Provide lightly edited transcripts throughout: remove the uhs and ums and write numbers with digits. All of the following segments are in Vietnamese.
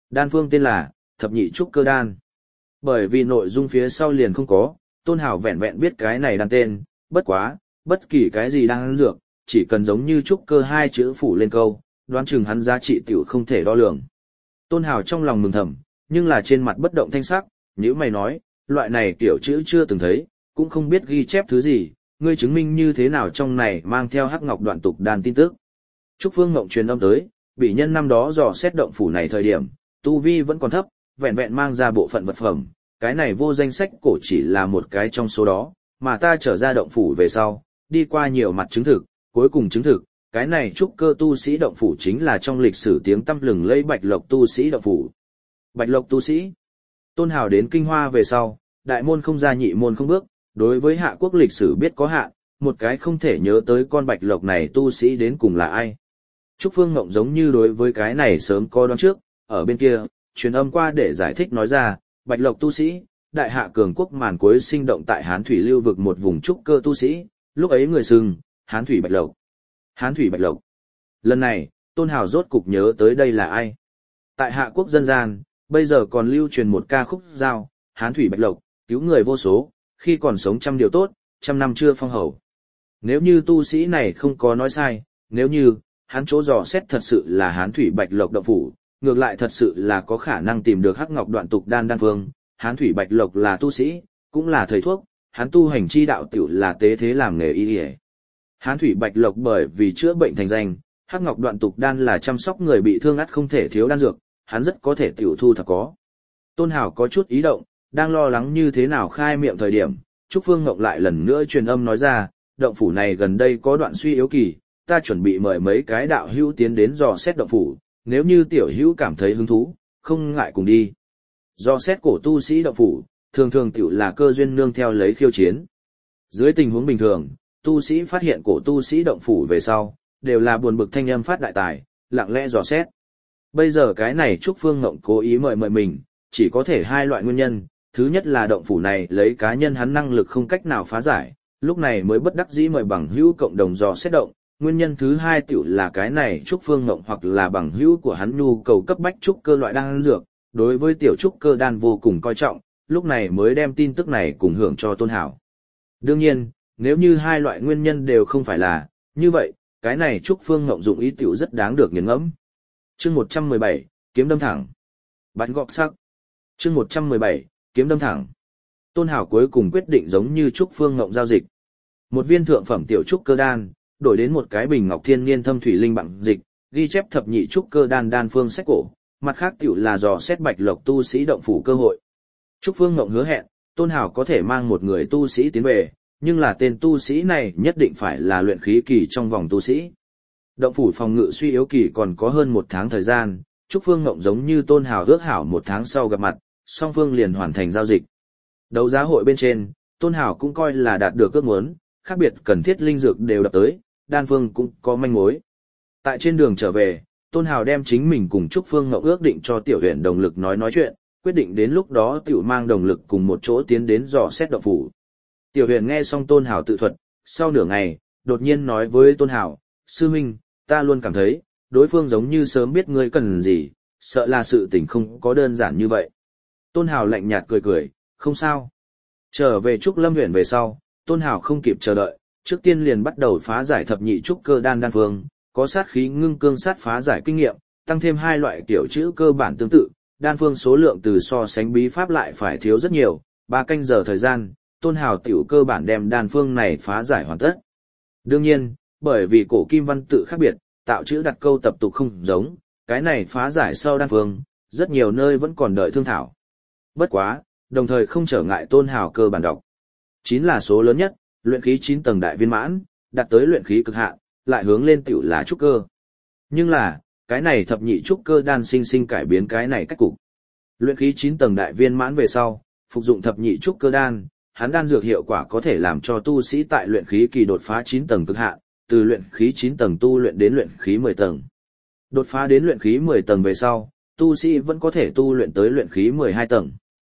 Đan phương tên là Thập nhị trúc cơ đan. Bởi vì nội dung phía sau liền không có, Tôn Hào vẹn vẹn biết cái này đan tên, bất quá, bất kỳ cái gì đang dược, chỉ cần giống như trúc cơ hai chữ phủ lên câu, đoán chừng hắn giá trị tiểu không thể đo lường. Tôn Hào trong lòng mừng thầm, nhưng là trên mặt bất động thanh sắc, nếu mày nói, loại này kiểu chữ chưa từng thấy, cũng không biết ghi chép thứ gì, ngươi chứng minh như thế nào trong này mang theo hắc ngọc đoạn tục đan tin tức. Trúc Phương Ngộng truyền âm tới, bị nhân năm đó dò xét động phủ này thời điểm, tu vi vẫn còn thấp, vẹn vẹn mang ra bộ phận vật phẩm, cái này vô danh sách cổ chỉ là một cái trong số đó, mà ta trở ra động phủ về sau, đi qua nhiều mặt chứng thực, cuối cùng chứng thực, cái này trúc cơ tu sĩ động phủ chính là trong lịch sử tiếng tăm lừng lẫy Bạch Lộc tu sĩ động phủ. Bạch Lộc tu sĩ. Tôn Hào đến Kinh Hoa về sau, đại môn không ra nhị môn không bước, đối với Hạ quốc lịch sử biết có hạn, một cái không thể nhớ tới con Bạch Lộc này tu sĩ đến cùng là ai. Trúc Phương Ngộng giống như đối với cái này sớm có đoán trước, ở bên kia, truyền âm qua để giải thích nói ra, Bạch Lộc tu sĩ, đại hạ cường quốc màn cuối sinh động tại Hán Thủy lưu vực một vùng trúc cơ tu sĩ, lúc ấy người xưng, Hán Thủy Bạch Lộc. Hán Thủy Bạch Lộc. Lần này, Tôn Hào rốt cục nhớ tới đây là ai. Tại hạ quốc dân gian, bây giờ còn lưu truyền một ca khúc giao, Hán Thủy Bạch Lộc, cứu người vô số, khi còn sống trăm điều tốt, trăm năm chưa phong hầu. Nếu như tu sĩ này không có nói sai, nếu như, hắn chỗ dò xét thật sự là Hán Thủy Bạch Lộc động phủ, ngược lại thật sự là có khả năng tìm được hắc ngọc đoạn tục đan đan phương, Hán Thủy Bạch Lộc là tu sĩ, cũng là thầy thuốc, hắn tu hành chi đạo tiểu là tế thế làm nghề y y. Hán Thủy Bạch Lộc bởi vì chữa bệnh thành danh, hắc ngọc đoạn tục đan là chăm sóc người bị thương ắt không thể thiếu đan dược, hắn rất có thể tiểu thu thật có. Tôn Hào có chút ý động, đang lo lắng như thế nào khai miệng thời điểm, Trúc Phương Ngộng lại lần nữa truyền âm nói ra, động phủ này gần đây có đoạn suy yếu kỳ, ta chuẩn bị mời mấy cái đạo hữu tiến đến dò xét động phủ, nếu như tiểu hữu cảm thấy hứng thú, không ngại cùng đi. Dò xét cổ tu sĩ động phủ, thường thường tiểu là cơ duyên nương theo lấy khiêu chiến. Dưới tình huống bình thường, tu sĩ phát hiện cổ tu sĩ động phủ về sau, đều là buồn bực thanh âm phát đại tài, lặng lẽ dò xét. Bây giờ cái này Trúc Phương Ngộng cố ý mời mình, chỉ có thể hai loại nguyên nhân, thứ nhất là động phủ này lấy cá nhân hắn năng lực không cách nào phá giải, lúc này mới bất đắc dĩ mời bằng hữu cộng đồng dò xét động. Nguyên nhân thứ hai tiểu là cái này Trúc Phương Ngộng hoặc là bằng hữu của hắn nhu cầu cấp bách trúc cơ loại đan dược, đối với tiểu trúc cơ đan vô cùng coi trọng, lúc này mới đem tin tức này cùng hưởng cho Tôn Hào. Đương nhiên, nếu như hai loại nguyên nhân đều không phải là như vậy, cái này Trúc Phương Ngộng dụng ý tiểu rất đáng được nghiền ngẫm. Chương 117, kiếm đâm thẳng. Bắn gọt sắc. Chương 117, kiếm đâm thẳng. Tôn Hào cuối cùng quyết định giống như Trúc Phương Ngộng giao dịch. Một viên thượng phẩm tiểu trúc cơ đan, đổi đến một cái bình ngọc thiên niên thâm thủy linh bằng dịch, ghi chép thập nhị trúc cơ đan đan phương sách cổ, mặt khác tiểu là dò xét Bạch Lộc tu sĩ động phủ cơ hội. Trúc Phương Ngộng hứa hẹn, Tôn Hào có thể mang một người tu sĩ tiến về, nhưng là tên tu sĩ này nhất định phải là luyện khí kỳ trong vòng tu sĩ. Động phủ phòng ngự suy yếu kỳ còn có hơn một tháng thời gian, Trúc Phương Ngộng giống như Tôn Hào ước hảo một tháng sau gặp mặt, song phương liền hoàn thành giao dịch. Đấu giá hội bên trên, Tôn Hào cũng coi là đạt được ước muốn, khác biệt cần thiết linh dược đều đập tới, đan phương cũng có manh mối. Tại trên đường trở về, Tôn Hào đem chính mình cùng Trúc Phương Ngộng ước định cho Tiểu Huyền đồng lực nói chuyện, quyết định đến lúc đó tiểu mang đồng lực cùng một chỗ tiến đến dò xét động phủ. Tiểu Huyền nghe xong Tôn Hào tự thuật, sau nửa ngày, đột nhiên nói với Tôn Hào, sư huynh, ta luôn cảm thấy, đối phương giống như sớm biết ngươi cần gì, sợ là sự tình không có đơn giản như vậy. Tôn Hào lạnh nhạt cười, không sao. Trở về Trúc Lâm Huyền về sau, Tôn Hào không kịp chờ đợi, trước tiên liền bắt đầu phá giải thập nhị trúc cơ đan đan phương, có sát khí ngưng cương sát phá giải kinh nghiệm, tăng thêm hai loại kiểu chữ cơ bản tương tự, đan phương số lượng từ so sánh bí pháp lại phải thiếu rất nhiều, 3 canh giờ thời gian, Tôn Hào tiểu cơ bản đem đan phương này phá giải hoàn tất. Đương nhiên, bởi vì cổ kim văn tự khác biệt, tạo chữ đặt câu tập tục không giống, cái này phá giải sau đan phương, rất nhiều nơi vẫn còn đợi thương thảo. Bất quá, đồng thời không trở ngại Tôn Hào cơ bản đọc. 9 là số lớn nhất, luyện khí 9 tầng đại viên mãn, đạt tới luyện khí cực hạn, lại hướng lên tiểu là trúc cơ. Nhưng là, cái này thập nhị trúc cơ đan sinh cải biến cái này cách cục. Luyện khí 9 tầng đại viên mãn về sau, phục dụng thập nhị trúc cơ đan, hắn đan dược hiệu quả có thể làm cho tu sĩ tại luyện khí kỳ đột phá 9 tầng cực hạn, từ luyện khí 9 tầng tu luyện đến luyện khí 10 tầng. Đột phá đến luyện khí 10 tầng về sau, tu sĩ vẫn có thể tu luyện tới luyện khí 12 tầng.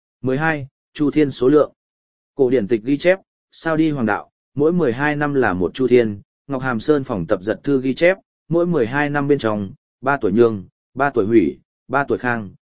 12. Chu thiên số lượng. Cổ điển tịch ghi chép, sao đi hoàng đạo, mỗi 12 năm là một chu thiên, Ngọc Hàm Sơn phòng tập giật thư ghi chép, mỗi 12 năm bên trong, 3 tuổi nhương, 3 tuổi hủy, 3 tuổi khang,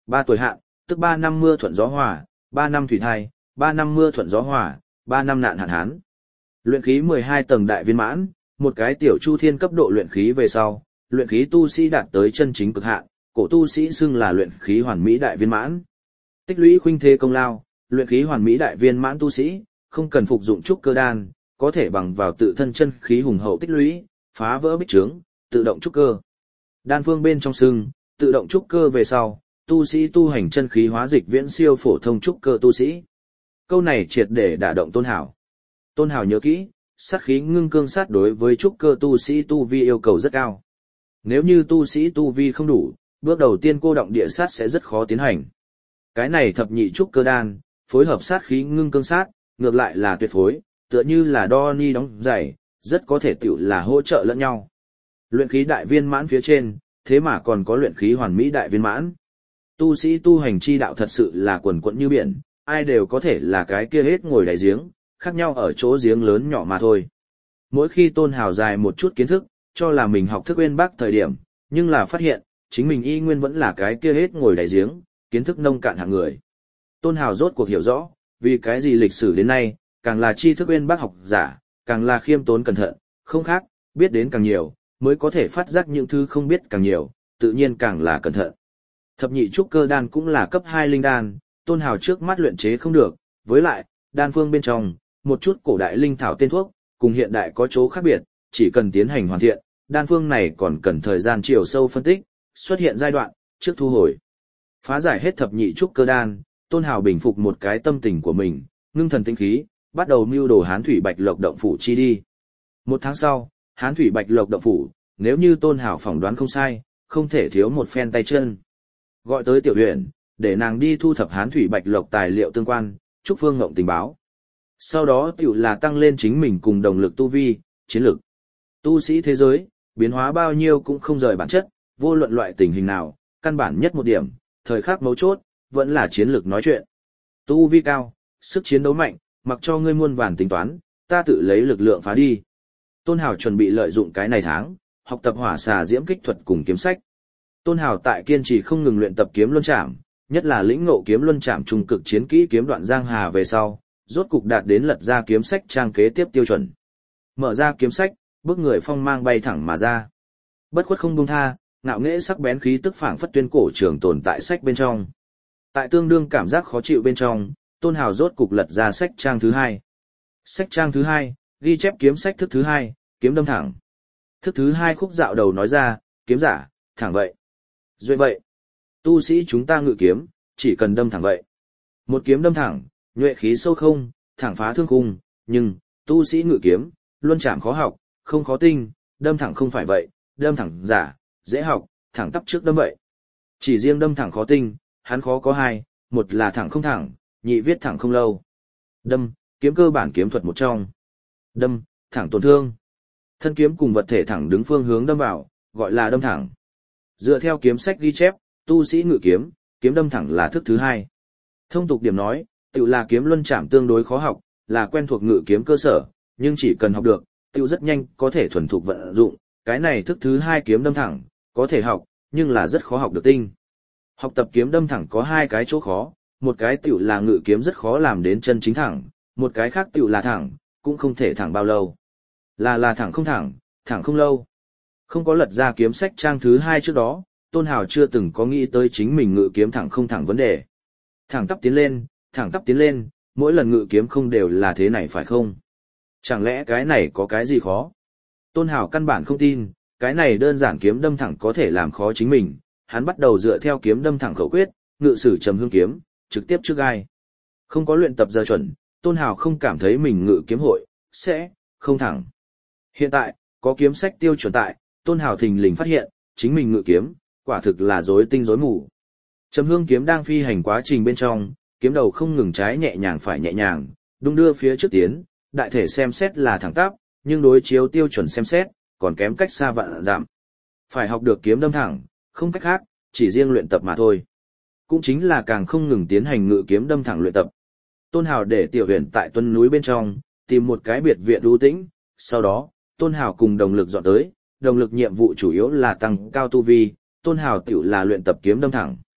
3 tuổi hạn, tức 3 năm mưa thuận gió hòa, 3 năm thủy thai, 3 năm mưa thuận gió hòa, 3 năm nạn hạn hán. Luyện khí 12 tầng đại viên mãn, một cái tiểu chu thiên cấp độ luyện khí về sau, luyện khí tu sĩ đạt tới chân chính cực hạn, cổ tu sĩ xưng là luyện khí hoàn mỹ đại viên mãn. Tích lũy khuynh thế công lao, luyện khí hoàn mỹ đại viên mãn tu sĩ, không cần phục dụng trúc cơ đan, có thể bằng vào tự thân chân khí hùng hậu tích lũy, phá vỡ bích trướng, tự động trúc cơ. Đan phương bên trong xưng, tự động trúc cơ về sau, tu sĩ tu hành chân khí hóa dịch viễn siêu phổ thông trúc cơ tu sĩ. Câu này triệt để đả động Tôn Hảo. Tôn Hảo nhớ kỹ, sát khí ngưng cương sát đối với trúc cơ tu sĩ tu vi yêu cầu rất cao. Nếu như tu sĩ tu vi không đủ, bước đầu tiên cô động địa sát sẽ rất khó tiến hành. Cái này thập nhị trúc cơ đan, phối hợp sát khí ngưng cương sát, ngược lại là tuyệt phối, tựa như là đo ni đóng giày, rất có thể tiểu là hỗ trợ lẫn nhau. Luyện khí đại viên mãn phía trên, thế mà còn có luyện khí hoàn mỹ đại viên mãn. Tu sĩ tu hành chi đạo thật sự là quần quận như biển, ai đều có thể là cái kia hết ngồi đáy giếng, khác nhau ở chỗ giếng lớn nhỏ mà thôi. Mỗi khi Tôn Hào dài một chút kiến thức, cho là mình học thức uyên bác thời điểm, nhưng là phát hiện, chính mình y nguyên vẫn là cái kia hết ngồi đáy giếng, kiến thức nông cạn hạng người. Tôn Hào rốt cuộc hiểu rõ, vì cái gì lịch sử đến nay, càng là tri thức uyên bác học giả, càng là khiêm tốn cẩn thận, không khác, biết đến càng nhiều, mới có thể phát giác những thứ không biết càng nhiều, tự nhiên càng là cẩn thận. Thập nhị trúc cơ đan cũng là cấp 2 linh đan, Tôn Hào trước mắt luyện chế không được, với lại, đan phương bên trong, một chút cổ đại linh thảo tên thuốc, cùng hiện đại có chỗ khác biệt, chỉ cần tiến hành hoàn thiện, đan phương này còn cần thời gian chiều sâu phân tích, xuất hiện giai đoạn, trước thu hồi. Phá giải hết thập nhị trúc cơ đan, Tôn Hào bình phục một cái tâm tình của mình, ngưng thần tinh khí, bắt đầu mưu đồ Hán Thủy Bạch Lộc động phủ chi đi. 1 tháng sau, Hán Thủy Bạch Lộc động phủ, nếu như Tôn Hào phỏng đoán không sai, không thể thiếu một phen tay chân. Gọi tới Tiểu Huyền, để nàng đi thu thập Hán Thủy Bạch Lộc tài liệu tương quan, Trúc Phương Ngộng tình báo. Sau đó tiểu là tăng lên chính mình cùng đồng lực tu vi, chiến lực. Tu sĩ thế giới, biến hóa bao nhiêu cũng không rời bản chất, vô luận loại tình hình nào, căn bản nhất một điểm, thời khắc mấu chốt, vẫn là chiến lược nói chuyện. Tu vi cao, sức chiến đấu mạnh, mặc cho ngươi muôn vàn tính toán, ta tự lấy lực lượng phá đi. Tôn Hào chuẩn bị lợi dụng cái này tháng, học tập hỏa xà diễm kích thuật cùng kiếm sách. Tôn Hào tại kiên trì không ngừng luyện tập kiếm luân trảm, nhất là lĩnh ngộ kiếm luân trảm trung cực chiến kỹ kiếm đoạn giang hà về sau, rốt cục đạt đến lật ra kiếm sách trang kế tiếp tiêu chuẩn. Mở ra kiếm sách, bước người phong mang bay thẳng mà ra. Bất khuất không buông tha, ngạo nghễ sắc bén khí tức phảng phất tuyên cổ trường tồn tại sách bên trong. Tại tương đương cảm giác khó chịu bên trong, Tôn Hào rốt cục lật ra sách trang thứ 2. Sách trang thứ 2, ghi chép kiếm sách thức thứ 2, kiếm đâm thẳng. Thức thứ 2 khúc dạo đầu nói ra, kiếm giả, thẳng vậy. Duệ vậy. Tu sĩ chúng ta ngự kiếm, chỉ cần đâm thẳng vậy. Một kiếm đâm thẳng, nhuệ khí sâu không, thẳng phá thương khung, nhưng, tu sĩ ngự kiếm, luân chạm khó học, không khó tinh, đâm thẳng không phải vậy, đâm thẳng giả, dễ học, thẳng tắp trước đâm vậy. Chỉ riêng đâm thẳng khó tinh, hắn khó có 2, một là thẳng không thẳng, nhị viết thẳng không lâu. Đâm, kiếm cơ bản kiếm thuật một trong. Đâm, thẳng tổn thương. Thân kiếm cùng vật thể thẳng đứng phương hướng đâm vào, gọi là đâm thẳng. Dựa theo kiếm sách ghi chép, tu sĩ ngự kiếm, kiếm đâm thẳng là thức thứ 2. Thông tục điểm nói, tự là kiếm luân chạm tương đối khó học, là quen thuộc ngự kiếm cơ sở, nhưng chỉ cần học được, tự rất nhanh có thể thuần thục vận dụng, cái này thức thứ 2 kiếm đâm thẳng, có thể học, nhưng là rất khó học được tinh. Học tập kiếm đâm thẳng có 2 cái chỗ khó, một cái tiểu là ngự kiếm rất khó làm đến chân chính thẳng, một cái khác tiểu là thẳng, cũng không thể thẳng bao lâu. Là thẳng không lâu. Không có lật ra kiếm sách trang thứ 2 trước đó, Tôn Hào chưa từng có nghĩ tới chính mình ngự kiếm thẳng không thẳng vấn đề. Thẳng tắp tiến lên, mỗi lần ngự kiếm không đều là thế này phải không? Chẳng lẽ cái này có cái gì khó? Tôn Hào căn bản không tin, cái này đơn giản kiếm đâm thẳng có thể làm khó chính mình, hắn bắt đầu dựa theo kiếm đâm thẳng khẩu quyết, ngự sử trầm hương kiếm, trực tiếp trước gai. Không có luyện tập giờ chuẩn, Tôn Hào không cảm thấy mình ngự kiếm hội, sẽ, không thẳng. Hiện tại, có kiếm sách tiêu chuẩn tại, Tôn Hào thình lình phát hiện, chính mình ngự kiếm, quả thực là rối tinh rối mù. Trầm hương kiếm đang phi hành quá trình bên trong, kiếm đầu không ngừng trái nhẹ nhàng phải nhẹ nhàng, đung đưa phía trước tiến, đại thể xem xét là thẳng tắp, nhưng đối chiếu tiêu chuẩn xem xét, còn kém cách xa vạn dặm. Phải học được kiếm đâm thẳng, không cách khác, chỉ riêng luyện tập mà thôi. Cũng chính là càng không ngừng tiến hành ngự kiếm đâm thẳng luyện tập. Tôn Hào để Tiểu Huyền tại tuân núi bên trong, tìm một cái biệt viện đu tĩnh, sau đó, Tôn Hào cùng đồng lực dọn tới, đồng lực nhiệm vụ chủ yếu là tăng cao tu vi, Tôn Hào tiểu là luyện tập kiếm đâm thẳng.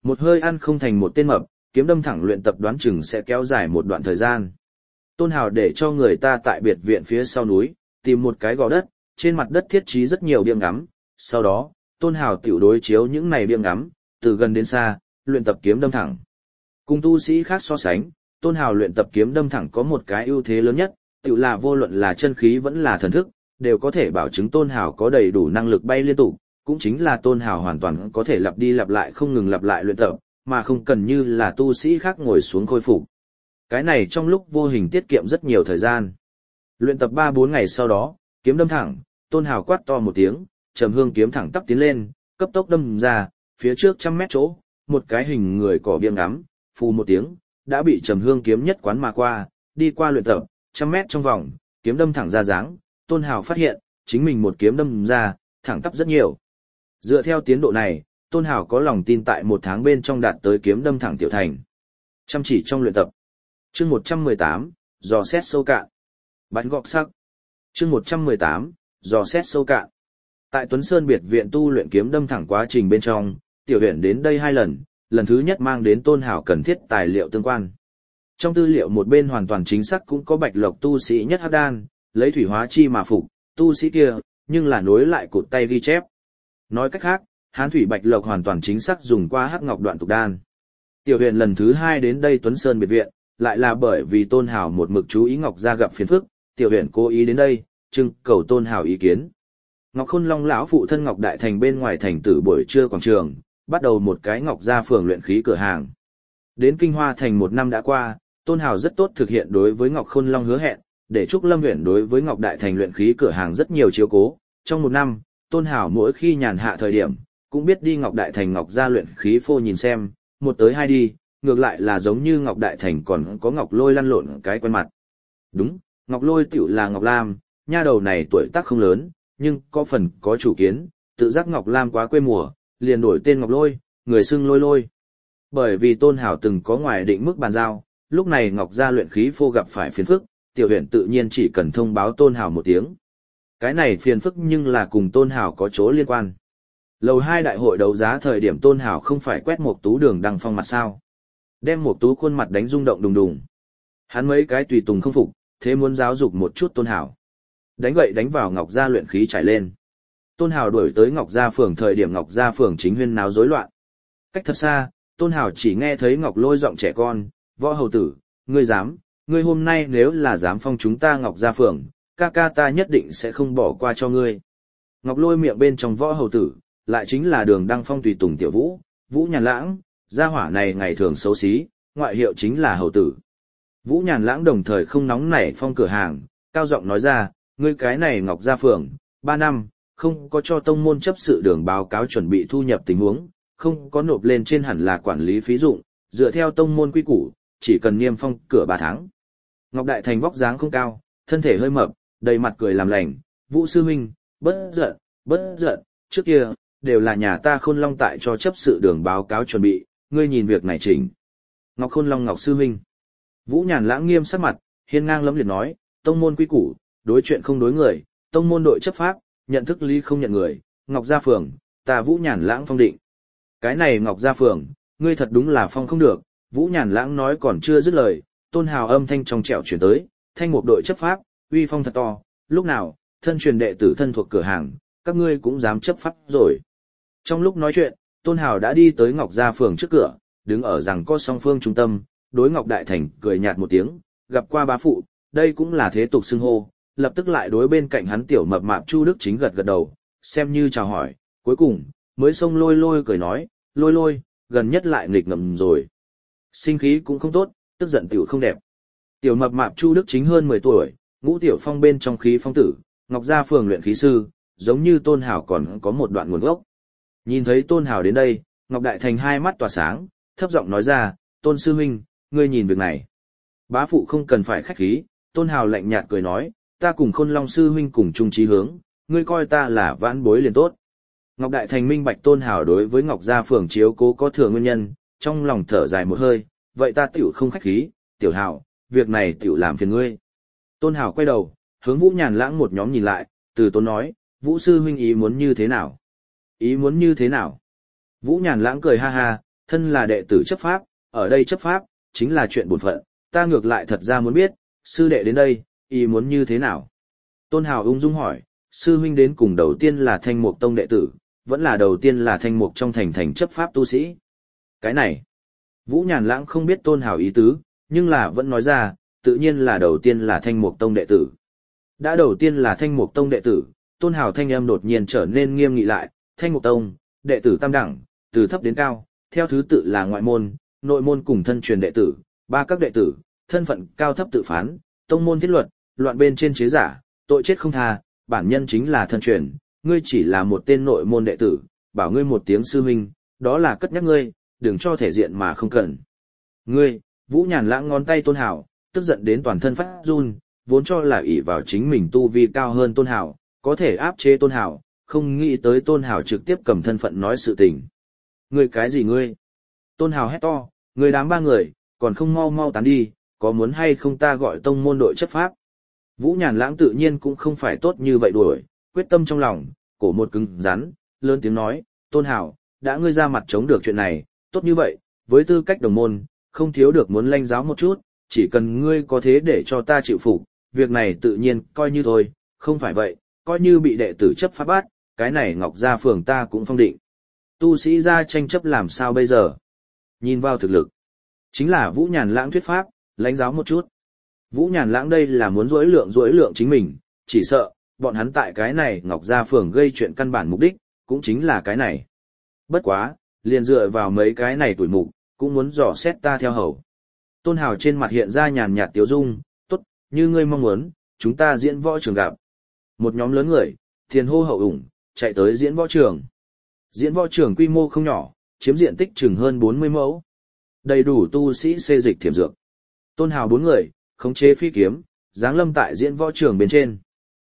Một hơi ăn không thành một tên mập, kiếm đâm thẳng luyện tập đoán chừng sẽ kéo dài một đoạn thời gian. Tôn Hào để cho người ta tại biệt viện phía sau núi, tìm một cái gò đất, trên mặt đất thiết trí rất nhiều biếng ngắm, sau đó, Tôn Hào tiểu đối chiếu những này biếng ngắm, từ gần đến xa, luyện tập kiếm đâm thẳng. Cùng tu sĩ khác so sánh, Tôn Hào luyện tập kiếm đâm thẳng có một cái ưu thế lớn nhất, tiểu là vô luận là chân khí vẫn là thần thức, đều có thể bảo chứng Tôn Hào có đầy đủ năng lực bay liên tục, cũng chính là Tôn Hào hoàn toàn có thể lặp đi lặp lại không ngừng lặp lại luyện tập, mà không cần như là tu sĩ khác ngồi xuống khôi phục. Cái này trong lúc vô hình tiết kiệm rất nhiều thời gian. Luyện tập 3-4 ngày sau đó, kiếm đâm thẳng, Tôn Hào quát to một tiếng, trầm hương kiếm thẳng tắp tiến lên, cấp tốc đâm ra, phía trước 100 mét chỗ, một cái hình người cỏ biếng ngắm, phù một tiếng, đã bị trầm hương kiếm nhất quán mà qua, đi qua luyện tập, 100 mét trong vòng, kiếm đâm thẳng ra dáng, Tôn Hào phát hiện, chính mình một kiếm đâm ra, thẳng tắp rất nhiều. Dựa theo tiến độ này, Tôn Hào có lòng tin tại 1 tháng bên trong đạt tới kiếm đâm thẳng tiểu thành. Chăm chỉ trong luyện tập. Chương 118, dò xét sâu cạn. Bánh gọt sắc. Chương 118, dò xét sâu cạn. Tại Tuấn Sơn biệt viện tu luyện kiếm đâm thẳng quá trình bên trong, Tiểu Huyền đến đây 2 lần, lần thứ nhất mang đến Tôn Hào cần thiết tài liệu tương quan. Trong tư liệu một bên hoàn toàn chính xác cũng có Bạch Lộc tu sĩ nhất hắc đan, lấy thủy hóa chi mà phục, tu sĩ kia, nhưng là nối lại cụt tay ghi chép. Nói cách khác, Hán thủy Bạch Lộc hoàn toàn chính xác dùng qua hắc ngọc đoạn tục đan. Tiểu Huyền lần thứ 2 đến đây Tuấn Sơn biệt viện, lại là bởi vì Tôn Hào một mực chú ý Ngọc gia gặp phiền phức, Tiểu Huyền cố ý đến đây, trưng cầu Tôn Hào ý kiến. Ngọc Khôn Long lão phụ thân Ngọc Đại Thành bên ngoài thành tử buổi trưa quảng trường, bắt đầu một cái Ngọc gia phường luyện khí cửa hàng. Đến Kinh Hoa Thành 1 năm đã qua, Tôn Hào rất tốt thực hiện đối với Ngọc Khôn Long hứa hẹn, để Trúc Lâm Huyền đối với Ngọc Đại Thành luyện khí cửa hàng rất nhiều chiếu cố. Trong 1 năm, Tôn Hào mỗi khi nhàn hạ thời điểm, cũng biết đi Ngọc Đại Thành Ngọc gia luyện khí phô nhìn xem, 1 tới 2 đi, ngược lại là giống như Ngọc Đại Thành còn có Ngọc Lôi lăn lộn cái quen mặt. Đúng, Ngọc Lôi tiểu là Ngọc Lam, nha đầu này tuổi tác không lớn, nhưng có phần có chủ kiến, tự giác Ngọc Lam quá quê mùa, liền đổi tên Ngọc Lôi, người xưng Lôi Lôi. Bởi vì Tôn Hào từng có ngoài định mức bàn giao, lúc này Ngọc gia luyện khí phô gặp phải phiền phức, Tiểu Huyền tự nhiên chỉ cần thông báo Tôn Hào một tiếng. Cái này phiền phức nhưng là cùng Tôn Hào có chỗ liên quan. Lầu 2 đại hội đấu giá thời điểm Tôn Hào không phải quét một tú đường đăng phong mặt sao. Đem một tú khuôn mặt đánh rung động đùng đùng. Hắn mấy cái tùy tùng không phục, thế muốn giáo dục một chút Tôn Hào. Đánh gậy đánh vào Ngọc gia luyện khí trải lên. Tôn Hào đuổi tới Ngọc gia phường thời điểm Ngọc gia phường chính huyên náo rối loạn. Cách thật xa, Tôn Hào chỉ nghe thấy Ngọc Lôi giọng trẻ con, "Võ hầu tử, ngươi dám, ngươi hôm nay nếu là dám phong chúng ta Ngọc gia phường, ca ca ta nhất định sẽ không bỏ qua cho ngươi." Ngọc Lôi miệng bên trong Võ hầu tử, lại chính là Đường Đăng Phong tùy tùng Tiểu Vũ, Vũ Nhàn Lãng, gia hỏa này ngày thường xấu xí, ngoại hiệu chính là hầu tử. Vũ Nhàn Lãng đồng thời không nóng nảy phong cửa hàng, cao giọng nói ra, "Ngươi cái này Ngọc gia phường, 3 năm, không có cho tông môn chấp sự đường báo cáo chuẩn bị thu nhập tình huống, không có nộp lên trên hẳn là quản lý phí dụng, dựa theo tông môn quy củ, chỉ cần niêm phong cửa 3 tháng." Ngọc Đại Thành vóc dáng không cao, thân thể hơi mập, đầy mặt cười làm lành, "Vũ sư huynh, bất giận, trước kia, đều là nhà ta Khôn Long tại cho chấp sự đường báo cáo chuẩn bị, ngươi nhìn việc này chỉnh." Ngọc Khôn Long Ngọc sư huynh. Vũ Nhàn Lãng nghiêm sắc mặt, hiên ngang lẫm liệt nói, "Tông môn quy củ, đối chuyện không đối người, tông môn đội chấp pháp, nhận thức lý không nhận người, Ngọc gia phường, ta Vũ Nhàn Lãng phong định." Cái này Ngọc gia phường, ngươi thật đúng là phong không được. Vũ Nhàn Lãng nói còn chưa dứt lời, Tôn Hào âm thanh trong trẻo chuyển tới, "Thanh một đội chấp pháp, uy phong thật to, lúc nào, thân truyền đệ tử thân thuộc cửa hàng, các ngươi cũng dám chấp pháp rồi." Trong lúc nói chuyện, Tôn Hào đã đi tới Ngọc gia phường trước cửa, đứng ở rằng có song phương trung tâm, đối Ngọc Đại Thành cười nhạt một tiếng, "Gặp qua bá phụ." Đây cũng là thế tục xưng hô, lập tức lại đối bên cạnh hắn tiểu mập mạp Chu Đức Chính gật gật đầu, xem như chào hỏi, cuối cùng, mới xông Lôi Lôi cười nói, "Lôi Lôi, gần nhất lại nghịch ngợm rồi. Sinh khí cũng không tốt, tức giận tiểu không đẹp." Tiểu mập mạp Chu Đức Chính hơn 10 tuổi, ngũ tiểu phong bên trong khí phong tử, Ngọc gia phường luyện khí sư, giống như Tôn Hào còn có một đoạn nguồn gốc. Nhìn thấy Tôn Hào đến đây, Ngọc Đại Thành hai mắt tỏa sáng, thấp giọng nói ra, "Tôn sư huynh, ngươi nhìn việc này." Bá phụ không cần phải khách khí, Tôn Hào lạnh nhạt cười nói, "Ta cùng Khôn Long sư huynh cùng chung chí hướng, ngươi coi ta là vãn bối liền tốt." Ngọc Đại Thành minh bạch Tôn Hào đối với Ngọc gia phường chiếu cố có thừa nguyên nhân, trong lòng thở dài một hơi, "Vậy ta tiểu không khách khí, Tiểu Hào, việc này tiểu làm phiền ngươi." Tôn Hào quay đầu, hướng Vũ Nhàn Lãng một nhóm nhìn lại, từ tốn nói, "Vũ sư huynh ý muốn như thế nào?" "Ý muốn như thế nào?" Vũ Nhàn Lãng cười ha ha, thân là đệ tử chấp pháp, ở đây chấp pháp, chính là chuyện bổn phận, ta ngược lại thật ra muốn biết, sư đệ đến đây, ý muốn như thế nào? Tôn Hào ung dung hỏi, sư huynh đến cùng đầu tiên là Thanh Mục Tông đệ tử, vẫn là đầu tiên là Thanh Mục trong thành chấp pháp tu sĩ. Cái này, Vũ Nhàn Lãng không biết Tôn Hào ý tứ, nhưng là vẫn nói ra, tự nhiên là đầu tiên là Thanh Mục Tông đệ tử. Đã đầu tiên là Thanh Mục Tông đệ tử, Tôn Hào thanh âm đột nhiên trở nên nghiêm nghị lại, Thanh Mục Tông, đệ tử tam đẳng, từ thấp đến cao, theo thứ tự là ngoại môn, nội môn cùng thân truyền đệ tử, ba các đệ tử, thân phận cao thấp tự phán, tông môn thiết luật, loạn bên trên chế giả, tội chết không tha, bản nhân chính là thân truyền, ngươi chỉ là một tên nội môn đệ tử, bảo ngươi một tiếng sư huynh, đó là cất nhắc ngươi, đừng cho thể diện mà không cần. Ngươi, Vũ Nhàn Lãng ngón tay Tôn Hào, tức giận đến toàn thân phát run, vốn cho là ỷ vào chính mình tu vi cao hơn Tôn Hào, có thể áp chế Tôn Hào, không nghĩ tới Tôn Hào trực tiếp cầm thân phận nói sự tình. Ngươi cái gì ngươi? Tôn Hào hét to, người đám ba người, còn không mau mau tán đi, có muốn hay không ta gọi tông môn đội chấp pháp? Vũ Nhàn Lãng tự nhiên cũng không phải tốt như vậy đuổi, quyết tâm trong lòng, cổ một cứng rắn, lớn tiếng nói, Tôn Hào, đã ngươi ra mặt chống được chuyện này, tốt như vậy, với tư cách đồng môn, không thiếu được muốn lanh giáo một chút, chỉ cần ngươi có thế để cho ta chịu phục, việc này tự nhiên coi như thôi, không phải vậy, coi như bị đệ tử chấp pháp bắt, cái này Ngọc Gia phường ta cũng phong định. Tu sĩ ra tranh chấp làm sao bây giờ? Nhìn vào thực lực, chính là Vũ Nhàn Lãng thuyết pháp, lãnh giáo một chút. Vũ Nhàn Lãng đây là muốn rỗi lượng chính mình, chỉ sợ, bọn hắn tại cái này Ngọc Gia phường gây chuyện căn bản mục đích, cũng chính là cái này. Bất quá, liền dựa vào mấy cái này tuổi mục, cũng muốn dò xét ta theo hầu. Tôn Hào trên mặt hiện ra nhàn nhạt tiếu dung, tốt, như ngươi mong muốn, chúng ta diễn võ trường gặp. Một nhóm lớn người, tiền hô hậu ủng, chạy tới diễn võ trường. Diễn võ trường quy mô không nhỏ, chiếm diện tích chừng hơn 40 mẫu. Đầy đủ tu sĩ xê dịch thiểm dược. Tôn Hào 4 người, khống chế phi kiếm, giáng lâm tại diễn võ trường bên trên.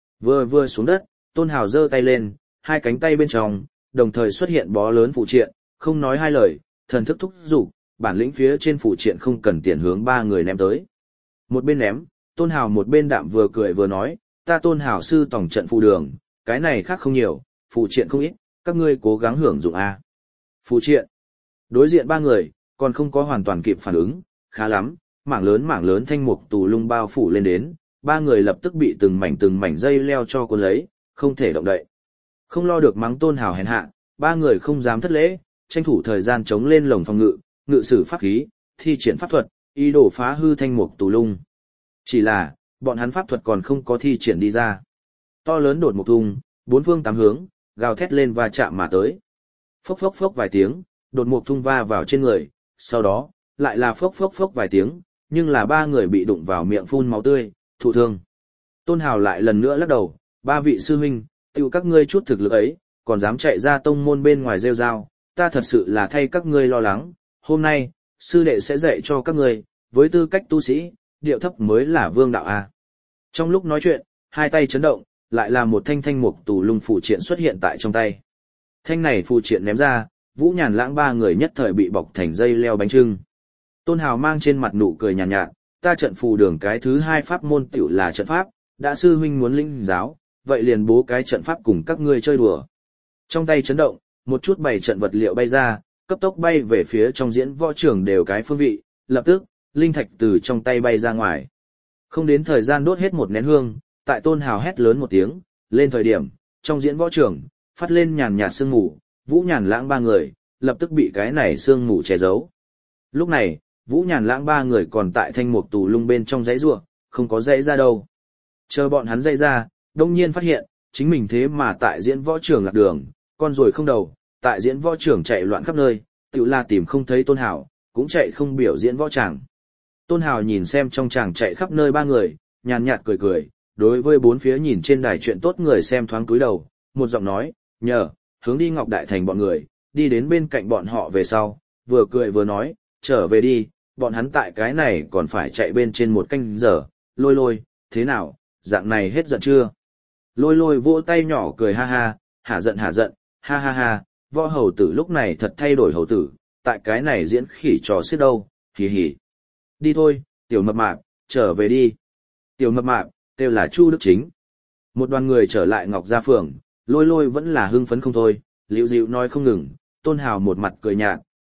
Vừa xuống đất, Tôn Hào giơ tay lên, hai cánh tay bên trong, đồng thời xuất hiện bó lớn phụ triện, không nói hai lời, thần thức thúc giục, bản lĩnh phía trên phụ triện không cần tiền hướng ba người ném tới. Một bên ném, Tôn Hào một bên đạm vừa cười vừa nói, ta Tôn Hào sư tổng trận phù đường, cái này khác không nhiều, phụ triện không ít, các ngươi cố gắng hưởng dụng a. Phụ triện. Đối diện ba người, còn không có hoàn toàn kịp phản ứng, khá lắm, mảng lớn thanh mục tù lung bao phủ lên đến, ba người lập tức bị từng mảnh dây leo cho cuốn lấy, không thể động đậy. Không lo được mắng Tôn Hào hèn hạ, ba người không dám thất lễ, tranh thủ thời gian chống lên lồng phòng ngự, ngự sử pháp khí, thi triển pháp thuật, ý đồ phá hư thanh mục tù lung. Chỉ là, bọn hắn pháp thuật còn không có thi triển đi ra. To lớn đột mục thung, bốn phương tám hướng, gào thét lên và chạm mà tới. Phốc phốc phốc vài tiếng, đột mục thung va vào trên người, sau đó, lại là phốc phốc phốc vài tiếng, nhưng là ba người bị đụng vào miệng phun máu tươi, thụ thương. Tôn Hào lại lần nữa lắc đầu, ba vị sư huynh, tiêu các ngươi chút thực lực ấy, còn dám chạy ra tông môn bên ngoài rêu rao, ta thật sự là thay các ngươi lo lắng, hôm nay, sư đệ sẽ dạy cho các ngươi, với tư cách tu sĩ, điệu thấp mới là vương đạo a. Trong lúc nói chuyện, hai tay chấn động, lại là một thanh mục tù lung phụ triện xuất hiện tại trong tay. Thanh này phụ triện ném ra, Vũ Nhàn Lãng ba người nhất thời bị bọc thành dây leo bánh trưng. Tôn Hào mang trên mặt nụ cười nhàn nhạt, ta trận phù đường cái thứ hai pháp môn tiểu là trận pháp, đã sư huynh muốn lĩnh giáo, vậy liền bố cái trận pháp cùng các ngươi chơi đùa. Trong tay chấn động, một chút bày trận vật liệu bay ra, cấp tốc bay về phía trong diễn võ trường đều cái phương vị, lập tức, linh thạch từ trong tay bay ra ngoài. Không đến thời gian đốt hết một nén hương, tại Tôn Hào hét lớn một tiếng, lên thời điểm, trong diễn võ trường, phát lên nhàn nhạt sương mù, Vũ Nhàn Lãng ba người, lập tức bị cái này sương mù che giấu. Lúc này, Vũ Nhàn Lãng ba người còn tại thanh mục tù lung bên trong dãy rùa, không có dãy ra đâu. Chờ bọn hắn dãy ra, đông nhiên phát hiện, chính mình thế mà tại diễn võ trường lạc đường, con rồi không đầu, tại diễn võ trường chạy loạn khắp nơi, tự là tìm không thấy Tôn Hào, cũng chạy không biểu diễn võ tràng. Tôn Hào nhìn xem trong tràng chạy khắp nơi ba người, nhàn nhạt cười cười, đối với bốn phía nhìn trên đài chuyện tốt người xem thoáng cúi đầu, một giọng nói, nhờ, hướng đi Ngọc Đại Thành bọn người, đi đến bên cạnh bọn họ về sau, vừa cười vừa nói, trở về đi, bọn hắn tại cái này còn phải chạy bên trên một canh giờ, lôi lôi, thế nào, dạng này hết giận chưa? Lôi lôi vỗ tay nhỏ cười ha ha, hả giận, ha ha ha, võ hầu tử lúc này thật thay đổi hầu tử, tại cái này diễn khỉ trò xiết đâu, hì hì. Đi thôi, tiểu mập mạp, trở về đi. Tiểu mập mạp, kêu là Chu Đức Chính. Một đoàn người trở lại Ngọc Gia Phường, lôi lôi vẫn là hưng phấn không thôi, liễu dịu nói không ngừng, Tôn Hào một mặt cười nhạt,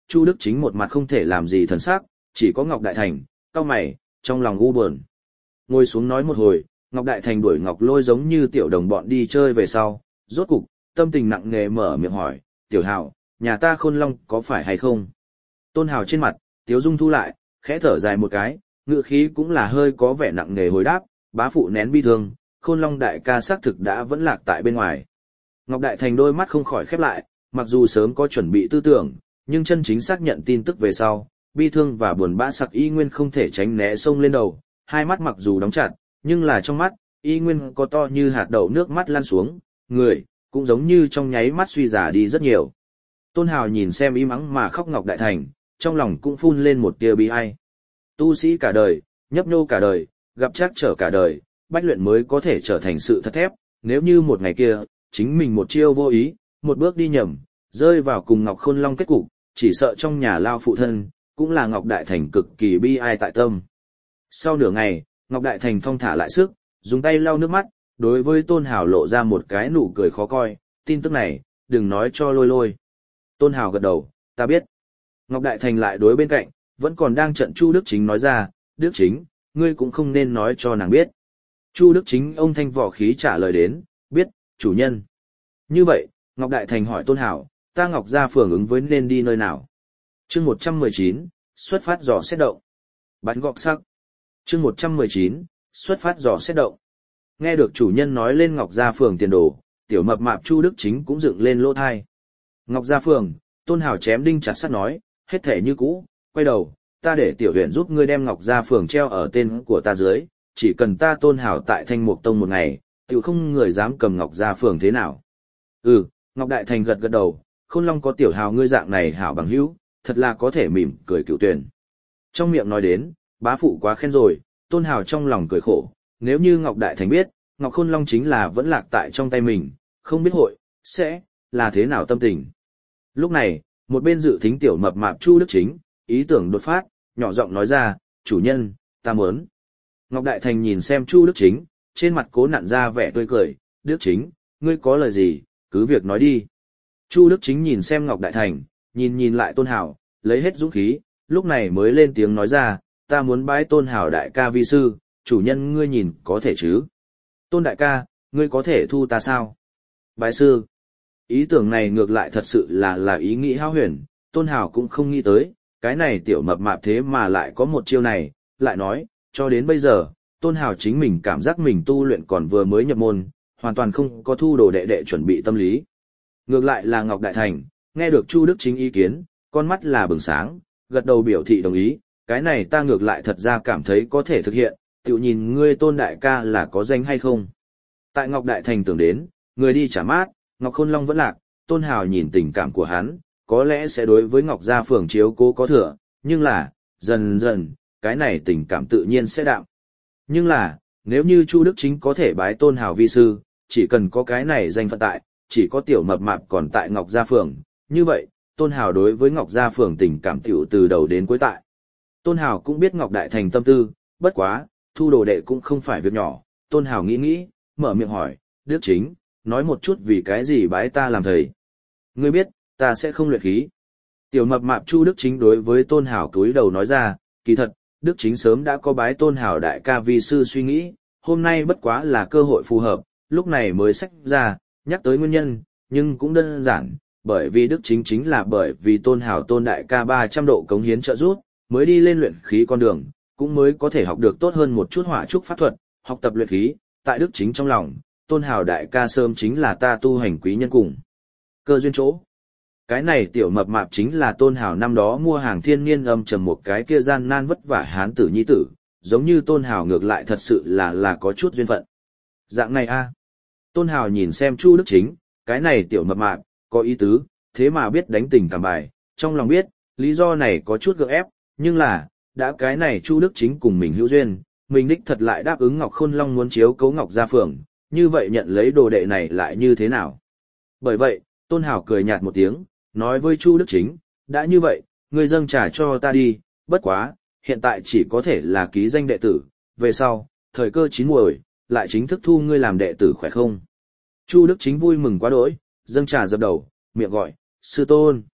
Chu Đức Chính một mặt không thể làm gì thần sắc, chỉ có Ngọc Đại Thành, cau mày, trong lòng u buồn. Ngồi xuống nói một hồi, Ngọc Đại Thành đuổi Ngọc Lôi giống như tiểu đồng bọn đi chơi về sau, rốt cục, tâm tình nặng nề mở miệng hỏi, tiểu Hào, nhà ta Khôn Long có phải hay không? Tôn Hào trên mặt, Tiếu Dung thu lại, khẽ thở dài một cái, ngựa khí cũng là hơi có vẻ nặng nề hồi đáp, bá phụ nén bi thương, Khôn Long đại ca xác thực đã vẫn lạc tại bên ngoài. Ngọc Đại Thành đôi mắt không khỏi khép lại, mặc dù sớm có chuẩn bị tư tưởng, nhưng chân chính xác nhận tin tức về sau, bi thương và buồn bã sặc y nguyên không thể tránh né xông lên đầu, hai mắt mặc dù đóng chặt, nhưng là trong mắt, y nguyên có to như hạt đậu nước mắt lan xuống, người, cũng giống như trong nháy mắt suy giả đi rất nhiều. Tôn Hào nhìn xem im ắng mà khóc Ngọc Đại Thành, trong lòng cũng phun lên một tia bi ai. Tu sĩ cả đời, nhấp nhô cả đời, gặp trắc trở cả đời, bách luyện mới có thể trở thành sự thật thép, nếu như một ngày kia, chính mình một chiêu vô ý, một bước đi nhầm, rơi vào cùng Ngọc Khôn Long kết cục, chỉ sợ trong nhà lao phụ thân, cũng là Ngọc Đại Thành cực kỳ bi ai tại tâm. Sau nửa ngày, Ngọc Đại Thành thong thả lại sức, dùng tay lau nước mắt, đối với Tôn Hào lộ ra một cái nụ cười khó coi, tin tức này, đừng nói cho Lôi Lôi. Tôn Hào gật đầu, ta biết. Ngọc Đại Thành lại đối bên cạnh, vẫn còn đang trận Chu Đức Chính nói ra, Đức Chính, ngươi cũng không nên nói cho nàng biết. Chu Đức Chính ông thanh vỏ khí trả lời đến, biết, chủ nhân. Như vậy, Ngọc Đại Thành hỏi Tôn Hào, ta Ngọc gia phường ứng với nên đi nơi nào? Chương 119, xuất phát dò xét động. Bắn gọc sắc. Chương 119, xuất phát dò xét động. Nghe được chủ nhân nói lên Ngọc gia phường tiền đồ, tiểu mập mạp Chu Đức Chính cũng dựng lên lỗ thai. Ngọc gia phường, Tôn Hào chém đinh chặt sắt nói, hết thể như cũ, quay đầu, ta để tiểu huyện giúp ngươi đem Ngọc gia phường treo ở tên của ta dưới, chỉ cần ta Tôn Hào tại Thanh Mục Tông một ngày, tiểu không người dám cầm Ngọc gia phường thế nào. Ừ, Ngọc Đại Thành gật gật đầu, Khôn Long có tiểu Hào ngươi dạng này hảo bằng hữu, thật là có thể mỉm cười cựu tuyển. Trong miệng nói đến, bá phụ quá khen rồi, Tôn Hào trong lòng cười khổ, nếu như Ngọc Đại Thành biết, Ngọc Khôn Long chính là vẫn lạc tại trong tay mình, không biết hội, sẽ, là thế nào tâm tình. Lúc này, một bên dự thính tiểu mập mạp Chu Đức Chính, ý tưởng đột phát, nhỏ giọng nói ra, chủ nhân, ta muốn. Ngọc Đại Thành nhìn xem Chu Đức Chính, trên mặt cố nặn ra vẻ tươi cười, Đức Chính, ngươi có lời gì, cứ việc nói đi. Chu Đức Chính nhìn xem Ngọc Đại Thành, nhìn lại Tôn Hào, lấy hết dũng khí, lúc này mới lên tiếng nói ra, ta muốn bái Tôn Hào đại ca vi sư, chủ nhân ngươi nhìn có thể chứ. Tôn đại ca, ngươi có thể thu ta sao? Bái sư. Ý tưởng này ngược lại thật sự là ý nghĩ hão huyền, Tôn Hào cũng không nghĩ tới, cái này tiểu mập mạp thế mà lại có một chiêu này, lại nói, cho đến bây giờ, Tôn Hào chính mình cảm giác mình tu luyện còn vừa mới nhập môn, hoàn toàn không có thu đồ đệ đệ chuẩn bị tâm lý. Ngược lại là Ngọc Đại Thành, nghe được Chu Đức Chính ý kiến, con mắt là bừng sáng, gật đầu biểu thị đồng ý, cái này ta ngược lại thật ra cảm thấy có thể thực hiện, tiểu nhìn ngươi Tôn đại ca là có danh hay không. Tại Ngọc Đại Thành tưởng đến, người đi trả mát, Ngọc Khôn Long vẫn lạc, Tôn Hào nhìn tình cảm của hắn, có lẽ sẽ đối với Ngọc gia phường chiếu cố có thừa, nhưng là, dần dần, cái này tình cảm tự nhiên sẽ đạm. Nhưng là, nếu như Chu Đức Chính có thể bái Tôn Hào vi sư, chỉ cần có cái này danh phận tại, chỉ có tiểu mập mạp còn tại Ngọc gia phường, như vậy, Tôn Hào đối với Ngọc gia phường tình cảm tiểu từ đầu đến cuối tại. Tôn Hào cũng biết Ngọc Đại Thành tâm tư, bất quá, thu đồ đệ cũng không phải việc nhỏ, Tôn Hào nghĩ, mở miệng hỏi, Đức Chính, nói một chút vì cái gì bái ta làm thầy. Ngươi biết, ta sẽ không luyện khí. Tiểu mập mạp Chu Đức Chính đối với Tôn Hào cúi đầu nói ra, kỳ thật, Đức Chính sớm đã có bái Tôn Hào đại ca vi sư suy nghĩ, hôm nay bất quá là cơ hội phù hợp, lúc này mới xách ra, nhắc tới nguyên nhân, nhưng cũng đơn giản, bởi vì Đức Chính là bởi vì Tôn Hào Tôn đại ca 300 độ cống hiến trợ giúp, mới đi lên luyện khí con đường, cũng mới có thể học được tốt hơn một chút hỏa trúc pháp thuật, học tập luyện khí, tại Đức Chính trong lòng, Tôn Hào đại ca sớm chính là ta tu hành quý nhân cùng. Cơ duyên chỗ. Cái này tiểu mập mạp chính là Tôn Hào năm đó mua hàng thiên niên âm trầm một cái kia gian nan vất vả hán tử nhi tử, giống như Tôn Hào ngược lại thật sự là có chút duyên phận. Dạng này a. Tôn Hào nhìn xem Chu Đức Chính, cái này tiểu mập mạp, có ý tứ, thế mà biết đánh tình cảm bài, trong lòng biết, lý do này có chút gượng ép, nhưng là, đã cái này Chu Đức Chính cùng mình hữu duyên, mình đích thật lại đáp ứng Ngọc Khôn Long muốn chiếu cấu Ngọc gia phường, như vậy nhận lấy đồ đệ này lại như thế nào? Bởi vậy, Tôn Hào cười nhạt một tiếng, nói với Chu Đức Chính, đã như vậy, ngươi dâng trả cho ta đi, bất quá, hiện tại chỉ có thể là ký danh đệ tử, về sau, thời cơ chín muồi, lại chính thức thu ngươi làm đệ tử khỏe không? Chu Đức Chính vui mừng quá đỗi, dâng trà dập đầu, miệng gọi, sư tôn.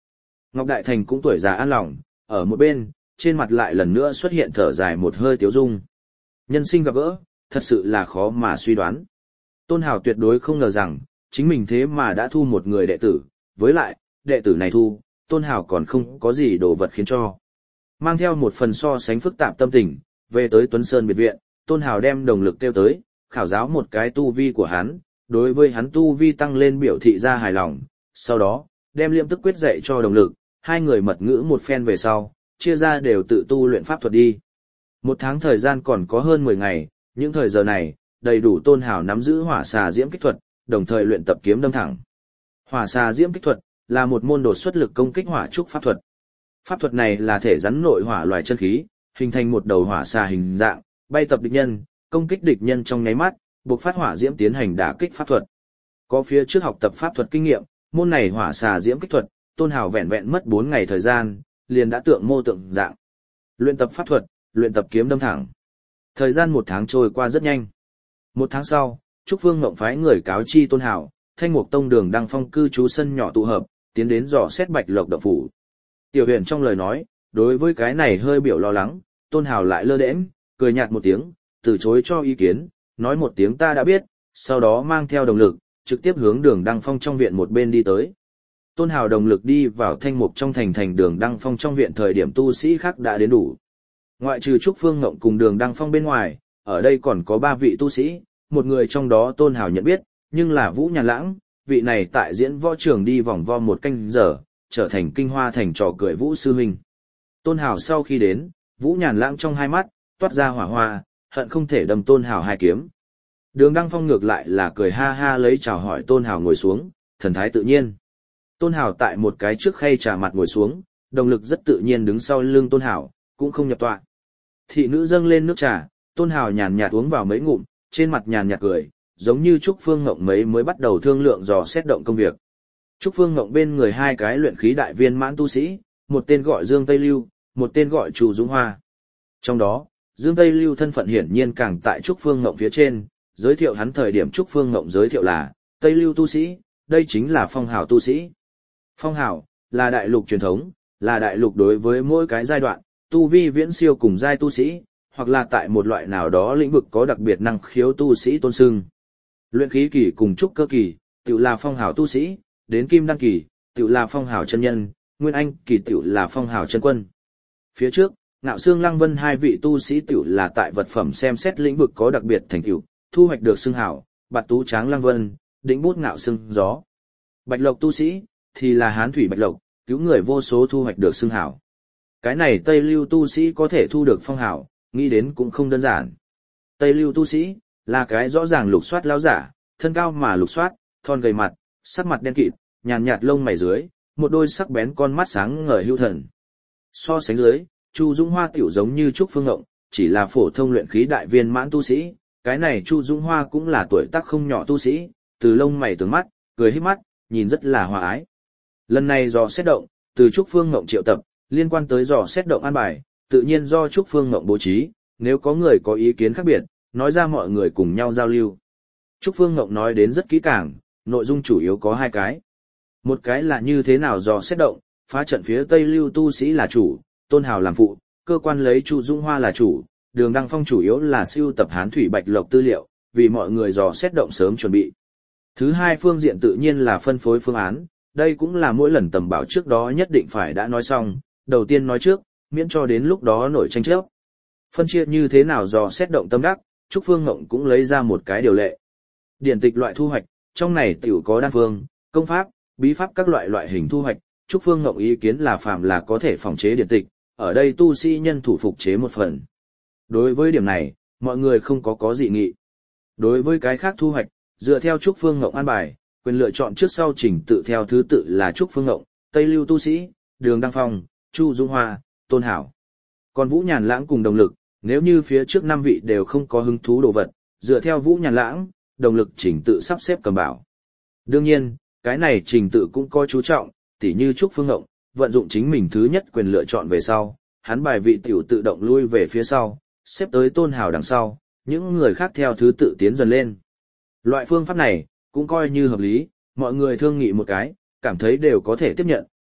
Ngọc Đại Thành cũng tuổi già an lòng, ở một bên, trên mặt lại lần nữa xuất hiện thở dài một hơi tiếu dung. Nhân sinh gặp gỡ, thật sự là khó mà suy đoán. Tôn Hào tuyệt đối không ngờ rằng, chính mình thế mà đã thu một người đệ tử, với lại, đệ tử này thu, Tôn Hào còn không có gì đồ vật khiến cho. Mang theo một phần so sánh phức tạp tâm tình, về tới Tuấn Sơn biệt viện, Tôn Hào đem đồng lực kêu tới, khảo giáo một cái tu vi của hắn, đối với hắn tu vi tăng lên biểu thị ra hài lòng, sau đó, đem liêm tức quyết dạy cho đồng lực, hai người mật ngữ một phen về sau, chia ra đều tự tu luyện pháp thuật đi. Một tháng thời gian còn có hơn 10 ngày, những thời giờ này, đầy đủ Tôn Hào nắm giữ hỏa xà diễm kích thuật, đồng thời luyện tập kiếm đâm thẳng. Hỏa xà diễm kích thuật là một môn đột xuất lực công kích hỏa trúc pháp thuật. Pháp thuật này là thể rắn nội hỏa loài chân khí, hình thành một đầu hỏa xà hình dạng, bay tập địch nhân, công kích địch nhân trong nháy mắt, buộc phát hỏa diễm tiến hành đả kích pháp thuật. Có phía trước học tập pháp thuật kinh nghiệm, môn này hỏa xà diễm kích thuật, Tôn Hào vẹn vẹn mất 4 ngày thời gian, liền đã tượng mô tượng dạng. Luyện tập pháp thuật, luyện tập kiếm đâm thẳng. Thời gian 1 tháng trôi qua rất nhanh. 1 tháng sau, Trúc Phương Ngộng phái người cáo chi Tôn Hào, Thanh Mục Tông Đường Đăng Phong cư trú sân nhỏ tụ hợp, tiến đến dò xét Bạch Lộc động phủ. Tiểu Huyền trong lời nói, đối với cái này hơi biểu lo lắng, Tôn Hào lại lơ đễnh, cười nhạt một tiếng, từ chối cho ý kiến, nói một tiếng ta đã biết, sau đó mang theo đồng lực, trực tiếp hướng Đường Đăng Phong trong viện một bên đi tới. Tôn Hào đồng lực đi vào Thanh Mục trong thành Đường Đăng Phong trong viện thời điểm tu sĩ khác đã đến đủ. Ngoại trừ Trúc Phương Ngộng cùng Đường Đăng Phong bên ngoài, ở đây còn có 3 vị tu sĩ, một người trong đó Tôn Hào nhận biết, nhưng là Vũ Nhàn Lãng, vị này tại diễn võ trường đi vòng vo 1 canh giờ, trở thành kinh hoa thành trò cười Vũ sư huynh. Tôn Hào sau khi đến, Vũ Nhàn Lãng trong hai mắt toát ra hỏa hoa, hận không thể đâm Tôn Hào hai kiếm. Đường Đăng Phong ngược lại là cười ha ha lấy chào hỏi Tôn Hào ngồi xuống, thần thái tự nhiên. Tôn Hào tại một cái trước khay trà mặt ngồi xuống, đồng lực rất tự nhiên đứng sau lưng Tôn Hào, cũng không nhập tọa. Thị nữ dâng lên nước trà, Tôn Hào nhàn nhạt uống vào mấy ngụm, trên mặt nhàn nhạt cười, giống như Trúc Phương Ngộng mấy mới bắt đầu thương lượng dò xét động công việc. Trúc Phương Ngộng bên người 2 cái luyện khí đại viên mãn tu sĩ, một tên gọi Dương Tây Lưu, một tên gọi Chu Dũng Hoa. Trong đó, Dương Tây Lưu thân phận hiển nhiên càng tại Trúc Phương Ngộng phía trên, giới thiệu hắn thời điểm Trúc Phương Ngộng giới thiệu là Tây Lưu tu sĩ, đây chính là phong hào tu sĩ. Phong hào là đại lục truyền thống, là đại lục đối với mỗi cái giai đoạn, tu vi viễn siêu cùng giai tu sĩ, hoặc là tại một loại nào đó lĩnh vực có đặc biệt năng khiếu tu sĩ tôn xưng. Luyện khí kỳ cùng trúc cơ kỳ, tự là phong hào tu sĩ, đến kim đăng kỳ, tự là phong hào chân nhân, nguyên anh kỳ tự là phong hào chân quân. Phía trước, Ngạo Xương Lăng Vân 2 vị tu sĩ tự là tại vật phẩm xem xét lĩnh vực có đặc biệt thành tựu, thu hoạch được xưng hào, Bạt Tú Tráng Lăng Vân, đỉnh bút Ngạo Xương Gió. Bạch Lộc tu sĩ thì là Hán Thủy Bạch Lộc, cứu người vô số thu hoạch được xưng hào. Cái này Tây Lưu tu sĩ có thể thu được phong hào, nghĩ đến cũng không đơn giản. Tây Lưu tu sĩ là cái rõ ràng lục soát lão giả, thân cao mà lục soát, thon gầy mặt, sắc mặt đen kịt, nhàn nhạt lông mày dưới, một đôi sắc bén con mắt sáng ngời hưu thần. So sánh dưới, Chu Dũng Hoa tiểu giống như Trúc Phương Ngộng, chỉ là phổ thông luyện khí đại viên mãn tu sĩ, cái này Chu Dũng Hoa cũng là tuổi tác không nhỏ tu sĩ, từ lông mày tướng mắt, cười híp mắt, nhìn rất là hòa ái. Lần này dò xét động, từ Trúc Phương Ngộng triệu tập, liên quan tới dò xét động an bài, tự nhiên do Trúc Phương Ngộng bố trí, nếu có người có ý kiến khác biệt, nói ra mọi người cùng nhau giao lưu. Trúc Phương Ngộng nói đến rất kỹ càng, nội dung chủ yếu có 2 cái. Một cái là như thế nào dò xét động, phá trận phía Tây Lưu tu sĩ là chủ, Tôn Hào làm phụ, cơ quan lấy Chu Dũng Hoa là chủ, Đường Đăng Phong chủ yếu là siêu tập Hán Thủy Bạch Lộc tư liệu, vì mọi người dò xét động sớm chuẩn bị. Thứ 2 phương diện tự nhiên là phân phối phương án, đây cũng là mỗi lần tầm bảo trước đó nhất định phải đã nói xong, đầu tiên nói trước, miễn cho đến lúc đó nổi tranh chấp. Phân chia như thế nào dò xét động tâm đắc, Trúc Phương Ngộng cũng lấy ra một cái điều lệ. Điển tịch loại thu hoạch, trong này tiểu có đan phương, công pháp, bí pháp các loại hình thu hoạch, Trúc Phương Ngộng ý kiến là phàm là có thể phòng chế điển tịch, ở đây tu sĩ nhân thủ phục chế một phần. Đối với điểm này, mọi người không có dị nghị. Đối với cái khác thu hoạch, dựa theo Trúc Phương Ngộng an bài, quyền lựa chọn trước sau trình tự theo thứ tự là Trúc Phương Ngộng, Tây Lưu tu sĩ, Đường Đăng Phong, Chu Dũng Hoa, Tôn Hảo. Còn Vũ Nhàn Lãng cùng đồng lực, nếu như phía trước 5 vị đều không có hứng thú đồ vật, dựa theo Vũ Nhàn Lãng, đồng lực trình tự sắp xếp cầm bảo. Đương nhiên, cái này trình tự cũng có chú trọng, tỉ như Trúc Phương Ngộng, vận dụng chính mình thứ nhất quyền lựa chọn về sau, hắn bài vị tiểu tự động lui về phía sau, xếp tới Tôn Hảo đằng sau, những người khác theo thứ tự tiến dần lên. Loại phương pháp này, cũng coi như hợp lý, mọi người thương nghị một cái, cảm thấy đều có thể tiếp nhận,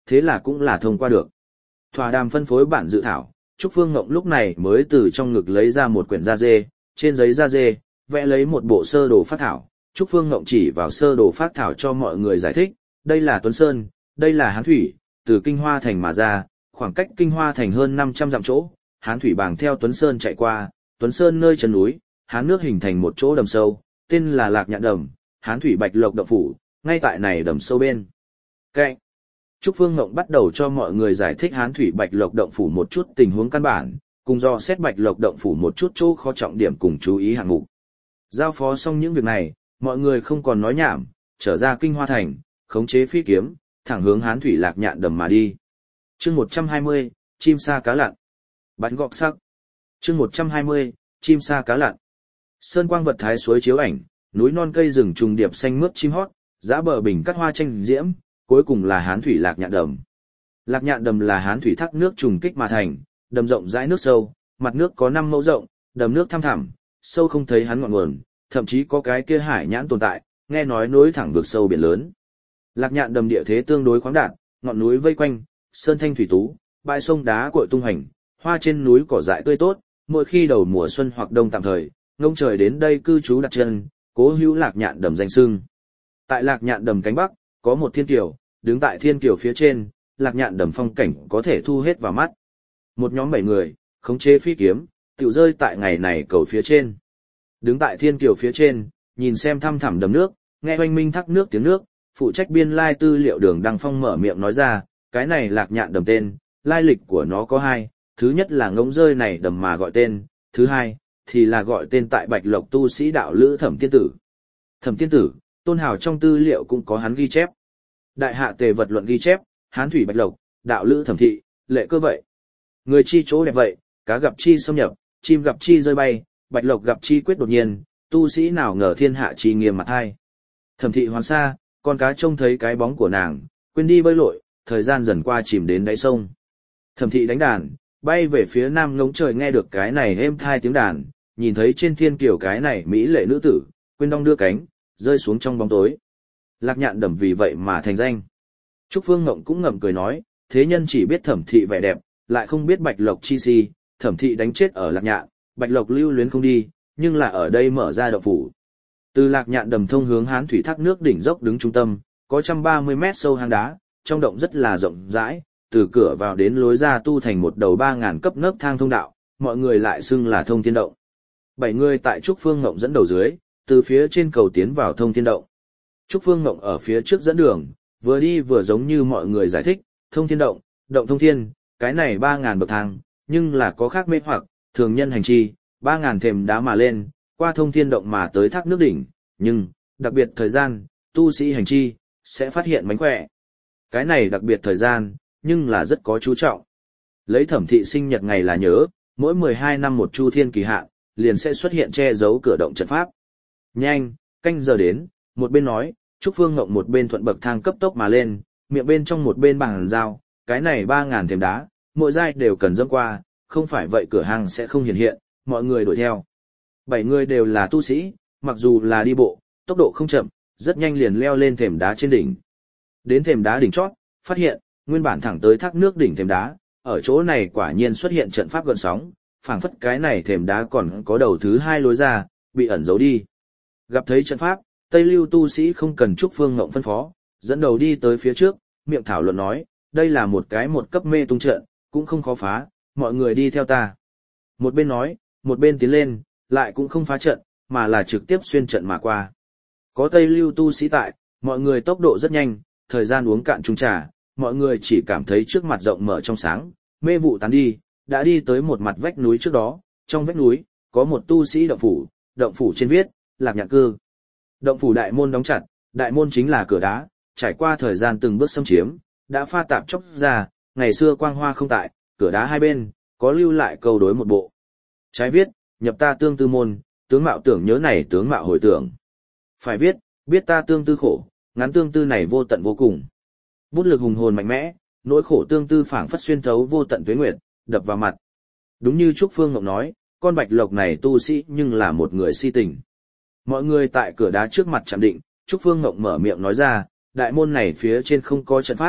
thế là cũng là thông qua được. Thỏa đàm phân phối bản dự thảo, Trúc Phương Ngộng lúc này mới từ trong ngực lấy ra một quyển da dê, trên giấy da dê, vẽ lấy một bộ sơ đồ phác thảo. Trúc Phương Ngộng chỉ vào sơ đồ phác thảo cho mọi người giải thích, đây là Tuấn Sơn, đây là Hán Thủy, từ Kinh Hoa Thành mà ra, khoảng cách Kinh Hoa Thành hơn 500 dặm chỗ, Hán Thủy bàng theo Tuấn Sơn chạy qua, Tuấn Sơn nơi chân núi, Hán nước hình thành một chỗ đầm sâu, tên là Lạc Nhạn Đầm, Hán Thủy Bạch Lộc động phủ, ngay tại này đầm sâu bên cạnh. Trúc Phương Ngộng bắt đầu cho mọi người giải thích Hán Thủy Bạch Lộc động phủ một chút tình huống căn bản, cùng do xét Bạch Lộc động phủ một chút chỗ khó trọng điểm cùng chú ý hạng mục. Giao phó xong những việc này, mọi người không còn nói nhảm, trở ra Kinh Hoa Thành, khống chế phi kiếm, thẳng hướng Hán Thủy Lạc Nhạn Đầm mà đi. Chương 120, chim sa cá lặn. Bạch gọc sắc. Chương 120, chim sa cá lặn. Sơn quang vật thái suối chiếu ảnh, núi non cây rừng trùng điệp xanh mướt chim hót, giá bờ bình cắt hoa tranh diễm, cuối cùng là Hán Thủy Lạc Nhạn Đầm. Lạc Nhạn Đầm là Hán Thủy thác nước trùng kích mà thành, đầm rộng rãi nước sâu, mặt nước có 5 mẫu rộng, đầm nước thăm thẳm, sâu không thấy hắn ngọn nguồn, thậm chí có cái kia hải nhãn tồn tại, nghe nói nối thẳng vượt sâu biển lớn. Lạc Nhạn Đầm địa thế tương đối khoáng đạt, ngọn núi vây quanh, sơn thanh thủy tú, bãi sông đá cội tung hành, hoa trên núi cỏ dại tươi tốt, mỗi khi đầu mùa xuân hoặc đông tạm thời, ngông trời đến đây cư trú đặt chân, cố hữu Lạc Nhạn Đầm danh xưng. Tại Lạc Nhạn Đầm cánh bắc, có một thiên kiều, đứng tại thiên kiều phía trên, Lạc Nhạn Đầm phong cảnh có thể thu hết vào mắt. Một nhóm 7 người, khống chế phi kiếm, tiểu rơi tại ngày này cầu phía trên. Đứng tại thiên kiều phía trên, nhìn xem thăm thẳm đầm nước, nghe oanh minh thác nước tiếng nước, phụ trách biên lai tư liệu Đường Đăng Phong mở miệng nói ra, cái này Lạc Nhạn Đầm tên, lai lịch của nó có 2, thứ nhất là ngỗng rơi này đầm mà gọi tên, thứ hai thì là gọi tên tại Bạch Lộc tu sĩ đạo lữ Thẩm Tiên Tử. Thẩm Tiên Tử, Tôn Hào trong tư liệu cũng có hắn ghi chép. Đại hạ tề vật luận ghi chép, Hán Thủy Bạch Lộc, đạo lữ Thẩm Thị, lệ cơ vậy. Người chi chỗ đẹp vậy, cá gặp chi xâm nhập, chim gặp chi rơi bay, Bạch Lộc gặp chi quyết đột nhiên, tu sĩ nào ngờ thiên hạ chi nghiêm mặt hai. Thẩm Thị hoán xa, con cá trông thấy cái bóng của nàng, quên đi bơi lội, thời gian dần qua chìm đến đáy sông. Thẩm Thị đánh đàn, bay về phía nam ngống trời nghe được cái này êm thai tiếng đàn, nhìn thấy trên thiên kiều cái này mỹ lệ nữ tử, quên đong đưa cánh, rơi xuống trong bóng tối. Lạc Nhạn Đầm vì vậy mà thành danh. Trúc Phương Ngộng cũng ngậm cười nói, thế nhân chỉ biết Thẩm Thị vẻ đẹp, lại không biết Bạch Lộc chi si, Thẩm Thị đánh chết ở Lạc Nhạn, Bạch Lộc lưu luyến không đi, nhưng là ở đây mở ra động phủ. Từ Lạc Nhạn Đầm thông hướng Hán Thủy thác nước đỉnh dốc đứng trung tâm, có 130 mét sâu hang đá, trong động rất là rộng rãi, từ cửa vào đến lối ra tu thành một đầu 3000 cấp nấc thang thông đạo, mọi người lại xưng là Thông Thiên Động. 7 người tại Trúc Phương Ngộng dẫn đầu dưới, từ phía trên cầu tiến vào Thông Thiên Động. Trúc Phương Ngộng ở phía trước dẫn đường, vừa đi vừa giống như mọi người giải thích, Thông Thiên Động, động thông thiên, cái này 3000 bậc thang, nhưng là có khác mê hoặc, thường nhân hành chi, 3000 thềm đá mà lên, qua Thông Thiên Động mà tới thác nước đỉnh, nhưng, đặc biệt thời gian, tu sĩ hành chi, sẽ phát hiện mánh khỏe. Cái này đặc biệt thời gian, nhưng là rất có chú trọng. Lấy Thẩm Thị sinh nhật ngày là nhớ, mỗi 12 năm một chu thiên kỳ hạn, liền sẽ xuất hiện che giấu cửa động trận pháp. Nhanh, canh giờ đến, một bên nói, Trúc Phương Ngộng một bên thuận bậc thang cấp tốc mà lên, miệng bên trong một bên bằng dao, cái này 3000 thềm đá, mỗi giai đều cần dẫm qua, không phải vậy cửa hàng sẽ không hiện, mọi người đuổi theo. 7 người đều là tu sĩ, mặc dù là đi bộ, tốc độ không chậm, rất nhanh liền leo lên thềm đá trên đỉnh. Đến thềm đá đỉnh chót, phát hiện, nguyên bản thẳng tới thác nước đỉnh thềm đá, ở chỗ này quả nhiên xuất hiện trận pháp gợn sóng, phảng phất cái này thềm đá còn có đầu thứ 2 lối ra, bị ẩn giấu đi. Gặp thấy trận pháp, Tây Lưu tu sĩ không cần Trúc Phương Ngộng phân phó, dẫn đầu đi tới phía trước, miệng thảo luận nói, đây là một cái một cấp mê tung trận, cũng không khó phá, mọi người đi theo ta. Một bên nói, một bên tiến lên, lại cũng không phá trận, mà là trực tiếp xuyên trận mà qua. Có Tây Lưu tu sĩ tại, mọi người tốc độ rất nhanh, thời gian uống cạn chung trà, mọi người chỉ cảm thấy trước mặt rộng mở trong sáng, mê vụ tán đi, đã đi tới một mặt vách núi trước đó, trong vách núi, có một tu sĩ động phủ trên viết, Lạc Nhạn cư. Động phủ đại môn đóng chặt, đại môn chính là cửa đá, trải qua thời gian từng bước xâm chiếm, đã pha tạp chóc ra, ngày xưa quang hoa không tại, cửa đá hai bên, có lưu lại câu đối một bộ. Trái viết, nhập ta tương tư môn, tướng mạo tưởng nhớ này tướng mạo hồi tưởng. Phải viết, biết ta tương tư khổ, ngắn tương tư này vô tận vô cùng. Bút lực hùng hồn mạnh mẽ, nỗi khổ tương tư phảng phất xuyên thấu vô tận tuế nguyệt, đập vào mặt. Đúng như Trúc Phương Ngộng nói, con Bạch Lộc này tu sĩ nhưng là một người si tình. Mọi người tại cửa đá trước mặt chạm định, Trúc Phương Ngộng mở miệng nói ra, đại môn này phía trên không có trận pháp,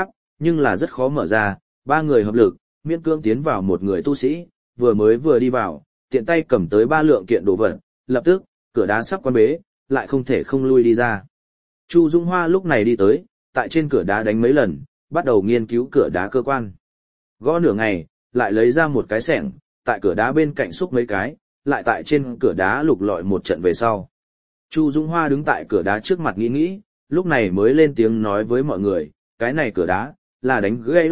nhưng là rất khó mở ra, ba người hợp lực, miễn cưỡng tiến vào một người tu sĩ, vừa đi vào, tiện tay cầm tới ba lượng kiện đồ vật, lập tức, cửa đá sắp quan bế, lại không thể không lui đi ra. Chu Dung Hoa lúc này đi tới, tại trên cửa đá đánh mấy lần, bắt đầu nghiên cứu cửa đá cơ quan. Gõ nửa ngày, lại lấy ra một cái xẻng, tại cửa đá bên cạnh xúc mấy cái, lại tại trên cửa đá lục lọi một trận về sau. Chu Dung Hoa đứng tại cửa đá trước mặt nghĩ, lúc này mới lên tiếng nói với mọi người, cái này cửa đá, là đánh gãy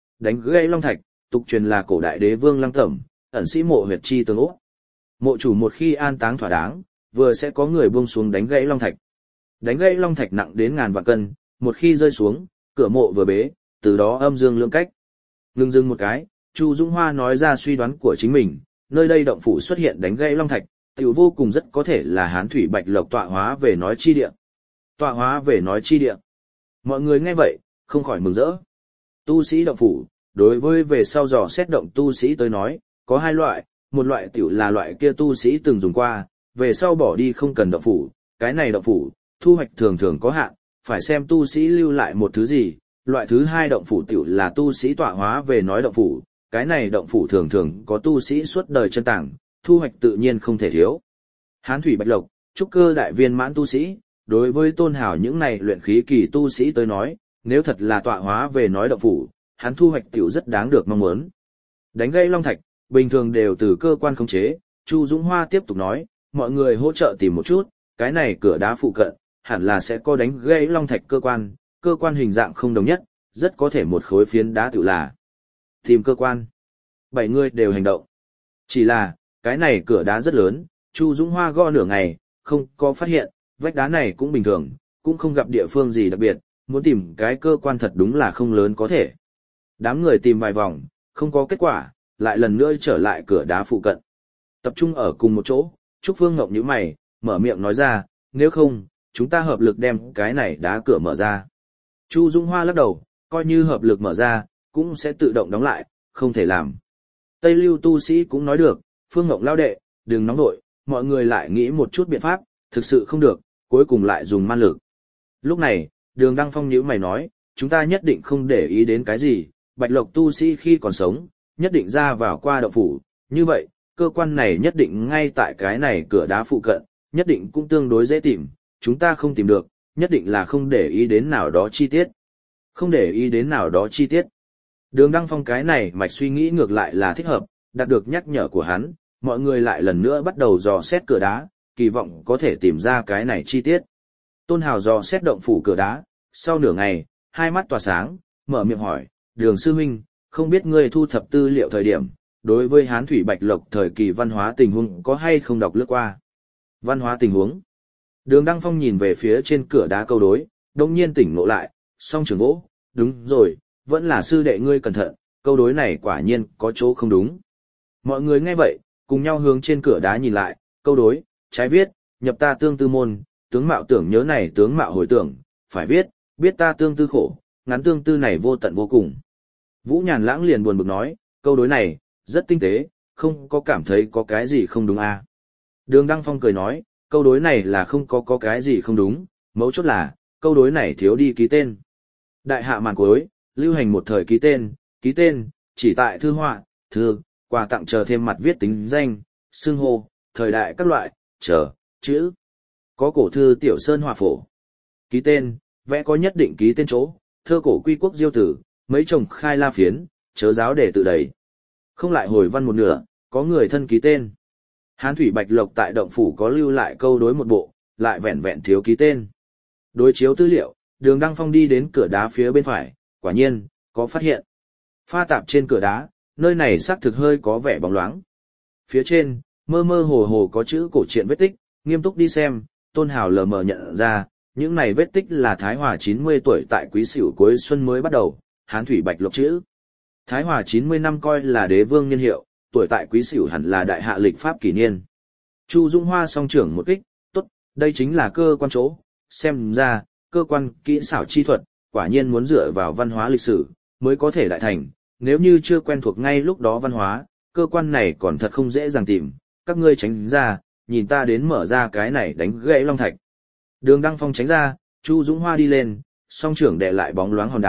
long thạch, tục truyền là cổ đại đế vương Lăng Tẩm, ẩn sĩ mộ huyệt chi tương ốc. Mộ chủ một khi an táng thỏa đáng, vừa sẽ có người buông xuống đánh gãy long thạch. Đánh gãy long thạch nặng đến ngàn vạn cân, một khi rơi xuống, cửa mộ vừa bế, từ đó âm dương lưỡng cách. Ngưng dưng một cái, Chu Dung Hoa nói ra suy đoán của chính mình, nơi đây động phủ xuất hiện đánh gãy long thạch, tiểu vô cùng rất có thể là Hán Thủy Bạch Lộc tọa hóa về nói chi địa. Tọa hóa về nói chi địa. Mọi người nghe vậy, không khỏi mừng rỡ. Tu sĩ động phủ, đối với về sau dò xét động tu sĩ tới nói, có hai loại, một loại tiểu là loại kia tu sĩ từng dùng qua, về sau bỏ đi không cần động phủ, cái này động phủ, thu hoạch thường thường có hạn, phải xem tu sĩ lưu lại một thứ gì, loại thứ hai động phủ tiểu là tu sĩ tọa hóa về nói động phủ, cái này động phủ thường thường có tu sĩ suốt đời chân tàng, thu hoạch tự nhiên không thể thiếu. Hán Thủy Bạch Lộc, trúc cơ đại viên mãn tu sĩ, đối với Tôn Hào những này luyện khí kỳ tu sĩ tới nói, nếu thật là tọa hóa về nói động phủ, hắn thu hoạch tiểu rất đáng được mong muốn. Đánh gãy long thạch, bình thường đều từ cơ quan khống chế, Chu Dũng Hoa tiếp tục nói, mọi người hỗ trợ tìm một chút, cái này cửa đá phụ cận, hẳn là sẽ có đánh gãy long thạch cơ quan hình dạng không đồng nhất, rất có thể một khối phiến đá tự là. Tìm cơ quan. 7 người đều hành động. Chỉ là, cái này cửa đá rất lớn, Chu Dũng Hoa gõ nửa ngày, không có phát hiện, vách đá này cũng bình thường, cũng không gặp địa phương gì đặc biệt, muốn tìm cái cơ quan thật đúng là không lớn có thể. Đám người tìm vài vòng, không có kết quả, lại lần nữa trở lại cửa đá phụ cận. Tập trung ở cùng một chỗ, Trúc Phương Ngọc nhíu mày, mở miệng nói ra, nếu không, chúng ta hợp lực đem cái này đá cửa mở ra. Chu Dung Hoa lắc đầu, coi như hợp lực mở ra, cũng sẽ tự động đóng lại, không thể làm. Tây Lưu tu sĩ cũng nói được, Phương Ngọc lao đệ, đừng nóng nội, mọi người lại nghĩ một chút biện pháp, thực sự không được, cuối cùng lại dùng man lực. Lúc này, Đường Đăng Phong nhíu mày nói, chúng ta nhất định không để ý đến cái gì, Bạch Lộc tu sĩ khi còn sống, nhất định ra vào qua động phủ, như vậy, cơ quan này nhất định ngay tại cái này cửa đá phụ cận, nhất định cũng tương đối dễ tìm, chúng ta không tìm được, nhất định là không để ý đến nào đó chi tiết. Không để ý đến nào đó chi tiết. Đường Đăng Phong cái này mạch suy nghĩ ngược lại là thích hợp, đạt được nhắc nhở của hắn, mọi người lại lần nữa bắt đầu dò xét cửa đá, kỳ vọng có thể tìm ra cái này chi tiết. Tôn Hào dò xét động phủ cửa đá, sau nửa ngày, hai mắt tỏa sáng, mở miệng hỏi, Đường sư huynh, không biết ngươi thu thập tư liệu thời điểm, đối với Hán Thủy Bạch Lộc thời kỳ văn hóa tình huống có hay không đọc lướt qua? Văn hóa tình huống. Đường Đăng Phong nhìn về phía trên cửa đá câu đối, đồng nhiên tỉnh ngộ lại, song trường vỗ, đúng rồi, vẫn là sư đệ ngươi cẩn thận, câu đối này quả nhiên có chỗ không đúng. Mọi người nghe vậy, cùng nhau hướng trên cửa đá nhìn lại, câu đối, trái viết, nhập ta tương tư môn, tướng mạo tưởng nhớ này tướng mạo hồi tưởng, phải viết, biết ta tương tư khổ, ngắn tương tư này vô tận vô cùng. Vũ Nhàn Lãng liền buồn bực nói, câu đối này, rất tinh tế, không có cảm thấy có cái gì không đúng à. Đường Đăng Phong cười nói, câu đối này là không có cái gì không đúng, mấu chốt là, câu đối này thiếu đi ký tên. Đại hạ màn cuối, lưu hành một thời ký tên, chỉ tại thư họa, thư, quà tặng chờ thêm mặt viết tính danh, xưng hô, thời đại các loại, chờ, chữ. Có cổ thư tiểu sơn họa phổ. Ký tên, vẽ có nhất định ký tên chỗ, thơ cổ quy quốc diêu tử, mấy chồng khai la phiến, chớ giáo để tự đầy. Không lại hồi văn một nửa, có người thân ký tên. Hán Thủy Bạch Lộc tại động phủ có lưu lại câu đối một bộ, lại vẹn vẹn thiếu ký tên. Đối chiếu tư liệu, Đường Đăng Phong đi đến cửa đá phía bên phải, quả nhiên, có phát hiện. Pha tạp trên cửa đá, nơi này xác thực hơi có vẻ bóng loáng. Phía trên, mơ mơ hồ hồ có chữ cổ truyện vết tích, nghiêm túc đi xem, Tôn Hào lờ mờ nhận ra, những này vết tích là Thái Hòa 90 tuổi tại Quý Sửu cuối xuân mới bắt đầu, Hán Thủy Bạch Lộc chữ. Thái Hòa 90 năm coi là đế vương niên hiệu, tuổi tại Quý Sửu hẳn là đại hạ lịch pháp kỷ niên. Chu Dung Hoa song trưởng một kích, tốt, đây chính là cơ quan chỗ, xem ra, cơ quan kỹ xảo chi thuật, quả nhiên muốn dựa vào văn hóa lịch sử, mới có thể đại thành, nếu như chưa quen thuộc ngay lúc đó văn hóa, cơ quan này còn thật không dễ dàng tìm, các ngươi tránh ra, nhìn ta đến mở ra cái này đánh gãy long thạch. Đường Đăng Phong tránh ra, Chu Dũng Hoa đi lên, song trưởng đè lại bóng loáng hòn đá,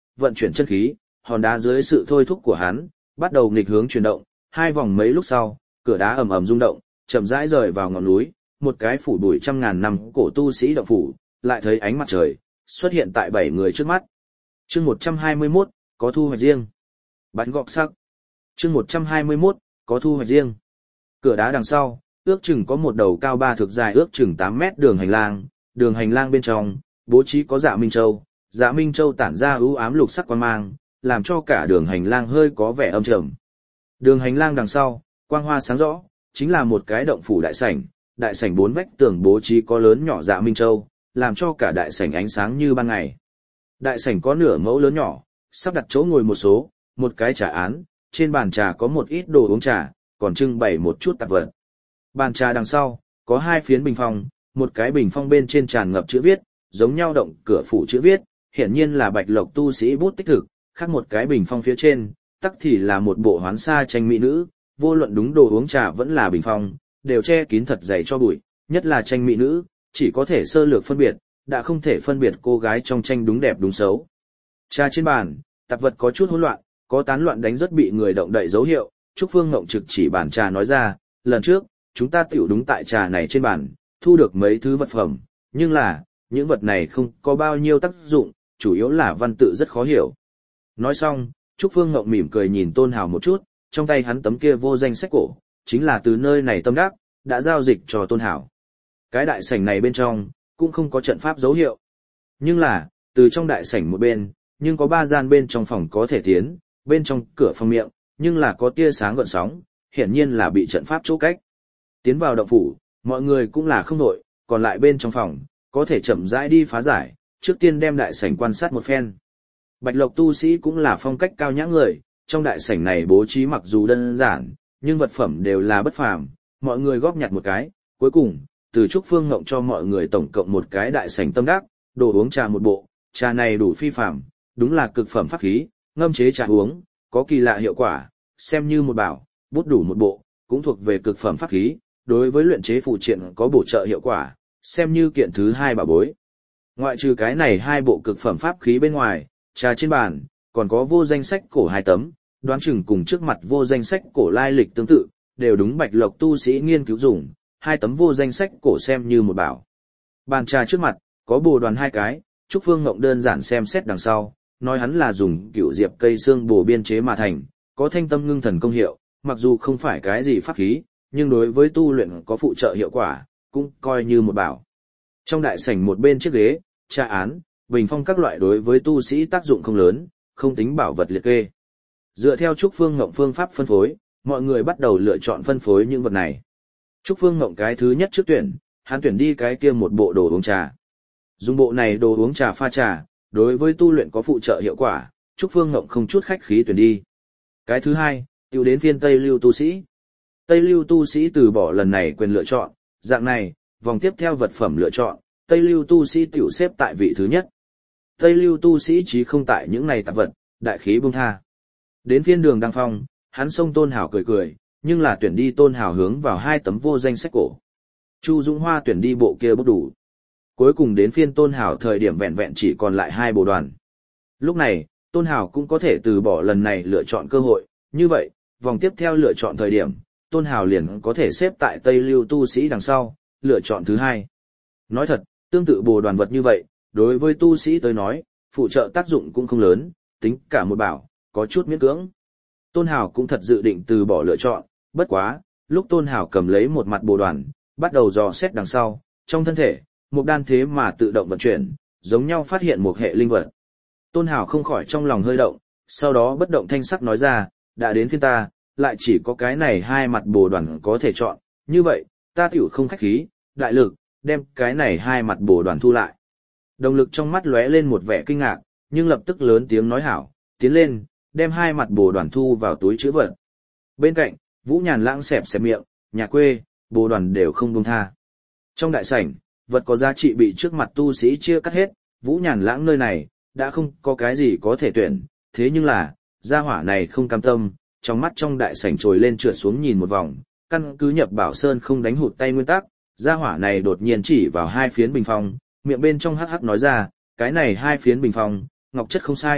vận chuyển chân khí, hòn đá dưới sự thôi thúc của hắn, bắt đầu nghịch hướng chuyển động, hai vòng mấy lúc sau, cửa đá ầm ầm rung động, chậm rãi rời vào ngọn núi, một cái phủ bụi trăm ngàn năm cổ tu sĩ động phủ, lại thấy ánh mặt trời xuất hiện tại 7 người trước mắt. Chương 121, có thu hoạch riêng. Bắn gọc sắc. Chương 121, có thu hoạch riêng. Cửa đá đằng sau, ước chừng có một đầu cao 3 thước dài ước chừng 8 mét đường hành lang bên trong, bố trí có Dạ Minh Châu. Dạ Minh Châu tản ra ưu ám lục sắc quang mang, làm cho cả đường hành lang hơi có vẻ âm trầm. Đường hành lang đằng sau, quang hoa sáng rõ, chính là một cái động phủ đại sảnh 4 vách tường bố trí có lớn nhỏ Dạ Minh Châu, làm cho cả đại sảnh ánh sáng như ban ngày. Đại sảnh có nửa mẫu lớn nhỏ, sắp đặt chỗ ngồi một số, một cái trà án, trên bàn trà có một ít đồ uống trà, còn trưng bày một chút tạp vật. Bàn trà đằng sau, có 2 phiến bình phong, một cái bình phong bên trên tràn ngập chữ viết, giống nhau động cửa phủ chữ viết, hiển nhiên là Bạch Lộc tu sĩ bút tích thực, khác một cái bình phong phía trên, tắc thì là một bộ hoán sa tranh mỹ nữ, vô luận đúng đồ uống trà vẫn là bình phong, đều che kín thật dày cho bụi, nhất là tranh mỹ nữ, chỉ có thể sơ lược phân biệt, đã không thể phân biệt cô gái trong tranh đúng đẹp đúng xấu. Trà trên bàn, tạp vật có chút hỗn loạn, có tán loạn đánh rất bị người động đậy dấu hiệu, Trúc Phương Ngộng trực chỉ bàn trà nói ra, lần trước, chúng ta tiểu đúng tại trà này trên bàn, thu được mấy thứ vật phẩm, nhưng là, những vật này không có bao nhiêu tác dụng, chủ yếu là văn tự rất khó hiểu. Nói xong, Trúc Phương Ngộng mỉm cười nhìn Tôn Hào một chút, trong tay hắn tấm kia vô danh sách cổ, chính là từ nơi này tâm đắc, đã giao dịch cho Tôn Hào. Cái đại sảnh này bên trong, cũng không có trận pháp dấu hiệu. Nhưng là, từ trong đại sảnh một bên, nhưng có 3 gian bên trong phòng có thể tiến, bên trong cửa phòng miệng, nhưng là có tia sáng gợn sóng, hiển nhiên là bị trận pháp chỗ cách. Tiến vào động phủ, mọi người cũng là không nội, còn lại bên trong phòng, có thể chậm rãi đi phá giải, trước tiên đem đại sảnh quan sát một phen. Bạch Lộc tu sĩ cũng là phong cách cao nhã người, trong đại sảnh này bố trí mặc dù đơn giản, nhưng vật phẩm đều là bất phàm, mọi người góp nhặt một cái, cuối cùng, từ Trúc Phương Ngộng cho mọi người tổng cộng một cái đại sảnh tâm đắc, đồ uống trà một bộ, trà này đủ phi phàm, đúng là cực phẩm pháp khí, ngâm chế trà uống, có kỳ lạ hiệu quả, xem như một bảo, bút đủ một bộ, cũng thuộc về cực phẩm pháp khí, đối với luyện chế phụ triện có bổ trợ hiệu quả, xem như kiện thứ 2 bảo bối. Ngoại trừ cái này 2 bộ cực phẩm pháp khí bên ngoài, trà trên bàn, còn có vô danh sách cổ 2 tấm, đoán chừng cùng trước mặt vô danh sách cổ lai lịch tương tự, đều đúng Bạch Lộc tu sĩ nghiên cứu dùng, 2 tấm vô danh sách cổ xem như một bảo. Bàn trà trước mặt, có bồ đoàn 2 cái, Trúc Phương Ngộng đơn giản xem xét đằng sau, nói hắn là dùng cựu diệp cây xương bồ biên chế mà thành, có thanh tâm ngưng thần công hiệu, mặc dù không phải cái gì pháp khí, nhưng đối với tu luyện có phụ trợ hiệu quả, cũng coi như một bảo. Trong đại sảnh một bên chiếc ghế, trà án, bình phong các loại đối với tu sĩ tác dụng không lớn, không tính bảo vật liệt kê. Dựa theo Trúc Phương Ngộng phương pháp phân phối, mọi người bắt đầu lựa chọn phân phối những vật này. Trúc Phương Ngộng cái thứ nhất trước tuyển, hắn tuyển đi cái kia một bộ đồ uống trà. Dùng bộ này đồ uống trà pha trà, đối với tu luyện có phụ trợ hiệu quả, Trúc Phương Ngộng không chút khách khí tuyển đi. Cái thứ hai, tiêu đến phiên Tây Lưu tu sĩ. Tây Lưu tu sĩ từ bỏ lần này quyền lựa chọn, dạng này, vòng tiếp theo vật phẩm lựa chọn, Tây Lưu tu sĩ tiểu xếp tại vị thứ nhất. Tây Lưu tu sĩ chí không tại những này tạp vật, đại khí buông tha. Đến phiên Đường Đăng Phong, hắn xông Tôn Hảo cười cười, nhưng là tuyển đi Tôn Hảo hướng vào 2 tấm vô danh sách cổ. Chu Dũng Hoa tuyển đi bộ kia bút đủ. Cuối cùng đến phiên Tôn Hảo thời điểm vẹn vẹn chỉ còn lại 2 bộ đoàn. Lúc này, Tôn Hảo cũng có thể từ bỏ lần này lựa chọn cơ hội, như vậy, vòng tiếp theo lựa chọn thời điểm, Tôn Hảo liền có thể xếp tại Tây Lưu tu sĩ đằng sau, lựa chọn thứ 2. Nói thật, tương tự bồ đoàn vật như vậy, đối với tu sĩ tới nói, phụ trợ tác dụng cũng không lớn, tính cả một bảo, có chút miễn cưỡng. Tôn Hảo cũng thật dự định từ bỏ lựa chọn, bất quá, lúc Tôn Hảo cầm lấy một mặt bồ đoàn, bắt đầu dò xét đằng sau, trong thân thể, một đan thế mà tự động vận chuyển, giống nhau phát hiện một hệ linh vật. Tôn Hảo không khỏi trong lòng hơi động, sau đó bất động thanh sắc nói ra, đã đến phiên ta, lại chỉ có cái này 2 mặt bồ đoàn có thể chọn, như vậy, ta tiểu không khách khí, đại lực, đem cái này 2 mặt bồ đoàn thu lại. Đồng lực trong mắt lóe lên một vẻ kinh ngạc, nhưng lập tức lớn tiếng nói hảo, tiến lên, đem 2 mặt bồ đoàn thu vào túi trữ vật. Bên cạnh, Vũ Nhàn Lãng xẹp xẹp miệng, nhà quê, bồ đoàn đều không buông tha. Trong đại sảnh, vật có giá trị bị trước mặt tu sĩ chia cắt hết, Vũ Nhàn Lãng nơi này, đã không có cái gì có thể tuyển, thế nhưng là, gia hỏa này không cam tâm, trong mắt trong đại sảnh trồi lên trượt xuống nhìn một vòng, căn cứ Nhập Bảo Sơn không đánh hụt tay nguyên tắc, gia hỏa này đột nhiên chỉ vào 2 phiến bình phong, miệng bên trong hắc hắc nói ra, cái này 2 phiến bình phong, ngọc chất không sai,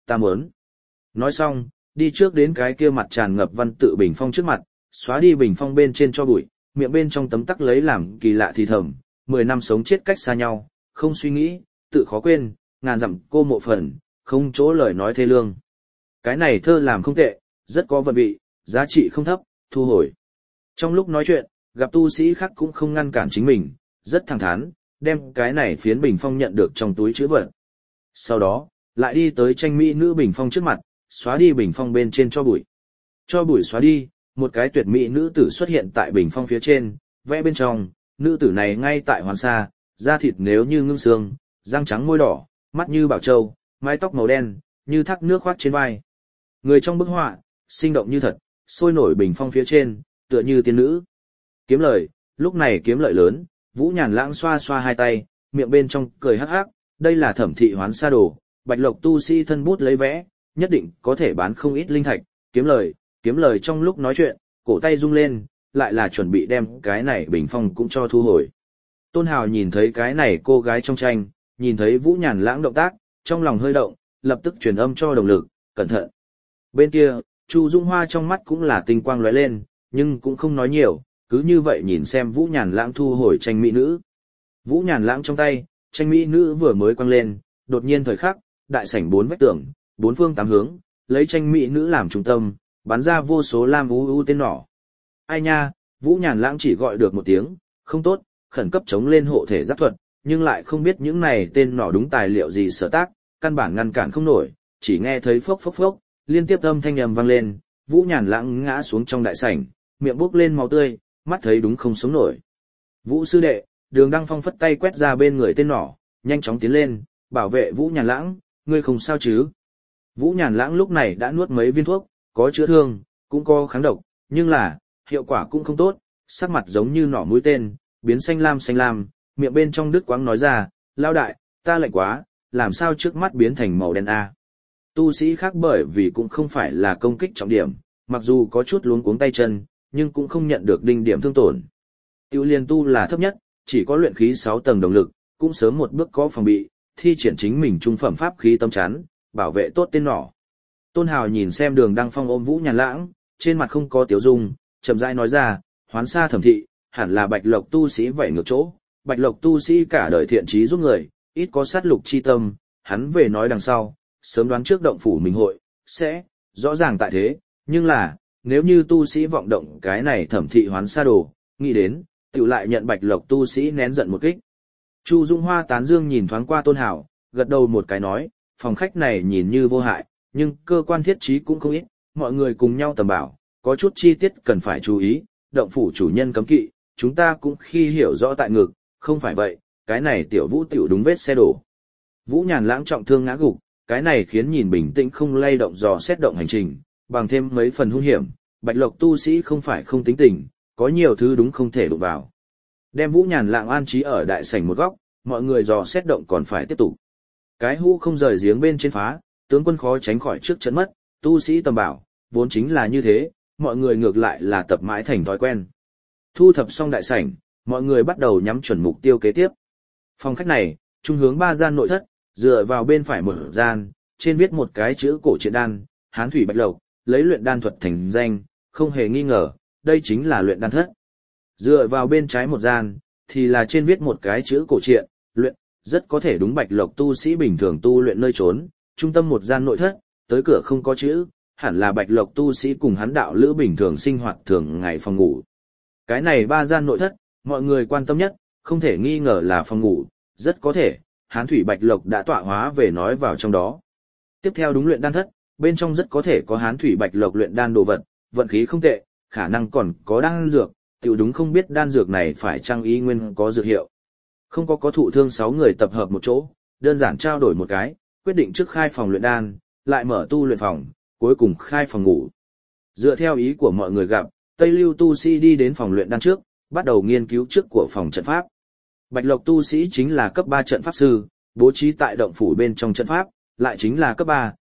ta muốn. Nói xong, đi trước đến cái kia mặt tràn ngập văn tự bình phong trước mặt, xóa đi bình phong bên trên cho bụi, miệng bên trong tấm tắc lấy làm kỳ lạ thì thầm, 10 năm sống chết cách xa nhau, không suy nghĩ, tự khó quên, ngàn dặm cô mộ phần, không chỗ lời nói thê lương. Cái này thơ làm không tệ, rất có vận vị, giá trị không thấp, thu hồi. Trong lúc nói chuyện, gặp tu sĩ khác cũng không ngăn cản chính mình, rất thẳng thắn, đem cái này phiến bình phong nhận được trong túi chữ vật. Sau đó, lại đi tới tranh mỹ nữ bình phong trước mặt, xóa đi bình phong bên trên cho bụi. Cho bụi xóa đi, một cái tuyệt mỹ nữ tử xuất hiện tại bình phong phía trên, vẽ bên trong, nữ tử này ngay tại hoàn sa, da thịt nếu như ngưng xương, răng trắng môi đỏ, mắt như bảo châu, mái tóc màu đen, như thác nước khoác trên vai. Người trong bức họa, sinh động như thật, sôi nổi bình phong phía trên, tựa như tiên nữ. Kiếm lời, lúc này kiếm lợi lớn, Vũ Nhàn Lãng xoa xoa hai tay, miệng bên trong cười hắc hắc, đây là Thẩm Thị Hoán Sa đồ, Bạch Lộc tu sĩ thân bút lấy vẽ, nhất định có thể bán không ít linh thạch, kiếm lời trong lúc nói chuyện, cổ tay rung lên, lại là chuẩn bị đem cái này bình phong cũng cho thu hồi. Tôn Hào nhìn thấy cái này cô gái trong tranh, nhìn thấy Vũ Nhàn Lãng động tác, trong lòng hơi động, lập tức truyền âm cho đồng lực, cẩn thận. Bên kia, Chu Dung Hoa trong mắt cũng là tinh quang lóe lên, nhưng cũng không nói nhiều, cứ như vậy nhìn xem Vũ Nhàn Lãng thu hồi tranh mỹ nữ. Vũ Nhàn Lãng trong tay, tranh mỹ nữ vừa mới quăng lên, đột nhiên thời khắc, đại sảnh 4 vách tường, 4 phương 8 hướng, lấy tranh mỹ nữ làm trung tâm, bắn ra vô số lam u tên nỏ. Ai nha, Vũ Nhàn Lãng chỉ gọi được một tiếng, không tốt, khẩn cấp chống lên hộ thể giáp thuật, nhưng lại không biết những này tên nỏ đúng tài liệu gì sở tác, căn bản ngăn cản không nổi, chỉ nghe thấy phốc phốc phốc, liên tiếp âm thanh ầm vang lên, Vũ Nhàn Lãng ngã xuống trong đại sảnh, miệng bốc lên máu tươi, mắt thấy đúng không sống nổi. Vũ sư đệ, Đường Đăng Phong phất tay quét ra bên người tên nỏ, nhanh chóng tiến lên, bảo vệ Vũ Nhàn Lãng, ngươi không sao chứ? Vũ Nhàn Lãng lúc này đã nuốt mấy viên thuốc, có chữa thương, cũng có kháng độc, nhưng là, hiệu quả cũng không tốt, sắc mặt giống như nỏ mũi tên, biến xanh lam, miệng bên trong đứt quãng nói ra, lao đại, ta lạnh quá, làm sao trước mắt biến thành màu đen a? Tu sĩ khác bởi vì cũng không phải là công kích trọng điểm, mặc dù có chút luống cuống tay chân, nhưng cũng không nhận được đinh điểm thương tổn. Tiêu liên tu là thấp nhất, chỉ có luyện khí 6 tầng động lực, cũng sớm một bước có phòng bị, thi triển chính mình trung phẩm pháp khí tâm chắn, bảo vệ tốt tên nỏ. Tôn Hào nhìn xem Đường Đăng Phong ôm Vũ Nhàn Lãng, trên mặt không có tiếu dung, chậm rãi nói ra, Hoán Sa Thẩm Thị, hẳn là Bạch Lộc tu sĩ vậy ngược chỗ, Bạch Lộc tu sĩ cả đời thiện trí giúp người, ít có sát lục chi tâm, hắn về nói đằng sau, sớm đoán trước động phủ mình hội, sẽ, rõ ràng tại thế, nhưng là, nếu như tu sĩ vọng động cái này Thẩm Thị Hoán Sa đồ, nghĩ đến, tự lại nhận Bạch Lộc tu sĩ nén giận một kích. Chu Dung Hoa tán dương nhìn thoáng qua Tôn Hào, gật đầu một cái nói, phòng khách này nhìn như vô hại, nhưng cơ quan thiết trí cũng không ít, mọi người cùng nhau tầm bảo, có chút chi tiết cần phải chú ý, động phủ chủ nhân cấm kỵ, chúng ta cũng khi hiểu rõ tại ngực, không phải vậy, cái này tiểu Vũ tiểu đúng vết xe đổ. Vũ Nhàn Lãng trọng thương ngã gục, cái này khiến nhìn bình tĩnh không lay động dò xét động hành trình, bằng thêm mấy phần hung hiểm, Bạch Lộc tu sĩ không phải không tính tình, có nhiều thứ đúng không thể đụng vào. Đem Vũ Nhàn Lãng an trí ở đại sảnh một góc, mọi người dò xét động còn phải tiếp tục. Cái hũ không rời giếng bên trên phá, tướng quân khó tránh khỏi trước trận mất, tu sĩ tầm bảo, vốn chính là như thế, mọi người ngược lại là tập mãi thành thói quen. Thu thập xong đại sảnh, mọi người bắt đầu nhắm chuẩn mục tiêu kế tiếp. Phòng khách này, trung hướng 3 gian nội thất, dựa vào bên phải một gian, trên viết một cái chữ cổ truyện đan, Hán Thủy Bạch Lộc, lấy luyện đan thuật thành danh, không hề nghi ngờ, đây chính là luyện đan thất. Dựa vào bên trái một gian, thì là trên viết một cái chữ cổ truyện, luyện, rất có thể đúng Bạch Lộc tu sĩ bình thường tu luyện nơi trốn, trung tâm một gian nội thất, tới cửa không có chữ, hẳn là Bạch Lộc tu sĩ cùng hắn đạo lữ bình thường sinh hoạt thường ngày phòng ngủ. Cái này 3 gian nội thất, mọi người quan tâm nhất, không thể nghi ngờ là phòng ngủ, rất có thể, Hán Thủy Bạch Lộc đã tọa hóa về nói vào trong đó. Tiếp theo đúng luyện đan thất, bên trong rất có thể có Hán Thủy Bạch Lộc luyện đan đồ vật, vận khí không tệ, khả năng còn có đan dược, tiểu đúng không biết đan dược này phải chăng y nguyên có dược hiệu. Không có thụ thương 6 người tập hợp một chỗ, đơn giản trao đổi một cái, quyết định trước khai phòng luyện đan, lại mở tu luyện phòng, cuối cùng khai phòng ngủ. Dựa theo ý của mọi người gặp, Tây Lưu tu sĩ đi đến phòng luyện đan trước, bắt đầu nghiên cứu trước của phòng trận pháp. Bạch Lộc tu sĩ chính là cấp 3 trận pháp sư, bố trí tại động phủ bên trong trận pháp, lại chính là cấp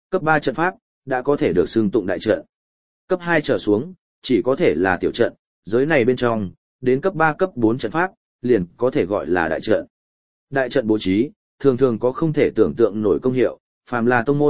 3 trận pháp, đã có thể được xưng tụng đại trận. Cấp 2 trở xuống, chỉ có thể là tiểu trận, giới này bên trong, đến cấp 3 cấp 4 trận pháp, liền có thể gọi là đại trận. Đại trận bố trí, thường thường có không thể tưởng tượng nổi công hiệu, phàm là tông môn,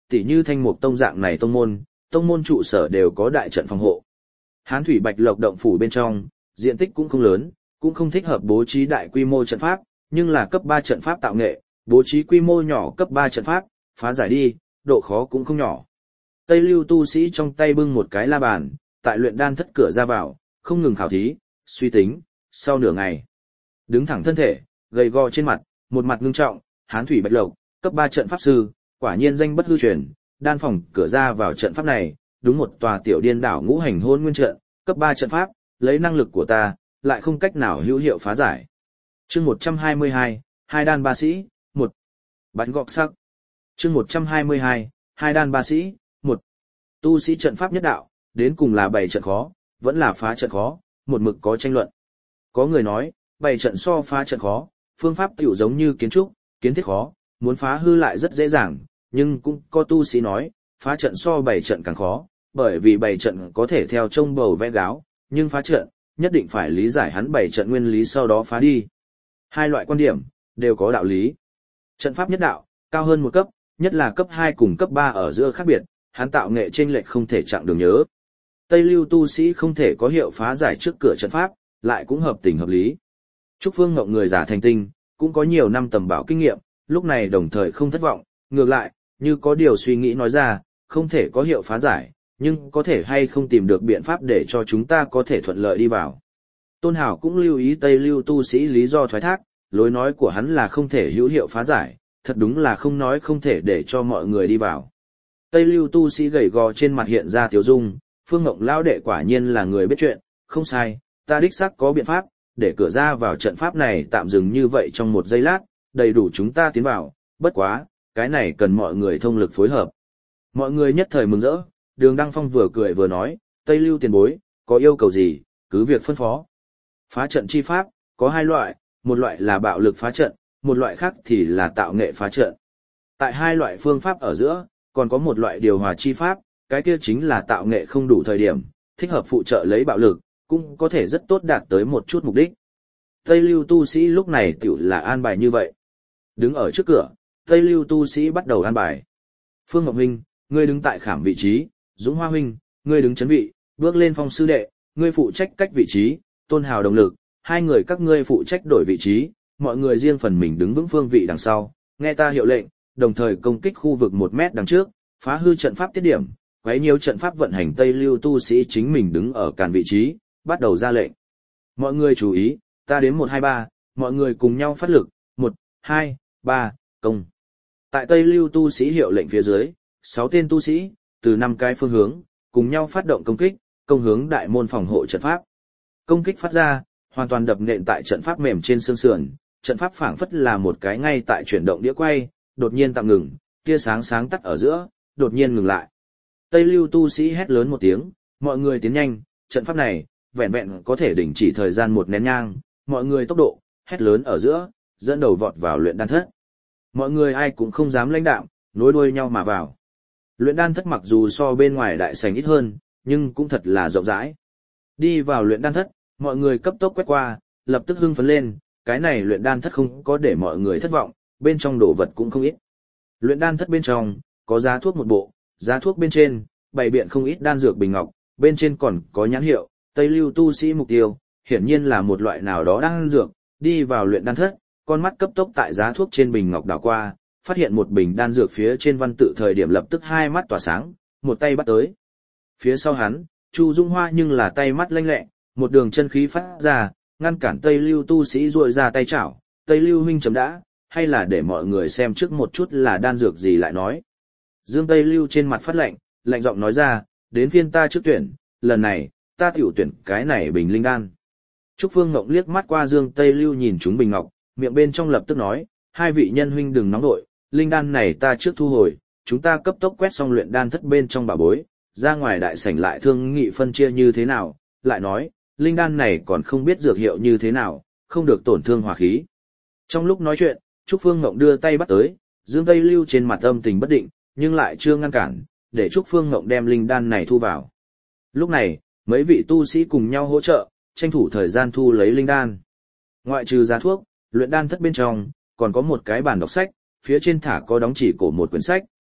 tỉ như Thanh Mục Tông dạng này tông môn trụ sở đều có đại trận phòng hộ. Hán Thủy Bạch Lộc động phủ bên trong, diện tích cũng không lớn, cũng không thích hợp bố trí đại quy mô trận pháp, nhưng là cấp 3 trận pháp tạo nghệ, bố trí quy mô nhỏ cấp 3 trận pháp, phá giải đi, độ khó cũng không nhỏ. Tây Lưu tu sĩ trong tay bưng một cái la bàn, tại luyện đan thất cửa ra vào, không ngừng khảo thí, suy tính, sau nửa ngày. Đứng thẳng thân thể, gầy gò trên mặt, một mặt ngưng trọng, Hán Thủy Bạch Lộc, cấp 3 trận pháp sư, quả nhiên danh bất hư truyền, đan phòng cửa ra vào trận pháp này, đúng một tòa tiểu điên đảo ngũ hành hôn nguyên trận, cấp 3 trận pháp, lấy năng lực của ta, lại không cách nào hữu hiệu phá giải. Chương 122, hai đan ba sĩ, 1. Bắn gọc sắc. Chương 122, hai đan ba sĩ, 1. Tu sĩ trận pháp nhất đạo, đến cùng là bày trận khó, vẫn là phá trận khó, một mực có tranh luận. Có người nói, bày trận so phá trận khó, phương pháp tiểu giống như kiến trúc, kiến thiết khó, muốn phá hư lại rất dễ dàng, nhưng cũng có tu sĩ nói, phá trận so bày trận càng khó, bởi vì bày trận có thể theo trông bầu vẽ gáo, nhưng phá trận, nhất định phải lý giải hắn bày trận nguyên lý sau đó phá đi. Hai loại quan điểm, đều có đạo lý. Trận pháp nhất đạo, cao hơn một cấp, nhất là cấp 2 cùng cấp 3 ở giữa khác biệt, hắn tạo nghệ chênh lệch không thể chặng đường nhớ. Tây Lưu tu sĩ không thể có hiệu phá giải trước cửa trận pháp, lại cũng hợp tình hợp lý. Trúc Phương Ngộng người giả thành tinh, cũng có nhiều năm tầm bảo kinh nghiệm, lúc này đồng thời không thất vọng, ngược lại, như có điều suy nghĩ nói ra, không thể có hiệu phá giải, nhưng có thể hay không tìm được biện pháp để cho chúng ta có thể thuận lợi đi vào. Tôn Hảo cũng lưu ý Tây Lưu tu sĩ lý do thoái thác, lối nói của hắn là không thể hữu hiệu phá giải, thật đúng là không nói không thể để cho mọi người đi vào. Tây Lưu tu sĩ gầy gò trên mặt hiện ra tiểu dung, Phương Ngộng lão đệ quả nhiên là người biết chuyện, không sai, ta đích xác có biện pháp, để cửa ra vào trận pháp này tạm dừng như vậy trong một giây lát, đầy đủ chúng ta tiến vào, bất quá, cái này cần mọi người thông lực phối hợp. Mọi người nhất thời mừng rỡ, Đường Đăng Phong vừa cười vừa nói, Tây Lưu tiền bối, có yêu cầu gì, cứ việc phân phó. Phá trận chi pháp, có hai loại, một loại là bạo lực phá trận, một loại khác thì là tạo nghệ phá trận. Tại hai loại phương pháp ở giữa, còn có một loại điều hòa chi pháp, cái kia chính là tạo nghệ không đủ thời điểm, thích hợp phụ trợ lấy bạo lực, cũng có thể rất tốt đạt tới một chút mục đích. Tây Lưu tu sĩ lúc này tiểu là an bài như vậy. Đứng ở trước cửa, Tây Lưu tu sĩ bắt đầu an bài. Phương Ngọc huynh, ngươi đứng tại khảm vị trí, Dũng Hoa huynh, ngươi đứng chấn vị, bước lên phong sư đệ, ngươi phụ trách cách vị trí, Tôn Hào đồng lực, hai người các ngươi phụ trách đổi vị trí, mọi người riêng phần mình đứng vững phương vị đằng sau, nghe ta hiệu lệnh, đồng thời công kích khu vực 1 mét đằng trước, phá hư trận pháp tiết điểm, quấy nhiễu trận pháp vận hành. Tây Lưu tu sĩ chính mình đứng ở càn vị trí, bắt đầu ra lệnh. Mọi người chú ý, ta đếm 1 2 3, mọi người cùng nhau phát lực, 1 2 3, công. Tại Tây Lưu tu sĩ hiệu lệnh phía dưới, 6 tên tu sĩ, từ 5 cái phương hướng, cùng nhau phát động công kích, công hướng đại môn phòng hộ trận pháp. Công kích phát ra, hoàn toàn đập nện tại trận pháp mềm trên xương sườn, trận pháp phảng phất là một cái ngay tại chuyển động đĩa quay, đột nhiên tạm ngừng, tia sáng sáng tắt ở giữa, đột nhiên ngừng lại. Tây Lưu tu sĩ hét lớn một tiếng, mọi người tiến nhanh, trận pháp này, vẹn vẹn có thể đình chỉ thời gian 1 nén nhang, mọi người tốc độ, hét lớn ở giữa, dẫn đầu vọt vào luyện đan thất. Mọi người ai cũng không dám lãnh đạm, nối đuôi nhau mà vào. Luyện đan thất mặc dù so bên ngoài đại sảnh ít hơn, nhưng cũng thật là rộng rãi. Đi vào luyện đan thất, mọi người cấp tốc quét qua, lập tức hưng phấn lên, cái này luyện đan thất không có để mọi người thất vọng, bên trong đồ vật cũng không ít. Luyện đan thất bên trong, có giá thuốc một bộ, giá thuốc bên trên, bày biện không ít đan dược bình ngọc, bên trên còn có nhãn hiệu, Tây Lưu tu sĩ mục tiêu, hiển nhiên là một loại nào đó đan dược, đi vào luyện đan thất, con mắt cấp tốc tại giá thuốc trên bình ngọc đảo qua, phát hiện một bình đan dược phía trên văn tự thời điểm lập tức hai mắt tỏa sáng, một tay bắt tới. Phía sau hắn, Chu Dung Hoa nhưng là tay mắt lanh lẹ, một đường chân khí phát ra, ngăn cản Tây Lưu tu sĩ duỗi ra tay chảo, Tây Lưu huynh chấm đã, hay là để mọi người xem trước một chút là đan dược gì lại nói. Dương Tây Lưu trên mặt phát lạnh, lạnh giọng nói ra, đến phiên ta trước tuyển, lần này, ta tiểu tuyển cái này bình linh đan. Trúc Phương Ngộng liếc mắt qua Dương Tây Lưu nhìn chúng bình ngọc, miệng bên trong lập tức nói, hai vị nhân huynh đừng nóng nội, linh đan này ta trước thu hồi, chúng ta cấp tốc quét xong luyện đan thất bên trong bảo bối, ra ngoài đại sảnh lại thương nghị phân chia như thế nào, lại nói, linh đan này còn không biết dược hiệu như thế nào, không được tổn thương hòa khí. Trong lúc nói chuyện, Trúc Phương Ngộng đưa tay bắt tới, Dương Tây Lưu trên mặt âm tình bất định, nhưng lại chưa ngăn cản, để Trúc Phương Ngộng đem linh đan này thu vào. Lúc này, mấy vị tu sĩ cùng nhau hỗ trợ, tranh thủ thời gian thu lấy linh đan. Ngoại trừ giá thuốc, luyện đan thất bên trong, còn có một cái bàn đọc sách, phía trên thả có đóng chỉ cổ một quyển sách,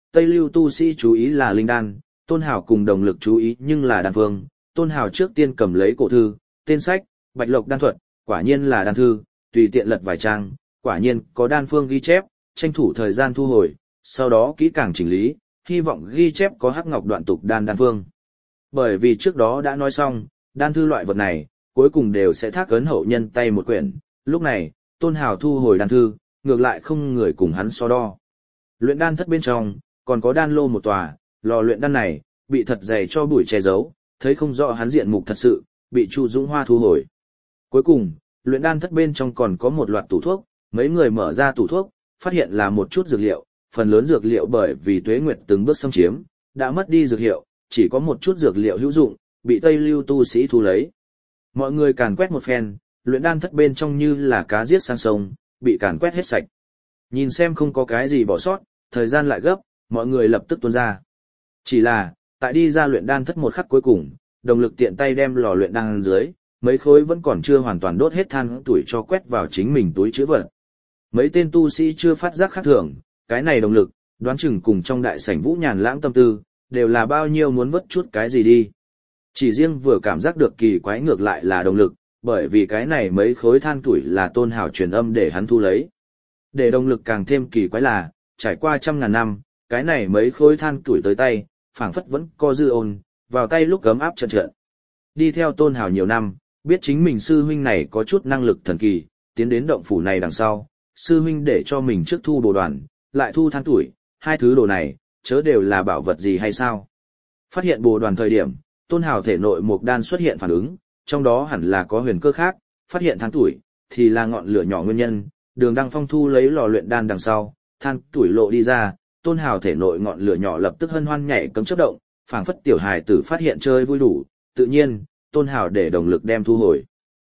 Tây Lưu tu sĩ chú ý là linh đan, Tôn Hảo cùng đồng lực chú ý nhưng là đan phương. Tôn Hảo trước tiên cầm lấy cổ thư, tên sách, Bạch Lộc đan thuật, quả nhiên là đan thư, tùy tiện lật vài trang, quả nhiên có đan phương ghi chép, tranh thủ thời gian thu hồi, sau đó kỹ càng chỉnh lý, hy vọng ghi chép có hắc ngọc đoạn tục đan phương. Bởi vì trước đó đã nói xong, đan thư loại vật này, cuối cùng đều sẽ thác ấn hậu nhân tay một quyển, lúc này, Tôn Hảo thu hồi đan thư, ngược lại không người cùng hắn so đo. Luyện đan thất bên trong, còn có đan lô một tòa, lò luyện đan này, bị thật dày cho bụi che giấu, thấy không rõ hắn diện mục thật sự, bị Chu Dũng Hoa thu hồi. Cuối cùng, luyện đan thất bên trong còn có một loạt tủ thuốc, mấy người mở ra tủ thuốc, phát hiện là một chút dược liệu, phần lớn dược liệu bởi vì Tuế Nguyệt từng bước xâm chiếm, đã mất đi dược hiệu, chỉ có một chút dược liệu hữu dụng, bị Tây Lưu tu sĩ thu lấy. Mọi người càn quét một phen, luyện đan thất bên trong như là cá giết sang sông, bị càn quét hết sạch. Nhìn xem không có cái gì bỏ sót, thời gian lại gấp, mọi người lập tức tuôn ra. Chỉ là, tại đi ra luyện đan thất một khắc cuối cùng, đồng lực tiện tay đem lò luyện đan dưới, mấy khối vẫn còn chưa hoàn toàn đốt hết than tuổi cho quét vào chính mình túi trữ vật. Mấy tên tu sĩ chưa phát giác khác thường, cái này đồng lực, đoán chừng cùng trong đại sảnh Vũ Nhàn lãng tâm tư, đều là bao nhiêu muốn vất chút cái gì đi. Chỉ riêng vừa cảm giác được kỳ quái ngược lại là đồng lực, bởi vì cái này mấy khối than tuổi là Tôn Hảo truyền âm để hắn thu lấy. Để đồng lực càng thêm kỳ quái là, trải qua trăm ngàn năm, cái này mấy khối than tuổi tới tay, phảng phất vẫn co dư ôn, vào tay lúc gấm áp trận trận. Đi theo Tôn Hảo nhiều năm, biết chính mình sư huynh này có chút năng lực thần kỳ, tiến đến động phủ này đằng sau, sư huynh để cho mình trước thu đồ đoàn, lại thu than tuổi, hai thứ đồ này, chớ đều là bảo vật gì hay sao. Phát hiện bồ đoàn thời điểm, Tôn Hảo thể nội một đan xuất hiện phản ứng, trong đó hẳn là có huyền cơ khác, phát hiện than tuổi, thì là ngọn lửa nhỏ nguyên nhân, Đường Đăng Phong thu lấy lò luyện đan đằng sau, than tuổi lộ đi ra, Tôn Hảo thể nội ngọn lửa nhỏ lập tức hân hoan nhảy cấm chớp động, phảng phất tiểu hài tử phát hiện chơi vui đủ, tự nhiên, Tôn Hảo để đồng lực đem thu hồi.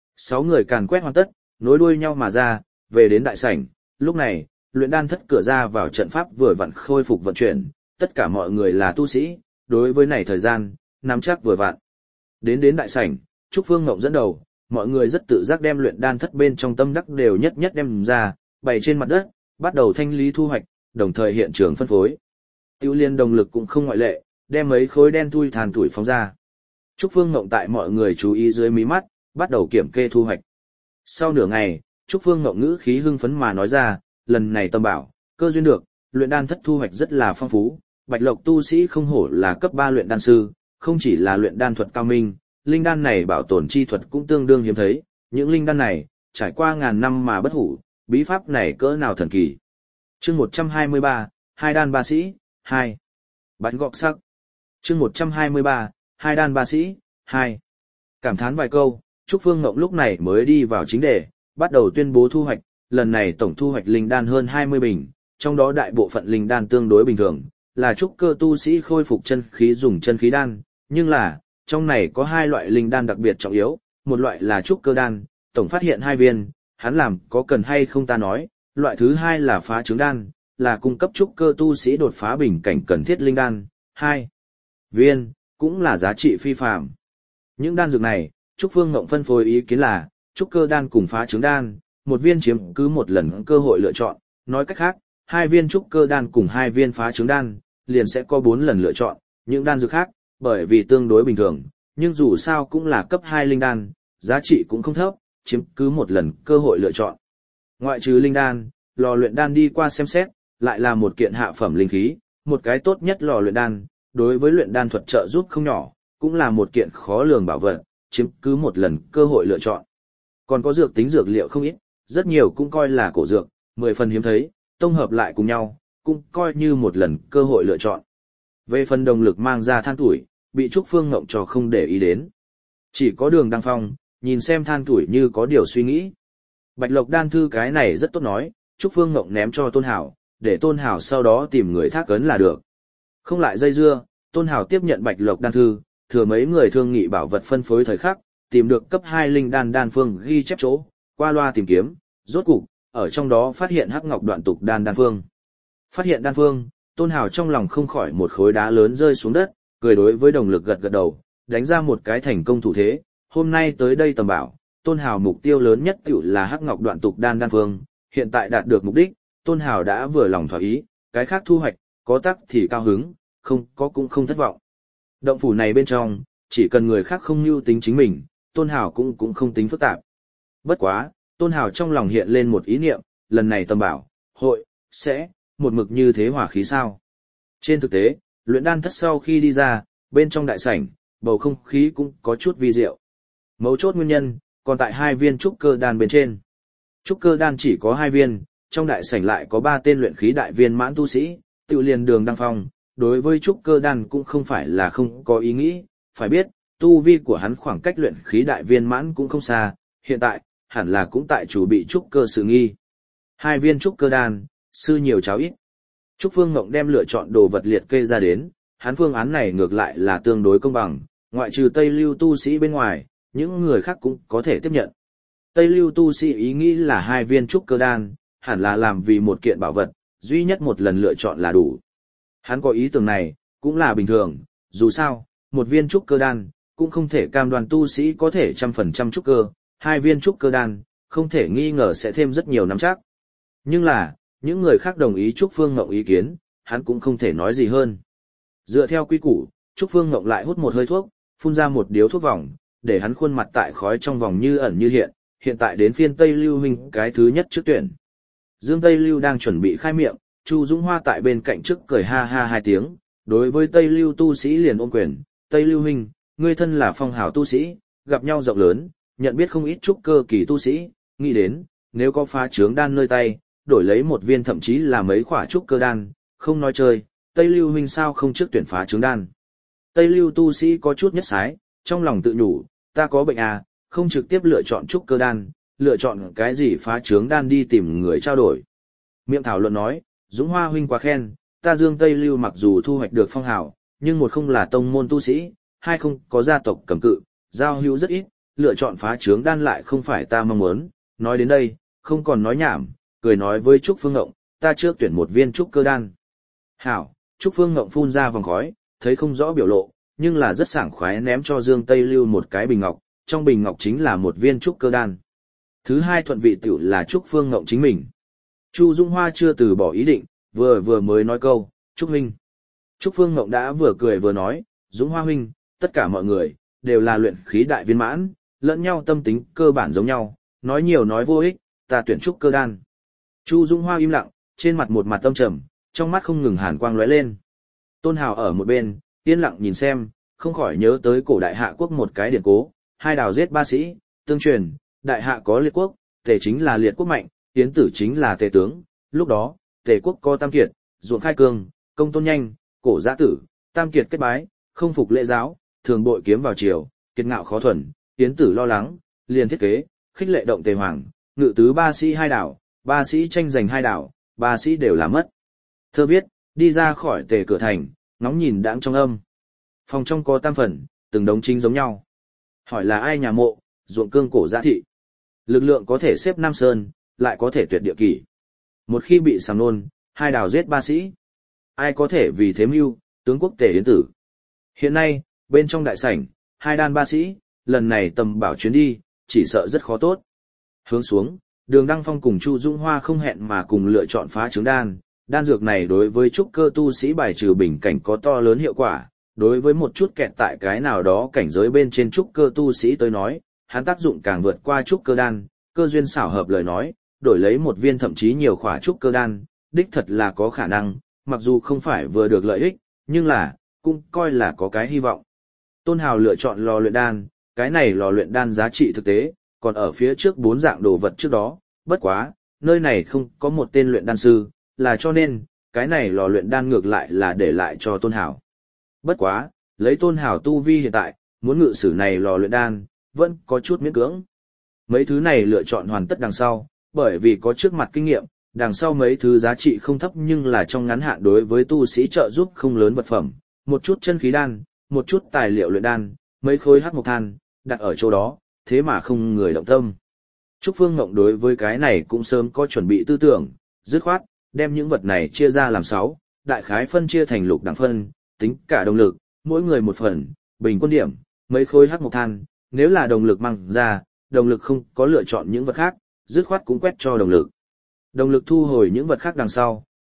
6 người càn quét hoàn tất, nối đuôi nhau mà ra, về đến đại sảnh, lúc này, luyện đan thất cửa ra vào trận pháp vừa vặn khôi phục vận chuyển, tất cả mọi người là tu sĩ, đối với này thời gian, nắm chắc vừa vặn. Đến đại sảnh, Trúc Phương Ngộng dẫn đầu, mọi người rất tự giác đem luyện đan thất bên trong tâm đắc đều nhất nhất đem ra, bày trên mặt đất, bắt đầu thanh lý thu hoạch, đồng thời hiện trường phân phối. Tiêu Liên đồng lực cũng không ngoại lệ, đem mấy khối đen thui than tuổi phóng ra. Trúc Phương Ngộng tại mọi người chú ý dưới mí mắt, bắt đầu kiểm kê thu hoạch. Sau nửa ngày, Trúc Phương Ngộng ngữ khí hưng phấn mà nói ra, lần này tâm bảo, cơ duyên được, luyện đan thất thu hoạch rất là phong phú, Bạch Lộc tu sĩ không hổ là cấp 3 luyện đan sư, không chỉ là luyện đan thuật cao minh, linh đan này bảo tồn chi thuật cũng tương đương hiếm thấy, những linh đan này, trải qua ngàn năm mà bất hủ, bí pháp này cỡ nào thần kỳ. Chương 123, hai đan ba sĩ, 2. Bạch gọc sắc. Chương 123, hai đan ba sĩ, 2. Cảm thán vài câu, Trúc Phương Ngộng lúc này mới đi vào chính đề, bắt đầu tuyên bố thu hoạch, lần này tổng thu hoạch linh đan hơn 20 bình, trong đó đại bộ phận linh đan tương đối bình thường, là trúc cơ tu sĩ khôi phục chân khí dùng chân khí đan, nhưng là, trong này có hai loại linh đan đặc biệt trọng yếu, một loại là trúc cơ đan, tổng phát hiện 2 viên, hắn làm có cần hay không ta nói, loại thứ hai là phá trứng đan, là cung cấp trúc cơ tu sĩ đột phá bình cảnh cần thiết linh đan, 2 viên, cũng là giá trị phi phàm. Những đan dược này, Trúc Phương Ngộng phân phối ý kiến là, trúc cơ đan cùng phá trứng đan, một viên chiếm cứ một lần cơ hội lựa chọn, nói cách khác, 2 viên trúc cơ đan cùng 2 viên phá trứng đan, liền sẽ có 4 lần lựa chọn, những đan dược khác, bởi vì tương đối bình thường, nhưng dù sao cũng là cấp 2 linh đan, giá trị cũng không thấp, chiếm cứ một lần cơ hội lựa chọn. Ngoại trừ linh đan, lò luyện đan đi qua xem xét, lại là một kiện hạ phẩm linh khí, một cái tốt nhất lò luyện đan, đối với luyện đan thuật trợ giúp không nhỏ, cũng là một kiện khó lường bảo vật, chiếm cứ một lần cơ hội lựa chọn. Còn có dược tính dược liệu không ít, rất nhiều cũng coi là cổ dược, 10 phần hiếm thấy, tổng hợp lại cùng nhau, cũng coi như một lần cơ hội lựa chọn. Về phần đồng lực mang ra than tuổi, bị Trúc Phương Ngộng cho không để ý đến. Chỉ có Đường Đăng Phong, nhìn xem than tuổi như có điều suy nghĩ. Bạch Lộc đan thư cái này rất tốt nói, Trúc Phương Ngộng ném cho Tôn Hảo, để Tôn Hảo sau đó tìm người thác ấn là được. Không lại dây dưa, Tôn Hảo tiếp nhận Bạch Lộc đan thư, thừa mấy người thương nghị bảo vật phân phối thời khắc, tìm được cấp 2 linh đan đan phương ghi chép chỗ, qua loa tìm kiếm, rốt cục, ở trong đó phát hiện hắc ngọc đoạn tục đan phương. Phát hiện đan phương, Tôn Hảo trong lòng không khỏi một khối đá lớn rơi xuống đất, cười đối với đồng lực gật gật đầu, đánh ra một cái thành công thủ thế, hôm nay tới đây tầm bảo, Tôn Hảo mục tiêu lớn nhất tiểu là hắc ngọc đoạn tục đan phương, hiện tại đạt được mục đích, Tôn Hảo đã vừa lòng thỏa ý, cái khác thu hoạch, có tắc thì cao hứng, không có cũng không thất vọng. Động phủ này bên trong, chỉ cần người khác không mưu tính chính mình, Tôn Hào cũng không tính phức tạp. Bất quá, Tôn Hào trong lòng hiện lên một ý niệm, lần này tầm bảo, hội, sẽ, một mực như thế hỏa khí sao. Trên thực tế, luyện đan thất sau khi đi ra, bên trong đại sảnh, bầu không khí cũng có chút vi diệu. Mấu chốt nguyên nhân, còn tại 2 viên trúc cơ đan bên trên. Trúc cơ đan chỉ có 2 viên, trong đại sảnh lại có 3 tên luyện khí đại viên mãn tu sĩ, tự liền Đường Đăng Phong, đối với trúc cơ đan cũng không phải là không có ý nghĩ, phải biết, tu vi của hắn khoảng cách luyện khí đại viên mãn cũng không xa, hiện tại, hẳn là cũng tại chủ bị trúc cơ sự nghi. 2 viên trúc cơ đan, sư nhiều cháo ít. Trúc Phương Ngộng đem lựa chọn đồ vật liệt kê ra đến, hắn phương án này ngược lại là tương đối công bằng, ngoại trừ Tây Lưu tu sĩ bên ngoài, những người khác cũng có thể tiếp nhận. Tây Lưu tu sĩ ý nghĩ là 2 viên trúc cơ đan, hẳn là làm vì một kiện bảo vật, duy nhất một lần lựa chọn là đủ. Hắn có ý tưởng này, cũng là bình thường, dù sao, một viên trúc cơ đan, cũng không thể cam đoan tu sĩ có thể 100% trúc cơ, 2 viên trúc cơ đan, không thể nghi ngờ sẽ thêm rất nhiều năm chắc. Nhưng là, những người khác đồng ý Trúc Phương Ngộng ý kiến, hắn cũng không thể nói gì hơn. Dựa theo quy củ, Trúc Phương Ngộng lại hút một hơi thuốc, phun ra một điếu thuốc vòng, để hắn khuôn mặt tại khói trong vòng như ẩn như hiện tại đến phiên Tây Lưu huynh cái thứ nhất trước tuyển. Dương Tây Lưu đang chuẩn bị khai miệng, Chu Dũng Hoa tại bên cạnh trước cười ha ha 2 tiếng, đối với Tây Lưu tu sĩ liền ôm quyền, Tây Lưu huynh, ngươi thân là phong hào tu sĩ, gặp nhau rộng lớn, nhận biết không ít trúc cơ kỳ tu sĩ, nghĩ đến, nếu có phá trướng đan nơi tay, đổi lấy một viên thậm chí là mấy khỏa trúc cơ đan, không nói chơi, Tây Lưu huynh sao không trước tuyển phá trướng đan. Tây Lưu tu sĩ có chút nhất sái, trong lòng tự nhủ, ta có bệnh à, không trực tiếp lựa chọn trúc cơ đan, lựa chọn cái gì phá trướng đan đi tìm người trao đổi. Miệng thảo luận nói, Dũng Hoa huynh quá khen, ta Dương Tây Lưu mặc dù thu hoạch được phong hào, nhưng một không là tông môn tu sĩ, hai không có gia tộc cầm cự, giao hữu rất ít, lựa chọn phá trướng đan lại không phải ta mong muốn. Nói đến đây, không còn nói nhảm, cười nói với Trúc Phương Ngộng, ta trước tuyển một viên trúc cơ đan. Hảo, Trúc Phương Ngộng phun ra vòng khói, thấy không rõ biểu lộ, nhưng là rất sảng khoái ném cho Dương Tây Lưu một cái bình ngọc, trong bình ngọc chính là một viên trúc cơ đan. Thứ hai thuận vị tiểu là Trúc Phương Ngộng chính mình. Chu Dung Hoa chưa từ bỏ ý định, vừa mới nói câu, Trúc huynh. Trúc Phương Ngộng đã vừa cười vừa nói, Dũng Hoa huynh, tất cả mọi người, đều là luyện khí đại viên mãn, lẫn nhau tâm tính cơ bản giống nhau, nói nhiều nói vô ích, ta tuyển trúc cơ đan. Chu Dung Hoa im lặng, trên mặt một mặt tâm trầm, trong mắt không ngừng hàn quang lóe lên. Tôn Hào ở một bên, yên lặng nhìn xem, không khỏi nhớ tới cổ đại hạ quốc một cái điển cố, 2 đào giết 3 sĩ, tương truyền, đại hạ có liệt quốc, tề chính là liệt quốc mạnh, tiến tử chính là tề tướng, lúc đó, tề quốc có tam kiệt, ruộng khai cương, công tôn nhanh, cổ giã tử, tam kiệt kết bái, không phục lễ giáo, thường bội kiếm vào triều, kiệt ngạo khó thuần, tiến tử lo lắng, liền thiết kế, khích lệ động tề hoàng, ngự tứ 3 sĩ 2 đảo, 3 sĩ tranh giành 2 đảo, 3 sĩ đều là mất. Thơ viết, đi ra khỏi tề cửa thành, ngóng nhìn đãng trong âm. Phòng trong có tam phần, từng đống chính giống nhau. Hỏi là ai nhà mộ, ruộng cương cổ giã thị. Lực lượng có thể xếp Nam Sơn, lại có thể tuyệt địa kỷ. Một khi bị sàm nôn, 2 đào giết 3 sĩ. Ai có thể vì thế mưu, tướng quốc tề yến tử. Hiện nay, bên trong đại sảnh, 2 đan 3 sĩ, lần này tầm bảo chuyến đi, chỉ sợ rất khó tốt. Hướng xuống, Đường Đăng Phong cùng Chu Dung Hoa không hẹn mà cùng lựa chọn phá trướng đan. Đan dược này đối với trúc cơ tu sĩ bài trừ bình cảnh có to lớn hiệu quả, đối với một chút kẹt tại cái nào đó cảnh giới bên trên trúc cơ tu sĩ tới nói, hắn tác dụng càng vượt qua trúc cơ đan, cơ duyên xảo hợp lời nói, đổi lấy một viên thậm chí nhiều khỏa trúc cơ đan, đích thật là có khả năng, mặc dù không phải vừa được lợi ích, nhưng là, cũng coi là có cái hy vọng. Tôn Hào lựa chọn lò luyện đan, cái này lò luyện đan giá trị thực tế, còn ở phía trước 4 dạng đồ vật trước đó, bất quá, nơi này không có một tên luyện đan sư, là cho nên, cái này lò luyện đan ngược lại là để lại cho Tôn Hào. Bất quá, lấy Tôn Hào tu vi hiện tại, muốn ngự sử này lò luyện đan, vẫn có chút miễn cưỡng. Mấy thứ này lựa chọn hoàn tất đằng sau, bởi vì có trước mặt kinh nghiệm, đằng sau mấy thứ giá trị không thấp nhưng là trong ngắn hạn đối với tu sĩ trợ giúp không lớn vật phẩm, một chút chân khí đan, một chút tài liệu luyện đan, mấy khối hắc mộc than, đặt ở chỗ đó, thế mà không người động tâm. Trúc Phương Ngộng đối với cái này cũng sớm có chuẩn bị tư tưởng, dứt khoát, đem những vật này chia ra làm 6, đại khái phân chia thành lục đẳng phân, tính cả động lực, mỗi người một phần, bình quân điểm, mấy khối hắc mộc than, nếu là động lực mang ra, động lực không có lựa chọn những vật khác, dứt khoát cũng quét cho động lực. Động lực thu hồi những vật khác đằng sau,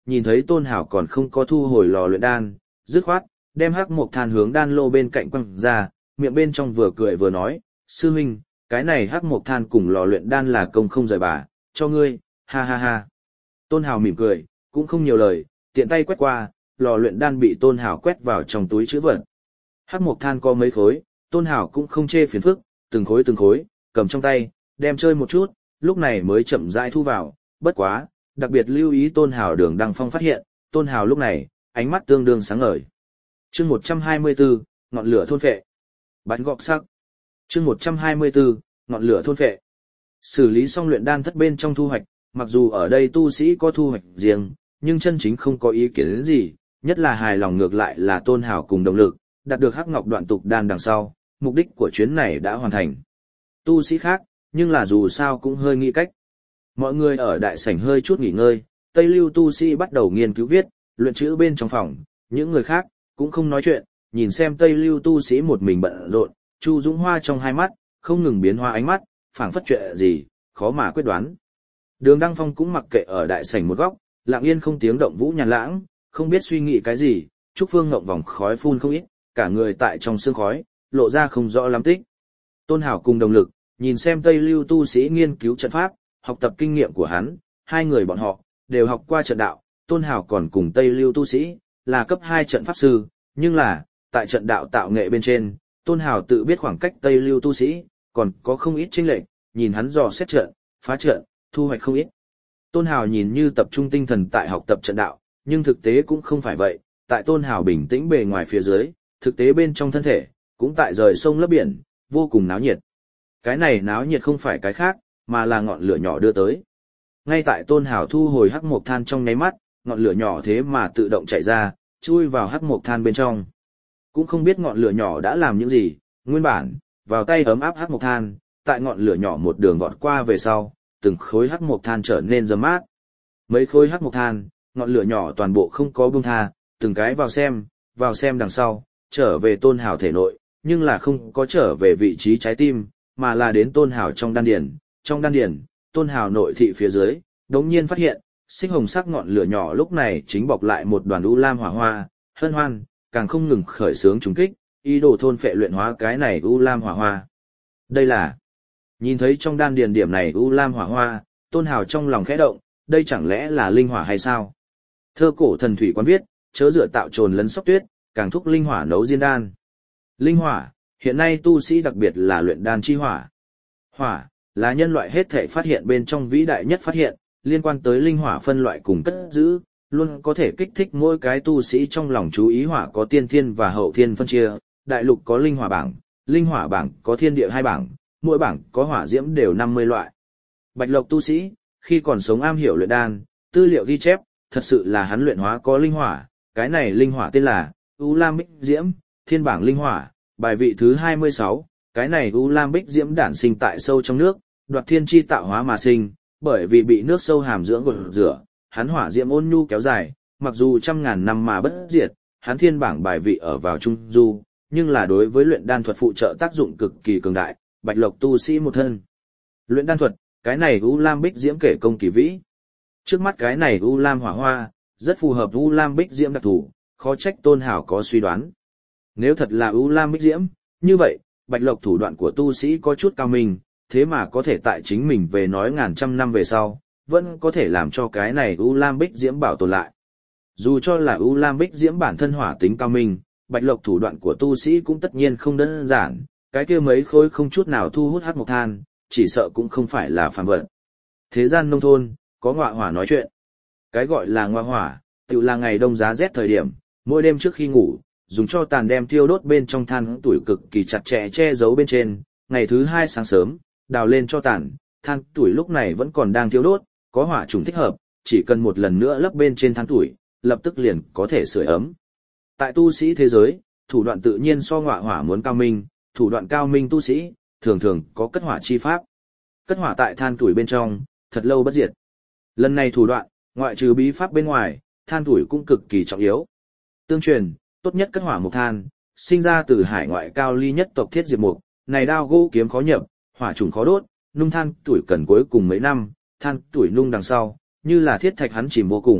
nhìn thấy Tôn Hảo còn không có thu hồi lò luyện đan, dứt khoát, đem hắc mộc than hướng đan lô bên cạnh quăng ra, miệng bên trong vừa cười vừa nói, sư huynh, cái này hắc mộc than cùng lò luyện đan là công không rời bà, cho ngươi, ha ha ha. Tôn Hảo mỉm cười, cũng không nhiều lời, tiện tay quét qua, lò luyện đan bị Tôn Hảo quét vào trong túi trữ vật. Hắc mộc than có mấy khối, Tôn Hảo cũng không chê phiền phức, từng khối, cầm trong tay, đem chơi một chút, lúc này mới chậm rãi thu vào, bất quá, đặc biệt lưu ý Tôn Hảo Đường Đăng Phong phát hiện, Tôn Hảo lúc này, ánh mắt tương đương sáng ngời. Chương 124, ngọn lửa thôn phệ. Bắn gọt sắc. Chương 124, ngọn lửa thôn phệ. Xử lý xong luyện đan thất bên trong thu hoạch, mặc dù ở đây tu sĩ có thu hoạch riêng, nhưng chân chính không có ý kiến gì, nhất là hài lòng ngược lại là Tôn Hảo cùng động lực, đạt được hắc ngọc đoạn tục đan đằng sau, mục đích của chuyến này đã hoàn thành. Tu sĩ khác, nhưng là dù sao cũng hơi nghĩ cách. Mọi người ở đại sảnh hơi chút nghỉ ngơi, Tây Lưu tu sĩ bắt đầu nghiên cứu viết, luyện chữ bên trong phòng, những người khác cũng không nói chuyện, nhìn xem Tây Lưu tu sĩ một mình bận rộn, Chu Dũng Hoa trong hai mắt không ngừng biến hóa ánh mắt, phảng phất chuyện gì, khó mà quyết đoán. Đường Đăng Phong cũng mặc kệ ở đại sảnh một góc, lặng yên không tiếng động vũ nhàn lãng, không biết suy nghĩ cái gì, Trúc Phương ngậm vòng khói phun không ít, cả người tại trong sương khói, lộ ra không rõ lắm tích. Tôn Hảo cùng đồng lực, nhìn xem Tây Lưu tu sĩ nghiên cứu trận pháp, học tập kinh nghiệm của hắn, hai người bọn họ đều học qua trận đạo, Tôn Hảo còn cùng Tây Lưu tu sĩ là cấp 2 trận pháp sư, nhưng là tại trận đạo tạo nghệ bên trên, Tôn Hảo tự biết khoảng cách Tây Lưu tu sĩ còn có không ít chênh lệch, nhìn hắn dò xét trận, phá trận, thu hoạch không ít. Tôn Hảo nhìn như tập trung tinh thần tại học tập trận đạo, nhưng thực tế cũng không phải vậy, tại Tôn Hảo bình tĩnh bề ngoài phía dưới, thực tế bên trong thân thể cũng tại rời sông lấp biển, vô cùng náo nhiệt. Cái này náo nhiệt không phải cái khác, mà là ngọn lửa nhỏ đưa tới. Ngay tại Tôn Hảo thu hồi hắc mộc than trong nháy mắt, ngọn lửa nhỏ thế mà tự động chạy ra, chui vào hắc mộc than bên trong. Cũng không biết ngọn lửa nhỏ đã làm những gì, nguyên bản, vào tay ấm áp hắc mộc than, tại ngọn lửa nhỏ một đường vọt qua về sau, từng khối hắc mộc than trở nên rấm mát. Mấy khối hắc mộc than, ngọn lửa nhỏ toàn bộ không có buông tha, từng cái vào xem đằng sau, trở về Tôn Hảo thể nội, nhưng là không có trở về vị trí trái tim, mà là đến Tôn Hảo trong đan điền. Trong đan điền, Tôn Hảo nội thị phía dưới, đống nhiên phát hiện, xích hồng sắc ngọn lửa nhỏ lúc này chính bọc lại một đoàn u lam hỏa hoa, hân hoan, càng không ngừng khởi xướng trùng kích, ý đồ thôn phệ luyện hóa cái này u lam hỏa hoa. Đây là, nhìn thấy trong đan điền điểm này u lam hỏa hoa, Tôn Hảo trong lòng khẽ động, đây chẳng lẽ là linh hỏa hay sao? Thơ cổ thần thủy quán viết, chớ dựa tạo trồn lấn sóc tuyết, càng thúc linh hỏa nấu diên đan. Linh hỏa, hiện nay tu sĩ đặc biệt là luyện đan chi hỏa. Hỏa, là nhân loại hết thể phát hiện bên trong vĩ đại nhất phát hiện, liên quan tới linh hỏa phân loại cùng cất giữ, luôn có thể kích thích mỗi cái tu sĩ trong lòng chú ý. Hỏa có tiên thiên và hậu thiên phân chia, đại lục có linh hỏa bảng có thiên địa 2 bảng, mỗi bảng có hỏa diễm đều 50 loại. Bạch Lộc tu sĩ, khi còn sống am hiểu luyện đan, tư liệu ghi chép, thật sự là hắn luyện hóa có linh hỏa, cái này linh hỏa tên là U Lam Bích Diễm, thiên bảng linh hỏa, bài vị thứ 26, cái này U Lam Bích Diễm đản sinh tại sâu trong nước, đoạt thiên chi tạo hóa mà sinh, bởi vì bị nước sâu hàm dưỡng gột rửa, hắn hỏa diễm ôn nhu kéo dài, mặc dù trăm ngàn năm mà bất diệt, hắn thiên bảng bài vị ở vào trung du, nhưng là đối với luyện đan thuật phụ trợ tác dụng cực kỳ cường đại, Bạch Lộc tu sĩ một thân. Luyện đan thuật, cái này U Lam Bích Diễm kể công kỳ vĩ. Trước mắt cái này U Lam hỏa hoa, rất phù hợp U Lam Bích Diễm đặc thủ, khó trách Tôn Hảo có suy đoán. Nếu thật là U Lam Bích Diễm, như vậy, Bạch Lộc thủ đoạn của tu sĩ có chút cao minh, thế mà có thể tại chính mình về nói ngàn trăm năm về sau, vẫn có thể làm cho cái này U Lam Bích Diễm bảo tồn lại. Dù cho là U Lam Bích Diễm bản thân hỏa tính cao minh, Bạch Lộc thủ đoạn của tu sĩ cũng tất nhiên không đơn giản, cái kia mấy khối không chút nào thu hút hắc mộc than, chỉ sợ cũng không phải là phàm vật. Thế gian nông thôn, có ngọa hỏa nói chuyện. Cái gọi là ngọa hỏa, tự là ngày đông giá rét thời điểm, mỗi đêm trước khi ngủ, dùng cho tàn đem thiêu đốt bên trong than tuổi cực kỳ chặt chẽ che giấu bên trên, ngày thứ 2 sáng sớm, đào lên cho tàn, than tuổi lúc này vẫn còn đang thiêu đốt, có hỏa trùng thích hợp, chỉ cần một lần nữa lấp bên trên than tuổi, lập tức liền có thể sưởi ấm. Tại tu sĩ thế giới, thủ đoạn tự nhiên so ngọa hỏa muốn cao minh, thủ đoạn cao minh tu sĩ, thường thường có cất hỏa chi pháp. Cất hỏa tại than tuổi bên trong, thật lâu bất diệt. Lần này thủ đoạn, ngoại trừ bí pháp bên ngoài, than tuổi cũng cực kỳ trọng yếu. Tương truyền, tốt nhất cất hỏa mục than, sinh ra từ hải ngoại cao ly nhất tộc Thiết Diệp Mục, này đao gỗ kiếm khó nhập, hỏa trùng khó đốt, nung than tuổi cần cuối cùng mấy năm, than tuổi nung đằng sau, như là thiết thạch hắn chìm vô cùng,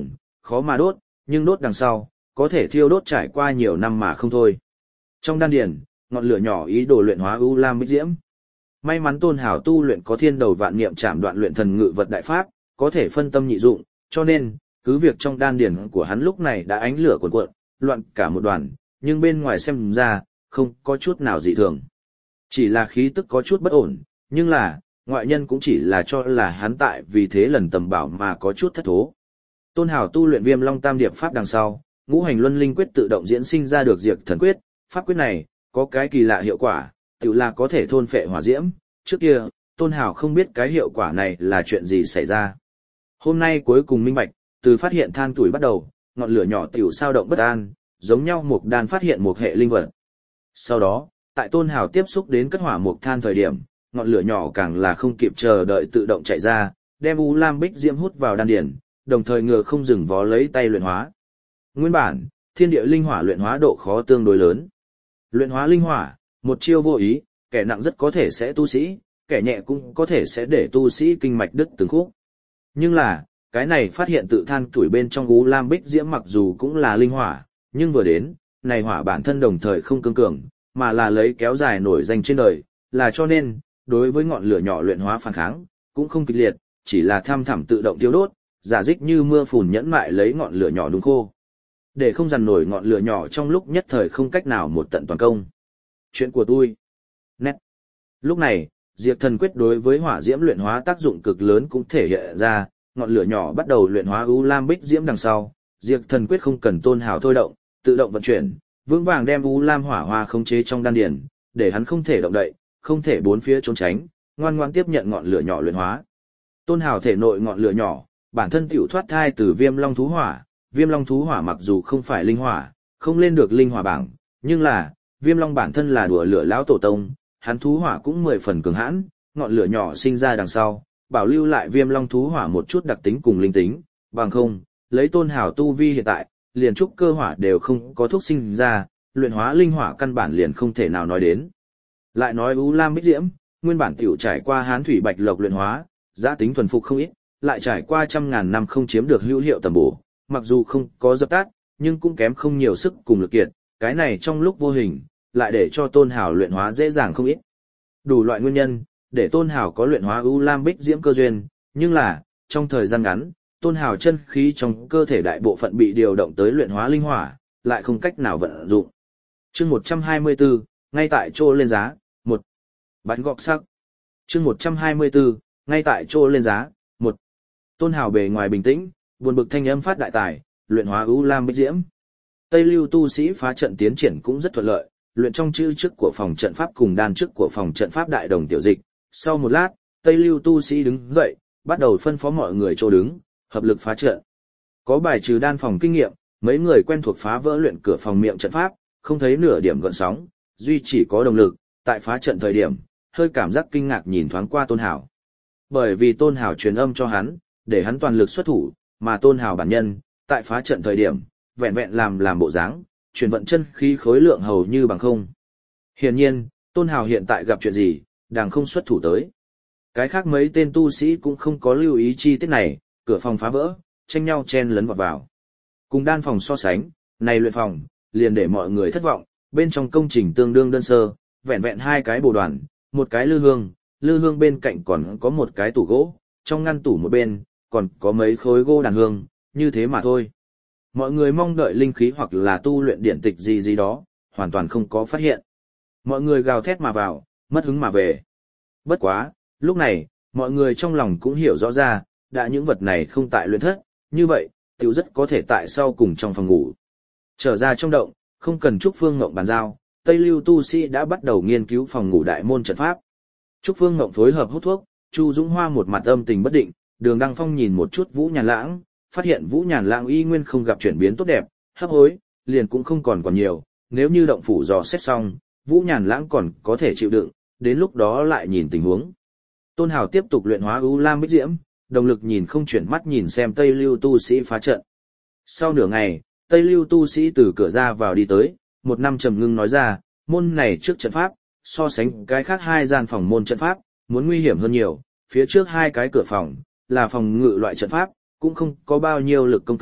khó mà đốt, nhưng đốt đằng sau, có thể thiêu đốt trải qua nhiều năm mà không thôi. Trong đan điền, ngọn lửa nhỏ ý đồ luyện hóa U Lam Bích Diễm. May mắn Tôn Hảo tu luyện có thiên đầu vạn niệm chạm đoạn luyện thần ngự vật đại pháp, có thể phân tâm nhị dụng, cho nên, cứ việc trong đan điền của hắn lúc này đã ánh lửa cuồn cuộn, loạn cả một đoàn, nhưng bên ngoài xem ra, không có chút nào dị thường. Chỉ là khí tức có chút bất ổn, nhưng là, ngoại nhân cũng chỉ là cho là hắn tại vì thế lần tầm bảo mà có chút thất thố. Tôn Hảo tu luyện Viêm Long Tam Điệp pháp đằng sau, Ngũ Hành Luân Linh quyết tự động diễn sinh ra được Diệt Thần quyết, pháp quyết này có cái kỳ lạ hiệu quả, tự là có thể thôn phệ hỏa diễm, trước kia, Tôn Hảo không biết cái hiệu quả này là chuyện gì xảy ra. Hôm nay cuối cùng minh bạch, từ phát hiện than tuổi bắt đầu, ngọn lửa nhỏ tiểu sao động bất an, giống nhau một đàn phát hiện một hệ linh vật. Sau đó, tại Tôn Hảo tiếp xúc đến cất hỏa mục than thời điểm, ngọn lửa nhỏ càng là không kịp chờ đợi tự động chạy ra, đem U Lam Bích Diễm hút vào đan điển, đồng thời ngựa không dừng vó lấy tay luyện hóa. Nguyên bản, thiên địa linh hỏa luyện hóa độ khó tương đối lớn. Luyện hóa linh hỏa, một chiêu vô ý, kẻ nặng rất có thể sẽ tu sĩ, kẻ nhẹ cũng có thể sẽ để tu sĩ kinh mạch đứt từng khúc. Nhưng là, cái này phát hiện tự than tuổi bên trong U Lam Bích Diễm mặc dù cũng là linh hỏa, nhưng vừa đến, này hỏa bản thân đồng thời không cương cường, mà là lấy kéo dài nổi danh trên đời, là cho nên, đối với ngọn lửa nhỏ luyện hóa phản kháng, cũng không kịch liệt, chỉ là tham thẳm tự động tiêu đốt, giả dích như mưa phùn nhẫn mại lấy ngọn lửa nhỏ đúng khô. Để không dằn nổi ngọn lửa nhỏ trong lúc nhất thời không cách nào một tận toàn công. Chuyện của tôi. Nét. Lúc này, Diệt Thần quyết đối với hỏa diễm luyện hóa tác dụng cực lớn cũng thể hiện ra, ngọn lửa nhỏ bắt đầu luyện hóa U Lam Bích Diễm đằng sau, Diệt Thần quyết không cần Tôn Hảo thôi động, tự động vận chuyển, vững vàng đem U Lam hỏa hoa khống chế trong đan điền, để hắn không thể động đậy, không thể bốn phía trốn tránh, ngoan ngoãn tiếp nhận ngọn lửa nhỏ luyện hóa. Tôn Hảo thể nội ngọn lửa nhỏ, bản thân tiểu thoát thai từ Viêm Long thú hỏa, Viêm Long thú hỏa mặc dù không phải linh hỏa, không lên được linh hỏa bảng, nhưng là, Viêm Long bản thân là đùa lửa lão tổ tông, hắn thú hỏa cũng 10 phần cường hãn, ngọn lửa nhỏ sinh ra đằng sau, bảo lưu lại Viêm Long thú hỏa một chút đặc tính cùng linh tính, bằng không, lấy Tôn Hảo tu vi hiện tại, liền trúc cơ hỏa đều không có thuốc sinh ra, luyện hóa linh hỏa căn bản liền không thể nào nói đến. Lại nói U Lam Bích Diễm, nguyên bản tiểu trải qua Hán thủy bạch lộc luyện hóa, giá tính thuần phục không ít, lại trải qua trăm ngàn năm không chiếm được hữu hiệu tầm bổ, mặc dù không có dập tắt, nhưng cũng kém không nhiều sức cùng lực kiệt, cái này trong lúc vô hình, lại để cho Tôn Hảo luyện hóa dễ dàng không ít. Đủ loại nguyên nhân, để Tôn Hảo có luyện hóa U Lam Bích Diễm cơ duyên, nhưng là, trong thời gian ngắn, Tôn Hảo chân khí trong cơ thể đại bộ phận bị điều động tới luyện hóa linh hỏa, lại không cách nào vận dụng. Chương 124, ngay tại chỗ lên giá, 1. Bánh gọt sắc. Chương 124, ngay tại chỗ lên giá, 1. Tôn Hảo bề ngoài bình tĩnh, buồn bực thanh âm phát đại tài, luyện hóa U Lam Bích Diễm. Tây Lưu tu sĩ phá trận tiến triển cũng rất thuận lợi, luyện trong chữ trước của phòng trận pháp cùng đan trước của phòng trận pháp đại đồng tiểu dịch. Sau một lát, Tây Lưu tu sĩ đứng dậy, bắt đầu phân phó mọi người chỗ đứng, hợp lực phá trận. Có bài trừ đan phòng kinh nghiệm, mấy người quen thuộc phá vỡ luyện cửa phòng miệng trận pháp, không thấy nửa điểm gợn sóng, duy chỉ có động lực, tại phá trận thời điểm, hơi cảm giác kinh ngạc nhìn thoáng qua Tôn Hảo. Bởi vì Tôn Hảo truyền âm cho hắn, để hắn toàn lực xuất thủ, mà Tôn Hảo bản nhân, tại phá trận thời điểm, vẹn vẹn làm bộ dáng, truyền vận chân khí khối lượng hầu như bằng không. Hiển nhiên, Tôn Hảo hiện tại gặp chuyện gì, đang không xuất thủ tới. Cái khác mấy tên tu sĩ cũng không có lưu ý chi tiết này, cửa phòng phá vỡ, tranh nhau chen lấn vào. Cùng đan phòng so sánh, này luyện phòng, liền để mọi người thất vọng, bên trong công trình tương đương đơn sơ, vẹn vẹn 2 cái bồ đoàn, một cái lư hương bên cạnh còn có một cái tủ gỗ, trong ngăn tủ một bên, còn có mấy khối gỗ đàn hương, như thế mà thôi. Mọi người mong đợi linh khí hoặc là tu luyện điển tịch gì đó, hoàn toàn không có phát hiện. Mọi người gào thét mà vào, mất hứng mà về. Bất quá, lúc này, mọi người trong lòng cũng hiểu rõ ra, đã những vật này không tại luyện thất, như vậy, tiểu rất có thể tại sau cùng trong phòng ngủ. Trở ra trong động, không cần Trúc Phương Ngộng bàn giao, Tây Lưu tu sĩ đã bắt đầu nghiên cứu phòng ngủ đại môn trận pháp. Trúc Phương Ngộng phối hợp hút thuốc, Chu Dũng Hoa một mặt âm tình bất định, Đường Đăng Phong nhìn một chút Vũ Nhàn Lãng, phát hiện Vũ Nhàn Lãng y nguyên không gặp chuyển biến tốt đẹp, hấp hối, liền cũng không còn nhiều, nếu như động phủ dò xét xong, Vũ Nhàn Lãng còn có thể chịu đựng, đến lúc đó lại nhìn tình huống. Tôn Hảo tiếp tục luyện hóa U Lam Bích Diễm, động lực nhìn không chuyển mắt nhìn xem Tây Lưu tu sĩ phá trận. Sau nửa ngày, Tây Lưu tu sĩ từ cửa ra vào đi tới, một năm trầm ngưng nói ra, môn này trước trận pháp, so sánh cái khác 2 gian phòng môn trận pháp, muốn nguy hiểm hơn nhiều, phía trước 2 cái cửa phòng, là phòng ngự loại trận pháp, cũng không có bao nhiêu lực công kích,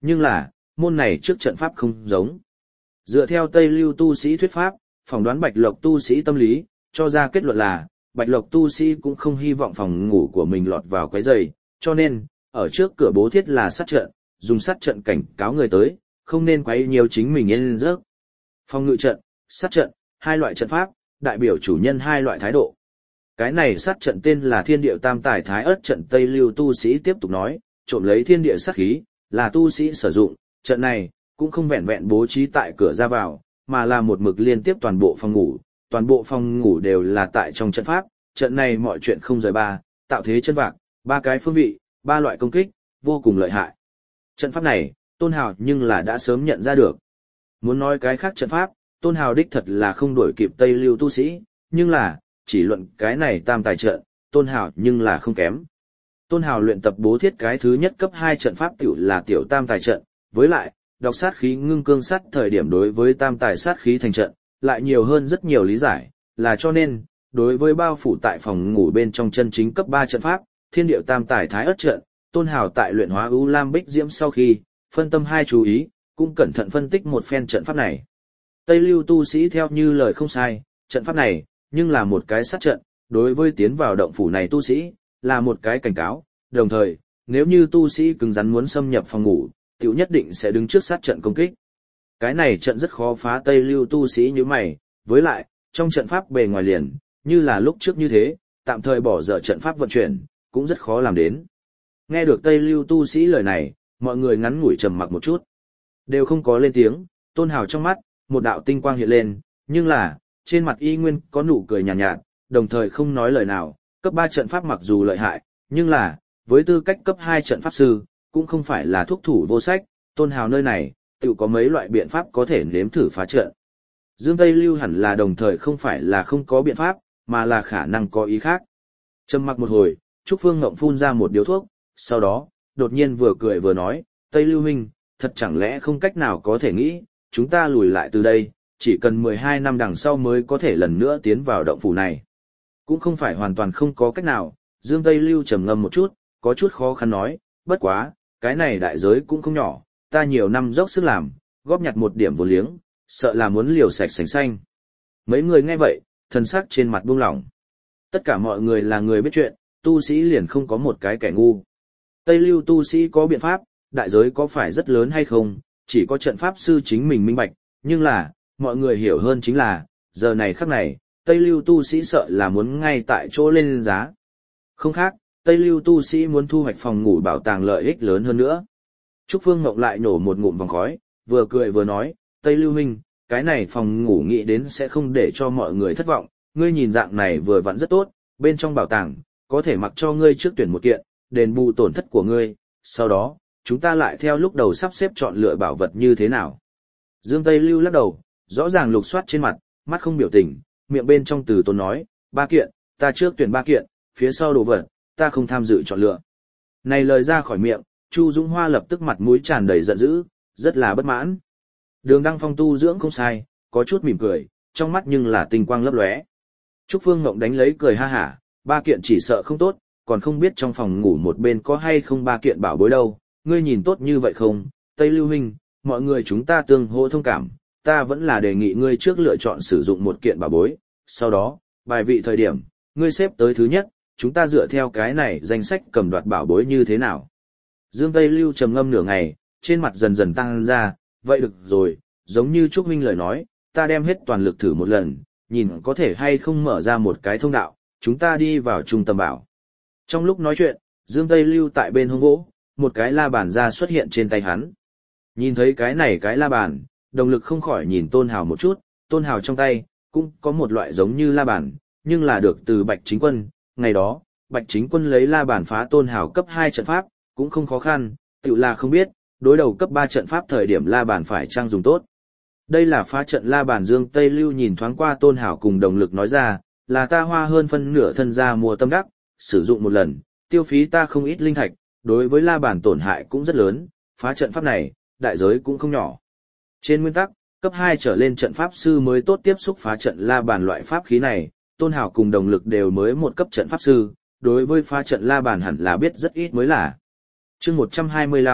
nhưng là, môn này trước trận pháp không giống. Dựa theo Tây Lưu tu sĩ thuyết pháp, phỏng đoán Bạch Lộc tu sĩ tâm lý, cho ra kết luận là, Bạch Lộc tu sĩ cũng không hy vọng phòng ngủ của mình lọt vào quấy rầy, cho nên, ở trước cửa bố thiết là sát trận, dùng sát trận cảnh cáo người tới, không nên quấy nhiều chính mình yên giấc. Phòng ngự trận, sát trận, hai loại trận pháp, đại biểu chủ nhân hai loại thái độ. Cái này sát trận tên là Thiên Địa Tam Tài Thái Ất trận. Tây Lưu tu sĩ tiếp tục nói, trộm lấy thiên địa sát khí, là tu sĩ sử dụng, trận này cũng không vẹn vẹn bố trí tại cửa ra vào, mà là một mực liên tiếp toàn bộ phòng ngủ đều là tại trong trận pháp, trận này mọi chuyện không rời ba, tạo thế chân vạc, ba cái phương vị, ba loại công kích, vô cùng lợi hại. Trận pháp này, Tôn Hào nhưng là đã sớm nhận ra được. Muốn nói cái khác trận pháp, Tôn Hào đích thật là không đuổi kịp Tây Lưu tu sĩ, nhưng là, chỉ luận cái này tam tài trận, Tôn Hào nhưng là không kém. Tôn Hào luyện tập bố thiết cái thứ nhất cấp 2 trận pháp tiểu là tiểu tam tài trận, với lại, đọc sát khí ngưng cương sát thời điểm đối với tam tài sát khí thành trận, lại nhiều hơn rất nhiều lý giải, là cho nên, đối với bao phủ tại phòng ngủ bên trong chân chính cấp 3 trận pháp, Thiên Điệu Tam Tài Thái Ất trận, Tôn Hào tại luyện hóa ưu lam bích diễm sau khi, phân tâm hai chú ý, cũng cẩn thận phân tích một phen trận pháp này. Tây Lưu tu sĩ theo như lời không sai, trận pháp này, nhưng là một cái sát trận, đối với tiến vào động phủ này tu sĩ, là một cái cảnh cáo, đồng thời, nếu như tu sĩ cứng rắn muốn xâm nhập phòng ngủ, tiểu nhất định sẽ đứng trước sát trận công kích. Cái này trận rất khó phá. Tây Lưu tu sĩ như mày, với lại, trong trận pháp bề ngoài liền, như là lúc trước như thế, tạm thời bỏ dở trận pháp vận chuyển, cũng rất khó làm đến. Nghe được Tây Lưu tu sĩ lời này, mọi người ngắn ngủi trầm mặc một chút. Đều không có lên tiếng, Tôn Hào trong mắt, một đạo tinh quang hiện lên, nhưng là, trên mặt y nguyên có nụ cười nhàn nhạt, đồng thời không nói lời nào. Cấp 3 trận pháp mặc dù lợi hại, nhưng là, với tư cách cấp 2 trận pháp sư, cũng không phải là thuốc thủ vô sách, Tôn Hào nơi này, tự có mấy loại biện pháp có thể nếm thử phá trận. Dương Tây Lưu hẳn là đồng thời không phải là không có biện pháp, mà là khả năng có ý khác. Trầm mặc một hồi, Trúc Phương Ngộng phun ra một điếu thuốc, sau đó, đột nhiên vừa cười vừa nói, Tây Lưu huynh, thật chẳng lẽ không cách nào có thể nghĩ, chúng ta lùi lại từ đây, chỉ cần 12 năm đằng sau mới có thể lần nữa tiến vào động phủ này. Cũng không phải hoàn toàn không có cách nào, Dương Tây Lưu trầm ngâm một chút, có chút khó khăn nói, bất quá, cái này đại giới cũng không nhỏ, ta nhiều năm dốc sức làm, góp nhặt một điểm vốn liếng, sợ là muốn liều sạch sành xanh. Mấy người nghe vậy, thần sắc trên mặt buông lỏng. Tất cả mọi người là người biết chuyện, tu sĩ liền không có một cái kẻ ngu. Tây Lưu tu sĩ có biện pháp, đại giới có phải rất lớn hay không, chỉ có trận pháp sư chính mình minh bạch, nhưng là, mọi người hiểu hơn chính là, giờ này khắc này, Tây Lưu tu sĩ sợ là muốn ngay tại chỗ lên giá. Không khác, Tây Lưu tu sĩ muốn thu hoạch phòng ngủ bảo tàng lợi ích lớn hơn nữa. Trúc Phương Ngộng lại nổ một ngụm vòng khói, vừa cười vừa nói, Tây Lưu huynh, cái này phòng ngủ nghĩ đến sẽ không để cho mọi người thất vọng, ngươi nhìn dạng này vừa vặn rất tốt, bên trong bảo tàng, có thể mặc cho ngươi trước tuyển một kiện, đền bù tổn thất của ngươi, sau đó, chúng ta lại theo lúc đầu sắp xếp chọn lựa bảo vật như thế nào. Dương Tây Lưu lắc đầu, rõ ràng lục soát trên mặt, mắt không biểu tình, miệng bên trong từ tốn nói, 3 kiện, ta trước tuyển 3 kiện, phía sau đồ vật, ta không tham dự chọn lựa. Này lời ra khỏi miệng, Chu Dũng Hoa lập tức mặt mũi tràn đầy giận dữ, rất là bất mãn. Đường Đăng Phong tu dưỡng không sai, có chút mỉm cười, trong mắt nhưng là tinh quang lấp lóe. Trúc Phương Ngộng đánh lấy cười ha hả, 3 kiện chỉ sợ không tốt, còn không biết trong phòng ngủ một bên có hay không 3 kiện bảo bối đâu, ngươi nhìn tốt như vậy không, Tây Lưu huynh, mọi người chúng ta tương hỗ thông cảm, ta vẫn là đề nghị ngươi trước lựa chọn sử dụng một kiện bảo bối, sau đó, bài vị thời điểm, ngươi xếp tới thứ nhất, chúng ta dựa theo cái này danh sách cầm đoạt bảo bối như thế nào. Dương Tây Lưu trầm ngâm nửa ngày, trên mặt dần dần tăng ra, vậy được rồi, giống như Trúc huynh lời nói, ta đem hết toàn lực thử một lần, nhìn có thể hay không mở ra một cái thông đạo, chúng ta đi vào trung tâm bảo. Trong lúc nói chuyện, Dương Tây Lưu tại bên hông gỗ, một cái la bàn ra xuất hiện trên tay hắn. Nhìn thấy cái này cái la bàn, Đồng Lực không khỏi nhìn Tôn Hào một chút, Tôn Hào trong tay, cũng có một loại giống như la bàn, nhưng là được từ Bạch Chính Quân, ngày đó, Bạch Chính Quân lấy la bàn phá Tôn Hào cấp 2 trận pháp, cũng không khó khăn, tự là không biết, đối đầu cấp 3 trận pháp thời điểm la bàn phải trang dùng tốt. Đây là phá trận la bàn. Dương Tây Lưu nhìn thoáng qua Tôn Hào cùng Đồng Lực nói ra, là ta hoa hơn phân nửa thân ra mua tâm đắc, sử dụng một lần, tiêu phí ta không ít linh thạch, đối với la bàn tổn hại cũng rất lớn, phá trận pháp này, đại giới cũng không nhỏ. Trên nguyên tắc, cấp 2 trở lên trận pháp sư mới tốt tiếp xúc phá trận la bàn loại pháp khí này, Tôn Hào cùng Đồng Lực đều mới một cấp trận pháp sư, đối với phá trận la bàn hẳn là biết rất ít mới là. Chương 125,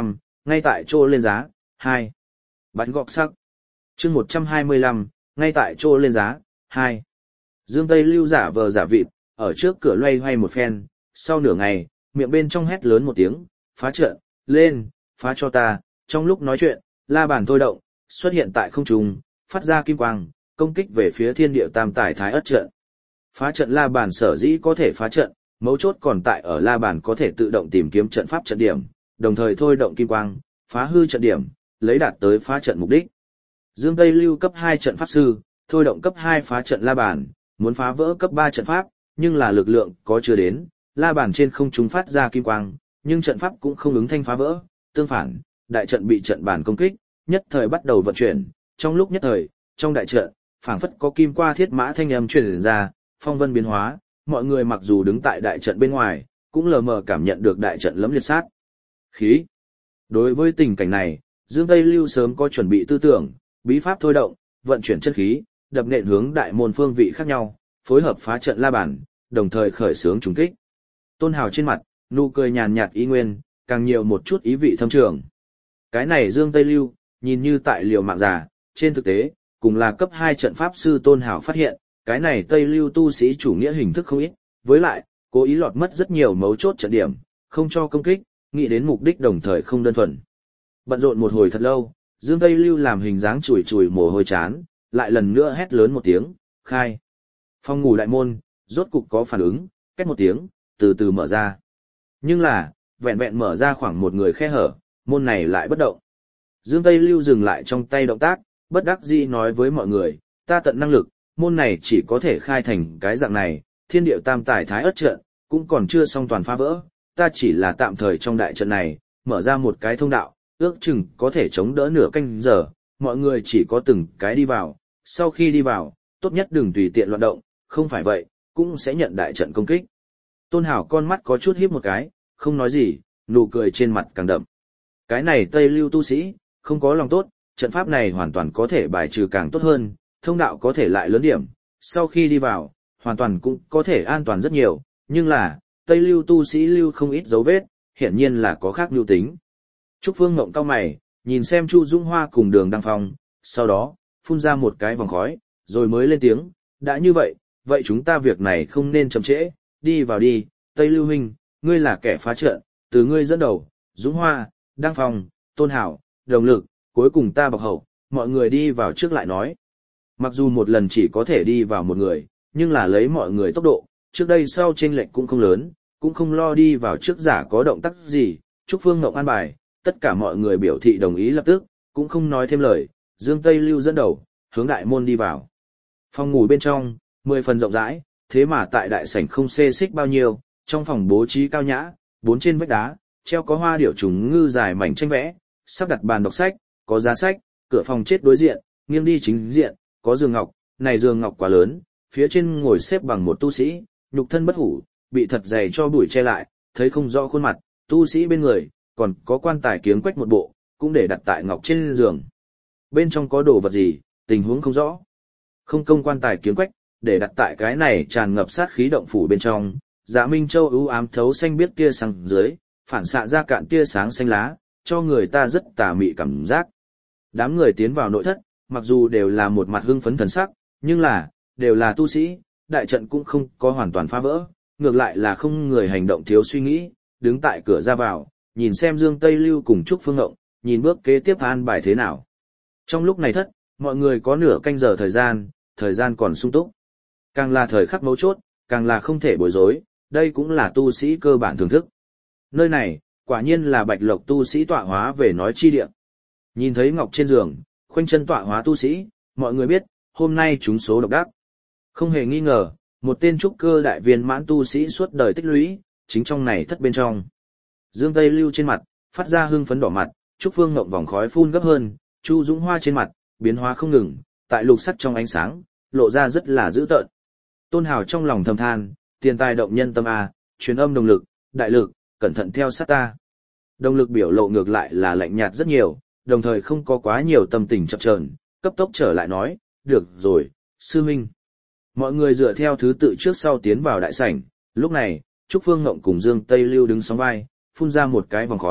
ngay tại chỗ lên giá, 2. Bánh gọt sắc. chương 125, ngay tại chỗ lên giá, 2. Dương Tây Lưu giả vờ giả vịt, ở trước cửa loay hoay một phen, sau nửa ngày, miệng bên trong hét lớn một tiếng, phá trận, lên, phá cho ta, trong lúc nói chuyện, la bàn thôi động, xuất hiện tại không trung, phát ra kim quang, công kích về phía thiên địa tam tài thái ất trận. Phá trận la bàn sở dĩ có thể phá trận, mấu chốt còn tại ở la bàn có thể tự động tìm kiếm trận pháp trận điểm, đồng thời thôi động kim quang, phá hư trận điểm, lấy đạt tới phá trận mục đích. Dương Tây Lưu cấp 2 trận pháp sư, thôi động cấp 2 phá trận la bàn, muốn phá vỡ cấp 3 trận pháp, nhưng là lực lượng có chưa đến, la bàn trên không trung phát ra kim quang, nhưng trận pháp cũng không ứng thanh phá vỡ, tương phản, đại trận bị trận bàn công kích, nhất thời bắt đầu vận chuyển, trong lúc nhất thời, trong đại trận, phảng phất có kim qua thiết mã thanh âm truyền ra, phong vân biến hóa, mọi người mặc dù đứng tại đại trận bên ngoài, cũng lờ mờ cảm nhận được đại trận lẫm liệt sát khí. Đối với tình cảnh này, Dương Tây Lưu sớm có chuẩn bị tư tưởng, bí pháp thôi động, vận chuyển chân khí, đập nện hướng đại môn phương vị khác nhau, phối hợp phá trận la bàn, đồng thời khởi xướng trùng kích. Tôn Hào trên mặt, nụ cười nhàn nhạt ý nguyên, càng nhiều một chút ý vị thâm trường. Cái này Dương Tây Lưu, nhìn như tại liều mạng giả, trên thực tế, cùng là cấp 2 trận pháp sư Tôn Hào phát hiện, cái này Tây Lưu tu sĩ chủ nghĩa hình thức không ít, với lại, cố ý lọt mất rất nhiều mấu chốt trận điểm, không cho công kích, nghĩ đến mục đích đồng thời không đơn thuần. Bận rộn một hồi thật lâu, Dương Tây Lưu làm hình dáng chùi chùi mồ hôi chán, lại lần nữa hét lớn một tiếng, khai. Phòng ngủ đại môn, rốt cục có phản ứng, két một tiếng, từ từ mở ra. Nhưng là, vẹn vẹn mở ra khoảng một người khe hở, môn này lại bất động. Dương Tây Lưu dừng lại trong tay động tác, bất đắc dĩ nói với mọi người, ta tận năng lực, môn này chỉ có thể khai thành cái dạng này, thiên điệu tam tài thái ất trận, cũng còn chưa xong toàn phá vỡ, ta chỉ là tạm thời trong đại trận này, mở ra một cái thông đạo, ước chừng có thể chống đỡ nửa canh giờ, mọi người chỉ có từng cái đi vào, sau khi đi vào, tốt nhất đừng tùy tiện loạn động, không phải vậy, cũng sẽ nhận đại trận công kích. Tôn Hảo con mắt có chút híp một cái, không nói gì, nụ cười trên mặt càng đậm. Cái này Tây Lưu tu sĩ, không có lòng tốt, trận pháp này hoàn toàn có thể bài trừ càng tốt hơn, thông đạo có thể lại lớn điểm, sau khi đi vào, hoàn toàn cũng có thể an toàn rất nhiều, nhưng là, Tây Lưu tu sĩ lưu không ít dấu vết, hiển nhiên là có khác lưu tính. Trúc Phương ngậm cau mày, nhìn xem Chu Dung Hoa cùng Đường Đăng Phong, sau đó, phun ra một cái vòng khói, rồi mới lên tiếng, đã như vậy, vậy chúng ta việc này không nên chậm trễ, đi vào đi, Tây Lưu huynh, ngươi là kẻ phá trận, từ ngươi dẫn đầu, Dung Hoa, Đăng Phong, Tôn Hảo, Đồng Lực, cuối cùng ta bọc hậu, mọi người đi vào trước lại nói. Mặc dù một lần chỉ có thể đi vào một người, nhưng là lấy mọi người tốc độ, trước đây sau chênh lệch cũng không lớn, cũng không lo đi vào trước giả có động tác gì, Trúc Phương Ngộng an bài, tất cả mọi người biểu thị đồng ý lập tức, cũng không nói thêm lời, Dương Tây Lưu dẫn đầu, hướng đại môn đi vào. Phòng ngủ bên trong, 10 phần rộng rãi, thế mà tại đại sảnh không xê xích bao nhiêu, trong phòng bố trí cao nhã, 4 trên vách đá, treo có hoa điểu trùng ngư dài mảnh tranh vẽ, sắp đặt bàn đọc sách, có giá sách, cửa phòng chết đối diện, nghiêng đi chính diện, có giường ngọc, này giường ngọc quá lớn, phía trên ngồi xếp bằng một tu sĩ, nhục thân bất hủ, bị thật dày cho bụi che lại, thấy không rõ khuôn mặt, tu sĩ bên người, còn có quan tài kiếng quách một bộ, cũng để đặt tại ngọc trên giường. Bên trong có đồ vật gì, tình huống không rõ. Không công quan tài kiếng quách, để đặt tại cái này tràn ngập sát khí động phủ bên trong, Dạ Minh Châu ưu ám thấu xanh biết tia sáng dưới, phản xạ ra cạn tia sáng xanh lá, cho người ta rất tà mị cảm giác. Đám người tiến vào nội thất, mặc dù đều là một mặt hưng phấn thần sắc, nhưng là, đều là tu sĩ, đại trận cũng không có hoàn toàn phá vỡ, ngược lại là không người hành động thiếu suy nghĩ, đứng tại cửa ra vào, nhìn xem Dương Tây Lưu cùng Trúc Phương Ngộng, nhìn bước kế tiếp an bài thế nào. Trong lúc này thất, mọi người có nửa canh giờ thời gian còn sung túc. Càng là thời khắc mấu chốt, càng là không thể bối rối, đây cũng là tu sĩ cơ bản thưởng thức. Nơi này, quả nhiên là Bạch Lộc tu sĩ tọa hóa về nói chi địa. Nhìn thấy ngọc trên giường, khoanh chân tọa hóa tu sĩ, mọi người biết, hôm nay chúng số độc đắc. Không hề nghi ngờ, một tên trúc cơ đại viên mãn tu sĩ suốt đời tích lũy, chính trong này thất bên trong. Dương Tây Lưu trên mặt, phát ra hưng phấn đỏ mặt, Trúc Phương Ngộng vòng khói phun gấp hơn, Chu Dũng Hoa trên mặt, biến hóa không ngừng, tại lục sắc trong ánh sáng, lộ ra rất là dữ tợn. Tôn Hào trong lòng thầm than, tiền tài động nhân tâm a, truyền âm đồng lực, đại lực, cẩn thận theo sát ta. Đồng lực biểu lộ ngược lại là lạnh nhạt rất nhiều, đồng thời không có quá nhiều tâm tình chập chờn, cấp tốc trở lại nói, được rồi, sư huynh. Mọi người dựa theo thứ tự trước sau tiến vào đại sảnh, lúc này, Trúc Phương Ngộng cùng Dương Tây Lưu đứng sóng vai, phun ra một cái vòng khói,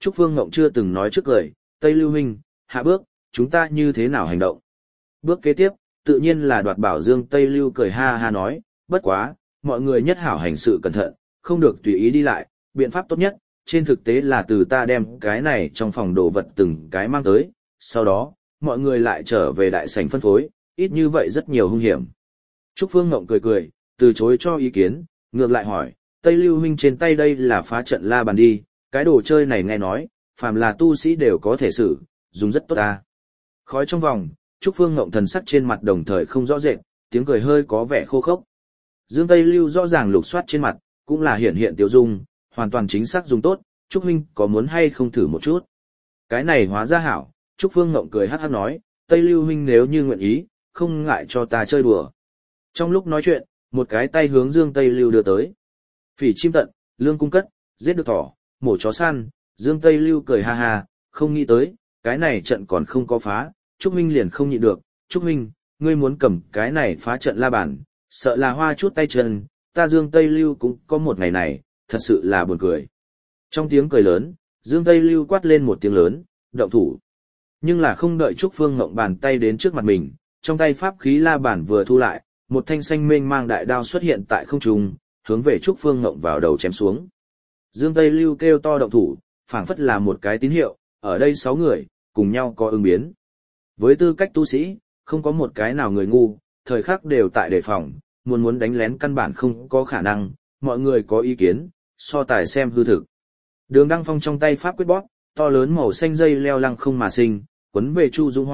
Trúc Phương Ngộng chưa từng nói trước cười, Tây Lưu huynh, hạ bước, chúng ta như thế nào hành động? Bước kế tiếp, tự nhiên là đoạt bảo dương. Tây Lưu cười ha ha nói, bất quá, mọi người nhất hảo hành sự cẩn thận, không được tùy ý đi lại, biện pháp tốt nhất, trên thực tế là từ ta đem cái này trong phòng đồ vật từng cái mang tới, sau đó, mọi người lại trở về đại sảnh phân phối, ít như vậy rất nhiều hung hiểm. Trúc Phương Ngộng cười cười, từ chối cho ý kiến, ngược lại hỏi, Tây Lưu huynh trên tay đây là phá trận la bàn đi, cái đồ chơi này nghe nói, phàm là tu sĩ đều có thể sử, dùng rất tốt ta. Khói trong vòng, Trúc Phương Ngộng thần sắc trên mặt đồng thời không rõ rệt, tiếng cười hơi có vẻ khô khốc. Dương Tây Lưu rõ ràng lục soát trên mặt, cũng là hiện hiện tiêu dung, hoàn toàn chính xác dùng tốt, Trúc huynh có muốn hay không thử một chút. Cái này hóa ra hảo, Trúc Phương Ngộng cười hắc hắc nói, Tây Lưu huynh nếu như nguyện ý, không ngại cho ta chơi đùa. Trong lúc nói chuyện, một cái tay hướng Dương Tây Lưu đưa tới. Phỉ chim tận, lương cung cất, giết được thỏ, mổ chó săn, Dương Tây Lưu cười ha ha, không nghĩ tới, cái này trận còn không có phá, Trúc huynh liền không nhịn được, Trúc huynh, ngươi muốn cầm cái này phá trận la bàn, sợ là hoa chút tay chân, ta Dương Tây Lưu cũng có một ngày này, thật sự là buồn cười. Trong tiếng cười lớn, Dương Tây Lưu quát lên một tiếng lớn, động thủ. Nhưng là không đợi Trúc Phương Ngộng bàn tay đến trước mặt mình, trong tay pháp khí la bàn vừa thu lại, một thanh xanh mênh mang đại đao xuất hiện tại không trung, hướng về Trúc Phương Ngộng vào đầu chém xuống. Dương Tây Lưu kêu to động thủ, phảng phất là một cái tín hiệu, ở đây 6 người, cùng nhau có ứng biến. Với tư cách tu sĩ, không có một cái nào người ngu, thời khắc đều tại đề phòng, muốn đánh lén căn bản không có khả năng, mọi người có ý kiến, so tài xem hư thực. Đường Đăng Phong trong tay pháp quyết bóp, to lớn màu xanh dây leo lăng không mà sinh, quấn về Chu Dũng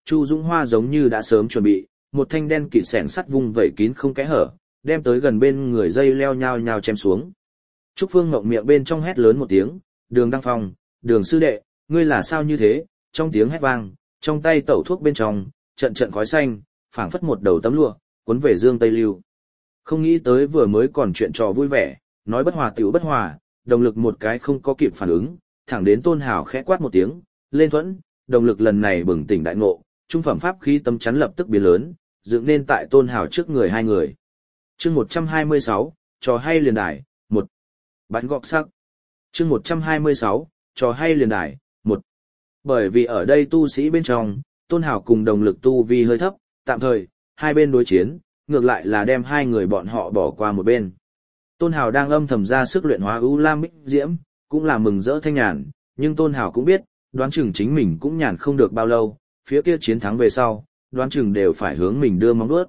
Hoa giống như đã sớm chuẩn bị, một thanh đen kịt xẻng sắt vung vẩy kín không kẽ hở, đem tới gần bên người dây leo nhao nhao chém xuống. Trúc Phương Ngộng miệng bên trong hét lớn một tiếng, Đường Đăng Phong, Đường sư đệ, ngươi là sao như thế? Trong tiếng hét vang, trong tay tẩu thuốc bên trong, trận trận khói xanh, phảng phất một đầu tấm lụa, cuốn về Dương Tây Lưu. Không nghĩ tới vừa mới còn chuyện trò vui vẻ, nói bất hòa tiểu bất hòa, đồng lực một cái không có kịp phản ứng, thẳng đến Tôn Hào khẽ quát một tiếng, lên thuẫn, đồng lực lần này bừng tỉnh đại ngộ, trung phẩm pháp khí tấm chắn lập tức biến lớn, dựng nên tại Tôn Hào trước người hai người. Chương 126, trò hay liền đài, 1. Bắn gọc sắc. Chương 126, trò hay liền đài, 1. Bởi vì ở đây tu sĩ bên trong, Tôn Hào cùng đồng lực tu vi hơi thấp, tạm thời, hai bên đối chiến, ngược lại là đem hai người bọn họ bỏ qua một bên. Tôn Hào đang âm thầm ra sức luyện hóa ưu lam bích diễm, cũng là mừng rỡ thanh nhàn, nhưng Tôn Hào cũng biết, đoán chừng chính mình cũng nhàn không được bao lâu, phía kia chiến thắng về sau, đoán chừng đều phải hướng mình đưa móng vuốt.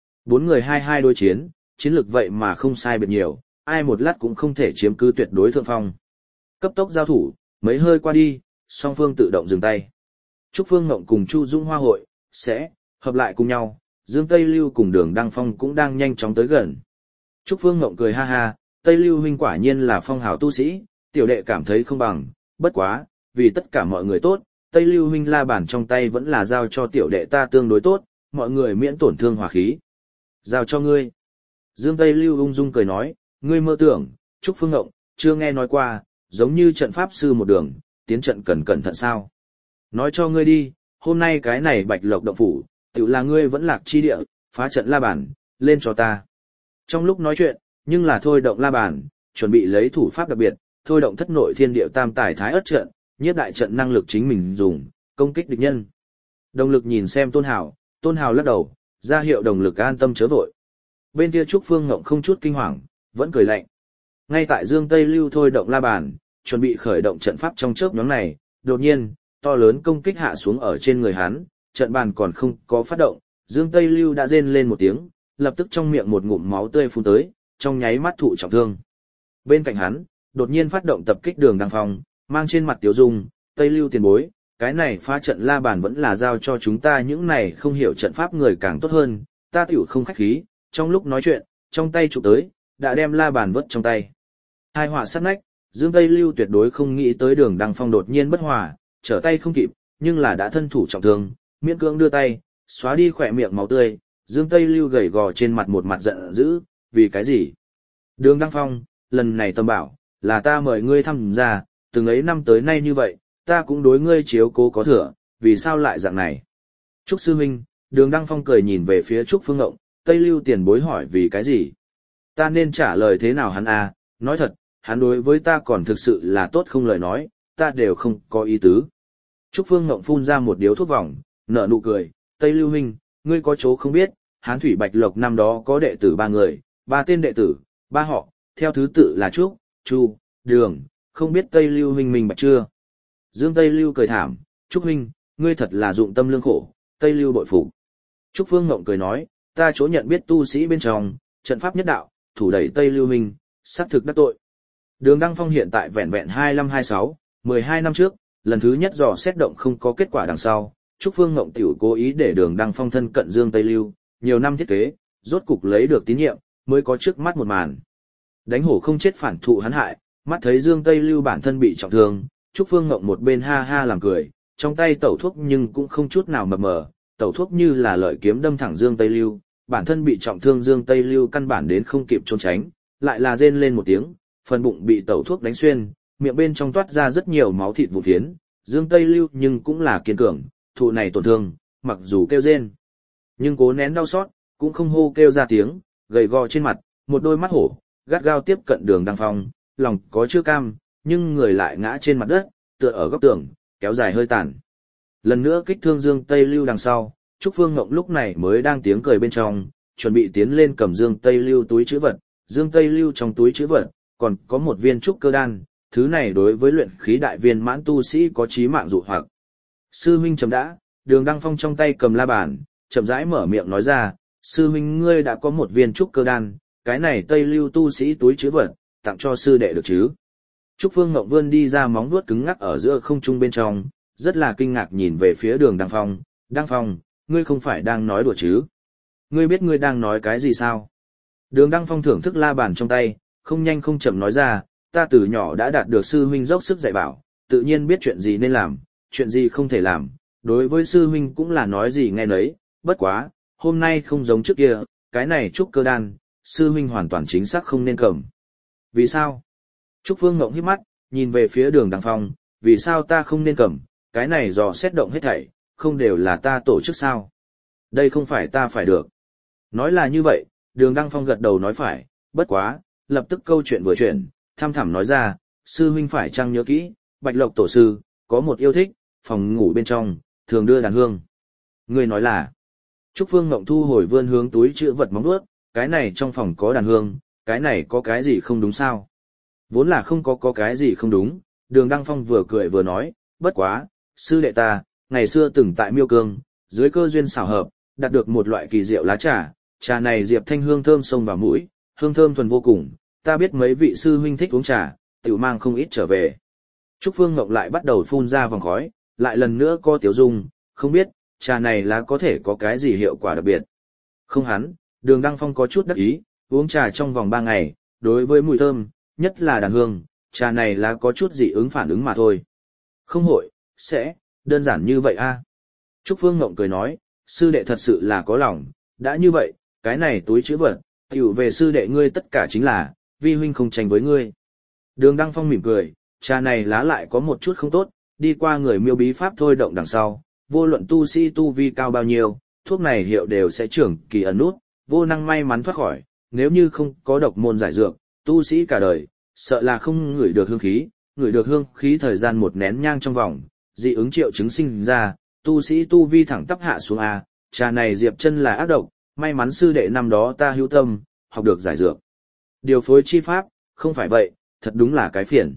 4 người 2-2 đối chiến, chiến lược vậy mà không sai biệt nhiều, ai một lát cũng không thể chiếm cứ tuyệt đối thượng phong. Cấp tốc giao thủ, mấy hơi qua đi, song phương tự động dừng tay. Trúc Phương Ngộng cùng Chu Dũng Hoa hội sẽ hợp lại cùng nhau, Dương Tây Lưu cùng Đường Đăng Phong cũng đang nhanh chóng tới gần. Trúc Phương Ngộng cười ha ha, Tây Lưu huynh quả nhiên là phong hào tu sĩ, tiểu đệ cảm thấy không bằng, bất quá, vì tất cả mọi người tốt, Tây Lưu huynh la bàn trong tay vẫn là giao cho tiểu đệ ta tương đối tốt, mọi người miễn tổn thương hòa khí. Giao cho ngươi. Dương Tây Lưu ung dung cười nói, ngươi mơ tưởng, Trúc Phương Ngộng, chưa nghe nói qua, giống như trận pháp sư một đường, tiến trận cần cẩn thận sao. Nói cho ngươi đi, hôm nay cái này Bạch Lộc động phủ, tự là ngươi vẫn lạc chi địa, phá trận la bàn, lên cho ta. Trong lúc nói chuyện, nhưng là thôi động la bàn, chuẩn bị lấy thủ pháp đặc biệt, thôi động thất nội thiên địa tam tài thái ất trận, nhiếp đại trận năng lực chính mình dùng, công kích địch nhân. Đồng lực nhìn xem Tôn Hào lắc đầu, ra hiệu đồng lực an tâm chớ vội. Bên kia Trúc Phương Ngộng không chút kinh hoàng, vẫn cười lạnh. Ngay tại Dương Tây Lưu thôi động la bàn, chuẩn bị khởi động trận pháp trong chớp nhoáng này, đột nhiên, to lớn công kích hạ xuống ở trên người hắn, trận bàn còn không có phát động, Dương Tây Lưu đã rên lên một tiếng, lập tức trong miệng một ngụm máu tươi phun tới, trong nháy mắt thụ trọng thương. Bên cạnh hắn, đột nhiên phát động tập kích Đường Đăng Phong, mang trên mặt tiểu dung, Tây Lưu tiền bối, cái này phá trận la bàn vẫn là giao cho chúng ta những này không hiểu trận pháp người càng tốt hơn, ta tiểu không khách khí, trong lúc nói chuyện, trong tay chụp tới, đã đem la bàn vứt trong tay. Hai họa sát nách, Dương Tây Lưu tuyệt đối không nghĩ tới Đường Đăng Phong đột nhiên bất hòa, trở tay không kịp, nhưng là đã thân thủ trọng thương, miễn cưỡng đưa tay, xóa đi khỏe miệng máu tươi, Dương Tây Lưu gầy gò trên mặt một mặt giận dữ, vì cái gì? Đường Đăng Phong, lần này tâm bảo, là ta mời ngươi thăm ra, từng ấy năm tới nay như vậy, ta cũng đối ngươi chiếu cố có thừa, vì sao lại dạng này? Trúc sư huynh, Đường Đăng Phong cười nhìn về phía Trúc Phương Ngộng, Tây Lưu tiền bối hỏi vì cái gì? Ta nên trả lời thế nào hắn à? Nói thật, hắn đối với ta còn thực sự là tốt không lời nói, ta đều không có ý tứ. Trúc Phương Ngộng phun ra một điếu thuốc vòng, nở nụ cười, Tây Lưu huynh, ngươi có chỗ không biết, Hán Thủy Bạch Lộc năm đó có đệ tử 3 người, 3 tên đệ tử, 3 họ, theo thứ tự là Trúc, Chu, Đường, không biết Tây Lưu huynh mình bạch chưa? Dương Tây Lưu cười thảm, Trúc huynh, ngươi thật là dụng tâm lương khổ, Tây Lưu bội phục. Trúc Phương Ngộng cười nói, ta chỗ nhận biết tu sĩ bên trong, trận pháp nhất đạo, thủ đẩy Tây Lưu huynh, xác thực đắc tội. Đường Đăng Phong hiện tại vẹn vẹn 25-26, 12 năm trước, lần thứ nhất dò xét động không có kết quả đằng sau, Trúc Phương Ngộng tiểu cố ý để Đường Đăng Phong thân cận Dương Tây Lưu, nhiều năm thiết kế, rốt cục lấy được tín nhiệm, mới có trước mắt một màn. Đánh hổ không chết phản thụ hắn hại, mắt thấy Dương Tây Lưu bản thân bị trọng thương, Trúc Phương Ngộng một bên ha ha làm cười, trong tay tẩu thuốc nhưng cũng không chút nào mập mờ, tẩu thuốc như là lợi kiếm đâm thẳng Dương Tây Lưu, bản thân bị trọng thương Dương Tây Lưu căn bản đến không kịp trốn tránh, lại là rên lên một tiếng, phần bụng bị tẩu thuốc đánh xuyên, miệng bên trong toát ra rất nhiều máu thịt vụn phiến, Dương Tây Lưu nhưng cũng là kiên cường, thụ này tổn thương, mặc dù kêu rên, nhưng cố nén đau xót, cũng không hô kêu ra tiếng, gầy gò trên mặt, một đôi mắt hổ, gắt gao tiếp cận Đường Đăng Phong, lòng có chưa cam, nhưng người lại ngã trên mặt đất, tựa ở góc tường, kéo dài hơi tàn. Lần nữa kích thương Dương Tây Lưu đằng sau, Trúc Phương Ngộng lúc này mới đang tiếng cười bên trong, chuẩn bị tiến lên cầm Dương Tây Lưu túi trữ vật. Dương Tây Lưu trong túi trữ vật, còn có một viên trúc cơ đan, thứ này đối với luyện khí đại viên mãn tu sĩ có chí mạng dụ hoặc. Sư huynh chấm đã, Đường Đăng Phong trong tay cầm la bàn, chậm rãi mở miệng nói ra, sư huynh ngươi đã có một viên trúc cơ đan, cái này Tây Lưu tu sĩ túi trữ vật, tặng cho sư đệ được chứ. Trúc Phương Ngộng vươn đi ra móng vuốt cứng ngắc ở giữa không trung bên trong, rất là kinh ngạc nhìn về phía Đường Đăng Phong, Đăng Phong, ngươi không phải đang nói đùa chứ? Ngươi biết ngươi đang nói cái gì sao? Đường Đăng Phong thưởng thức la bàn trong tay, không nhanh không chậm nói ra, ta từ nhỏ đã đạt được sư huynh dốc sức dạy bảo, tự nhiên biết chuyện gì nên làm, chuyện gì không thể làm, đối với sư huynh cũng là nói gì nghe nấy, bất quá, hôm nay không giống trước kia, cái này trúc cơ đan, sư huynh hoàn toàn chính xác không nên cầm. Vì sao? Trúc Phương Ngộng híp mắt, nhìn về phía Đường Đăng Phong, vì sao ta không nên cầm, cái này dò xét động hết thảy, không đều là ta tổ chức sao? Đây không phải ta phải được. Nói là như vậy, Đường Đăng Phong gật đầu nói phải, bất quá, lập tức câu chuyện vừa chuyển, tham thẳm nói ra, sư huynh phải chăng nhớ kỹ, Bạch Lộc tổ sư, có một yêu thích, phòng ngủ bên trong, thường đưa đàn hương. Người nói là, Trúc Phương Ngộng thu hồi vươn hướng túi chữ vật móng vuốt, cái này trong phòng có đàn hương, cái này có cái gì không đúng sao? Vốn là không có cái gì không đúng, Đường Đăng Phong vừa cười vừa nói, bất quá, sư đệ ta, ngày xưa từng tại Miêu Cương, dưới cơ duyên xảo hợp, đạt được một loại kỳ diệu lá trà, trà này diệp thanh hương thơm xông vào mũi, hương thơm thuần vô cùng, ta biết mấy vị sư huynh thích uống trà, tiểu mang không ít trở về. Trúc Phương Ngộng lại bắt đầu phun ra vòng khói, lại lần nữa có tiểu dung, không biết, trà này lá có thể có cái gì hiệu quả đặc biệt. Không hắn, Đường Đăng Phong có chút đắc ý, uống trà trong vòng 3 ngày, đối với mùi thơm, nhất là đàn hương, trà này lá có chút dị ứng phản ứng mà thôi. Không hội, sẽ, đơn giản như vậy a. Trúc Phương Ngộng cười nói, sư đệ thật sự là có lòng, đã như vậy, cái này túi chữ vật, tiểu về sư đệ ngươi tất cả chính là, vi huynh không tranh với ngươi. Đường Đăng Phong mỉm cười, trà này lá lại có một chút không tốt, đi qua người miêu bí pháp thôi động đằng sau, vô luận tu sĩ tu vi cao bao nhiêu, thuốc này hiệu đều sẽ trưởng kỳ ẩn nút, vô năng may mắn thoát khỏi, nếu như không có độc môn giải dược, tu sĩ cả đời, sợ là không ngửi được hương khí, ngửi được hương khí thời gian một nén nhang trong vòng, dị ứng triệu chứng sinh ra, tu sĩ tu vi thẳng tắp hạ xuống A, trà này diệp chân là ác độc, may mắn sư đệ năm đó ta hữu tâm, học được giải dược. Điều phối chi pháp, không phải vậy, thật đúng là cái phiền.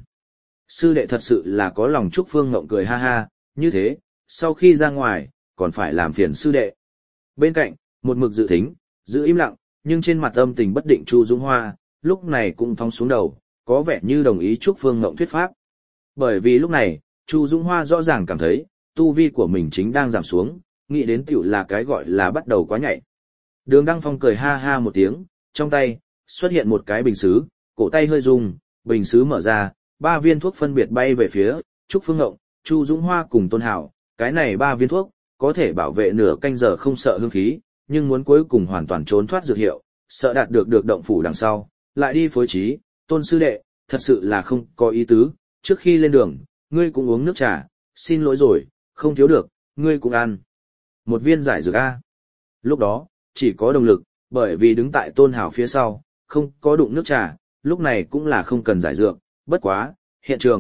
Sư đệ thật sự là có lòng. Trúc Phương Ngộng cười ha ha, như thế, sau khi ra ngoài, còn phải làm phiền sư đệ. Bên cạnh, một mực dự thính, giữ im lặng, nhưng trên mặt âm tình bất định Chu Dũng Hoa, lúc này cũng thong xuống đầu, có vẻ như đồng ý Trúc Phương Ngộng thuyết pháp. Bởi vì lúc này, Chu Dũng Hoa rõ ràng cảm thấy, tu vi của mình chính đang giảm xuống, nghĩ đến tiểu là cái gọi là bắt đầu quá nhạy. Đường Đăng Phong cười ha ha một tiếng, trong tay, xuất hiện một cái bình sứ, cổ tay hơi rung, bình sứ mở ra, 3 viên thuốc phân biệt bay về phía Trúc Phương Ngộng, Chu Dũng Hoa cùng Tôn Hảo, cái này 3 viên thuốc, có thể bảo vệ nửa canh giờ không sợ hương khí, nhưng muốn cuối cùng hoàn toàn trốn thoát dược hiệu, sợ đạt được động phủ đằng sau, lại đi phối trí, Tôn sư đệ, thật sự là không có ý tứ, trước khi lên đường, ngươi cũng uống nước trà, xin lỗi rồi, không thiếu được, ngươi cũng ăn. Một viên giải dược A. Lúc đó, chỉ có động lực, bởi vì đứng tại Tôn Hảo phía sau, không có đụng nước trà, lúc này cũng là không cần giải dược, bất quá, hiện trường,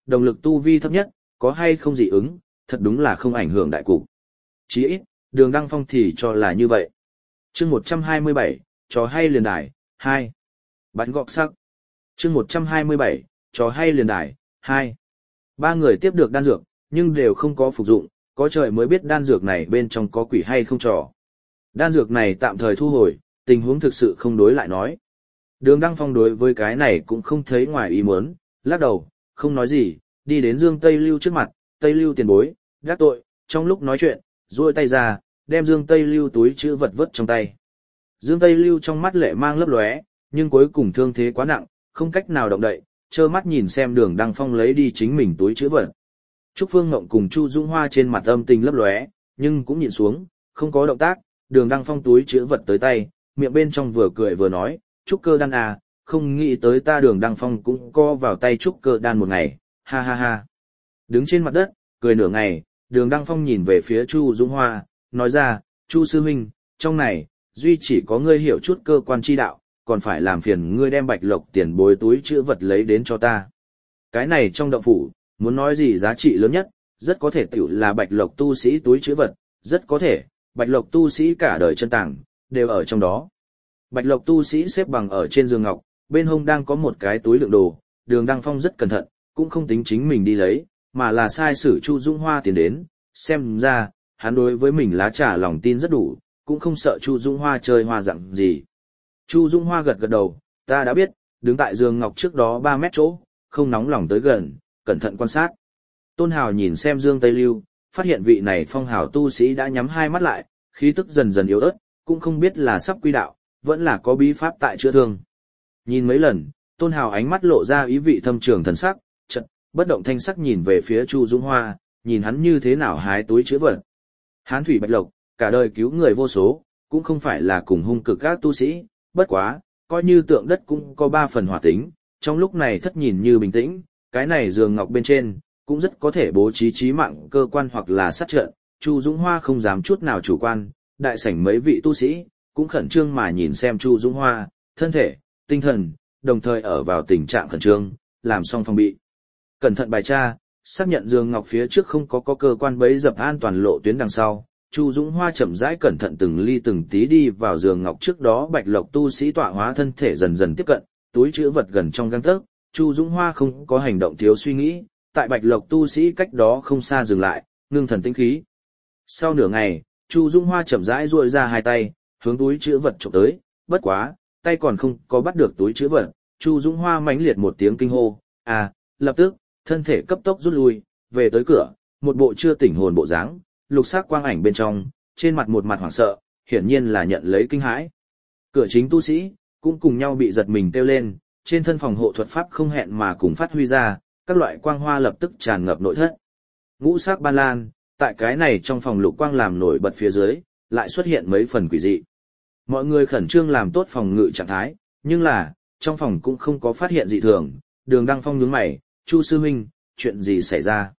đồng lực tu vi thấp nhất, có hay không dị ứng, thật đúng là không ảnh hưởng đại cục. Chí ít, Đường Đăng Phong thì cho là như vậy. Chương 127, trò hay liền đài, 2. Bắn gọt sắc. Chương 127, trò hay liền đài, 2. Ba người tiếp được đan dược, nhưng đều không có phục dụng, có trời mới biết đan dược này bên trong có quỷ hay không trò. Đan dược này tạm thời thu hồi, tình huống thực sự không đối lại nói. Đường Đăng Phong đối với cái này cũng không thấy ngoài ý muốn, lắc đầu, không nói gì, đi đến Dương Tây Lưu trước mặt, Tây Lưu tiền bối, gác tội, trong lúc nói chuyện, duỗi tay ra, đem Dương Tây Lưu túi chữ vật vứt trong tay. Dương Tây Lưu trong mắt lệ mang lấp lóe, nhưng cuối cùng thương thế quá nặng, không cách nào động đậy, trơ mắt nhìn xem Đường Đăng Phong lấy đi chính mình túi chữ vật. Trúc Phương Ngộng cùng Chu Dũng Hoa trên mặt âm tình lấp lóe, nhưng cũng nhịn xuống, không có động tác, Đường Đăng Phong túi chữ vật tới tay, miệng bên trong vừa cười vừa nói, Trúc Cơ Đan à, không nghĩ tới ta Đường Đăng Phong cũng co vào tay Trúc Cơ Đan một ngày, ha ha ha. Đứng trên mặt đất, cười nửa ngày, Đường Đăng Phong nhìn về phía Chu Dũng Hoa, nói ra, Chu sư huynh, trong này, duy chỉ có ngươi hiểu chút cơ quan chi đạo, còn phải làm phiền ngươi đem Bạch Lộc tiền bối túi chữ vật lấy đến cho ta. Cái này trong động phủ, muốn nói gì giá trị lớn nhất, rất có thể tiểu là Bạch Lộc tu sĩ túi chữ vật, rất có thể, Bạch Lộc tu sĩ cả đời chân tàng, đều ở trong đó. Bạch Lộc tu sĩ xếp bằng ở trên giường ngọc, bên hông đang có một cái túi đựng đồ, Đường Đăng Phong rất cẩn thận, cũng không tính chính mình đi lấy, mà là sai sử Chu Dũng Hoa tiến đến, xem ra, hắn đối với mình lá trà lòng tin rất đủ, cũng không sợ Chu Dũng Hoa chơi hoa dặn gì. Chu Dũng Hoa gật gật đầu, ta đã biết, đứng tại giường ngọc trước đó 3 mét chỗ, không nóng lòng tới gần, cẩn thận quan sát. Tôn Hào nhìn xem Dương Tây Lưu, phát hiện vị này phong hào tu sĩ đã nhắm hai mắt lại, khí tức dần dần yếu ớt, cũng không biết là sắp quy đạo, vẫn là có bí pháp tại chữa thương. Nhìn mấy lần, Tôn Hào ánh mắt lộ ra ý vị thâm trường thần sắc, chợt bất động thanh sắc nhìn về phía Chu Dũng Hoa, nhìn hắn như thế nào hái túi chứa vật. Hán thủy Bạch Lộc, cả đời cứu người vô số, cũng không phải là cùng hung cực các tu sĩ, bất quá, coi như tượng đất cũng có 3 phần hỏa tính, trong lúc này thất nhìn như bình tĩnh, cái này giường ngọc bên trên, cũng rất có thể bố trí trí mạng cơ quan hoặc là sát trận. Chu Dũng Hoa không dám chút nào chủ quan, đại sảnh mấy vị tu sĩ, cũng khẩn trương mà nhìn xem Chu Dũng Hoa, thân thể, tinh thần, đồng thời ở vào tình trạng khẩn trương, làm xong phòng bị. Cẩn thận bài tra, xác nhận giường ngọc phía trước không có cơ quan bẫy dập an toàn lộ tuyến đằng sau, Chu Dũng Hoa chậm rãi cẩn thận từng ly từng tí đi vào giường ngọc trước đó Bạch Lộc tu sĩ tọa hóa thân thể dần dần tiếp cận, túi trữ vật gần trong gang tấc, Chu Dũng Hoa không có hành động thiếu suy nghĩ, tại Bạch Lộc tu sĩ cách đó không xa dừng lại, ngưng thần tĩnh khí. Sau nửa ngày, Chu Dũng Hoa chậm rãi duỗi ra hai tay, hướng túi trữ vật chụp tới, bất quá, tay còn không có bắt được túi trữ vật, Chu Dũng Hoa mãnh liệt một tiếng kinh hô, lập tức, thân thể cấp tốc rút lui, về tới cửa, một bộ chưa tỉnh hồn bộ dáng, lục sắc quang ảnh bên trong, trên mặt một mặt hoảng sợ, hiển nhiên là nhận lấy kinh hãi. Cửa chính tu sĩ, cũng cùng nhau bị giật mình kêu lên, trên thân phòng hộ thuật pháp không hẹn mà cùng phát huy ra, các loại quang hoa lập tức tràn ngập nội thất. Ngũ sắc ban lan, tại cái này trong phòng lục quang làm nổi bật phía dưới, lại xuất hiện mấy phần quỷ dị. Mọi người khẩn trương làm tốt phòng ngự trạng thái, nhưng là, trong phòng cũng không có phát hiện dị thường. Đường Đăng Phong nhướng mày, Chu sư huynh, chuyện gì xảy ra?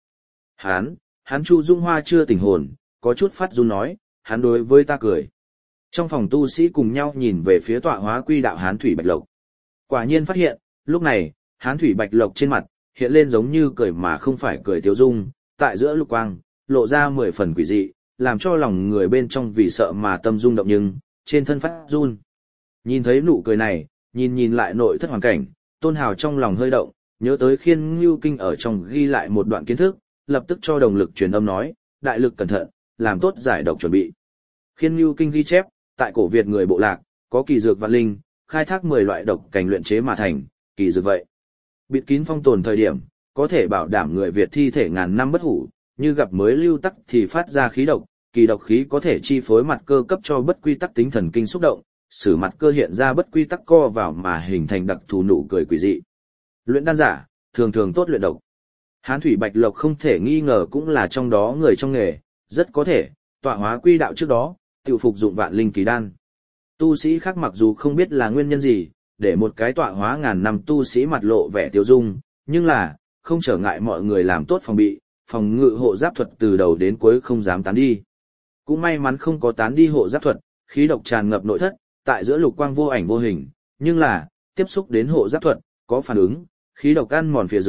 Hắn Chu Dũng Hoa chưa tỉnh hồn, có chút phát run nói, hắn đối với ta cười. Trong phòng tu sĩ cùng nhau nhìn về phía tọa hóa quy đạo Hán Thủy Bạch Lộc. Quả nhiên phát hiện, lúc này, Hán Thủy Bạch Lộc trên mặt, hiện lên giống như cười mà không phải cười tiêu dung, tại giữa lục quang, lộ ra 10 phần quỷ dị, làm cho lòng người bên trong vì sợ mà tâm rung động nhưng, trên thân phát run. Nhìn thấy nụ cười này, nhìn lại nội thất hoàn cảnh, Tôn Hào trong lòng hơi động, nhớ tới Khiên Ngưu Kinh ở trong ghi lại một đoạn kiến thức, lập tức cho đồng lực truyền âm nói, đại lực cẩn thận, làm tốt giải độc chuẩn bị. Khiên Ngưu Kinh ghi chép, tại cổ Việt người bộ lạc, có kỳ dược vạn linh, khai thác 10 loại độc cảnh luyện chế mà thành, kỳ dược vậy. Bịt kín phong tồn thời điểm, có thể bảo đảm người Việt thi thể ngàn năm bất hủ, như gặp mới lưu tắc thì phát ra khí độc, kỳ độc khí có thể chi phối mặt cơ cấp cho bất quy tắc tính thần kinh xúc động,使mặt cơ hiện ra bất quy tắc co vào mà hình thành đặc thù nụ cười quỷ dị. Luyện đan giả, thường thường tốt luyện độc. Hán Thủy Bạch Lộc không thể nghi ngờ cũng là trong đó người trong nghề, rất có thể, tọa hóa quy đạo trước đó, tiểu phục dụng vạn linh kỳ đan. Tu sĩ khác mặc dù không biết là nguyên nhân gì, để một cái tọa hóa ngàn năm tu sĩ mặt lộ vẻ tiêu dung, nhưng là, không trở ngại mọi người làm tốt phòng bị, phòng ngự hộ giáp thuật từ đầu đến cuối không dám tán đi. Cũng may mắn không có tán đi hộ giáp thuật, khí độc tràn ngập nội thất, tại giữa lục quang vô ảnh vô hình, nhưng là, tiếp xúc đến hộ giáp thuật, có phản ứng, khí độc ăn mòn phía dưới,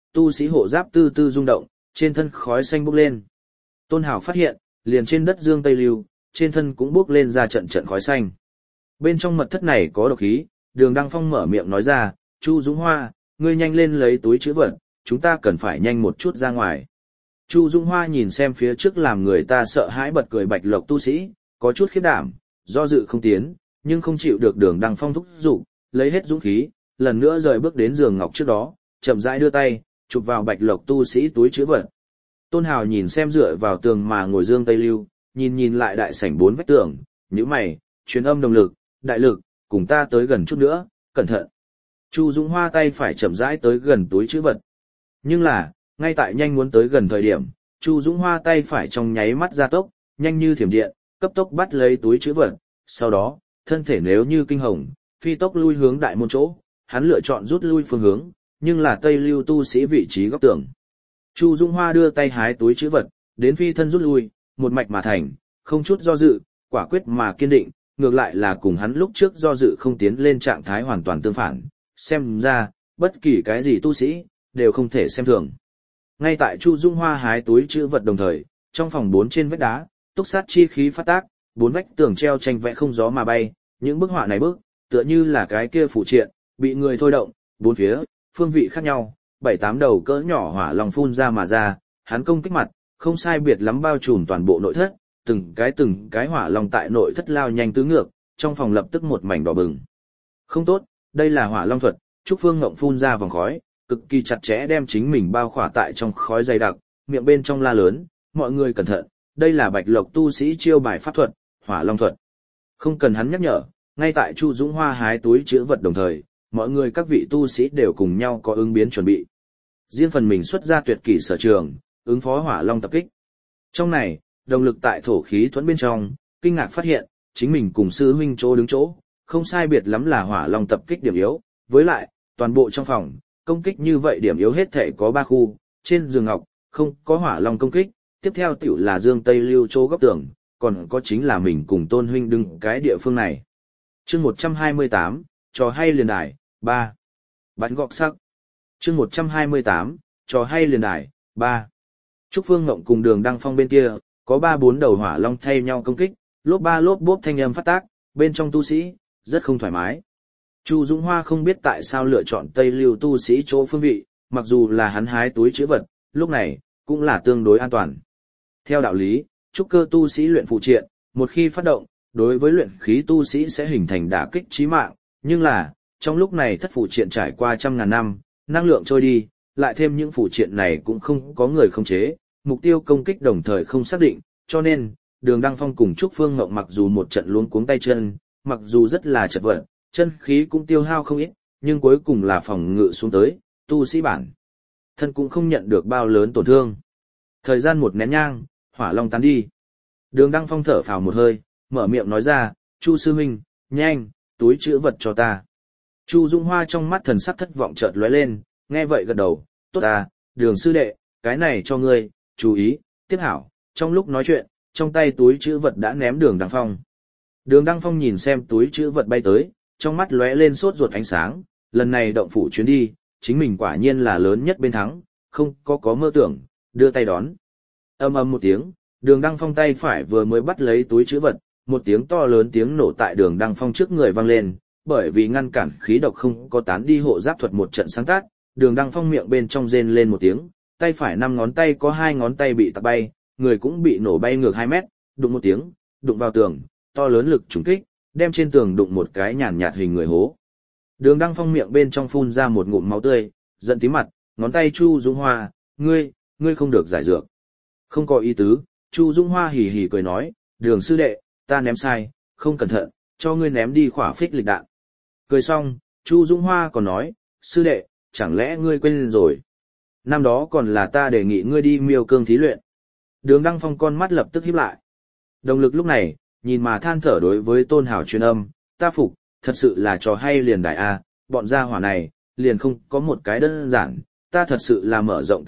tu sĩ hộ giáp tư tư rung động, trên thân khói xanh bốc lên. Tôn Hảo phát hiện, liền trên đất dương Tây Lưu, trên thân cũng bốc lên ra trận trận khói xanh. Bên trong mật thất này có độc khí, Đường Đăng Phong mở miệng nói ra, Chu Dũng Hoa, ngươi nhanh lên lấy túi trữ vật, chúng ta cần phải nhanh một chút ra ngoài. Chu Dũng Hoa nhìn xem phía trước làm người ta sợ hãi bật cười Bạch Lộc tu sĩ, có chút khiếp đảm, do dự không tiến, nhưng không chịu được Đường Đăng Phong thúc giục, lấy hết dũng khí, lần nữa rời bước đến giường ngọc trước đó, chậm rãi đưa tay, chụp vào Bạch Lộc tu sĩ túi trữ vật. Tôn Hào nhìn xem dựa vào tường mà ngồi dương Tây Lưu, nhìn lại đại sảnh 4 vách tường, nhíu mày, truyền âm đồng lực, đại lực, cùng ta tới gần chút nữa, cẩn thận. Chu Dũng Hoa tay phải chậm rãi tới gần túi trữ vật. Nhưng là, ngay tại nhanh muốn tới gần thời điểm, Chu Dũng Hoa tay phải trong nháy mắt gia tốc, nhanh như thiểm điện, cấp tốc bắt lấy túi trữ vật, sau đó, thân thể nếu như kinh hồng, phi tốc lui hướng đại môn chỗ, hắn lựa chọn rút lui phương hướng, nhưng là Tây Lưu tu sĩ vị trí góc tường. Chu Dũng Hoa đưa tay hái túi trữ vật, đến phi thân rút lui, một mạch mà thành, không chút do dự, quả quyết mà kiên định, ngược lại là cùng hắn lúc trước do dự không tiến lên trạng thái hoàn toàn tương phản, xem ra, bất kỳ cái gì tu sĩ, đều không thể xem thường. Ngay tại Chu Dũng Hoa hái túi trữ vật đồng thời, trong phòng 4 trên vách đá, túc sát chi khí phát tác, 4 vách tường treo tranh vẽ không gió mà bay, những bức họa này tựa như là cái kia phụ triện, bị người thôi động, 4 phía, phương vị khác nhau, 7-8 đầu cỡ nhỏ hỏa long phun ra mà ra, hắn công kích mặt, không sai biệt lắm bao trùm toàn bộ nội thất, từng cái hỏa long tại nội thất lao nhanh tứ ngược, trong phòng lập tức một mảnh đỏ bừng. Không tốt, đây là hỏa long thuật, Trúc Phương Ngộng phun ra vòng khói, cực kỳ chặt chẽ đem chính mình bao khỏa tại trong khói dày đặc, miệng bên trong la lớn, mọi người cẩn thận, đây là Bạch Lộc tu sĩ chiêu bài pháp thuật, hỏa long thuật. Không cần hắn nhắc nhở, ngay tại Chu Dũng Hoa hái túi chứa vật đồng thời, mọi người các vị tu sĩ đều cùng nhau có ứng biến chuẩn bị. Riêng phần mình xuất ra tuyệt kỹ sở trường, ứng phó hỏa long tập kích. Trong này, đồng lực tại thổ khí thuẫn bên trong, kinh ngạc phát hiện, chính mình cùng sư huynh chỗ đứng chỗ, không sai biệt lắm là hỏa long tập kích điểm yếu, với lại, toàn bộ trong phòng, công kích như vậy điểm yếu hết thể có 3 khu, trên giường ngọc, không có hỏa long công kích, tiếp theo tiểu là dương Tây Lưu chỗ góc tường, còn có chính là mình cùng Tôn huynh đứng cái địa phương này. Chương 128, trò hay liền đài, 3. Bắn gọc sắc. Chương 128, trò hay liền đài, 3. Trúc Phương Ngộng cùng Đường Đăng Phong bên kia, có 3-4 đầu hỏa long thay nhau công kích, lốp ba lốp bốp thanh âm phát tác, bên trong tu sĩ, rất không thoải mái. Chu Dũng Hoa không biết tại sao lựa chọn Tây Lưu tu sĩ chỗ phương vị, mặc dù là hắn hái túi trữ vật, lúc này, cũng là tương đối an toàn. Theo đạo lý, trúc cơ tu sĩ luyện phụ triện, một khi phát động, đối với luyện khí tu sĩ sẽ hình thành đả kích chí mạng, nhưng là, trong lúc này thất phụ triện trải qua trăm ngàn năm, năng lượng trôi đi, lại thêm những phụ triện này cũng không có người khống chế, mục tiêu công kích đồng thời không xác định, cho nên, Đường Đăng Phong cùng Trúc Phương Ngộng mặc dù một trận luống cuống tay chân, mặc dù rất là chật vật, chân khí cũng tiêu hao không ít, nhưng cuối cùng là phòng ngự xuống tới, tu sĩ bản thân cũng không nhận được bao lớn tổn thương. Thời gian một nén nhang, hỏa long tán đi. Đường Đăng Phong thở phào một hơi, mở miệng nói ra, Chu sư huynh, nhanh, túi trữ vật cho ta. Chu Dũng Hoa trong mắt thần sắc thất vọng chợt lóe lên, nghe vậy gật đầu, tốt à, Đường sư đệ, cái này cho ngươi, chú ý, tiếp hảo. Trong lúc nói chuyện, trong tay túi trữ vật đã ném Đường Đăng Phong. Đường Đăng Phong nhìn xem túi trữ vật bay tới, trong mắt lóe lên sốt ruột ánh sáng, lần này động phủ chuyến đi, chính mình quả nhiên là lớn nhất bên thắng, không có mơ tưởng, đưa tay đón. Ầm ầm một tiếng, Đường Đăng Phong tay phải vừa mới bắt lấy túi trữ vật, một tiếng to lớn tiếng nổ tại Đường Đăng Phong trước người vang lên, bởi vì ngăn cản khí độc không có tán đi hộ giáp thuật một trận sáng tác, Đường Đăng Phong miệng bên trong rên lên một tiếng, tay phải 5 ngón tay có 2 ngón tay bị tạc bay, người cũng bị nổ bay ngược 2 mét, đụng một tiếng, đụng vào tường, to lớn lực trùng kích, đem trên tường đụng một cái nhàn nhạt hình người hố. Đường Đăng Phong miệng bên trong phun ra một ngụm máu tươi, giận tím mặt, ngón tay Chu Dũng Hoa, ngươi không được giải dược. Không có ý tứ, Chu Dũng Hoa hì hì cười nói, Đường sư đệ, ta ném sai, không cẩn thận, cho ngươi ném đi khỏa phích lịch đạn. Cười xong, Chu Dũng Hoa còn nói, sư đệ, chẳng lẽ ngươi quên rồi? Năm đó còn là ta đề nghị ngươi đi Miêu Cương thí luyện. Đường Đăng Phong con mắt lập tức híp lại. Đồng lực lúc này, nhìn mà than thở đối với Tôn Hảo truyền âm, ta phục, thật sự là trò hay liền đại a, bọn gia hỏa này, liền không có một cái đơn giản, ta thật sự là mở rộng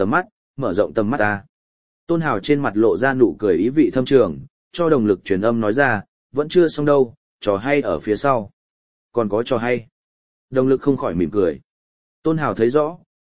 tầm mắt ta. Tôn Hảo trên mặt lộ ra nụ cười ý vị thâm trường, cho đồng lực truyền âm nói ra, vẫn chưa xong đâu, trò hay ở phía sau. Còn có trò hay. Đồng lực không khỏi mỉm cười. Tôn Hảo thấy rõ,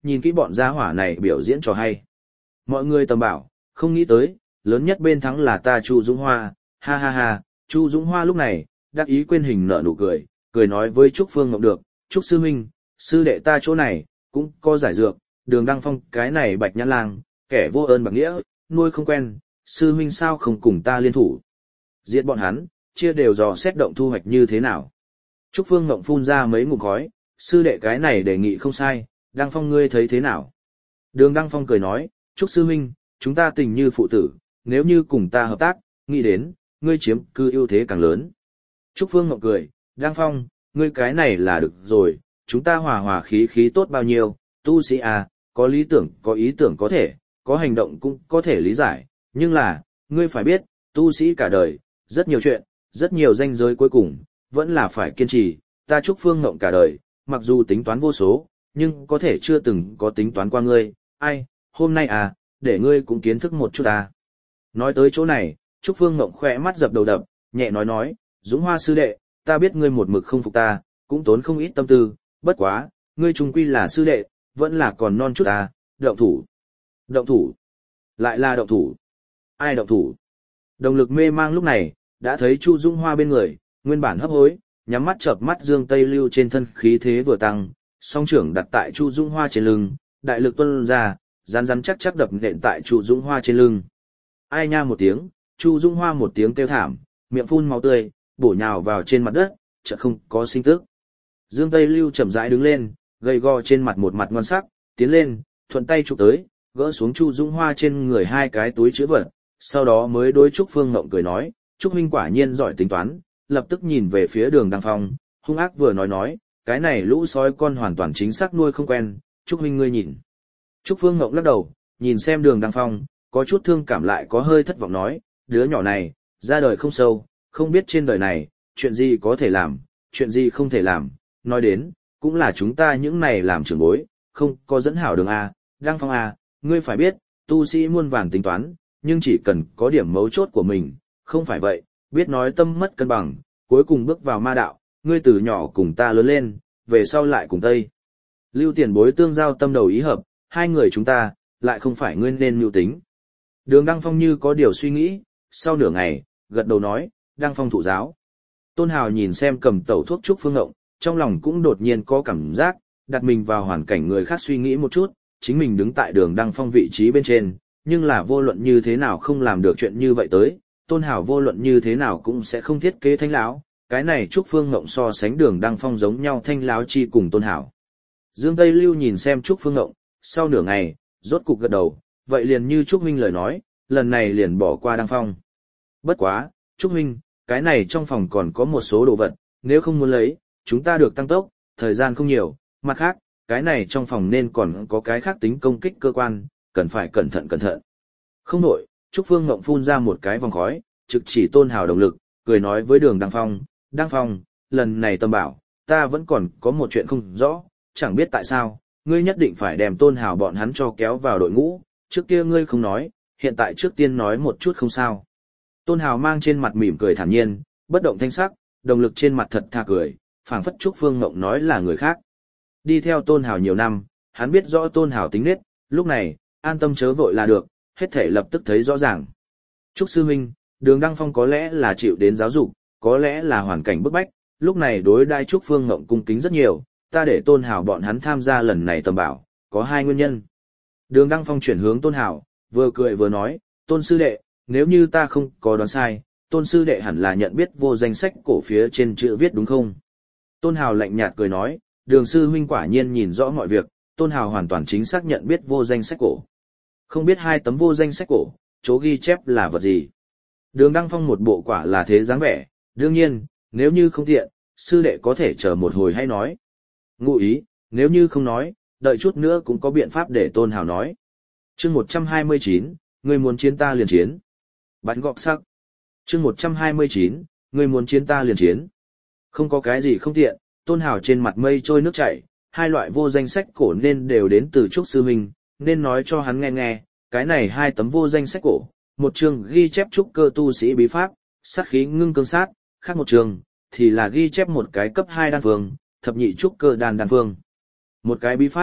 nhìn kỹ bọn gia hỏa này biểu diễn trò hay. Mọi người tầm bảo, không nghĩ tới, lớn nhất bên thắng là ta Chu Dũng Hoa, ha ha ha. Chu Dũng Hoa lúc này, đắc ý quên hình nở nụ cười, cười nói với Trúc Phương Ngọc được, Trúc sư huynh, sư đệ ta chỗ này, cũng có giải dược, Đường Đăng Phong cái này bạch nhãn lang, kẻ vô ơn bạc nghĩa, nuôi không quen, sư huynh sao không cùng ta liên thủ. Giết bọn hắn, chia đều dò xét động thu hoạch như thế nào. Trúc Phương Ngọc phun ra mấy ngụm khói, sư đệ cái này đề nghị không sai, Đăng Phong ngươi thấy thế nào? Đường Đăng Phong cười nói, Trúc sư huynh, chúng ta tình như phụ tử, nếu như cùng ta hợp tác, nghĩ đến, ngươi chiếm cư ưu thế càng lớn. Trúc Phương Ngọc cười, Đăng Phong, ngươi cái này là được rồi, chúng ta hòa hòa khí khí tốt bao nhiêu, tu sĩ à, có lý tưởng, có ý tưởng có thể, có hành động cũng có thể lý giải, nhưng là, ngươi phải biết, tu sĩ cả đời, rất nhiều chuyện, rất nhiều ranh giới cuối cùng, vẫn là phải kiên trì, ta Trúc Phương Ngộng cả đời, mặc dù tính toán vô số, nhưng có thể chưa từng có tính toán qua ngươi, ai, hôm nay à, để ngươi cũng kiến thức một chút à. Nói tới chỗ này, Trúc Phương Ngộng khỏe mắt dập đầu đập, nhẹ nói, Dũng Hoa sư đệ, ta biết ngươi một mực không phục ta, cũng tốn không ít tâm tư, bất quá, ngươi trung quy là sư đệ, vẫn là còn non chút à, động thủ. Động thủ. Lại là động thủ. Ai động thủ? Đồng lực mê mang lúc này, đã thấy Chu Dũng Hoa bên người, nguyên bản hấp hối, nhắm mắt chợp mắt Dương Tây Lưu trên thân khí thế vừa tăng, song trưởng đặt tại Chu Dũng Hoa trên lưng, đại lực tuôn ra, rắn chắc đập nện tại Chu Dũng Hoa trên lưng. Ai nha một tiếng, Chu Dũng Hoa một tiếng kêu thảm, miệng phun máu tươi, bổ nhào vào trên mặt đất, chợt không có sinh tức. Dương Tây Lưu chậm rãi đứng lên, gầy gò trên mặt một mặt ngon sắc, tiến lên, thuận tay chụp tới, gỡ xuống Chu Dũng Hoa trên người hai cái túi chứa vật, sau đó mới đối Trúc Phương Ngộng cười nói, Trúc huynh quả nhiên giỏi tính toán, lập tức nhìn về phía Đường Đăng Phong, hung ác vừa nói, cái này lũ sói con hoàn toàn chính xác nuôi không quen, Trúc huynh ngươi nhìn. Trúc Phương Ngộng lắc đầu, nhìn xem Đường Đăng Phong, có chút thương cảm lại có hơi thất vọng nói, đứa nhỏ này, ra đời không sâu, không biết trên đời này, chuyện gì có thể làm, chuyện gì không thể làm, nói đến, cũng là chúng ta những này làm trưởng bối, không có dẫn hảo đường A, Đăng Phong A, ngươi phải biết, tu sĩ muôn vàn tính toán, nhưng chỉ cần có điểm mấu chốt của mình, không phải vậy, biết nói tâm mất cân bằng, cuối cùng bước vào ma đạo, ngươi từ nhỏ cùng ta lớn lên, về sau lại cùng Tây. Lưu tiền bối tương giao tâm đầu ý hợp, hai người chúng ta, lại không phải ngươi nên mưu tính. Đường Đăng Phong như có điều suy nghĩ, sau nửa ngày, gật đầu nói, Đăng Phong thụ giáo. Tôn Hào nhìn xem cầm tẩu thuốc Trúc Phương Ngộng, trong lòng cũng đột nhiên có cảm giác, đặt mình vào hoàn cảnh người khác suy nghĩ một chút, chính mình đứng tại Đường Đăng Phong vị trí bên trên, nhưng là vô luận như thế nào không làm được chuyện như vậy tới, Tôn Hào vô luận như thế nào cũng sẽ không thiết kế thanh lão, cái này Trúc Phương Ngộng so sánh Đường Đăng Phong giống nhau thanh lão chi cùng Tôn Hào. Dương Tây Lưu nhìn xem Trúc Phương Ngộng, sau nửa ngày, rốt cục gật đầu, vậy liền như Trúc huynh lời nói, lần này liền bỏ qua Đăng Phong. Bất quá, Trúc huynh, cái này trong phòng còn có một số đồ vật, nếu không muốn lấy, chúng ta được tăng tốc, thời gian không nhiều, mặt khác, cái này trong phòng nên còn có cái khác tính công kích cơ quan, cần phải cẩn thận. Không nổi, Trúc Phương Ngộng phun ra một cái vòng khói, trực chỉ Tôn Hào động lực, cười nói với Đường Đăng Phong, lần này tâm bảo, ta vẫn còn có một chuyện không rõ, chẳng biết tại sao, ngươi nhất định phải đem Tôn Hào bọn hắn cho kéo vào đội ngũ, trước kia ngươi không nói, hiện tại trước tiên nói một chút không sao. Tôn Hào mang trên mặt mỉm cười thản nhiên, bất động thanh sắc, đồng lực trên mặt thật tha cười, phảng phất Trúc Phương Ngộng nói là người khác. Đi theo Tôn Hào nhiều năm, hắn biết rõ Tôn Hào tính nết, lúc này, an tâm chớ vội là được, hết thể lập tức thấy rõ ràng. Trúc sư huynh, Đường Đăng Phong có lẽ là chịu đến giáo dục, có lẽ là hoàn cảnh bức bách, lúc này đối đai Trúc Phương Ngộng cung kính rất nhiều, ta để Tôn Hào bọn hắn tham gia lần này tầm bảo, có hai nguyên nhân. Đường Đăng Phong chuyển hướng Tôn Hào, vừa cười vừa nói, Tôn sư đệ, nếu như ta không có đoán sai, Tôn sư đệ hẳn là nhận biết vô danh sách cổ phía trên chữ viết đúng không? Tôn Hào lạnh nhạt cười nói, Đường sư huynh quả nhiên nhìn rõ mọi việc, Tôn Hào hoàn toàn chính xác nhận biết vô danh sách cổ. Không biết hai tấm vô danh sách cổ, chỗ ghi chép là vật gì? Đường Đăng Phong một bộ quả là thế dáng vẻ, đương nhiên, nếu như không tiện, sư đệ có thể chờ một hồi hay nói. Ngụ ý, nếu như không nói, đợi chút nữa cũng có biện pháp để Tôn Hào nói. Chương 129, ngươi muốn chiến ta liền chiến. Bắn gọt sắc. Chương 129, ngươi muốn chiến ta liền chiến. Không có cái gì không tiện, Tôn Hào trên mặt mây trôi nước chảy, hai loại vô danh sách cổ nên đều đến từ Trúc sư huynh, nên nói cho hắn nghe, cái này hai tấm vô danh sách cổ, một chương ghi chép trúc cơ tu sĩ bí pháp, sát khí ngưng cương sát, khác một chương thì là ghi chép một cái cấp 2 đan phương, thập nhị trúc cơ đan phương. Một cái bí pháp,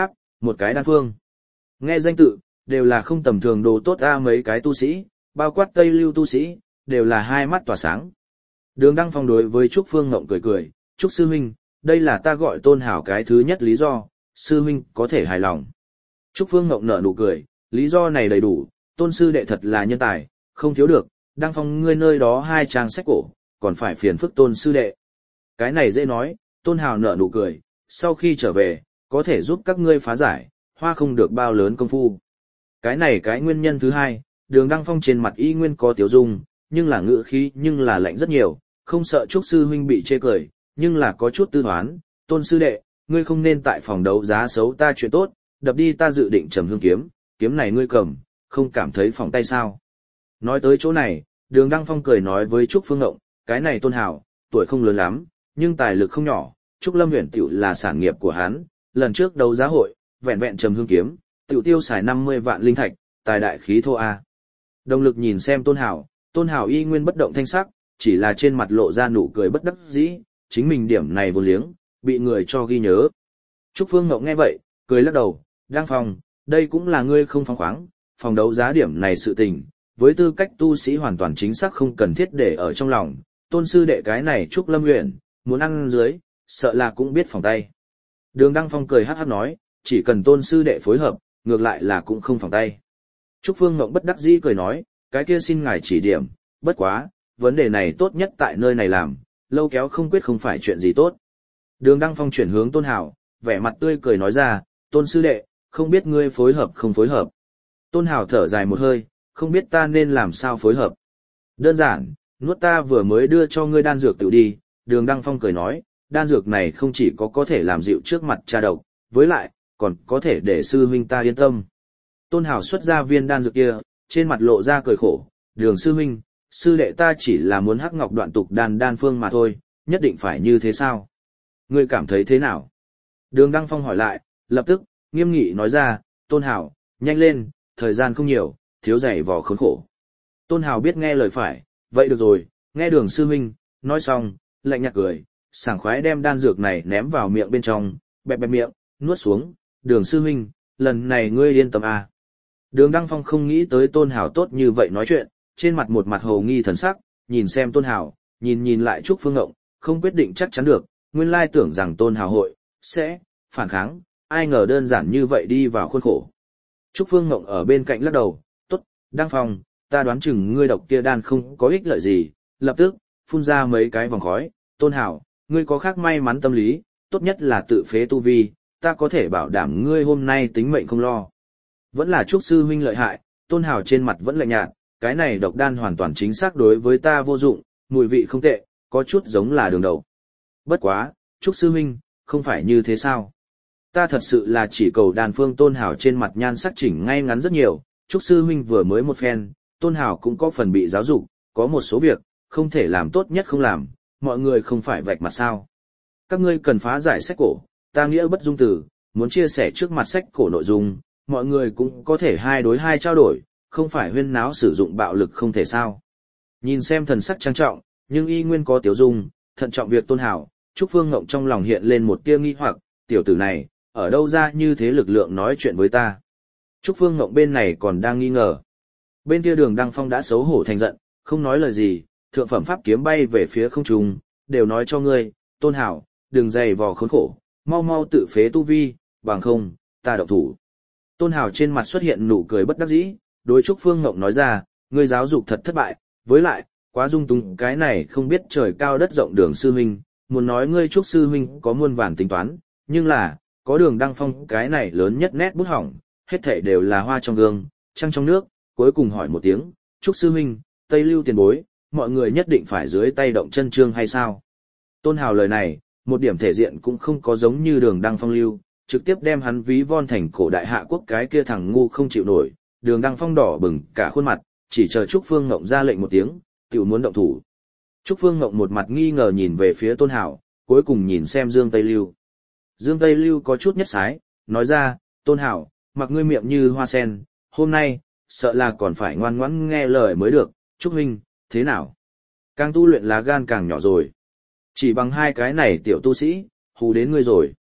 một cái đan phương. Nghe danh tự, đều là không tầm thường đồ tốt a mấy cái tu sĩ, bao quát Tây Lưu tu sĩ, đều là hai mắt tỏa sáng. Đường Đăng Phong đối với Trúc Phương Ngộng cười cười, Trúc Sư Huynh, đây là ta gọi Tôn Hảo cái thứ nhất lý do, Sư Huynh có thể hài lòng. Trúc Phương Ngộng nở nụ cười, lý do này đầy đủ, Tôn Sư đệ thật là nhân tài, không thiếu được, Đăng Phong ngươi nơi đó hai trang sách cổ, còn phải phiền phức Tôn Sư đệ. Cái này dễ nói, Tôn Hảo nở nụ cười, sau khi trở về, có thể giúp các ngươi phá giải, hoa không được bao lớn công phu. Cái này cái nguyên nhân thứ hai, Đường Đăng Phong trên mặt y nguyên có tiểu dung, nhưng là ngữ khí nhưng là lạnh rất nhiều, không sợ Trúc Sư Huynh bị chê cười, nhưng là có chút tư toán, Tôn Sư đệ, ngươi không nên tại phòng đấu giá xấu ta chuyện tốt, đập đi ta dự định trầm hương kiếm, kiếm này ngươi cầm, không cảm thấy phòng tay sao. Nói tới chỗ này, Đường Đăng Phong cười nói với Trúc Phương Ngộng, cái này Tôn Hảo, tuổi không lớn lắm, nhưng tài lực không nhỏ, Trúc Lâm Huyền tiểu là sản nghiệp của hắn, lần trước đấu giá hội, vẹn vẹn trầm hương kiếm, tiểu tiêu xài 50 vạn linh thạch, tài đại khí thô a. Đồng Lực nhìn xem Tôn Hảo y nguyên bất động thanh sắc, chỉ là trên mặt lộ ra nụ cười bất đắc dĩ, chính mình điểm này vô liếng, bị người cho ghi nhớ. Trúc Phương Ngộng nghe vậy, cười lắc đầu, Đăng Phong, đây cũng là ngươi không phóng khoáng, phòng đấu giá điểm này sự tình, với tư cách tu sĩ hoàn toàn chính xác không cần thiết để ở trong lòng, Tôn Sư đệ cái này Trúc Lâm Uyển, muốn ăn dưới, sợ là cũng biết phòng tay. Đường Đăng Phong cười hắc hắc nói, chỉ cần Tôn Sư đệ phối hợp, ngược lại là cũng không phòng tay. Trúc Phương Ngộng bất đắc dĩ cười nói, cái kia xin ngài chỉ điểm, bất quá, vấn đề này tốt nhất tại nơi này làm, lâu kéo không quyết không phải chuyện gì tốt. Đường Đăng Phong chuyển hướng Tôn Hảo, vẻ mặt tươi cười nói ra, Tôn Sư đệ, không biết ngươi phối hợp không phối hợp. Tôn Hảo thở dài một hơi, không biết ta nên làm sao phối hợp. Đơn giản, nuốt ta vừa mới đưa cho ngươi đan dược tự đi, Đường Đăng Phong cười nói, đan dược này không chỉ có thể làm dịu trước mặt cha độc, với lại, còn có thể để sư huynh ta yên tâm. Tôn Hảo xuất ra viên đan dược kia, trên mặt lộ ra cười khổ, Đường sư huynh, sư đệ ta chỉ là muốn hắc ngọc đoạn tục đan phương mà thôi, nhất định phải như thế sao? Ngươi cảm thấy thế nào? Đường Đăng Phong hỏi lại, lập tức, nghiêm nghị nói ra, Tôn Hảo, nhanh lên, thời gian không nhiều, thiếu giày vò khốn khổ. Tôn Hảo biết nghe lời phải, vậy được rồi, nghe Đường sư huynh, nói xong, lạnh nhạt cười, sảng khoái đem đan dược này ném vào miệng bên trong, bẹp bẹp miệng, nuốt xuống, Đường sư huynh, lần này ngươi yên tâm à. Đường Đăng Phong không nghĩ tới Tôn Hảo tốt như vậy nói chuyện, trên mặt một mặt hồ nghi thần sắc, nhìn xem Tôn Hảo, nhìn lại Trúc Phương Ngộng, không quyết định chắc chắn được, nguyên lai tưởng rằng Tôn Hảo hội sẽ phản kháng, ai ngờ đơn giản như vậy đi vào khuôn khổ. Trúc Phương Ngộng ở bên cạnh lắc đầu, tốt, Đăng Phong, ta đoán chừng ngươi độc kia đan không có ích lợi gì, lập tức, phun ra mấy cái vòng khói, Tôn Hảo, ngươi có khác may mắn tâm lý, tốt nhất là tự phế tu vi, ta có thể bảo đảm ngươi hôm nay tính mệnh không lo. Vẫn là Trúc Sư huynh lợi hại, Tôn Hảo trên mặt vẫn lạnh nhạt, cái này độc đan hoàn toàn chính xác đối với ta vô dụng, mùi vị không tệ, có chút giống là đường đậu. Bất quá, Trúc Sư huynh, không phải như thế sao? Ta thật sự là chỉ cầu đan phương. Tôn Hảo trên mặt nhan sắc chỉnh ngay ngắn rất nhiều, Trúc Sư huynh vừa mới một phen, Tôn Hảo cũng có phần bị giáo dục, có một số việc, không thể làm tốt nhất không làm, mọi người không phải vạch mặt sao. Các ngươi cần phá giải sách cổ, ta nghĩa bất dung từ, muốn chia sẻ trước mặt sách cổ nội dung, mọi người cũng có thể 2 đối 2 trao đổi, không phải huyên náo sử dụng bạo lực không thể sao. Nhìn xem thần sắc trang trọng, nhưng y nguyên có tiểu dung, thận trọng việc Tôn Hảo, Trúc Phương Ngộng trong lòng hiện lên một tia nghi hoặc, tiểu tử này, ở đâu ra như thế lực lượng nói chuyện với ta. Trúc Phương Ngộng bên này còn đang nghi ngờ. Bên kia Đường Đăng Phong đã xấu hổ thành giận, không nói lời gì, thượng phẩm pháp kiếm bay về phía không trung, đều nói cho ngươi, Tôn Hảo, đừng dày vò khốn khổ, mau mau tự phế tu vi, bằng không, ta động thủ. Tôn Hảo trên mặt xuất hiện nụ cười bất đắc dĩ, đối Trúc Phương Ngộng nói ra, ngươi giáo dục thật thất bại, với lại, quá dung túng cái này không biết trời cao đất rộng Đường sư huynh, muốn nói ngươi Trúc sư huynh có muôn vàn tính toán, nhưng là, có Đường Đăng Phong cái này lớn nhất nét bút hỏng, hết thảy đều là hoa trong gương, trăng trong nước, cuối cùng hỏi một tiếng, Trúc sư huynh, Tây Lưu tiền bối, mọi người nhất định phải dưới tay động chân trương hay sao? Tôn Hảo lời này, một điểm thể diện cũng không có giống như Đường Đăng Phong lưu, trực tiếp đem hắn ví von thành cổ đại hạ quốc cái kia thằng ngu không chịu nổi. Đường Đăng Phong đỏ bừng cả khuôn mặt, chỉ chờ Trúc Phương Ngộng ra lệnh một tiếng, tiểu muốn động thủ. Trúc Phương Ngộng một mặt nghi ngờ nhìn về phía Tôn Hảo, cuối cùng nhìn xem Dương Tây Lưu. Dương Tây Lưu có chút nhất sái, nói ra, Tôn Hảo, mặc ngươi miệng như hoa sen, hôm nay, sợ là còn phải ngoan ngoãn nghe lời mới được, Trúc huynh, thế nào? Càng tu luyện lá gan càng nhỏ rồi. Chỉ bằng 2 cái này tiểu tu sĩ, hù đến ngươi rồi.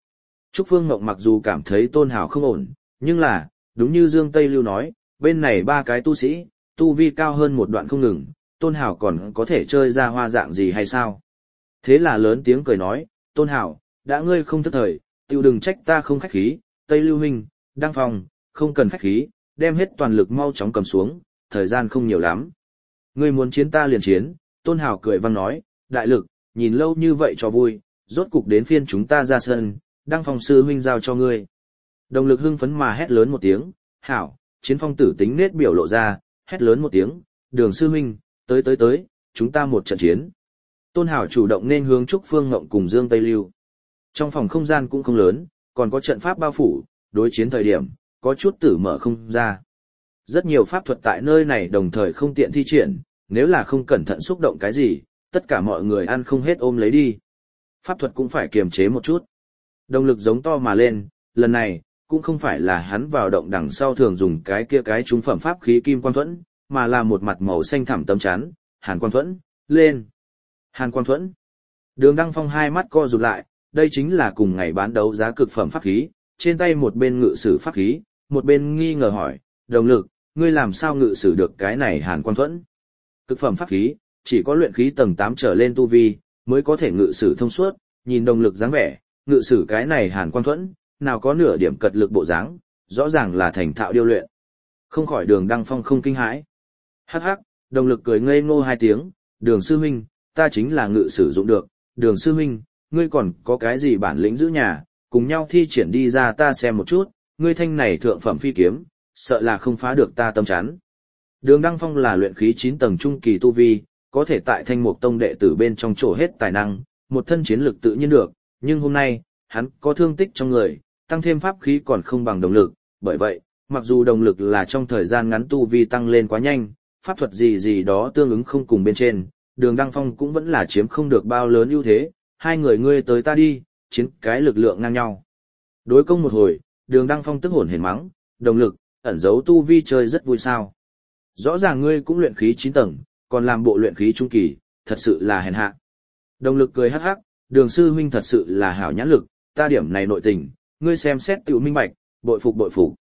Trúc Phương Ngộng mặc dù cảm thấy Tôn Hảo không ổn, nhưng là, đúng như Dương Tây Lưu nói, bên này ba cái tu sĩ, tu vi cao hơn một đoạn không ngừng, Tôn Hảo còn có thể chơi ra hoa dạng gì hay sao? Thế là lớn tiếng cười nói, Tôn Hảo, đã ngươi không thất thời, tiêu đừng trách ta không khách khí, Tây Lưu Huynh, Đăng Phong, không cần khách khí, đem hết toàn lực mau chóng cầm xuống, thời gian không nhiều lắm. Ngươi muốn chiến ta liền chiến, Tôn Hảo cười vang nói, đại lực, nhìn lâu như vậy cho vui, rốt cục đến phiên chúng ta ra sân, Đăng Phong sư huynh giao cho ngươi. Đồng lực hưng phấn mà hét lớn một tiếng, hảo, chiến phong tử tính nết biểu lộ ra, hét lớn một tiếng, đường sư huynh, tới, chúng ta một trận chiến. Tôn Hảo chủ động nên hướng Trúc Phương Ngộng cùng Dương Tây Lưu. Trong phòng không gian cũng không lớn, còn có trận pháp bao phủ, đối chiến thời điểm, có chút tử mở không ra. Rất nhiều pháp thuật tại nơi này đồng thời không tiện thi triển, nếu là không cẩn thận xúc động cái gì, tất cả mọi người ăn không hết ôm lấy đi. Pháp thuật cũng phải kiềm chế một chút. Động lực giống to mà lên, lần này, cũng không phải là hắn vào động đằng sau thường dùng cái kia cái trung phẩm pháp khí kim quang thuẫn, mà là một mặt màu xanh thẳm tấm chắn, Hàn Quang Thuẫn, lên. Hàn Quang Thuẫn. Đường Đăng Phong hai mắt co rụt lại, đây chính là cùng ngày bán đấu giá cực phẩm pháp khí, trên tay một bên ngự sử pháp khí, một bên nghi ngờ hỏi, đồng lực, ngươi làm sao ngự sử được cái này Hàn Quang Thuẫn? Cực phẩm pháp khí, chỉ có luyện khí tầng 8 trở lên tu vi, mới có thể ngự sử thông suốt, nhìn đồng lực dáng vẻ, ngự sử cái này Hàn Quang Thuẫn, nào có nửa điểm cật lực bộ dáng, rõ ràng là thành thạo điêu luyện. Không khỏi Đường Đăng Phong không kinh hãi. Hắc hắc, đồng lực cười ngây ngô hai tiếng, Đường sư huynh, ta chính là ngự sử dụng được, Đường sư huynh, ngươi còn có cái gì bản lĩnh giữ nhà, cùng nhau thi triển đi ra ta xem một chút, ngươi thanh này thượng phẩm phi kiếm, sợ là không phá được ta tâm chắn. Đường Đăng Phong là luyện khí 9 tầng trung kỳ tu vi, có thể tại Thanh Mục Tông đệ tử bên trong trổ hết tài năng, một thân chiến lực tự nhiên được, nhưng hôm nay, hắn có thương tích trong người, tăng thêm pháp khí còn không bằng đồng lực, bởi vậy, mặc dù đồng lực là trong thời gian ngắn tu vi tăng lên quá nhanh, pháp thuật gì đó tương ứng không cùng bên trên, Đường Đăng Phong cũng vẫn là chiếm không được bao lớn ưu thế, hai người ngươi tới ta đi, chiến cái lực lượng ngang nhau. Đối công một hồi, Đường Đăng Phong tức hổn hển mắng, đồng lực, ẩn giấu tu vi chơi rất vui sao. Rõ ràng ngươi cũng luyện khí 9 tầng, còn làm bộ luyện khí trung kỳ, thật sự là hèn hạ. Đồng lực cười hắc hắc, Đường sư huynh thật sự là hảo nhãn lực, ta điểm này nội tình, ngươi xem xét tự minh bạch, bội phục.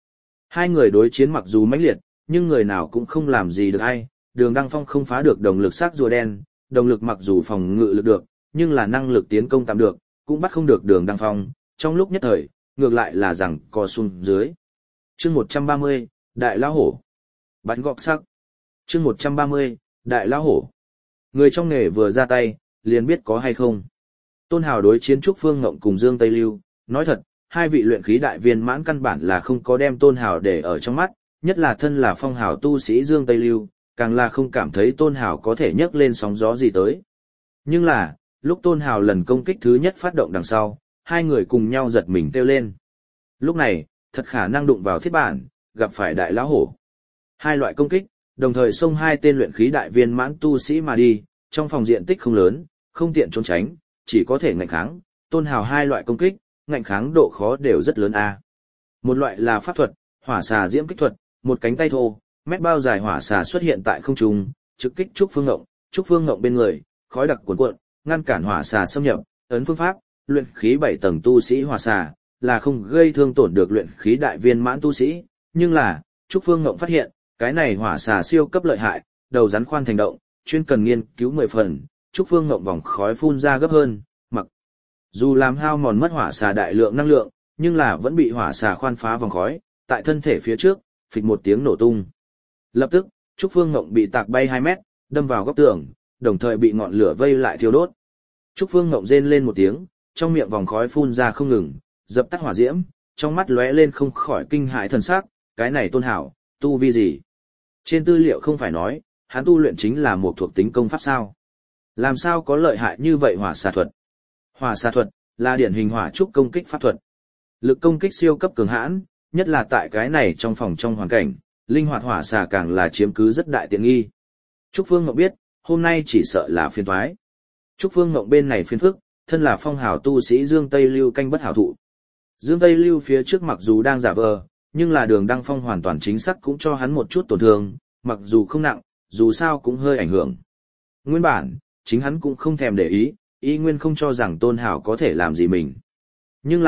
Hai người đối chiến mặc dù mãnh liệt, nhưng người nào cũng không làm gì được ai, Đường Đăng Phong không phá được đồng lực sắc rùa đen, đồng lực mặc dù phòng ngự lực được, nhưng là năng lực tiến công tạm được, cũng bắt không được Đường Đăng Phong, trong lúc nhất thời, ngược lại là rằng co xuống dưới. Chương 130, Đại Lão Hổ. Bắn gọt sắc. Chương 130, Đại Lão Hổ. Người trong nghề vừa ra tay, liền biết có hay không. Tôn Hào đối chiến Trúc Phương Ngộng cùng Dương Tây Lưu, nói thật, hai vị luyện khí đại viên mãn căn bản là không có đem Tôn Hào để ở trong mắt, nhất là thân là phong hào tu sĩ Dương Tây Lưu, càng là không cảm thấy Tôn Hào có thể nhấc lên sóng gió gì tới. Nhưng là, lúc Tôn Hào lần công kích thứ nhất phát động đằng sau, hai người cùng nhau giật mình kêu lên. Lúc này, thật khả năng đụng vào thiết bản, gặp phải Đại Lão Hổ. Hai loại công kích, đồng thời xông hai tên luyện khí đại viên mãn tu sĩ mà đi, trong phòng diện tích không lớn, không tiện trốn tránh, chỉ có thể ngạnh kháng. Tôn Hào hai loại công kích, ngạnh kháng độ khó đều rất lớn a. Một loại là pháp thuật, hỏa xà diễm kích thuật, một cánh tay thô, mét bao dài hỏa xà xuất hiện tại không trung, trực kích Trúc Phương Ngộng bên người, khói đặc cuồn cuộn, ngăn cản hỏa xà xâm nhập, ấn phương pháp, luyện khí 7 tầng tu sĩ hỏa xà, là không gây thương tổn được luyện khí đại viên mãn tu sĩ, nhưng là, Trúc Phương Ngộng phát hiện, cái này hỏa xà siêu cấp lợi hại, đầu rắn khoan thành động, chuyên cần nghiên cứu 10 phần, Trúc Phương Ngộng vòng khói phun ra gấp hơn, mặc dù làm hao mòn mất hỏa xà đại lượng năng lượng, nhưng là vẫn bị hỏa xà khoan phá vòng khói, tại thân thể phía trước, phịch một tiếng nổ tung. Lập tức, Trúc Phương Ngộng bị tạc bay 2 mét, đâm vào góc tường, đồng thời bị ngọn lửa vây lại thiêu đốt. Trúc Phương Ngộng rên lên một tiếng, trong miệng vòng khói phun ra không ngừng, dập tắt hỏa diễm, trong mắt lóe lên không khỏi kinh hãi thần sắc, cái này Tôn Hảo, tu vi gì? Trên tư liệu không phải nói, hắn tu luyện chính là một thuộc tính công pháp sao? Làm sao có lợi hại như vậy hỏa xà thuật? Hỏa xà thuật là điển hình hỏa trúc công kích pháp thuật. Lực công kích siêu cấp cường hãn, nhất là tại cái này trong phòng trong hoàn cảnh, linh hoạt hỏa xà càng là chiếm cứ rất đại tiện nghi. Trúc Phương Ngộng biết, hôm nay chỉ sợ là phiền toái. Trúc Phương Ngộng bên này phiền phức, thân là phong hào tu sĩ Dương Tây Lưu canh bất hảo thụ. Dương Tây Lưu phía trước mặc dù đang giả vờ, nhưng là Đường Đăng Phong hoàn toàn chính xác cũng cho hắn một chút tổn thương, mặc dù không nặng, dù sao cũng hơi ảnh hưởng. Nguyên bản, chính hắn cũng không thèm để ý, y nguyên không cho rằng Tôn Hảo có thể làm gì mình. Nhưng là,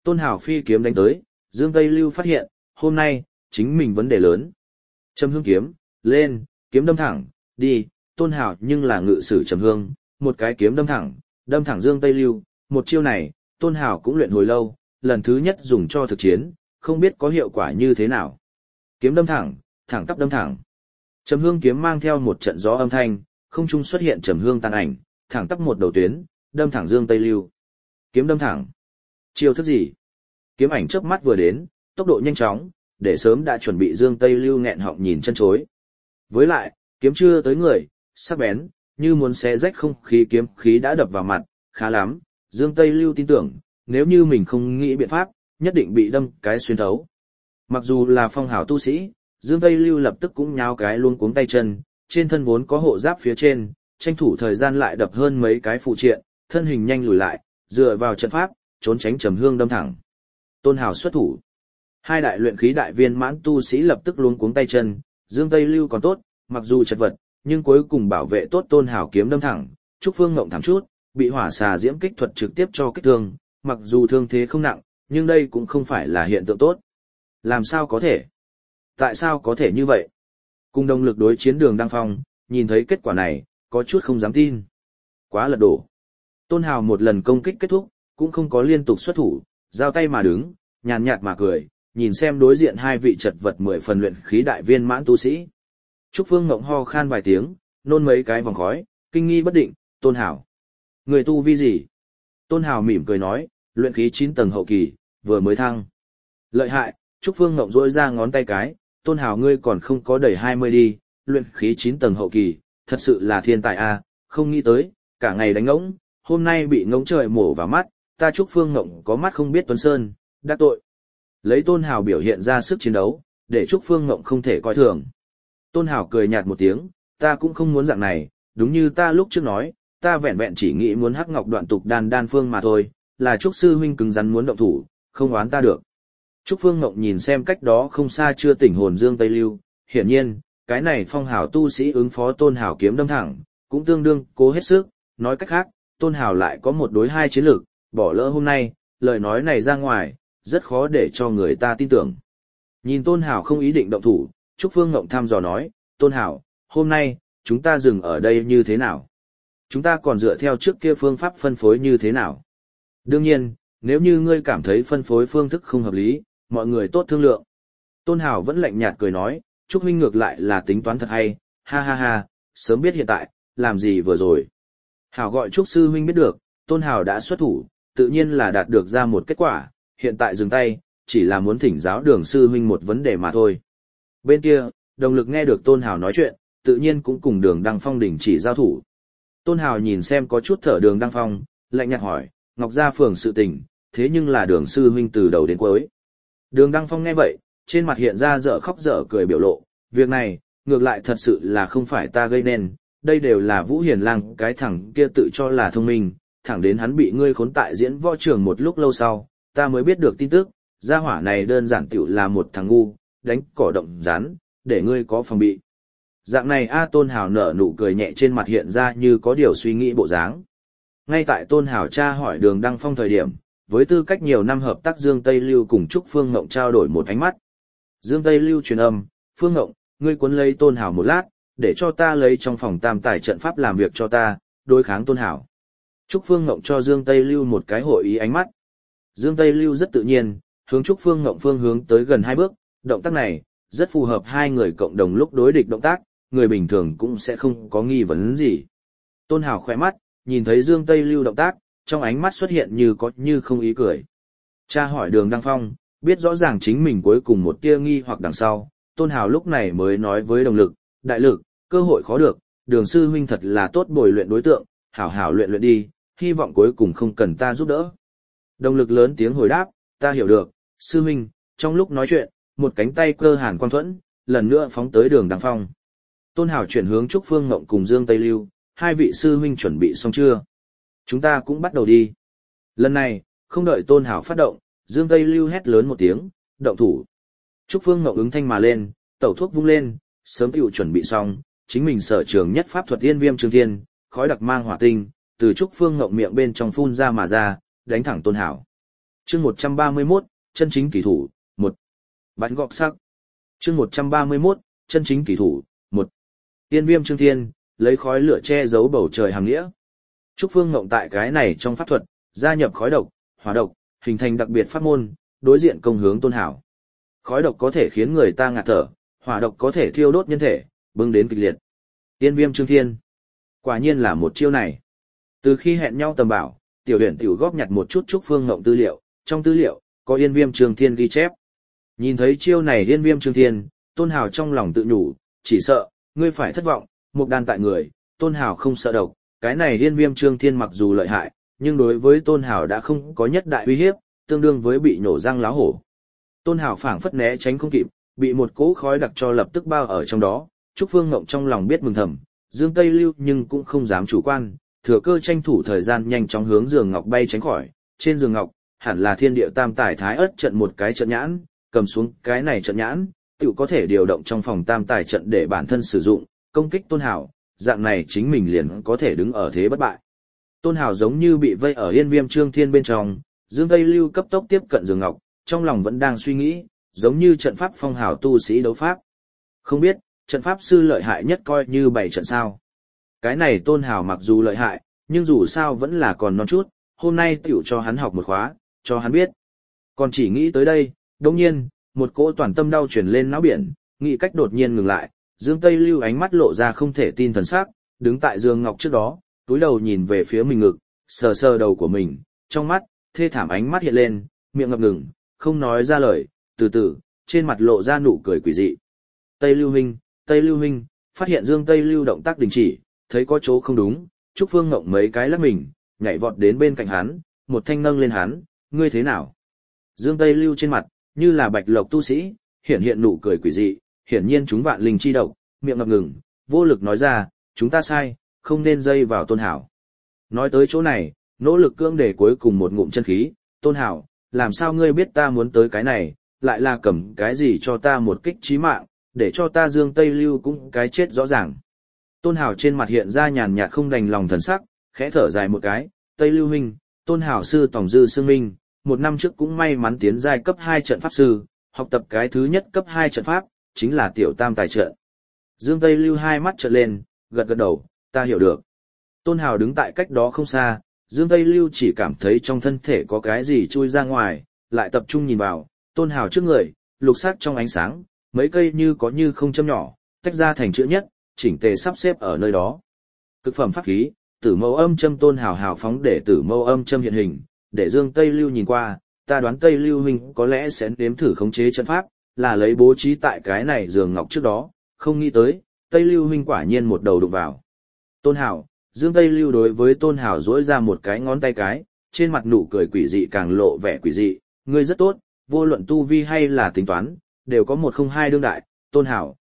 Tôn Hảo phi kiếm đánh tới, Dương Tây Lưu phát hiện, hôm nay, chính mình vấn đề lớn. Trầm hương kiếm, lên, kiếm đâm thẳng, đi, Tôn Hảo nhưng là ngự sử trầm hương, một cái kiếm đâm thẳng Dương Tây Lưu, một chiêu này, Tôn Hảo cũng luyện hồi lâu, lần thứ nhất dùng cho thực chiến, không biết có hiệu quả như thế nào. Kiếm đâm thẳng, thẳng tắp đâm thẳng. Trầm hương kiếm mang theo một trận gió âm thanh, không trung xuất hiện trầm hương tàn ảnh, thẳng tắp một đầu tuyến, đâm thẳng Dương Tây Lưu. Kiếm đâm thẳng. Chiêu thức gì? Kiếm ảnh chớp mắt vừa đến, tốc độ nhanh chóng, để sớm đã chuẩn bị Dương Tây Lưu nghẹn họng nhìn chân chối. Với lại, kiếm chưa tới người, sắc bén, như muốn xé rách không khí, kiếm khí đã đập vào mặt, khá lắm. Dương Tây Lưu tin tưởng, nếu như mình không nghĩ biện pháp, nhất định bị đâm cái xuyên thấu. Mặc dù là phong hào tu sĩ, Dương Tây Lưu lập tức cũng nháo cái luống cuống tay chân, trên thân vốn có hộ giáp phía trên, tranh thủ thời gian lại đập hơn mấy cái phụ triện, thân hình nhanh lùi lại, dựa vào trận pháp, trốn tránh trầm hương đâm thẳng. Tôn Hào xuất thủ. Hai đại luyện khí đại viên mãn tu sĩ lập tức luống cuống tay chân, Dương Tây Lưu còn tốt, mặc dù chật vật, nhưng cuối cùng bảo vệ tốt Tôn Hào kiếm đâm thẳng, Trúc Phương Ngộng thảm chút, bị hỏa xà diễm kích thuật trực tiếp cho kích thương, mặc dù thương thế không nặng, nhưng đây cũng không phải là hiện tượng tốt. Làm sao có thể? Tại sao có thể như vậy? Cùng đồng lực đối chiến Đường Đăng Phong, nhìn thấy kết quả này, có chút không dám tin. Quá lật đổ. Tôn Hào một lần công kích kết thúc, cũng không có liên tục xuất thủ, giao tay mà đứng, nhàn nhạt mà cười, nhìn xem đối diện hai vị chật vật 10 phần luyện khí đại viên mãn tu sĩ. Trúc Phương Ngộng ho khan vài tiếng, nôn mấy cái vòng khói, kinh nghi bất định, Tôn Hào. Người tu vi gì? Tôn Hào mỉm cười nói, luyện khí 9 tầng hậu kỳ, vừa mới thăng. Lợi hại, Trúc Phương Ngộng rỗi ra ngón tay cái, Tôn Hào ngươi còn không có đầy 20 đi, luyện khí 9 tầng hậu kỳ, thật sự là thiên tài a, không nghĩ tới, cả ngày đánh ngỗng, hôm nay bị ngỗng trời mổ vào mắt, ta Trúc Phương Ngộng có mắt không biết Tuấn Sơn, đắc tội. Lấy Tôn Hào biểu hiện ra sức chiến đấu, để Trúc Phương Ngộng không thể coi thường. Tôn Hào cười nhạt một tiếng, ta cũng không muốn dạng này, đúng như ta lúc trước nói, ta vẹn vẹn chỉ nghĩ muốn hắc ngọc đoạn tục đan phương mà thôi, là Trúc sư huynh cứng rắn muốn động thủ, không oán ta được. Trúc Phương Ngộng nhìn xem cách đó không xa chưa tỉnh hồn Dương Tây Lưu, hiển nhiên, cái này phong hào tu sĩ ứng phó Tôn Hào kiếm đâm thẳng, cũng tương đương cố hết sức, nói cách khác, Tôn Hào lại có một đối hai chiến lược, bỏ lỡ hôm nay, lời nói này ra ngoài, rất khó để cho người ta tin tưởng. Nhìn Tôn Hào không ý định động thủ, Trúc Phương Ngộng thăm dò nói, Tôn Hào, hôm nay, chúng ta dừng ở đây như thế nào? Chúng ta còn dựa theo trước kia phương pháp phân phối như thế nào? Đương nhiên, nếu như ngươi cảm thấy phân phối phương thức không hợp lý, mọi người tốt thương lượng. Tôn Hào vẫn lạnh nhạt cười nói, Trúc huynh ngược lại là tính toán thật hay, ha ha ha, sớm biết hiện tại, làm gì vừa rồi. Hào gọi Trúc sư huynh biết được, Tôn Hào đã xuất thủ, tự nhiên là đạt được ra một kết quả, hiện tại dừng tay, chỉ là muốn thỉnh giáo Đường sư huynh một vấn đề mà thôi. Bên kia, đồng lực nghe được Tôn Hào nói chuyện, tự nhiên cũng cùng Đường Đăng Phong đình chỉ giao thủ. Tôn Hào nhìn xem có chút thở Đường Đăng Phong, lạnh nhạt hỏi, Ngọc Gia phường sự tình, thế nhưng là Đường sư huynh từ đầu đến cuối. Đường Đăng Phong nghe vậy, trên mặt hiện ra dở khóc dở cười biểu lộ, việc này, ngược lại thật sự là không phải ta gây nên, đây đều là Vũ Hiền Lang cái thằng kia tự cho là thông minh, thẳng đến hắn bị ngươi khốn tại diễn võ trường một lúc lâu sau, ta mới biết được tin tức, gia hỏa này đơn giản tiểu là một thằng ngu, đánh cỏ động rắn, để ngươi có phòng bị. Dạng này Tôn Hào nở nụ cười nhẹ trên mặt hiện ra như có điều suy nghĩ bộ dáng. Ngay tại Tôn Hào tra hỏi Đường Đăng Phong thời điểm, với tư cách nhiều năm hợp tác Dương Tây Lưu cùng Trúc Phương Ngộng trao đổi một ánh mắt. Dương Tây Lưu truyền âm, Phương Ngộng, ngươi cuốn lấy Tôn Hào một lát, để cho ta lấy trong phòng tam tài trận pháp làm việc cho ta, đối kháng Tôn Hào. Trúc Phương Ngộng cho Dương Tây Lưu một cái hội ý ánh mắt. Dương Tây Lưu rất tự nhiên, hướng Trúc Phương Ngộng phương hướng tới gần 2 bước, động tác này, rất phù hợp hai người cộng đồng lúc đối địch động tác, người bình thường cũng sẽ không có nghi vấn gì. Tôn Hào khỏe mắt, nhìn thấy Dương Tây Lưu động tác, trong ánh mắt xuất hiện như có như không ý cười. Cha hỏi Đường Đăng Phong, biết rõ ràng chính mình cuối cùng một tia nghi hoặc đằng sau, Tôn Hào lúc này mới nói với đồng lực, đại lực, cơ hội khó được, Đường sư huynh thật là tốt bồi luyện đối tượng, hảo hảo luyện luyện đi, hy vọng cuối cùng không cần ta giúp đỡ. Đồng lực lớn tiếng hồi đáp, ta hiểu được, sư huynh, trong lúc nói chuyện, một cánh tay cơ hàn quang thuẫn, lần nữa phóng tới Đường Đăng Phong. Tôn Hào chuyển hướng Trúc Phương Ngộng cùng Dương Tây Lưu, hai vị sư huynh chuẩn bị xong chưa? Chúng ta cũng bắt đầu đi. Lần này, không đợi Tôn Hào phát động, Dương Tây Lưu hét lớn một tiếng, động thủ. Trúc Phương Ngộng ứng thanh mà lên, tẩu thuốc vung lên, sớm tiểu chuẩn bị xong, chính mình sở trường nhất pháp thuật Tiên Viêm Trường Thiên, khói đặc mang hỏa tinh, từ Trúc Phương Ngộng miệng bên trong phun ra mà ra, đánh thẳng Tôn Hào. Chương 131, chân chính kỳ thủ, 1. Bắn gọc sắc. Chương 131, chân chính kỳ thủ, 1. Tiên viêm trương thiên, lấy khói lửa che giấu bầu trời hàng nghĩa. Trúc Phương Ngộng tại cái này trong pháp thuật, gia nhập khói độc, hỏa độc, hình thành đặc biệt pháp môn, đối diện công hướng Tôn Hảo. Khói độc có thể khiến người ta ngạt thở, hỏa độc có thể thiêu đốt nhân thể, bưng đến kịch liệt. Tiên viêm trương thiên. Quả nhiên là một chiêu này. Từ khi hẹn nhau tầm bảo, tiểu huyền tiểu góp nhặt một chút Trúc Phương Ngộng tư liệu, trong tư liệu, có yên viêm trương thiên ghi chép. Nhìn thấy chiêu này yên viêm trương thiên, Tôn Hảo trong lòng tự nhủ, chỉ sợ, ngươi phải thất vọng, một đàn tại người, Tôn Hảo không sợ độc, cái này yên viêm trương thiên mặc dù lợi hại, nhưng đối với Tôn Hảo đã không có nhất đại uy hiếp, tương đương với bị nổ răng láo hổ. Tôn Hảo phảng phất né tránh không kịp, bị một cỗ khói đặc cho lập tức bao ở trong đó, Trúc Phương Ngộng trong lòng biết mừng thầm, Dương Tây Lưu nhưng cũng không dám chủ quan, thừa cơ tranh thủ thời gian nhanh chóng hướng giường ngọc bay tránh khỏi, trên giường ngọc, hẳn là thiên địa tam tài thái ất trận một cái trận nhãn, cầm xuống cái này trận nhãn, tự có thể điều động trong phòng tam tài trận để bản thân sử dụng, công kích Tôn Hảo, dạng này chính mình liền có thể đứng ở thế bất bại. Tôn Hảo giống như bị vây ở yên viêm trương thiên bên trong, Dương Tây Lưu cấp tốc tiếp cận giường ngọc, trong lòng vẫn đang suy nghĩ, giống như trận pháp phong hào tu sĩ đấu pháp. Không biết, trận pháp sư lợi hại nhất coi như 7 trận sao. Cái này Tôn Hảo mặc dù lợi hại, nhưng dù sao vẫn là còn non chút, hôm nay tiểu cho hắn học một khóa, cho hắn biết. Còn chỉ nghĩ tới đây, đồng nhiên, một cỗ toàn tâm đau chuyển lên não biển, nghĩ cách đột nhiên ngừng lại, Dương Tây Lưu ánh mắt lộ ra không thể tin thần sắc, đứng tại giường ngọc trước đó, túi đầu nhìn về phía mình ngực, sờ sờ đầu của mình, trong mắt, thê thảm ánh mắt hiện lên, miệng ngập ngừng, không nói ra lời, từ từ, trên mặt lộ ra nụ cười quỷ dị. Tây Lưu huynh, phát hiện Dương Tây Lưu động tác đình chỉ, thấy có chỗ không đúng, Trúc Phương Ngộng mấy cái lắc mình, nhảy vọt đến bên cạnh hắn, một thanh nâng lên hắn, ngươi thế nào? Dương Tây Lưu trên mặt, như là bạch lộc tu sĩ, hiện nụ cười quỷ dị, hiển nhiên chúng vạn linh chi độc, miệng ngập ngừng, vô lực nói ra, chúng ta sai, không nên dây vào Tôn Hảo. Nói tới chỗ này, nỗ lực cưỡng để cuối cùng một ngụm chân khí, Tôn Hảo, làm sao ngươi biết ta muốn tới cái này, lại là cầm cái gì cho ta một kích chí mạng, để cho ta Dương Tây Lưu cũng cái chết rõ ràng. Tôn Hảo trên mặt hiện ra nhàn nhạt không đành lòng thần sắc, khẽ thở dài một cái, Tây Lưu huynh, Tôn Hảo sư tổng dư xương minh, một năm trước cũng may mắn tiến giai cấp 2 trận pháp sư, học tập cái thứ nhất cấp 2 trận pháp, chính là tiểu tam tài trận. Dương Tây Lưu hai mắt trợn lên, gật gật đầu, ta hiểu được. Tôn Hảo đứng tại cách đó không xa, Dương Tây Lưu chỉ cảm thấy trong thân thể có cái gì chui ra ngoài, lại tập trung nhìn vào, Tôn Hảo trước người, lục sắc trong ánh sáng, mấy cây như có như không châm nhỏ, tách ra thành chữ nhất, chỉnh tề sắp xếp ở nơi đó. Cực phẩm pháp khí, Tử Mâu Âm Châm. Tôn Hảo hào phóng để Tử Mâu Âm Châm hiện hình, để Dương Tây Lưu nhìn qua, ta đoán Tây Lưu huynh có lẽ sẽ nếm thử khống chế trận pháp, là lấy bố trí tại cái này giường ngọc trước đó, không nghĩ tới, Tây Lưu huynh quả nhiên một đầu đụng vào. Tôn Hảo, Dương Tây Lưu đối với Tôn Hảo duỗi ra một cái ngón tay cái, trên mặt nụ cười quỷ dị càng lộ vẻ quỷ dị, ngươi rất tốt, vô luận tu vi hay là tính toán, đều có 102 đương đại, Tôn Hảo,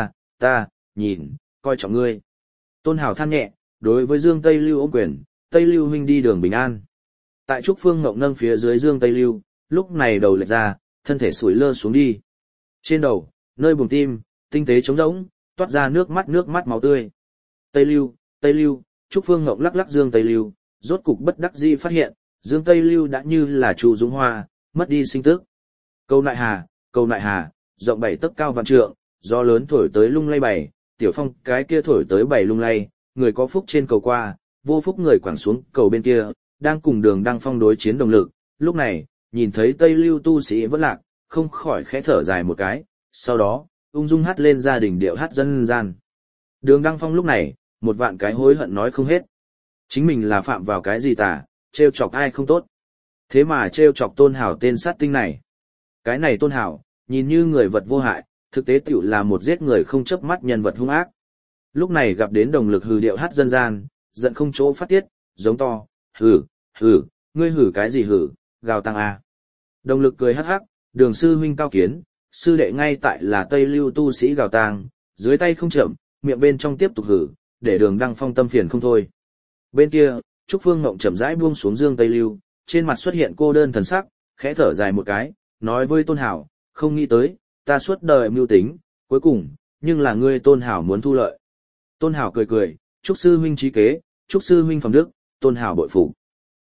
ta, nhìn, coi trọng ngươi. Tôn Hảo than nhẹ, đối với Dương Tây Lưu ôm quyền, Tây Lưu huynh đi đường bình an. Tại Trúc Phương Ngộng nâng phía dưới Dương Tây Lưu, lúc này đầu lệch ra, thân thể sủi lơ xuống đi. Trên đầu, nơi buồng tim, tinh tế trống rỗng, toát ra nước mắt máu tươi. Tây Lưu, Trúc Phương Ngộng lắc lắc Dương Tây Lưu, rốt cục bất đắc dĩ phát hiện, Dương Tây Lưu đã như là Chu Dũng Hoa, mất đi sinh tức. Câu nại hà, rộng 7 tấc cao vạn trượng, gió lớn thổi tới lung lay bảy, tiểu phong cái kia thổi tới bảy lung lay, người có phúc trên cầu qua, vô phúc người quẳng xuống cầu bên kia, đang cùng Đường Đăng Phong đối chiến đồng lực, lúc này, nhìn thấy Tây Lưu tu sĩ vẫn lạc, không khỏi khẽ thở dài một cái, sau đó, ung dung hát lên gia đình điệu hát dân gian. Đường Đăng Phong lúc này, một vạn cái hối hận nói không hết. Chính mình là phạm vào cái gì tà, trêu chọc ai không tốt. Thế mà trêu chọc Tôn Hảo tên sát tinh này. Cái này Tôn Hảo, nhìn như người vật vô hại, thực tế tiểu là một giết người không chớp mắt nhân vật hung ác. Lúc này gặp đến đồng lực hừ điệu hát dân gian, giận không chỗ phát tiết, giống to, hừ, ngươi hừ cái gì hừ, gào tăng a. Đồng lực cười hắc hắc, Đường sư huynh cao kiến, sư đệ ngay tại là Tây Lưu tu sĩ gào tang, dưới tay không chậm, miệng bên trong tiếp tục hừ, để Đường Đăng Phong tâm phiền không thôi. Bên kia, Trúc Phương Ngộng chậm rãi buông xuống Dương Tây Lưu, trên mặt xuất hiện cô đơn thần sắc, khẽ thở dài một cái, nói với Tôn Hảo, không nghĩ tới, ta suốt đời mưu tính, cuối cùng, nhưng là ngươi Tôn Hảo muốn thu lợi. Tôn Hảo cười cười, Trúc sư huynh trí kế, Trúc sư huynh phẩm đức, Tôn Hảo bội phục.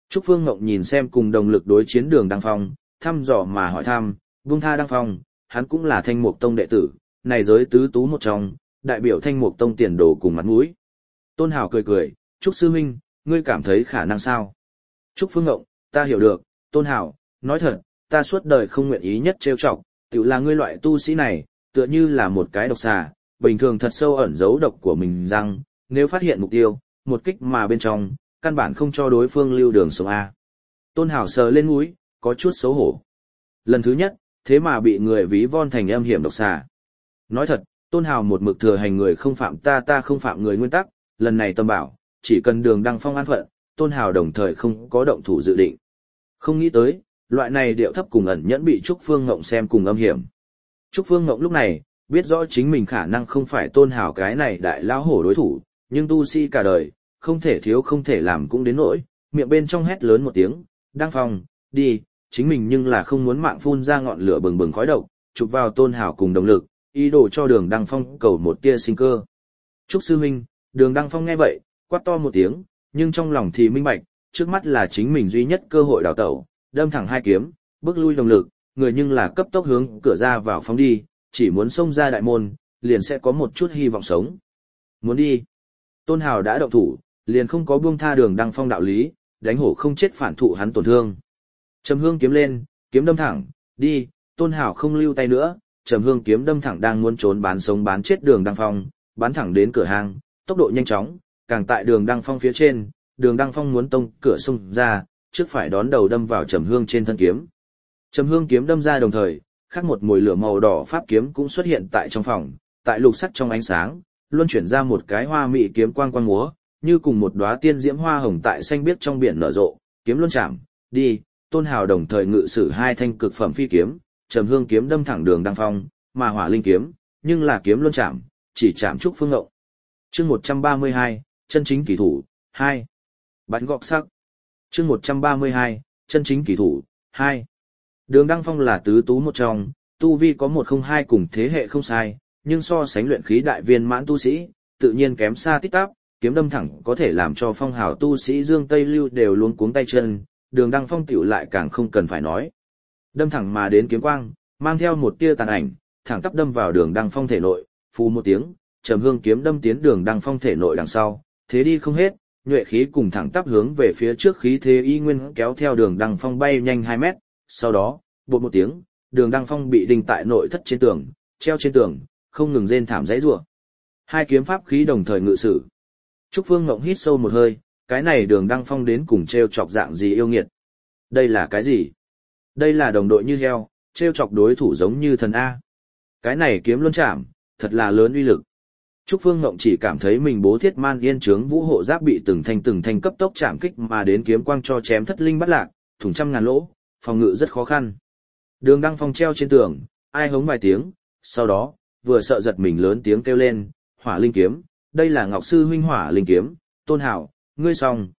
Trúc Phương Ngộng nhìn xem cùng đồng lực đối chiến Đường Đăng Phong, thăm dò mà hỏi thăm, buông tha Đăng Phong, hắn cũng là Thanh Mục Tông đệ tử, này giới tứ tú một trong, đại biểu Thanh Mục Tông tiền đồ cùng mặt mũi. Tôn Hào cười cười, Trúc sư huynh, ngươi cảm thấy khả năng sao? Trúc Phương Ngộng, ta hiểu được, Tôn Hào, nói thật, ta suốt đời không nguyện ý nhất trêu chọc, tự là ngươi loại tu sĩ này, tựa như là một cái độc xà, bình thường thật sâu ẩn giấu độc của mình rằng, nếu phát hiện mục tiêu, một kích mà bên trong, căn bản không cho đối phương lưu đường sống A. Tôn Hào sờ lên mũi, có chút xấu hổ. Lần thứ nhất, thế mà bị người ví von thành âm hiểm độc xà. Nói thật, Tôn Hào một mực thừa hành người không phạm ta không phạm người nguyên tắc, lần này tâm bảo, chỉ cần Đường Đăng Phong an phận, Tôn Hào đồng thời không có động thủ dự định. Không nghĩ tới, loại này điệu thấp cùng ẩn nhẫn bị Trúc Phương Ngộng xem cùng âm hiểm. Trúc Phương Ngộng lúc này, biết rõ chính mình khả năng không phải Tôn Hào cái này đại lão hổ đối thủ, nhưng tu sĩ cả đời, không thể thiếu không thể làm cũng đến nỗi, miệng bên trong hét lớn một tiếng, Đăng Phong, đi, chính mình nhưng là không muốn mạng phun ra ngọn lửa bừng bừng khói độc, chụp vào Tôn Hào cùng động lực, ý đồ cho Đường Đăng Phong cầu một tia sinh cơ. Trúc sư huynh, Đường Đăng Phong nghe vậy, quát to một tiếng, nhưng trong lòng thì minh bạch, trước mắt là chính mình duy nhất cơ hội đào tẩu, đâm thẳng hai kiếm, bước lui động lực, người nhưng là cấp tốc hướng cửa ra vào phóng đi, chỉ muốn xông ra đại môn, liền sẽ có một chút hy vọng sống. Muốn đi. Tôn Hào đã động thủ, liền không có buông tha Đường Đăng Phong đạo lý, đánh hổ không chết phản thụ hắn tổn thương. Trầm hương kiếm lên, kiếm đâm thẳng, đi, Tôn Hào không lưu tay nữa, trầm hương kiếm đâm thẳng đang muốn trốn bán sống bán chết Đường Đăng Phong, bắn thẳng đến cửa hàng, tốc độ nhanh chóng, càng tại Đường Đăng Phong phía trên, Đường Đăng Phong muốn tông cửa xông ra, trước phải đón đầu đâm vào trầm hương trên thân kiếm. Trầm hương kiếm đâm ra đồng thời, khác một mùi lửa màu đỏ pháp kiếm cũng xuất hiện tại trong phòng, tại lục sắc trong ánh sáng, luân chuyển ra một cái hoa mị kiếm quang quang múa, như cùng một đóa tiên diễm hoa hồng tại xanh biếc trong biển nở rộ, kiếm luân chạm, đi, Tôn Hào đồng thời ngự sử hai thanh cực phẩm phi kiếm, trầm hương kiếm đâm thẳng Đường Đăng Phong, mà hỏa linh kiếm, nhưng là kiếm luân chạm, chỉ chạm Trúc Phương Ngộng. Chương 132, chân chính kỳ thủ, 2. Bắn gọt sắc. Chương 132, chân chính kỳ thủ, 2. Đường Đăng Phong là tứ tú một trong, tu vi có 102 cùng thế hệ không sai, nhưng so sánh luyện khí đại viên mãn tu sĩ, tự nhiên kém xa tít tắp, kiếm đâm thẳng có thể làm cho phong hào tu sĩ Dương Tây Lưu đều luống cuống tay chân, Đường Đăng Phong tiểu lại càng không cần phải nói. Đâm thẳng mà đến kiếm quang, mang theo một tia tàn ảnh, thẳng tắp đâm vào Đường Đăng Phong thể nội, phù một tiếng, trầm hương kiếm đâm tiến Đường Đăng Phong thể nội đằng sau, thế đi không hết, nhuệ khí cùng thẳng tắp hướng về phía trước khí thế y nguyên kéo theo Đường Đăng Phong bay nhanh 2 mét, sau đó, bột một tiếng, Đường Đăng Phong bị đinh tại nội thất trên tường, treo trên tường, không ngừng rên thảm dãy rủa. Hai kiếm pháp khí đồng thời ngự sử. Trúc Phương Ngộng hít sâu một hơi, cái này Đường Đăng Phong đến cùng treo chọc dạng gì yêu nghiệt. Đây là cái gì? Đây là đồng đội như heo, treo chọc đối thủ giống như thần A. Cái này kiếm luân chạm, thật là lớn uy lực. Trúc Phương Ngộng chỉ cảm thấy mình bố thiết man yên trướng vũ hộ giáp bị từng thanh cấp tốc chạm kích mà đến kiếm quang cho chém thất linh bắt lạc, thủng trăm ngàn lỗ, phòng ngự rất khó khăn. Đường Đăng Phong treo trên tường, ai hống vài tiếng, sau đó, vừa sợ giật mình lớn tiếng kêu lên, hỏa linh kiếm, đây là Ngọc Sư huynh hỏa linh kiếm, Tôn Hảo, ngươi xong,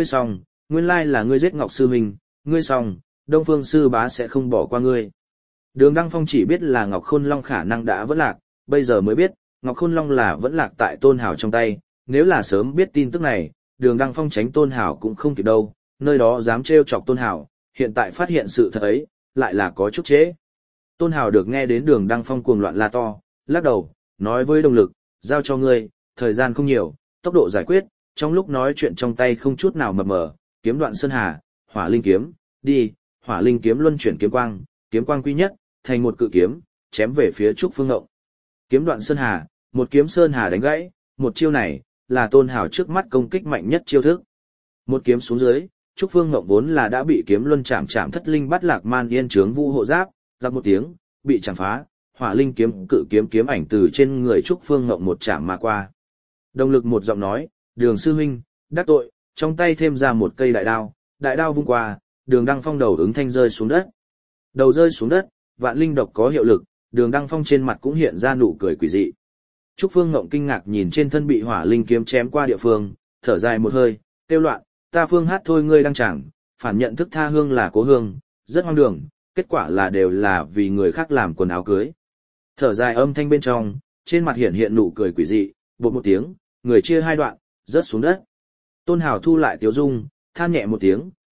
nguyên lai là ngươi giết Ngọc Sư huynh, ngươi xong, Đông Phương Sư Bá sẽ không bỏ qua ngươi. Đường Đăng Phong chỉ biết là Ngọc Khôn Long khả năng đã vẫn lạc, bây giờ mới biết, Ngọc Khôn Long là vẫn lạc tại Tôn Hảo trong tay, nếu là sớm biết tin tức này, Đường Đăng Phong tránh Tôn Hảo cũng không kịp đâu, nơi đó dám trêu chọc Tôn Hảo, hiện tại phát hiện sự thật ấy, lại là có chút trễ. Tôn Hảo được nghe đến Đường Đăng Phong cuồng loạn la to, lắc đầu, nói với đồng lực, giao cho ngươi, thời gian không nhiều, tốc độ giải quyết, trong lúc nói chuyện trong tay không chút nào mập mờ, kiếm đoạn sơn hà, hỏa linh kiếm, đi, hỏa linh kiếm luân chuyển kiếm quang quy nhất, thành một cự kiếm, chém về phía Trúc Phương Ngộng. Kiếm đoạn sơn hà, một kiếm sơn hà đánh gãy, một chiêu này, là Tôn Hảo trước mắt công kích mạnh nhất chiêu thức. Một kiếm xuống dưới, Trúc Phương Ngộng vốn là đã bị kiếm luân chạm thất linh bắt lạc man yên trướng vũ hộ giáp, giặc một tiếng, bị chạm phá, hỏa linh kiếm cự kiếm ảnh từ trên người Trúc Phương Ngộng một chạm mà qua. Đồng lực một giọng nói, Đường sư huynh, đắc tội, trong tay thêm ra một cây đại đao vung qua, Đường Đăng Phong đầu ứng thanh rơi xuống đất. Đầu rơi xuống đất, vạn linh độc có hiệu lực, Đường Đăng Phong trên mặt cũng hiện ra nụ cười quỷ dị. Trúc Phương Ngộng kinh ngạc nhìn trên thân bị hỏa linh kiếm chém qua địa phương, thở dài một hơi, kêu loạn, ta Phương Hát thôi ngươi đang chẳng, phản nhận thức tha hương là cố hương, rất hoang đường, kết quả là đều là vì người khác làm quần áo cưới. Thở dài âm thanh bên trong, trên mặt hiện nụ cười quỷ dị, bột một tiếng, người chia hai đoạn, rớt xuống đất. Tôn Hảo thu lại tiếu dung, than nhẹ một tiếng,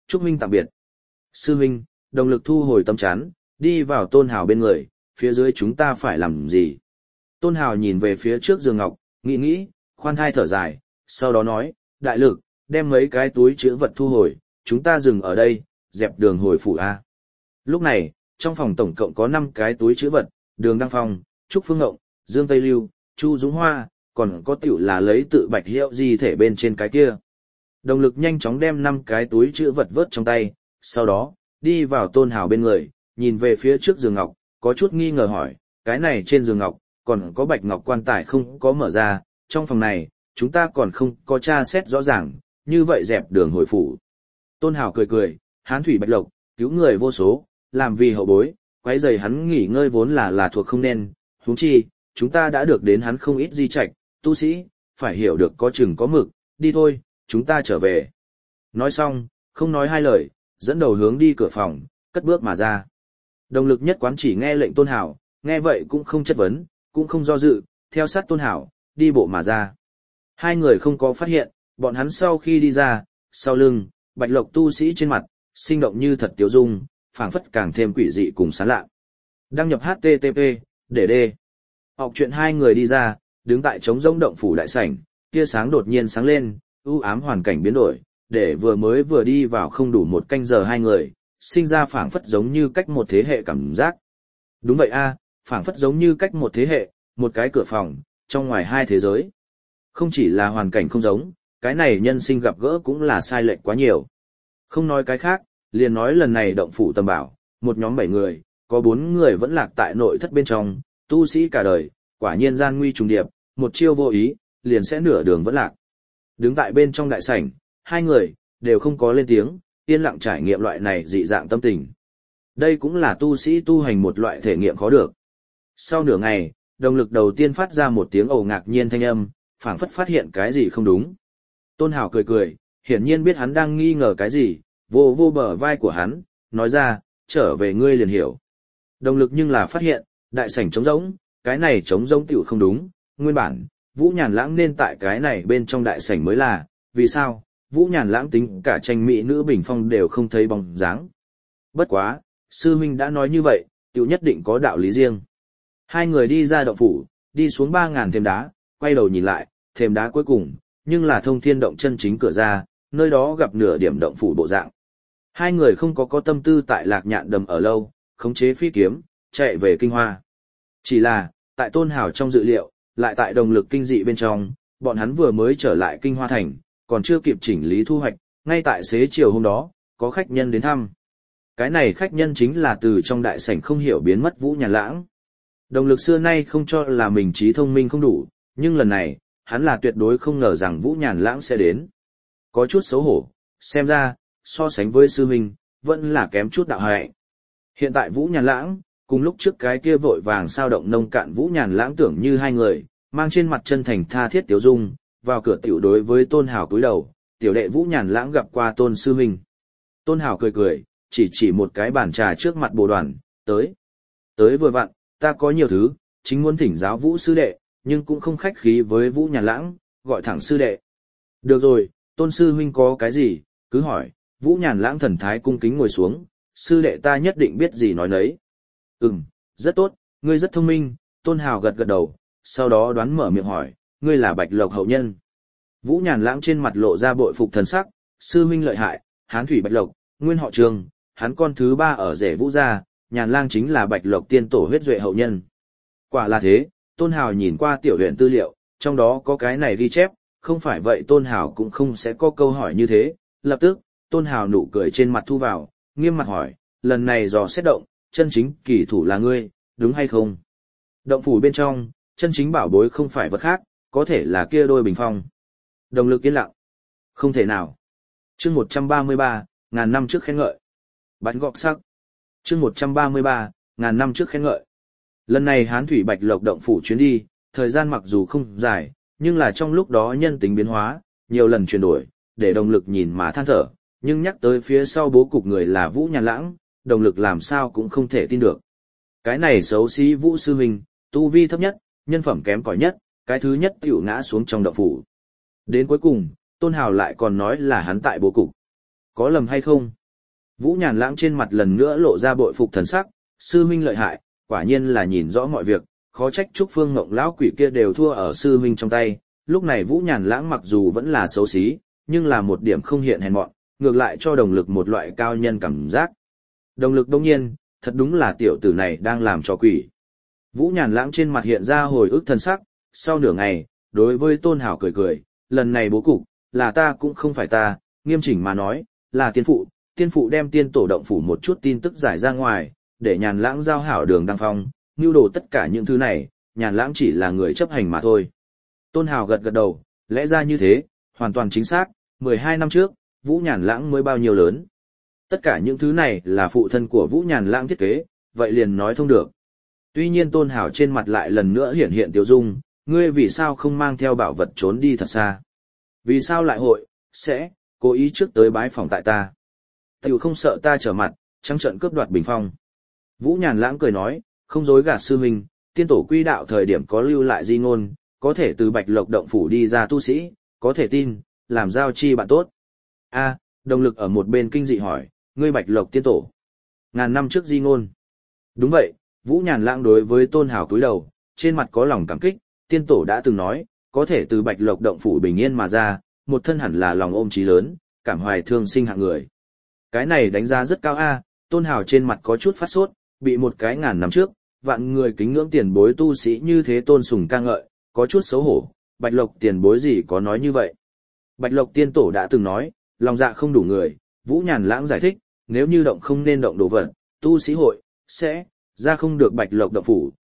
chúc huynh tạm biệt. Sư huynh, Đồng Lực thu hồi tấm chắn, đi vào Tôn Hào bên người, phía dưới chúng ta phải làm gì? Tôn Hào nhìn về phía trước giường ngọc, nghĩ, khoan thai thở dài, sau đó nói, Đại Lực, đem mấy cái túi chữ vật thu hồi, chúng ta dừng ở đây, dẹp đường hồi phủ A. Lúc này, trong phòng tổng cộng có 5 cái túi chữ vật, Đường Đăng Phong, Trúc Phương Ngộng, Dương Tây Lưu, Chu Dũng Hoa, còn có tiểu là lấy tự Bạch Hiệu di thể bên trên cái kia. Đồng Lực nhanh chóng đem 5 cái túi chữ vật vớt trong tay, sau đó, đi vào Tôn Hào bên người, nhìn về phía trước giường ngọc, có chút nghi ngờ hỏi, cái này trên giường ngọc, còn có bạch ngọc quan tài không có mở ra, trong phòng này, chúng ta còn không có tra xét rõ ràng, như vậy dẹp đường hồi phủ. Tôn Hào cười, hán thủy bạch lộc, cứu người vô số, làm vì hậu bối, quấy rầy hắn nghỉ ngơi vốn là thuộc không nên, huống chi, chúng ta đã được đến hắn không ít di trạch, tu sĩ, phải hiểu được có chừng có mực, đi thôi, chúng ta trở về. Nói xong, không nói hai lời, dẫn đầu hướng đi cửa phòng, cất bước mà ra. Đồng Lực nhất quán chỉ nghe lệnh Tôn Hào, nghe vậy cũng không chất vấn, cũng không do dự, theo sát Tôn Hào, đi bộ mà ra. Hai người không có phát hiện, bọn hắn sau khi đi ra, sau lưng, bạch lộc tu sĩ trên mặt, sinh động như thật tiếu dung, phảng phất càng thêm quỷ dị cùng sán lạ. Đăng nhập HTTP, để đê. Học chuyện hai người đi ra, đứng tại trống rỗng động phủ đại sảnh, tia sáng đột nhiên sáng lên, u ám hoàn cảnh biến đổi, để vừa đi vào không đủ một canh giờ hai người, sinh ra phảng phất giống như cách một thế hệ cảm giác. Đúng vậy a, phảng phất giống như cách một thế hệ, một cái cửa phòng, trong ngoài hai thế giới. Không chỉ là hoàn cảnh không giống, cái này nhân sinh gặp gỡ cũng là sai lệch quá nhiều. Không nói cái khác, liền nói lần này động phủ tầm bảo, một nhóm 7 người, có 4 người vẫn lạc tại nội thất bên trong, tu sĩ cả đời, quả nhiên gian nguy trùng điệp, một chiêu vô ý, liền sẽ nửa đường vẫn lạc. Đứng tại bên trong đại sảnh, hai người, đều không có lên tiếng, yên lặng trải nghiệm loại này dị dạng tâm tình. Đây cũng là tu sĩ tu hành một loại thể nghiệm khó được. Sau nửa ngày, Đồng Lực đầu tiên phát ra một tiếng ồ ngạc nhiên thanh âm, phảng phất phát hiện cái gì không đúng. Tôn Hào cười, hiển nhiên biết hắn đang nghi ngờ cái gì, vô bờ vai của hắn, nói ra, trở về ngươi liền hiểu. Đồng Lực nhưng là phát hiện, đại sảnh trống rỗng, cái này trống rỗng tiểu không đúng, nguyên bản, Vũ Nhàn Lãng nên tại cái này bên trong đại sảnh mới là, vì sao, Vũ Nhàn Lãng tính cả tranh mỹ nữ bình phong đều không thấy bóng dáng. Bất quá, sư huynh đã nói như vậy, tiểu nhất định có đạo lý riêng. Hai người đi ra động phủ, đi xuống 3.000 thềm đá, quay đầu nhìn lại, thềm đá cuối cùng, nhưng là thông thiên động chân chính cửa ra, nơi đó gặp nửa điểm động phủ bộ dạng. Hai người không có tâm tư tại Lạc Nhạn Đầm ở lâu, khống chế phi kiếm, chạy về Kinh Hoa. Chỉ là, tại Tôn Hào trong dự liệu, lại tại Đồng Lực kinh dị bên trong, bọn hắn vừa mới trở lại Kinh Hoa Thành, còn chưa kịp chỉnh lý thu hoạch, ngay tại xế chiều hôm đó, có khách nhân đến thăm. Cái này khách nhân chính là từ trong đại sảnh không hiểu biến mất Vũ Nhàn Lãng. Đồng Lực xưa nay không cho là mình trí thông minh không đủ, nhưng lần này, hắn là tuyệt đối không ngờ rằng Vũ Nhàn Lãng sẽ đến. Có chút xấu hổ, xem ra, so sánh với sư huynh, vẫn là kém chút đạo hạnh. Hiện tại Vũ Nhàn Lãng, cùng lúc trước cái kia vội vàng sao động nông cạn Vũ Nhàn Lãng tưởng như hai người, mang trên mặt chân thành tha thiết tiếu dung, vào cửa tiểu đối với Tôn Hào cúi đầu, tiểu đệ Vũ Nhàn Lãng gặp qua Tôn sư huynh. Tôn Hào cười, chỉ một cái bàn trà trước mặt Bồ Đoàn, tới vừa vặn, ta có nhiều thứ, chính muốn thỉnh giáo Vũ sư đệ, nhưng cũng không khách khí với Vũ Nhàn Lãng, gọi thẳng sư đệ. Được rồi, Tôn sư huynh có cái gì, cứ hỏi. Vũ Nhàn Lãng thần thái cung kính ngồi xuống, sư đệ ta nhất định biết gì nói nấy. Rất tốt, ngươi rất thông minh. Tôn Hào gật đầu, sau đó đoán mở miệng hỏi, ngươi là Bạch Lộc hậu nhân. Vũ Nhàn Lãng trên mặt lộ ra bội phục thần sắc, sư huynh lợi hại, hán thủy Bạch Lộc, nguyên họ Trường, hắn con thứ 3 ở rể Vũ gia, Nhàn Lang chính là Bạch Lộc tiên tổ huyết duệ hậu nhân. Quả là thế, Tôn Hào nhìn qua tiểu huyện tư liệu, trong đó có cái này ghi chép, không phải vậy Tôn Hào cũng không sẽ có câu hỏi như thế. Lập tức, Tôn Hào nụ cười trên mặt thu vào, nghiêm mặt hỏi, lần này dò xét động, chân chính kỳ thủ là ngươi, đúng hay không? Động phủ bên trong, chân chính bảo bối không phải vật khác, có thể là kia đôi bình phong. Đồng Lực yên lặng. Không thể nào. Chương 133, ngàn năm trước khen ngợi. Bánh gọt sắc. Chương 133, ngàn năm trước khen ngợi. Lần này Hán Thủy Bạch Lộc động phủ chuyến đi, thời gian mặc dù không dài, nhưng là trong lúc đó nhân tính biến hóa, nhiều lần chuyển đổi, để Đồng Lực nhìn mà than thở, nhưng nhắc tới phía sau bố cục người là Vũ Nhàn Lãng, Đồng Lực làm sao cũng không thể tin được. Cái này xấu xí Vũ sư huynh, tu vi thấp nhất, nhân phẩm kém cỏi nhất, cái thứ nhất tiểu ngã xuống trong động phủ. Đến cuối cùng, Tôn Hào lại còn nói là hắn tại bố cục. Có lầm hay không? Vũ Nhàn Lãng trên mặt lần nữa lộ ra bội phục thần sắc, sư huynh lợi hại, quả nhiên là nhìn rõ mọi việc, khó trách Trúc Phương Ngộng lão quỷ kia đều thua ở sư huynh trong tay. Lúc này Vũ Nhàn Lãng mặc dù vẫn là xấu xí, nhưng là một điểm không hiện hèn mọn, ngược lại cho Đồng Lực một loại cao nhân cảm giác. Đồng Lực đương nhiên, thật đúng là tiểu tử này đang làm trò quỷ. Vũ Nhàn Lãng trên mặt hiện ra hồi ức thần sắc, sau nửa ngày, đối với Tôn Hảo cười cười, lần này bố cục, là ta cũng không phải ta, nghiêm chỉnh mà nói, là tiên phụ đem tiên tổ động phủ một chút tin tức giải ra ngoài, để Nhàn Lãng giao hảo đường đăng phong, nưu đồ tất cả những thứ này, Nhàn Lãng chỉ là người chấp hành mà thôi. Tôn Hảo gật gật đầu, lẽ ra như thế, hoàn toàn chính xác, 12 năm trước, Vũ Nhàn Lãng mới bao nhiêu lớn. Tất cả những thứ này là phụ thân của Vũ Nhàn Lãng thiết kế, vậy liền nói thông được. Tuy nhiên Tôn Hảo trên mặt lại lần nữa hiện hiện tiêu dung, ngươi vì sao không mang theo bảo vật trốn đi thật xa? Vì sao lại sẽ cố ý trước tới bái phòng tại ta? Tiểu không sợ ta trở mặt, trắng trợn cướp đoạt bình phong. Vũ Nhàn Lãng cười nói, không dối gạt sư huynh, tiên tổ quy đạo thời điểm có lưu lại di ngôn, có thể từ Bạch Lộc động phủ đi ra tu sĩ, có thể tin, làm giao chi bạn tốt. A, Đồng Lực ở một bên kinh dị hỏi, ngươi Bạch Lộc tiên tổ. Ngàn năm trước di ngôn. Đúng vậy, Vũ Nhàn Lãng đối với Tôn Hảo cúi đầu, trên mặt có lòng cảm kích, tiên tổ đã từng nói, có thể từ Bạch Lộc động phủ bình yên mà ra, một thân hẳn là lòng ôm chí lớn, cảm hoài thương sinh hạng người. Cái này đánh giá rất cao a, Tôn Hảo trên mặt có chút phát sốt, bị một cái ngàn năm trước, vạn người kính ngưỡng tiền bối tu sĩ như thế tôn sùng ca ngợi, có chút xấu hổ, Bạch Lộc tiền bối gì có nói như vậy. Bạch Lộc tiên tổ đã từng nói, lòng dạ không đủ người, Vũ Nhàn Lãng giải thích, nếu như động không nên động đồ vật, tu sĩ sẽ ra không được Bạch Lộc động phủ,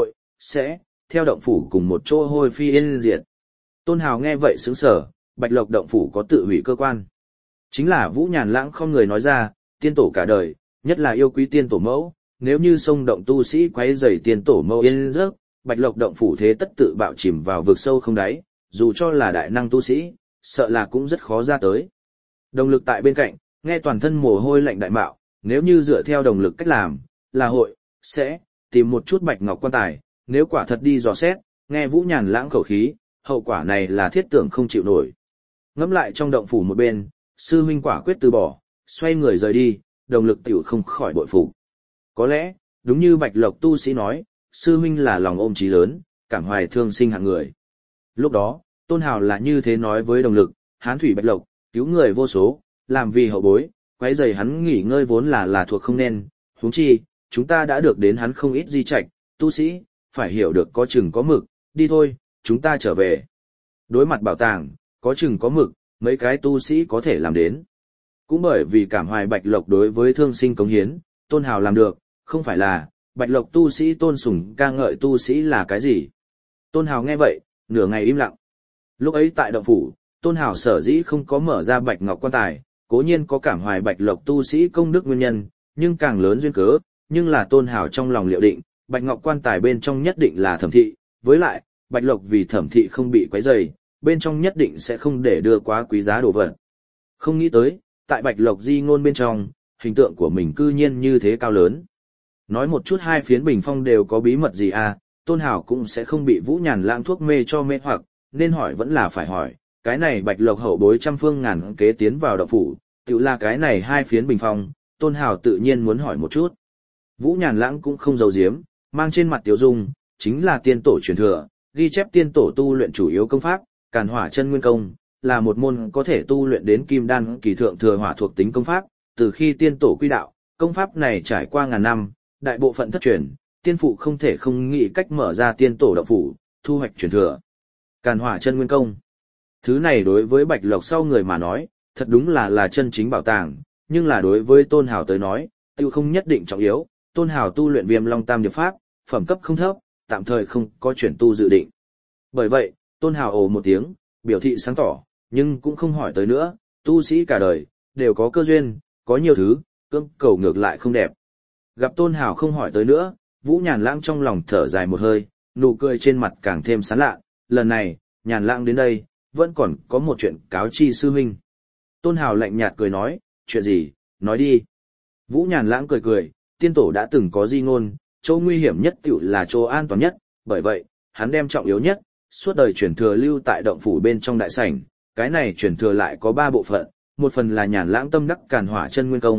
sẽ theo động phủ cùng một chỗ hôi phi yên diệt. Tôn Hào nghe vậy sững sờ, Bạch Lộc động phủ có tự hủy cơ quan. Chính là Vũ Nhàn Lãng không người nói ra, tiên tổ cả đời, nhất là yêu quý tiên tổ mẫu, nếu như sông động tu sĩ quấy rầy tiên tổ mẫu yên giấc, Bạch Lộc động phủ thế tất tự bạo chìm vào vực sâu không đáy, dù cho là đại năng tu sĩ, sợ là cũng rất khó ra tới. Đồng Lực tại bên cạnh, nghe toàn thân mồ hôi lạnh đại mạo, nếu như dựa theo Đồng Lực cách làm, là sẽ tìm một chút bạch ngọc quan tài, nếu quả thật đi dò xét, nghe Vũ Nhàn Lãng khẩu khí, hậu quả này là thiết tưởng không chịu nổi. Ngẫm lại trong động phủ một bên, sư huynh quả quyết từ bỏ, xoay người rời đi, Đồng Lực tiểu không khỏi bội phục. Có lẽ, đúng như Bạch Lộc tu sĩ nói, sư huynh là lòng ôm chí lớn, cảm hoài thương sinh hạng người. Lúc đó, Tôn Hào là như thế nói với Đồng Lực, hán thủy Bạch Lộc, cứu người vô số, làm vì hậu bối, quấy rầy hắn nghỉ ngơi vốn là thuộc không nên, huống chi, chúng ta đã được đến hắn không ít di trạch, tu sĩ, phải hiểu được có chừng có mực, đi thôi, chúng ta trở về. Đối mặt bảo tàng, có chừng có mực, mấy cái tu sĩ có thể làm đến. Cũng bởi vì cảm hoài Bạch Lộc đối với thương sinh cống hiến, Tôn Hào làm được, không phải là, Bạch Lộc tu sĩ tôn sùng ca ngợi tu sĩ là cái gì. Tôn Hào nghe vậy, nửa ngày im lặng. Lúc ấy tại động phủ, Tôn Hào sở dĩ không có mở ra Bạch Ngọc quan tài, cố nhiên có cảm hoài Bạch Lộc tu sĩ công đức nguyên nhân, nhưng càng lớn duyên cớ, nhưng là Tôn Hào trong lòng liệu định, Bạch Ngọc quan tài bên trong nhất định là thẩm thị, với lại, Bạch Lộc vì thẩm thị không bị quấy rầy, bên trong nhất định sẽ không để đưa quá quý giá đồ vật. Không nghĩ tới, tại Bạch Lộc di ngôn bên trong, hình tượng của mình cư nhiên như thế cao lớn. Nói một chút hai phiến bình phong đều có bí mật gì à, Tôn Hào cũng sẽ không bị Vũ Nhàn Lãng thuốc mê cho mê hoặc, nên hỏi vẫn là phải hỏi, cái này Bạch Lộc hậu bối trăm phương ngàn kế tiến vào động phủ, tự là cái này hai phiến bình phong, Tôn Hào tự nhiên muốn hỏi một chút. Vũ Nhàn Lãng cũng không giấu giếm, mang trên mặt tiếu dung, chính là tiên tổ truyền thừa, ghi chép tiên tổ tu luyện chủ yếu công pháp, Càn Hỏa Chân Nguyên Công, là một môn có thể tu luyện đến kim đan kỳ thượng thừa hỏa thuộc tính công pháp, từ khi tiên tổ quy đạo, công pháp này trải qua ngàn năm, đại bộ phận thất truyền, tiên phụ không thể không nghĩ cách mở ra tiên tổ động phủ, thu hoạch truyền thừa. Càn Hỏa Chân Nguyên Công. Thứ này đối với Bạch Lộc sau người mà nói, thật đúng là chân chính bảo tàng, nhưng là đối với Tôn Hào tới nói, tiêu không nhất định trọng yếu, Tôn Hào tu luyện Viêm Long Tam Điệp Pháp, phẩm cấp không thấp, tạm thời không có chuyển tu dự định. Bởi vậy, Tôn Hào ồ một tiếng, biểu thị sáng tỏ, nhưng cũng không hỏi tới nữa, tu sĩ cả đời, đều có cơ duyên, có nhiều thứ, cưỡng cầu ngược lại không đẹp. Gặp Tôn Hào không hỏi tới nữa, Vũ Nhàn Lãng trong lòng thở dài một hơi, nụ cười trên mặt càng thêm sán lạ, lần này, Nhàn Lãng đến đây, vẫn còn có một chuyện cáo chi sư huynh. Tôn Hào lạnh nhạt cười nói, chuyện gì, nói đi. Vũ Nhàn Lãng cười cười, tiên tổ đã từng có di ngôn, chỗ nguy hiểm nhất tiểu là chỗ an toàn nhất, bởi vậy, hắn đem trọng yếu nhất, suốt đời truyền thừa lưu tại động phủ bên trong đại sảnh, cái này truyền thừa lại có 3 bộ phận, một phần là Nhàn Lãng tâm đắc Càn Hỏa Chân Nguyên Công,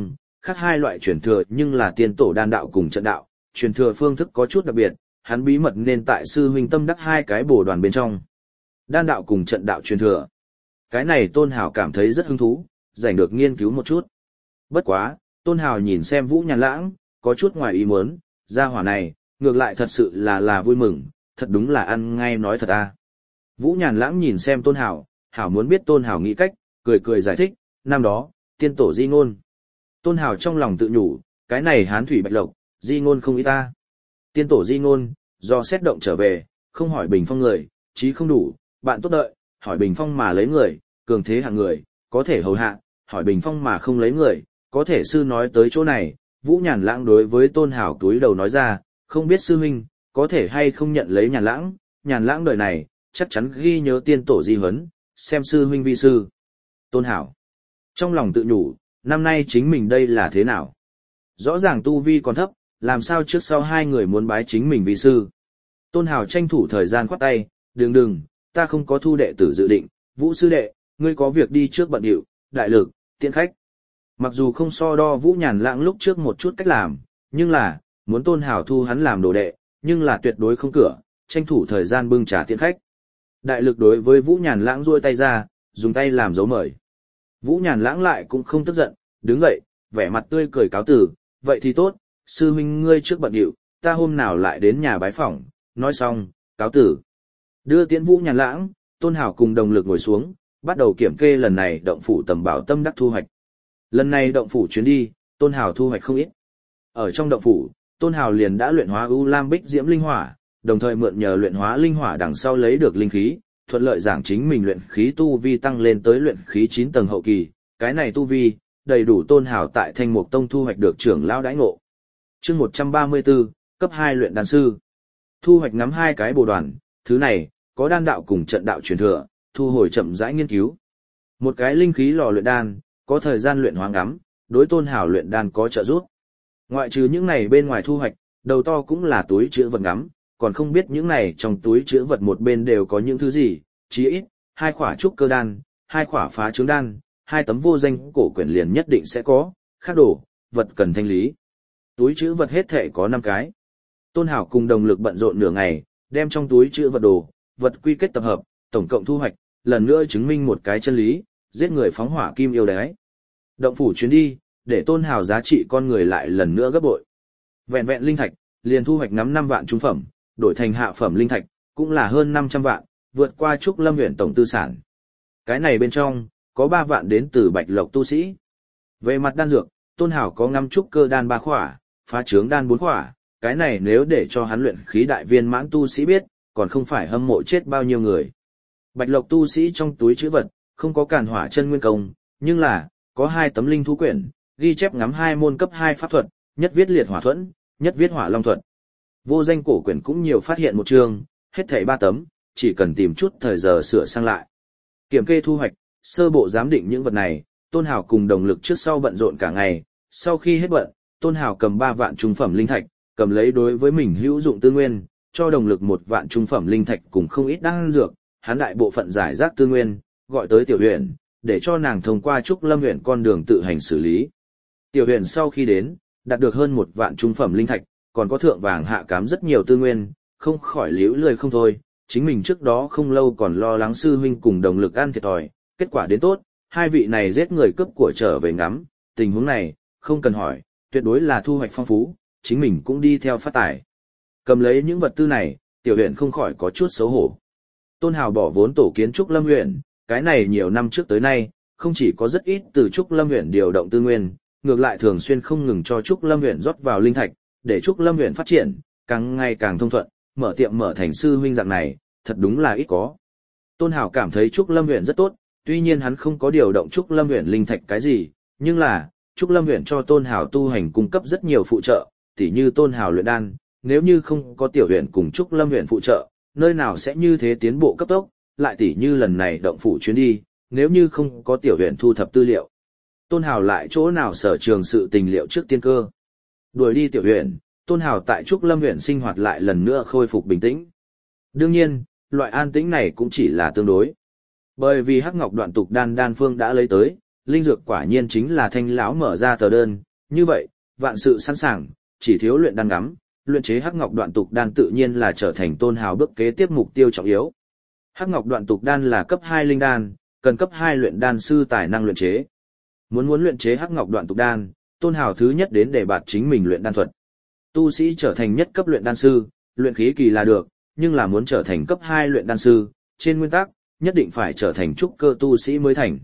khác hai loại truyền thừa nhưng là tiên tổ đan đạo cùng trận đạo, truyền thừa phương thức có chút đặc biệt, hắn bí mật nên tại sư huynh tâm đắc hai cái bổ đoàn bên trong. Đan đạo cùng trận đạo truyền thừa. Cái này Tôn Hào cảm thấy rất hứng thú, rảnh được nghiên cứu một chút. Bất quá, Tôn Hào nhìn xem Vũ Nhàn Lãng, có chút ngoài ý muốn, gia hỏa này, ngược lại thật sự là vui mừng, thật đúng là ăn ngay nói thật à. Vũ Nhàn Lãng nhìn xem Tôn Hào, Hảo muốn biết Tôn Hào nghĩ cách, cười giải thích, năm đó, tiên tổ di ngôn. Tôn Hào trong lòng tự nhủ, cái này hán thủy bạch lộc, di ngôn không ý ta. Tiên tổ di ngôn, do xét động trở về, không hỏi bình phong người, trí không đủ, bạn tốt đợi, hỏi bình phong mà lấy người, cường thế hạng người, có thể hầu hạ, hỏi bình phong mà không lấy người, có thể sư nói tới chỗ này, Vũ Nhàn Lãng đối với Tôn Hào túi đầu nói ra, không biết sư huynh, có thể hay không nhận lấy Nhàn Lãng đời này, chắc chắn ghi nhớ tiên tổ di huấn, xem sư huynh vi sư. Tôn Hào, trong lòng tự nhủ, năm nay chính mình đây là thế nào? Rõ ràng tu vi còn thấp, làm sao trước sau hai người muốn bái chính mình vi sư? Tôn Hào tranh thủ thời gian khoát tay, đừng, ta không có thu đệ tử dự định, Vũ sư đệ, ngươi có việc đi trước bận điệu, đại lực, tiện khách. Mặc dù không so đo Vũ Nhàn Lãng lúc trước một chút cách làm, nhưng là, muốn Tôn Hào thu hắn làm đồ đệ, nhưng là tuyệt đối không cửa, tranh thủ thời gian bưng trà tiện khách. Đại lực đối với Vũ Nhàn Lãng duỗi tay ra, dùng tay làm dấu mời. Vũ Nhàn Lãng lại cũng không tức giận, đứng dậy, vẻ mặt tươi cười cáo từ, vậy thì tốt, sư huynh ngươi trước bận điệu, ta hôm nào lại đến nhà bái phỏng, nói xong, cáo tử. Đưa tiễn Vũ Nhàn Lãng, Tôn Hào cùng đồng lực ngồi xuống, bắt đầu kiểm kê lần này động phủ tầm bảo tâm đắc thu hoạch. Lần này động phủ chuyến đi, Tôn Hào thu hoạch không ít. Ở trong động phủ, Tôn Hào liền đã luyện hóa U Lam Bích Diễm Linh Hỏa, đồng thời mượn nhờ luyện hóa linh hỏa đằng sau lấy được linh khí, thuận lợi giảng chính mình luyện khí tu vi tăng lên tới luyện khí 9 tầng hậu kỳ, cái này tu vi, đầy đủ Tôn Hào tại Thanh Mục Tông thu hoạch được trưởng lão đãi ngộ. Chương 134, cấp 2 luyện đan sư. Thu hoạch ngắm hai cái bồ đoàn, thứ này, có đan đạo cùng trận đạo truyền thừa, thu hồi chậm rãi nghiên cứu. Một cái linh khí lò luyện đan, có thời gian luyện hóa ngắm, đối Tôn Hào luyện đan có trợ giúp. Ngoại trừ những này bên ngoài thu hoạch, đầu to cũng là túi chứa vật ngắm, còn không biết những này trong túi chứa vật một bên đều có những thứ gì, chí ít, 2 khỏa trúc cơ đan, 2 khỏa phá trướng đan, 2 tấm vô danh cổ quyển liền nhất định sẽ có, khác đồ, vật cần thanh lý. Túi chứa vật hết thể có 5 cái. Tôn Hào cùng đồng lực bận rộn nửa ngày, đem trong túi chứa vật đồ, vật quy kết tập hợp, tổng cộng thu hoạch, lần nữa chứng minh một cái chân lý, giết người phóng hỏa kim yêu đái. Động phủ chuyến đi, để Tôn Hào giá trị con người lại lần nữa gấp bội. Vẹn vẹn linh thạch, liền thu hoạch ngắm 5 vạn trung phẩm, đổi thành hạ phẩm linh thạch, cũng là hơn 500 vạn, vượt qua Trúc Lâm huyện tổng tư sản. Cái này bên trong, có 3 vạn đến từ Bạch Lộc tu sĩ. Về mặt đan dược, Tôn Hào có ngắm trúc cơ đan 3 khỏa, phá trướng đan 4 khỏa, cái này nếu để cho hắn luyện khí đại viên mãn tu sĩ biết, còn không phải hâm mộ chết bao nhiêu người. Bạch Lộc tu sĩ trong túi trữ vật, không có càn hỏa chân nguyên công, nhưng là, có 2 tấm linh thú quyển, ghi chép ngắm 2 môn cấp 2 pháp thuật, nhất viết liệt hỏa thuẫn, nhất viết hỏa long thuật. Vô danh cổ quyển cũng nhiều phát hiện một chương, hết thảy 3 tấm, chỉ cần tìm chút thời giờ sửa sang lại. Kiểm kê thu hoạch, sơ bộ giám định những vật này, Tôn Hào cùng đồng lực trước sau bận rộn cả ngày, sau khi hết bận, Tôn Hào cầm 3 vạn trung phẩm linh thạch, cầm lấy đối với mình hữu dụng tư nguyên, cho đồng lực 1 vạn trung phẩm linh thạch cùng không ít đan dược, hắn đại bộ phận giải rác tư nguyên, gọi tới Tiểu Huyền, để cho nàng thông qua Trúc Lâm huyện con đường tự hành xử lý. Tiểu Huyền sau khi đến, đạt được hơn 1 vạn trung phẩm linh thạch, còn có thượng vàng hạ cám rất nhiều tư nguyên, không khỏi liễu lười không thôi, chính mình trước đó không lâu còn lo lắng sư huynh cùng đồng lực ăn thiệt thòi, kết quả đến tốt, hai vị này giết người cướp của trở về ngắm, tình huống này, không cần hỏi, tuyệt đối là thu hoạch phong phú, chính mình cũng đi theo phát tài. Cầm lấy những vật tư này, Tiểu Huyền không khỏi có chút xấu hổ. Tôn Hào bỏ vốn tổ kiến Trúc Lâm huyện, cái này nhiều năm trước tới nay, không chỉ có rất ít từ Trúc Lâm huyện điều động tư nguyên, ngược lại thường xuyên không ngừng cho Trúc Lâm huyện rót vào linh thạch, để Trúc Lâm huyện phát triển, càng ngày càng thông thuận, mở tiệm mở thành sư huynh dạng này, thật đúng là ít có. Tôn Hào cảm thấy Trúc Lâm huyện rất tốt, tuy nhiên hắn không có điều động Trúc Lâm huyện linh thạch cái gì, nhưng là, Trúc Lâm huyện cho Tôn Hào tu hành cung cấp rất nhiều phụ trợ, tỉ như Tôn Hào luyện đan, nếu như không có tiểu huyện cùng Trúc Lâm huyện phụ trợ, nơi nào sẽ như thế tiến bộ cấp tốc, lại tỉ như lần này động phủ chuyến đi, nếu như không có tiểu huyện thu thập tư liệu. Tôn Hào lại chỗ nào sở trường sự tình liệu trước tiên cơ. Đuổi đi tiểu huyện, Tôn Hào tại Trúc Lâm huyện sinh hoạt lại lần nữa khôi phục bình tĩnh. Đương nhiên, loại an tĩnh này cũng chỉ là tương đối. Bởi vì Hắc Ngọc Đoạn Tục đan phương đã lấy tới, linh dược quả nhiên chính là Thanh lão mở ra tờ đơn, như vậy, vạn sự sẵn sàng, chỉ thiếu luyện đan ngắm, luyện chế hắc ngọc đoạn tục đan tự nhiên là trở thành Tôn Hào bước kế tiếp mục tiêu trọng yếu. Hắc ngọc đoạn tục đan là cấp 2 linh đan, cần cấp 2 luyện đan sư tài năng luyện chế. Muốn luyện chế hắc ngọc đoạn tục đan, Tôn Hào thứ nhất đến để bạt chính mình luyện đan thuật. Tu sĩ trở thành nhất cấp luyện đan sư, luyện khí kỳ là được, nhưng là muốn trở thành cấp 2 luyện đan sư, trên nguyên tắc, nhất định phải trở thành trúc cơ tu sĩ mới thành.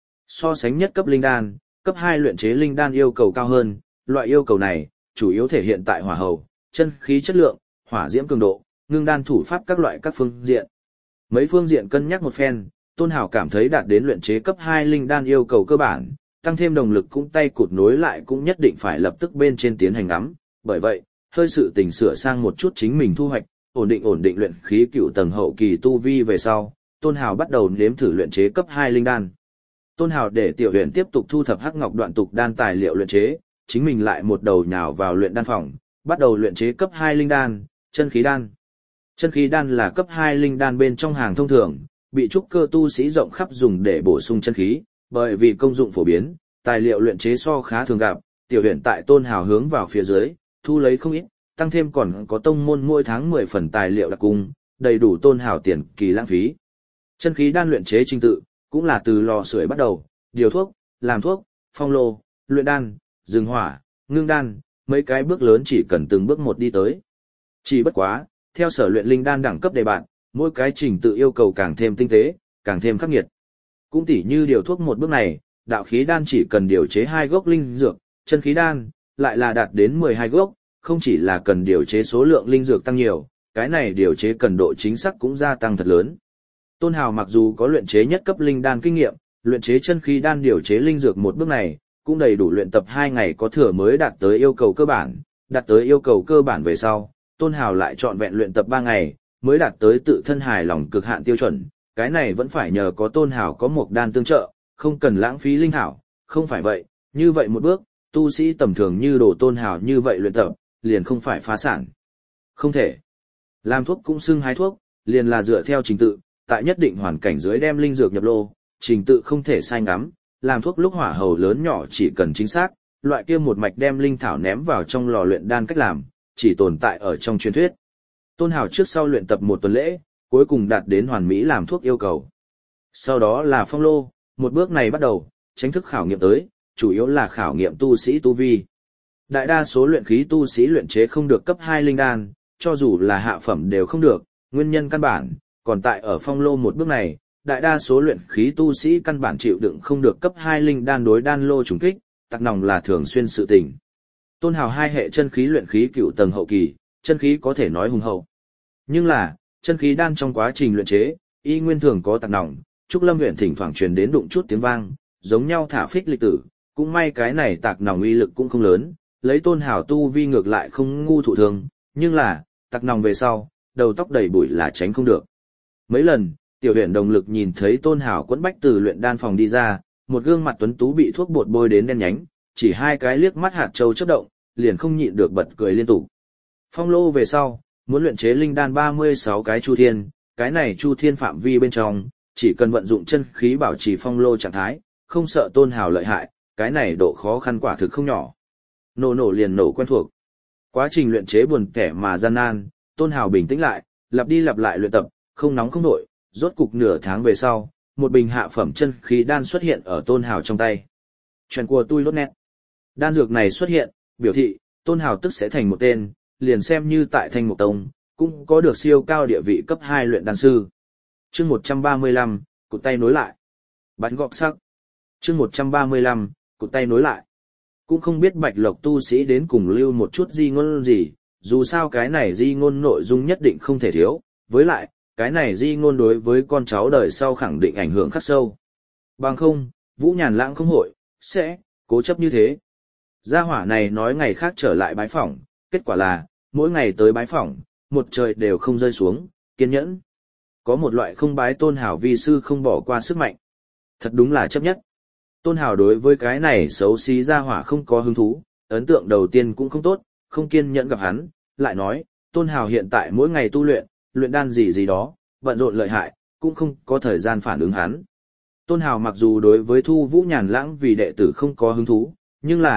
So sánh nhất cấp linh đan, cấp 2 luyện chế linh đan yêu cầu cao hơn, loại yêu cầu này, chủ yếu thể hiện tại hỏa hầu, chân khí chất lượng, hỏa diễm cường độ, ngưng đan thủ pháp các loại các phương diện. Mấy phương diện cân nhắc một phen, Tôn Hào cảm thấy đạt đến luyện chế cấp 2 linh đan yêu cầu cơ bản, tăng thêm động lực cũng tay cụt nối lại cũng nhất định phải lập tức bên trên tiến hành ngắm, bởi vậy, hơi sự tình sửa sang một chút chính mình thu hoạch, ổn định luyện khí cựu tầng hậu kỳ tu vi về sau, Tôn Hào bắt đầu nếm thử luyện chế cấp 2 linh đan. Tôn Hào để Tiểu Huyền tiếp tục thu thập hắc ngọc đoạn tục đan tài liệu luyện chế, chính mình lại một đầu nhào vào luyện đan phòng, bắt đầu luyện chế cấp 2 linh đan, chân khí đan. Chân khí đan là cấp 2 linh đan bên trong hàng thông thường, bị trúc cơ tu sĩ rộng khắp dùng để bổ sung chân khí, bởi vì công dụng phổ biến, tài liệu luyện chế so khá thường gặp, Tiểu Huyền tại Tôn Hào hướng vào phía dưới, thu lấy không ít, tăng thêm còn có tông môn mỗi tháng 10 phần tài liệu đặc cung, đầy đủ Tôn Hào tiền kỳ lãng phí. Chân khí đan luyện chế trình tự, cũng là từ lò sưởi bắt đầu, điều thuốc, làm thuốc, phong lô, luyện đan, dừng hỏa, ngưng đan, mấy cái bước lớn chỉ cần từng bước một đi tới. Chỉ bất quá, theo sở luyện linh đan đẳng cấp đề bạt, mỗi cái trình tự yêu cầu càng thêm tinh tế, càng thêm khắc nghiệt. Cũng tỉ như điều thuốc một bước này, đạo khí đan chỉ cần điều chế 2 gốc linh dược, chân khí đan lại là đạt đến 12 gốc, không chỉ là cần điều chế số lượng linh dược tăng nhiều, cái này điều chế cần độ chính xác cũng gia tăng thật lớn. Tôn Hào mặc dù có luyện chế nhất cấp linh đan kinh nghiệm, luyện chế chân khí đan điều chế linh dược một bước này, cũng đầy đủ luyện tập 2 ngày có thừa mới đạt tới yêu cầu cơ bản, đạt tới yêu cầu cơ bản về sau, Tôn Hào lại trọn vẹn luyện tập 3 ngày, mới đạt tới tự thân hài lòng cực hạn tiêu chuẩn, cái này vẫn phải nhờ có Tôn Hào có một đan tương trợ, không cần lãng phí linh thảo, không phải vậy, như vậy một bước, tu sĩ tầm thường như Đồ Tôn Hào như vậy luyện tập, liền không phải phá sản. Không thể. Làm thuốc cũng xưng hái thuốc, liền là dựa theo trình tự, tại nhất định hoàn cảnh dưới đem linh dược nhập lô, trình tự không thể sai ngắm, làm thuốc lúc hỏa hầu lớn nhỏ chỉ cần chính xác, loại kia một mạch đem linh thảo ném vào trong lò luyện đan cách làm, chỉ tồn tại ở trong truyền thuyết. Tôn Hào trước sau luyện tập một tuần lễ, cuối cùng đạt đến hoàn mỹ làm thuốc yêu cầu. Sau đó là phong lô, một bước này bắt đầu, chính thức khảo nghiệm tới, chủ yếu là khảo nghiệm tu sĩ tu vi. Đại đa số luyện khí tu sĩ luyện chế không được cấp 2 linh đan, cho dù là hạ phẩm đều không được, nguyên nhân căn bản, còn tại ở phong lô một bước này, đại đa số luyện khí tu sĩ căn bản chịu đựng không được cấp 2 linh đan đối đan lô trùng kích, tắc nòng là thường xuyên sự tình. Tôn Hào 2 hệ chân khí luyện khí cựu tầng hậu kỳ, chân khí có thể nói hùng hậu. Nhưng là, chân khí đan trong quá trình luyện chế, y nguyên thường có tắc nòng, Trúc Lâm huyện thỉnh thoảng truyền đến đụng chút tiếng vang, giống nhau thả phích lịch tử, cũng may cái này tạc nòng uy lực cũng không lớn, lấy Tôn Hào tu vi ngược lại không ngu thụ thường, nhưng là, tạc nòng về sau, đầu tóc đầy bụi là tránh không được. Mấy lần, Tiểu Huyền đồng lực nhìn thấy Tôn Hào quẫn bách từ luyện đan phòng đi ra, một gương mặt tuấn tú bị thuốc bột bôi đến đen nhánh, chỉ 2 cái liếc mắt hạt châu chớp động, liền không nhịn được bật cười liên tục. Phong lô về sau, muốn luyện chế linh đan 36 cái chu thiên, cái này chu thiên phạm vi bên trong, chỉ cần vận dụng chân khí bảo trì phong lô trạng thái, không sợ Tôn Hào lợi hại, cái này độ khó khăn quả thực không nhỏ. Nổ liền nổ quen thuộc. Quá trình luyện chế buồn kẻ mà gian nan, Tôn Hào bình tĩnh lại, lặp đi lặp lại luyện tập, không nóng không nổi, rốt cục nửa tháng về sau, một bình hạ phẩm chân khí đan xuất hiện ở Tôn Hào trong tay. Chuyện của tôi lốt nét. Đan dược này xuất hiện, biểu thị, Tôn Hào tức sẽ thành một tên, liền xem như tại Thanh Mục Tông, cũng có được siêu cao địa vị cấp 2 luyện đan sư. Chương 135, cụt tay nối lại. Bắn gọt sắc. Chương 135, cụt tay nối lại. Cũng không biết Bạch Lộc tu sĩ đến cùng lưu một chút di ngôn gì, dù sao cái này di ngôn nội dung nhất định không thể thiếu, với lại, cái này di ngôn đối với con cháu đời sau khẳng định ảnh hưởng khắc sâu. Bằng không, Vũ Nhàn Lãng không hội, sẽ, cố chấp như thế. Gia hỏa này nói ngày khác trở lại bái phỏng, kết quả là, mỗi ngày tới bái phỏng, một trời đều không rơi xuống, kiên nhẫn. Có một loại không bái Tôn Hào vi sư không bỏ qua sức mạnh. Thật đúng là chấp nhất. Tôn Hào đối với cái này xấu xí gia hỏa không có hứng thú, ấn tượng đầu tiên cũng không tốt, không kiên nhẫn gặp hắn, lại nói, Tôn Hào hiện tại mỗi ngày tu luyện, luyện đan gì đó, bận rộn lợi hại, cũng không có thời gian phản ứng hắn. Tôn Hào mặc dù đối với Thu Vũ Nhàn Lãng vì đệ tử không có hứng thú, nhưng là,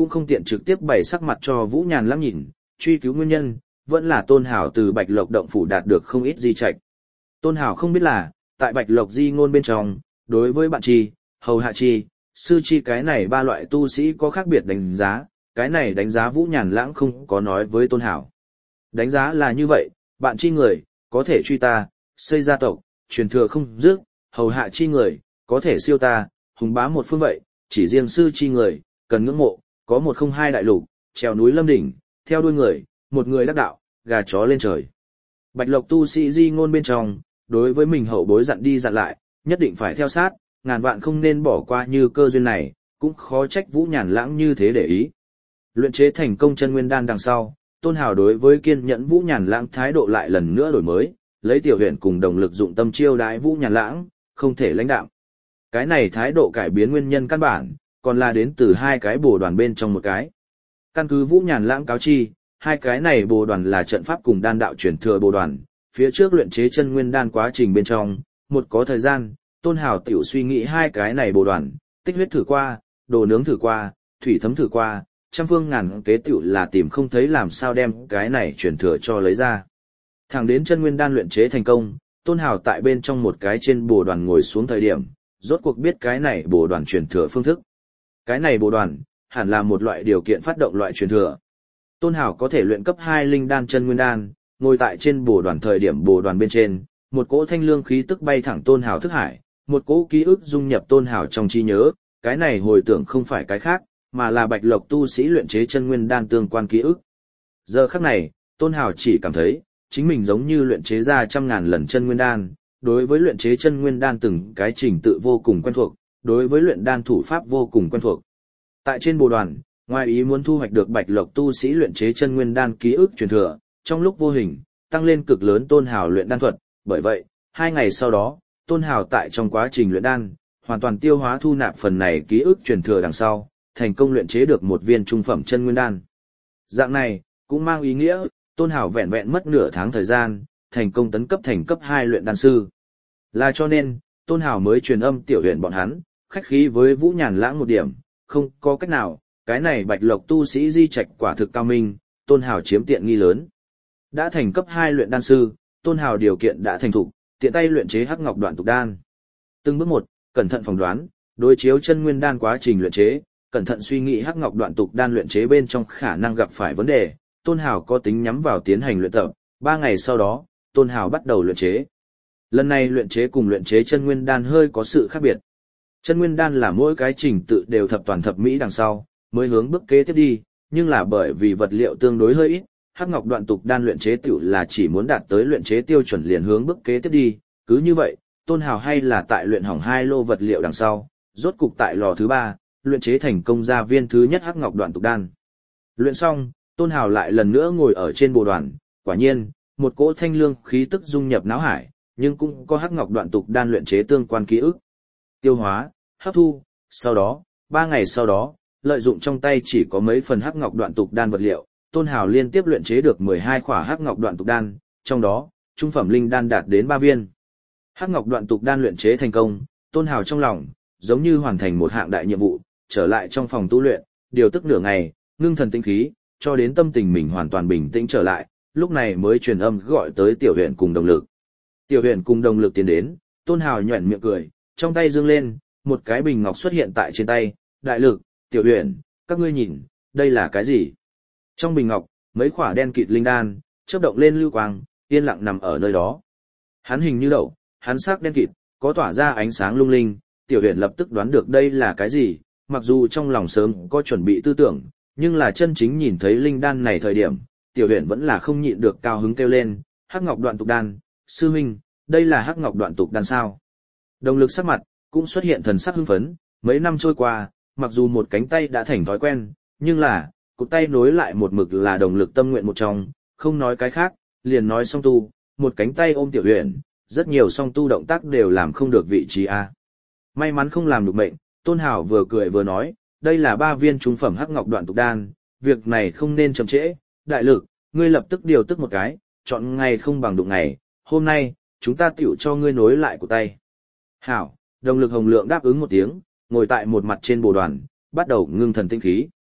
cũng không tiện trực tiếp bày sắc mặt cho Vũ Nhàn Lãng nhìn, truy cứu nguyên nhân, vẫn là Tôn Hảo từ Bạch Lộc động phủ đạt được không ít di trạch. Tôn Hảo không biết là, tại Bạch Lộc di ngôn bên trong, đối với bạn chi, hầu hạ chi, sư chi cái này ba loại tu sĩ có khác biệt đánh giá, cái này đánh giá Vũ Nhàn Lãng không có nói với Tôn Hảo. Đánh giá là như vậy, bạn chi người, có thể truy ta, xây gia tộc, truyền thừa không dứt, hầu hạ chi người, có thể siêu ta, hùng bá một phương vậy, chỉ riêng sư chi người, cần ngưỡng mộ, có 102 đại lục, trèo núi lâm đỉnh, theo đuôi người, một người đắc đạo, gà chó lên trời. Bạch Lộc tu sĩ di ngôn bên trong, đối với mình hậu bối dặn đi dặn lại, nhất định phải theo sát, ngàn vạn không nên bỏ qua như cơ duyên này, cũng khó trách Vũ Nhàn Lãng như thế để ý. Luyện chế thành công chân nguyên đan đằng sau, Tôn Hào đối với kiên nhẫn Vũ Nhàn Lãng thái độ lại lần nữa đổi mới, lấy tiểu huyền cùng đồng lực dụng tâm chiêu đãi Vũ Nhàn Lãng, không thể lãnh đạm. Cái này thái độ cải biến nguyên nhân căn bản, còn là đến từ hai cái bồ đoàn bên trong một cái. Căn cứ Vũ Nhàn Lãng cáo chi, hai cái này bồ đoàn là trận pháp cùng đan đạo truyền thừa bồ đoàn, phía trước luyện chế chân nguyên đan quá trình bên trong, một có thời gian, Tôn Hào tiểu suy nghĩ hai cái này bồ đoàn, tích huyết thử qua, đồ nướng thử qua, thủy thấm thử qua, trăm phương ngàn kế tiểu là tìm không thấy làm sao đem cái này truyền thừa cho lấy ra. Thẳng đến chân nguyên đan luyện chế thành công, Tôn Hào tại bên trong một cái trên bồ đoàn ngồi xuống thời điểm, rốt cuộc biết cái này bồ đoàn truyền thừa phương thức. Cái này bồ đoàn, hẳn là một loại điều kiện phát động loại truyền thừa. Tôn Hào có thể luyện cấp 2 linh đan chân nguyên đan, ngồi tại trên bồ đoàn thời điểm bồ đoàn bên trên, một cỗ thanh lương khí tức bay thẳng Tôn Hào thức hải, một cỗ ký ức dung nhập Tôn Hào trong trí nhớ, cái này hồi tưởng không phải cái khác, mà là Bạch Lộc tu sĩ luyện chế chân nguyên đan tương quan ký ức. Giờ khắc này, Tôn Hào chỉ cảm thấy, chính mình giống như luyện chế ra 100.000 lần chân nguyên đan, đối với luyện chế chân nguyên đan từng cái trình tự vô cùng quen thuộc, đối với luyện đan thủ pháp vô cùng quen thuộc. Tại trên bồ đoàn, ngoài ý muốn thu hoạch được Bạch Lộc tu sĩ luyện chế chân nguyên đan ký ức truyền thừa, trong lúc vô hình, tăng lên cực lớn Tôn Hào luyện đan thuật, bởi vậy, 2 ngày sau đó, Tôn Hào tại trong quá trình luyện đan, hoàn toàn tiêu hóa thu nạp phần này ký ức truyền thừa đằng sau, thành công luyện chế được một viên trung phẩm chân nguyên đan. Dạng này, cũng mang ý nghĩa, Tôn Hào vẹn vẹn mất nửa tháng thời gian, thành công tấn cấp thành cấp 2 luyện đan sư. Là cho nên, Tôn Hào mới truyền âm tiểu huyền bọn hắn, khách khí với Vũ Nhàn Lãng một điểm, không có cách nào, cái này Bạch Lộc tu sĩ di trạch quả thực cao minh, Tôn Hào chiếm tiện nghi lớn. Đã thành cấp 2 luyện đan sư, Tôn Hào điều kiện đã thành thục, tiện tay luyện chế Hắc Ngọc Đoạn Tục đan. Từng bước một, cẩn thận phỏng đoán, đối chiếu chân nguyên đan quá trình luyện chế, cẩn thận suy nghĩ Hắc Ngọc Đoạn Tục đan luyện chế bên trong khả năng gặp phải vấn đề, Tôn Hào có tính nhắm vào tiến hành luyện tập, 3 ngày sau đó, Tôn Hào bắt đầu luyện chế. Lần này luyện chế cùng luyện chế chân nguyên đan hơi có sự khác biệt. Chân nguyên đan là mỗi cái trình tự đều thập toàn thập mỹ đằng sau, mới hướng bước kế tiếp đi, nhưng là bởi vì vật liệu tương đối hơi ít, Hắc Ngọc Đoạn Tục đan luyện chế tiểu là chỉ muốn đạt tới luyện chế tiêu chuẩn liền hướng bước kế tiếp đi, cứ như vậy, Tôn Hào hay là tại luyện hỏng 2 lô vật liệu đằng sau, rốt cục tại lò thứ 3, luyện chế thành công ra viên thứ nhất Hắc Ngọc Đoạn Tục đan. Luyện xong, Tôn Hào lại lần nữa ngồi ở trên bồ đoàn, quả nhiên, một cỗ thanh lương khí tức dung nhập não hải, nhưng cũng có Hắc Ngọc Đoạn Tục đan luyện chế tương quan ký ức. Tiêu hóa, hấp thu, sau đó, 3 ngày sau đó, lợi dụng trong tay chỉ có mấy phần Hắc Ngọc Đoạn Tục đan vật liệu, Tôn Hào liên tiếp luyện chế được 12 khỏa Hắc Ngọc Đoạn Tục đan, trong đó, trung phẩm linh đan đạt đến 3 viên. Hắc Ngọc Đoạn Tục đan luyện chế thành công, Tôn Hào trong lòng, giống như hoàn thành một hạng đại nhiệm vụ, trở lại trong phòng tu luyện, điều tức nửa ngày, ngưng thần tinh khí, cho đến tâm tình mình hoàn toàn bình tĩnh trở lại, lúc này mới truyền âm gọi tới Tiểu Huyền cùng đồng lực. Tiểu Huyền cùng đồng lực tiến đến, Tôn Hào nhuyễn miệng cười, trong tay giương lên, một cái bình ngọc xuất hiện tại trên tay, đại lực, Tiểu Huyền, các ngươi nhìn, đây là cái gì? Trong bình ngọc, mấy khỏa đen kịt linh đan, chớp động lên lưu quang, yên lặng nằm ở nơi đó. Hắn hình như đậu, hắn sắc đen kịt, có tỏa ra ánh sáng lung linh, Tiểu Huyền lập tức đoán được đây là cái gì, mặc dù trong lòng sớm có chuẩn bị tư tưởng, nhưng là chân chính nhìn thấy linh đan này thời điểm, Tiểu Huyền vẫn là không nhịn được cao hứng kêu lên, Hắc Ngọc Đoạn Tục đan, sư huynh, đây là Hắc Ngọc Đoạn Tục đan sao? Đồng lực sắc mặt, cũng xuất hiện thần sắc hưng phấn, mấy năm trôi qua, mặc dù một cánh tay đã thành thói quen, nhưng là, cụt tay nối lại một mực là đồng lực tâm nguyện một trong, không nói cái khác, liền nói song tu, một cánh tay ôm Tiểu Huyền, rất nhiều song tu động tác đều làm không được vị trí A. May mắn không làm được mệnh, Tôn Hào vừa cười vừa nói, đây là 3 viên trung phẩm Hắc Ngọc Đoạn Tục đan, việc này không nên chậm trễ, đại lực, ngươi lập tức điều tức một cái, chọn ngày không bằng đụng ngày, hôm nay, chúng ta tiểu cho ngươi nối lại của tay. Hảo, đồng lực hồng lượng đáp ứng một tiếng, ngồi tại một mặt trên bồ đoàn, bắt đầu ngưng thần tinh khí.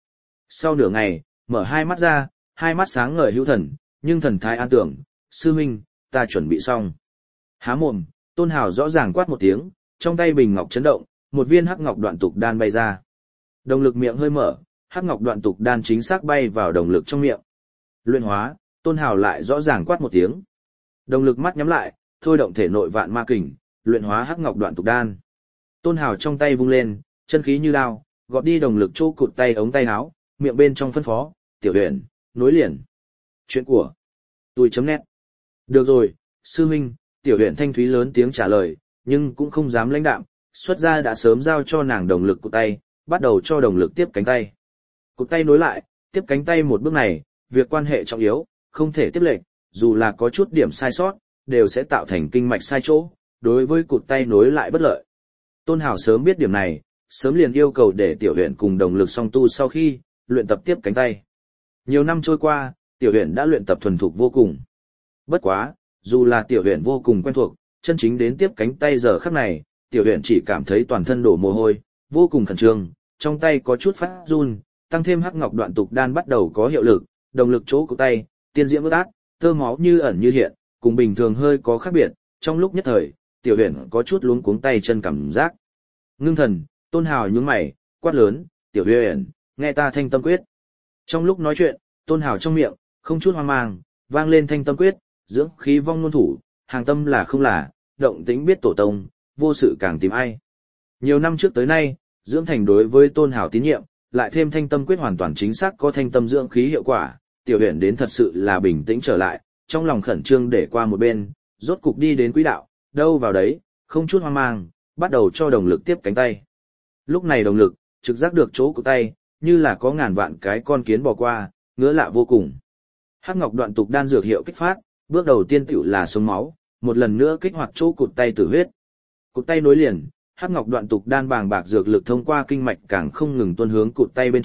Sau nửa ngày, mở hai mắt ra, hai mắt sáng ngời hữu thần, nhưng thần thái an tưởng, sư huynh, ta chuẩn bị xong. Há mồm, Tôn Hào rõ ràng quát một tiếng, trong tay bình ngọc chấn động, một viên hắc ngọc đoạn tục đan bay ra. Đồng lực miệng hơi mở, hắc ngọc đoạn tục đan chính xác bay vào đồng lực trong miệng. Luyện hóa, Tôn Hào lại rõ ràng quát một tiếng. Đồng lực mắt nhắm lại, thôi động thể nội vạn ma kình, luyện hóa hắc ngọc đoạn tục đan. Tôn Hào trong tay vung lên, chân khí như đao, gọt đi đồng lực chỗ cụt tay ống tay áo, miệng bên trong phân phó, tiểu huyền, nối liền. Chuyện của tôi chấm nét. Được rồi, sư huynh, tiểu huyền thanh thúy lớn tiếng trả lời, nhưng cũng không dám lãnh đạm, xuất ra đã sớm giao cho nàng đồng lực cụt tay, bắt đầu cho đồng lực tiếp cánh tay. Cụt tay nối lại, tiếp cánh tay một bước này, việc quan hệ trọng yếu, không thể tiếp lệch, dù là có chút điểm sai sót, đều sẽ tạo thành kinh mạch sai chỗ, đối với cụt tay nối lại bất lợi. Tôn Hảo sớm biết điểm này, sớm liền yêu cầu để tiểu huyền cùng đồng lực song tu sau khi luyện tập tiếp cánh tay. Nhiều năm trôi qua, tiểu huyền đã luyện tập thuần thục vô cùng. Bất quá, dù là tiểu huyền vô cùng quen thuộc, chân chính đến tiếp cánh tay giờ khắc này, tiểu huyền chỉ cảm thấy toàn thân đổ mồ hôi, vô cùng khẩn trương, trong tay có chút phát run, tăng thêm hắc ngọc đoạn tục đan bắt đầu có hiệu lực, đồng lực chỗ của tay, tiên diễm ướt át, tơ máu như ẩn như hiện, cùng bình thường hơi có khác biệt, trong lúc nhất thời, tiểu huyền có chút luống cuống tay chân cảm giác. Ngưng thần, Tôn Hào nhướng mày, quát lớn, tiểu huyền, nghe ta thanh tâm quyết. Trong lúc nói chuyện, Tôn Hào trong miệng, không chút hoang mang, vang lên thanh tâm quyết, dưỡng khí vong ngôn thủ, hàng tâm là không là, động tĩnh biết tổ tông, vô sự càng tìm ai. Nhiều năm trước tới nay, dưỡng thành đối với Tôn Hào tín nhiệm, lại thêm thanh tâm quyết hoàn toàn chính xác có thanh tâm dưỡng khí hiệu quả, tiểu huyền đến thật sự là bình tĩnh trở lại, trong lòng khẩn trương để qua một bên, rốt cục đi đến quỹ đạo, đâu vào đấy, không chút hoang mang, bắt đầu cho đồng lực tiếp cánh tay. Lúc này đồng lực, trực giác được chỗ của tay, như là có ngàn vạn cái con kiến bò qua, ngứa lạ vô cùng. Hắc ngọc đoạn tục đan dược hiệu kích phát, bước đầu tiên tựu là sống máu, một lần nữa kích hoạt chỗ cụt tay tử huyết. Cụt tay nối liền, hắc ngọc đoạn tục đan bàng bạc dược lực thông qua kinh mạch càng không ngừng tuôn hướng cụt tay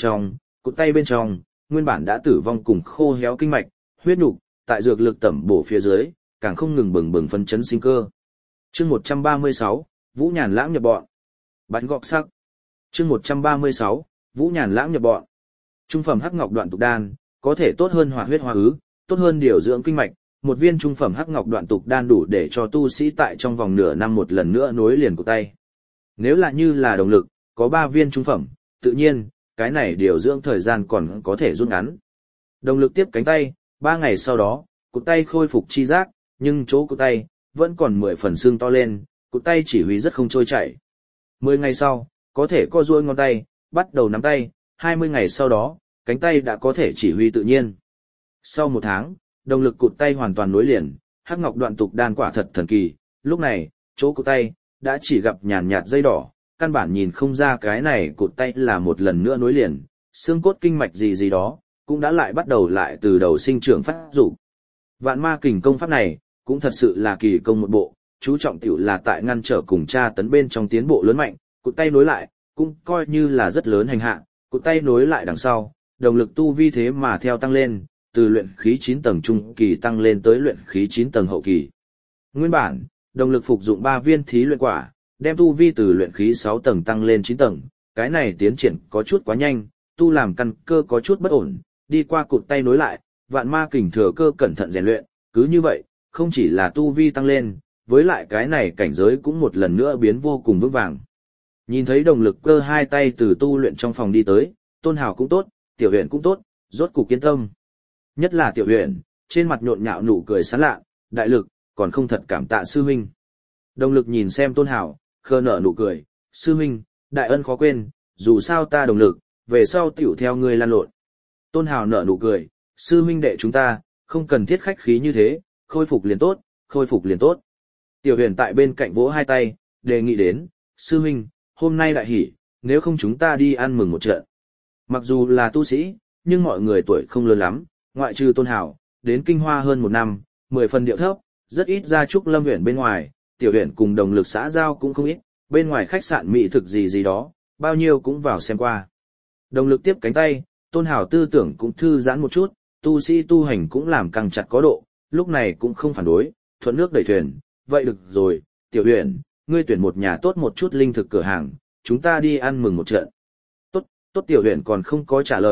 bên trong, nguyên bản đã tử vong cùng khô héo kinh mạch, huyết nục, tại dược lực tẩm bổ phía dưới, càng không ngừng bừng bừng phấn chấn sinh cơ. Chương 136, Vũ Nhàn Lãng nhập bọn. Bắn gọt sắc. Chương 136, Vũ Nhàn Lãng nhập bọn. Trung phẩm hắc ngọc đoạn tục đan, có thể tốt hơn hoạt huyết hóa ứ, tốt hơn điều dưỡng kinh mạch, một viên trung phẩm hắc ngọc đoạn tục đan đủ để cho tu sĩ tại trong vòng nửa năm một lần nữa nối liền cụt tay. Nếu là như là đồng lực, có 3 viên trung phẩm, tự nhiên, cái này điều dưỡng thời gian còn có thể rút ngắn. Đồng lực tiếp cánh tay, 3 ngày sau đó, cụt tay khôi phục chi giác, nhưng chỗ cụt tay vẫn còn 10 phần xương to lên, cụt tay chỉ huy rất không trôi chảy. 10 ngày sau, có thể co duỗi ngón tay, bắt đầu nắm tay, 20 ngày sau đó, cánh tay đã có thể chỉ huy tự nhiên. Sau 1 tháng, đồng lực cụt tay hoàn toàn nối liền, hắc ngọc đoạn tục đan quả thật thần kỳ, lúc này, chỗ cụt tay đã chỉ gặp nhàn nhạt dây đỏ, căn bản nhìn không ra cái này cụt tay là một lần nữa nối liền, xương cốt kinh mạch gì đó, cũng đã lại bắt đầu lại từ đầu sinh trưởng phát dục. Vạn ma kình công pháp này, cũng thật sự là kỳ công một bộ, chú trọng tiểu là tại ngăn trở cùng tra tấn bên trong tiến bộ lớn mạnh, cụt tay nối lại, cũng coi như là rất lớn hành hạ, cụt tay nối lại đằng sau, đồng lực tu vi thế mà theo tăng lên, từ luyện khí 9 tầng trung kỳ tăng lên tới luyện khí 9 tầng hậu kỳ. Nguyên bản, đồng lực phục dụng 3 viên thí luyện quả, đem tu vi từ luyện khí 6 tầng tăng lên 9 tầng, cái này tiến triển có chút quá nhanh, tu làm căn cơ có chút bất ổn, đi qua cụt tay nối lại, vạn ma kình thừa cơ cẩn thận rèn luyện, cứ như vậy, không chỉ là tu vi tăng lên, với lại cái này cảnh giới cũng một lần nữa biến vô cùng vững vàng. Nhìn thấy đồng lực cơ hai tay từ tu luyện trong phòng đi tới, Tôn Hào cũng tốt, Tiểu Huyền cũng tốt, rốt cục yên tâm. Nhất là Tiểu Huyền, trên mặt nhộn nhạo nụ cười sán lạ, đại lực, còn không thật cảm tạ sư huynh. Đồng lực nhìn xem Tôn Hào, khơ nở nụ cười, sư huynh, đại ân khó quên, dù sao ta đồng lực, về sau tiểu theo ngươi lan lộn. Tôn Hào nở nụ cười, sư huynh đệ chúng ta, không cần thiết khách khí như thế, khôi phục liền tốt, khôi phục liền tốt. Tiểu Huyền tại bên cạnh vỗ hai tay, đề nghị đến, sư huynh, hôm nay đại hỉ, nếu không chúng ta đi ăn mừng một trận. Mặc dù là tu sĩ, nhưng mọi người tuổi không lớn lắm, ngoại trừ Tôn Hảo, đến Kinh Hoa hơn 1 năm, 10 phần điệu thấp, rất ít ra Trúc Lâm huyện bên ngoài, Tiểu Huyền cùng đồng lực xã giao cũng không ít, bên ngoài khách sạn mỹ thực gì đó, bao nhiêu cũng vào xem qua. Đồng lực tiếp cánh tay, Tôn Hảo tư tưởng cũng thư giãn một chút, tu sĩ tu hành cũng làm càng chặt có độ, lúc này cũng không phản đối, thuận nước đẩy thuyền, vậy được rồi, Tiểu Huyền, ngươi tuyển một nhà tốt một chút linh thực cửa hàng, chúng ta đi ăn mừng một trận. Tốt, Tiểu Huyền còn không có trả lời,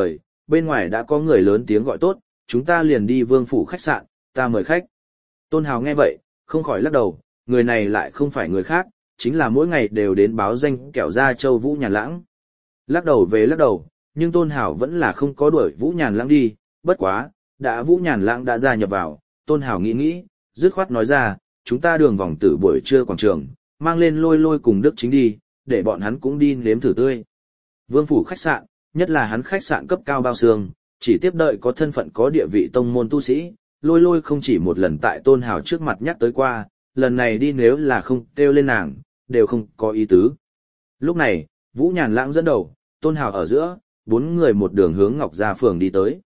bên ngoài đã có người lớn tiếng gọi tốt, chúng ta liền đi Vương phủ khách sạn, ta mời khách. Tôn Hào nghe vậy, không khỏi lắc đầu, người này lại không phải người khác, chính là mỗi ngày đều đến báo danh kẻo ra Châu Vũ Nhàn Lãng. Lắc đầu về lắc đầu, nhưng Tôn Hào vẫn là không có đuổi Vũ Nhàn Lãng đi, bất quá, đã Vũ Nhàn Lãng đã gia nhập vào, Tôn Hào nghĩ, dứt khoát nói ra, chúng ta đường vòng tử buổi trưa quảng trường, mang lên Lôi Lôi cùng Đức Chính đi, để bọn hắn cũng đi nếm thử tươi. Vương phủ khách sạn, nhất là hắn khách sạn cấp cao bao xương, chỉ tiếp đợi có thân phận có địa vị tông môn tu sĩ, Lôi Lôi không chỉ một lần tại Tôn Hào trước mặt nhắc tới qua, lần này đi nếu là không kêu lên nàng, đều không có ý tứ. Lúc này, Vũ Nhàn Lãng dẫn đầu, Tôn Hào ở giữa, 4 người một đường hướng Ngọc Gia Phường đi tới.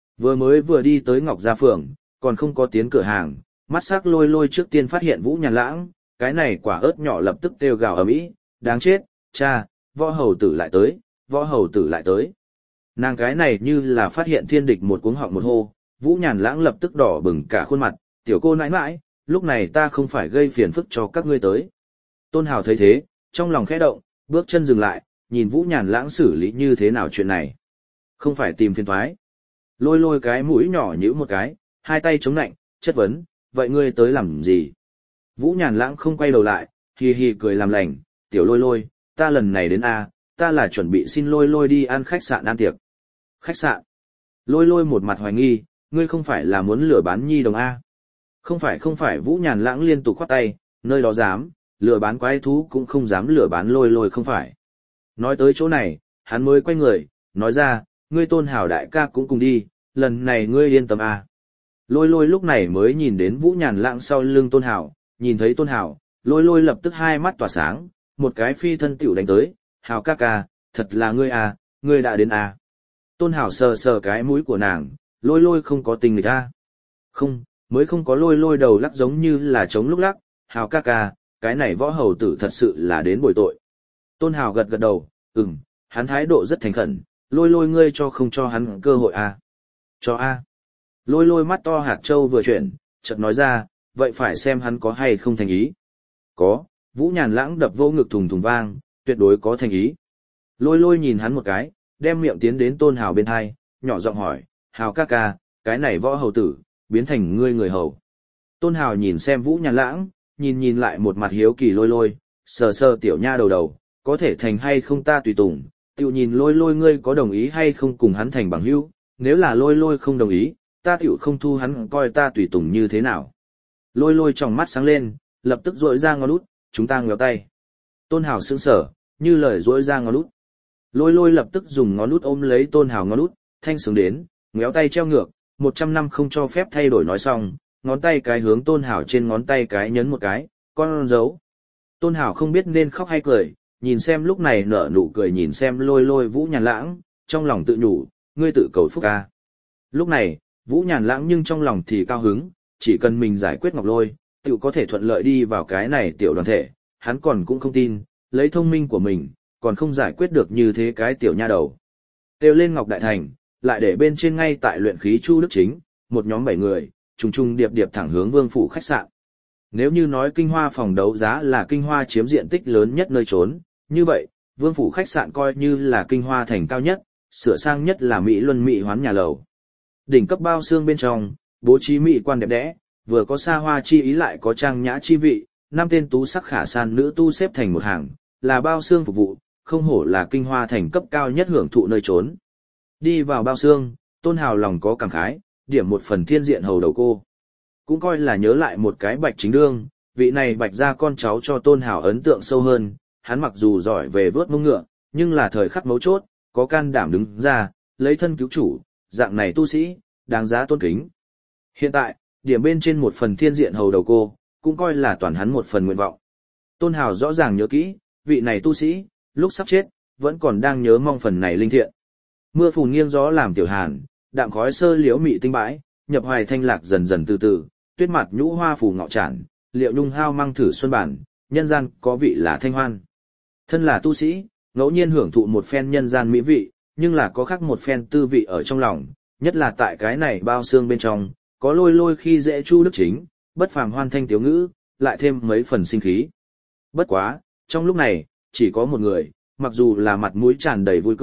Vừa đi tới Ngọc Gia Phường, còn không có tiến cửa hàng, mắt sắc Lôi Lôi trước tiên phát hiện Vũ Nhàn Lãng, cái này quả ớt nhỏ lập tức kêu gào ầm ĩ, đáng chết, cha, võ hầu tử lại tới, võ hầu tử lại tới. Nàng cái này như là phát hiện thiên địch một cuống họng một hô, Vũ Nhàn Lãng lập tức đỏ bừng cả khuôn mặt, tiểu cô nãi nãi, lúc này ta không phải gây phiền phức cho các ngươi tới. Tôn Hào thấy thế, trong lòng khẽ động, bước chân dừng lại, nhìn Vũ Nhàn Lãng xử lý như thế nào chuyện này. Không phải tìm phiền toái. Lôi Lôi cái mũi nhỏ nhíu một cái, hai tay chống nạnh, chất vấn, vậy ngươi tới làm gì? Vũ Nhàn Lãng không quay đầu lại, hì hì cười làm lành, tiểu Lôi Lôi, ta lần này đến A, ta là chuẩn bị xin Lôi Lôi đi ăn khách sạn ăn tiệc. Khách sạn? Lôi Lôi một mặt hoài nghi, ngươi không phải là muốn lừa bán nhi đồng A. Không phải Vũ Nhàn Lãng liên tục khoát tay, nơi đó dám, lừa bán quái thú cũng không dám lừa bán Lôi Lôi không phải. Nói tới chỗ này, hắn mới quay người, nói ra, ngươi Tôn Hào đại ca cũng cùng đi, lần này ngươi yên tâm A. Lôi Lôi lúc này mới nhìn đến Vũ Nhàn Lãng sau lưng Tôn Hào, nhìn thấy Tôn Hào, Lôi Lôi lập tức hai mắt tỏa sáng, một cái phi thân tiểu đánh tới, Hào ca ca, thật là ngươi à, ngươi đã đến à. Tôn Hào sờ sờ cái mũi của nàng, Lôi Lôi không có tình nghịch à. Không, mới không có. Lôi Lôi đầu lắc giống như là trống lúc lắc, Hào ca ca, cái này võ hầu tử thật sự là đến bồi tội. Tôn Hào gật gật đầu, hắn thái độ rất thành khẩn, Lôi Lôi ngươi cho không cho hắn cơ hội à. Cho a. Lôi Lôi mắt to hạt châu vừa chuyển, chợt nói ra, vậy phải xem hắn có hay không thành ý. Có, Vũ Nhàn Lãng đập vô ngực thùng thùng vang, tuyệt đối có thành ý. Lôi Lôi nhìn hắn một cái, đem miệng tiến đến Tôn Hào bên thai, nhỏ giọng hỏi, Hào ca ca, cái này võ hầu tử, biến thành ngươi người hầu. Tôn Hào nhìn xem Vũ Nhàn Lãng, nhìn lại một mặt hiếu kỳ Lôi Lôi, sờ sờ tiểu nha đầu, có thể thành hay không ta tùy tùng, tiểu nhìn Lôi Lôi ngươi có đồng ý hay không cùng hắn thành bằng hữu, nếu là Lôi Lôi không đồng ý, ta tiểu không thu hắn coi ta tùy tùng như thế nào. Lôi Lôi trong mắt sáng lên, lập tức rỗi ra ngón út, chúng ta ngéo tay. Tôn Hào sững sờ, như lời rỗi ra ngón út. Lôi Lôi lập tức dùng ngón út ôm lấy Tôn Hào ngón út, thanh sướng đến, ngéo tay treo ngược, 100 năm không cho phép thay đổi nói xong, ngón tay cái hướng Tôn Hào trên ngón tay cái nhấn một cái, con dấu. Tôn Hào không biết nên khóc hay cười, nhìn xem lúc này nở nụ cười nhìn xem Lôi Lôi Vũ Nhàn Lãng, trong lòng tự nhủ, ngươi tự cầu phúc ca. Lúc này, Vũ Nhàn Lãng nhưng trong lòng thì cao hứng, chỉ cần mình giải quyết Ngọc Lôi, tự có thể thuận lợi đi vào cái này tiểu đoàn thể, hắn còn cũng không tin, lấy thông minh của mình, còn không giải quyết được như thế cái tiểu nha đầu. Kêu lên Ngọc Đại Thành, lại để bên trên ngay tại luyện khí Chu Đức Chính, một nhóm 7 người, trùng điệp điệp thẳng hướng Vương phủ khách sạn. Nếu như nói Kinh Hoa phòng đấu giá là Kinh Hoa chiếm diện tích lớn nhất nơi trốn, như vậy, Vương phủ khách sạn coi như là Kinh Hoa thành cao nhất, sửa sang nhất là Mỹ Luân Mỹ hoán nhà lầu. Đỉnh cấp bao xương bên trong, bố trí mỹ quan đẹp đẽ, vừa có xa hoa chi ý lại có trang nhã chi vị, 5 tên tú sắc khả san nữ tu xếp thành một hàng, là bao xương phục vụ, không hổ là Kinh Hoa thành cấp cao nhất hưởng thụ nơi trốn. Đi vào bao xương, Tôn Hào lòng có cảm khái, điểm một phần thiên diện hầu đầu cô. Cũng coi là nhớ lại một cái Bạch Chính Đương, vị này Bạch gia con cháu cho Tôn Hào ấn tượng sâu hơn, hắn mặc dù giỏi về vớt mông ngựa, nhưng là thời khắc mấu chốt, có can đảm đứng ra, lấy thân cứu chủ, dạng này tu sĩ, đáng giá tôn kính. Hiện tại, điểm bên trên một phần thiên diện hầu đầu cô, cũng coi là toàn hắn một phần nguyện vọng. Tôn Hào rõ ràng nhớ kỹ, vị này tu sĩ, lúc sắp chết, vẫn còn đang nhớ mong phần này linh thiện. Mưa phùn nghiêng gió làm tiểu hàn, đạm khói sơ liễu mị tinh bãi, nhập hoài thanh lạc dần dần từ từ, tuyết mặt nhũ hoa phù ngọ tràn, liệu nhung hao mang thử xuân bản, nhân gian có vị là thanh hoan. Thân là tu sĩ, ngẫu nhiên hưởng thụ một phen nhân gian mỹ vị, nhưng là có khác một phen tư vị ở trong lòng, nhất là tại cái này bao xương bên trong, có Lôi Lôi khi dễ Chu Đức Chính, bất phàm hoan thanh tiếu ngữ, lại thêm mấy phần sinh khí. Bất quá, trong lúc này, chỉ có một người, mặc dù là mặt mũi tràn đầy vui cười,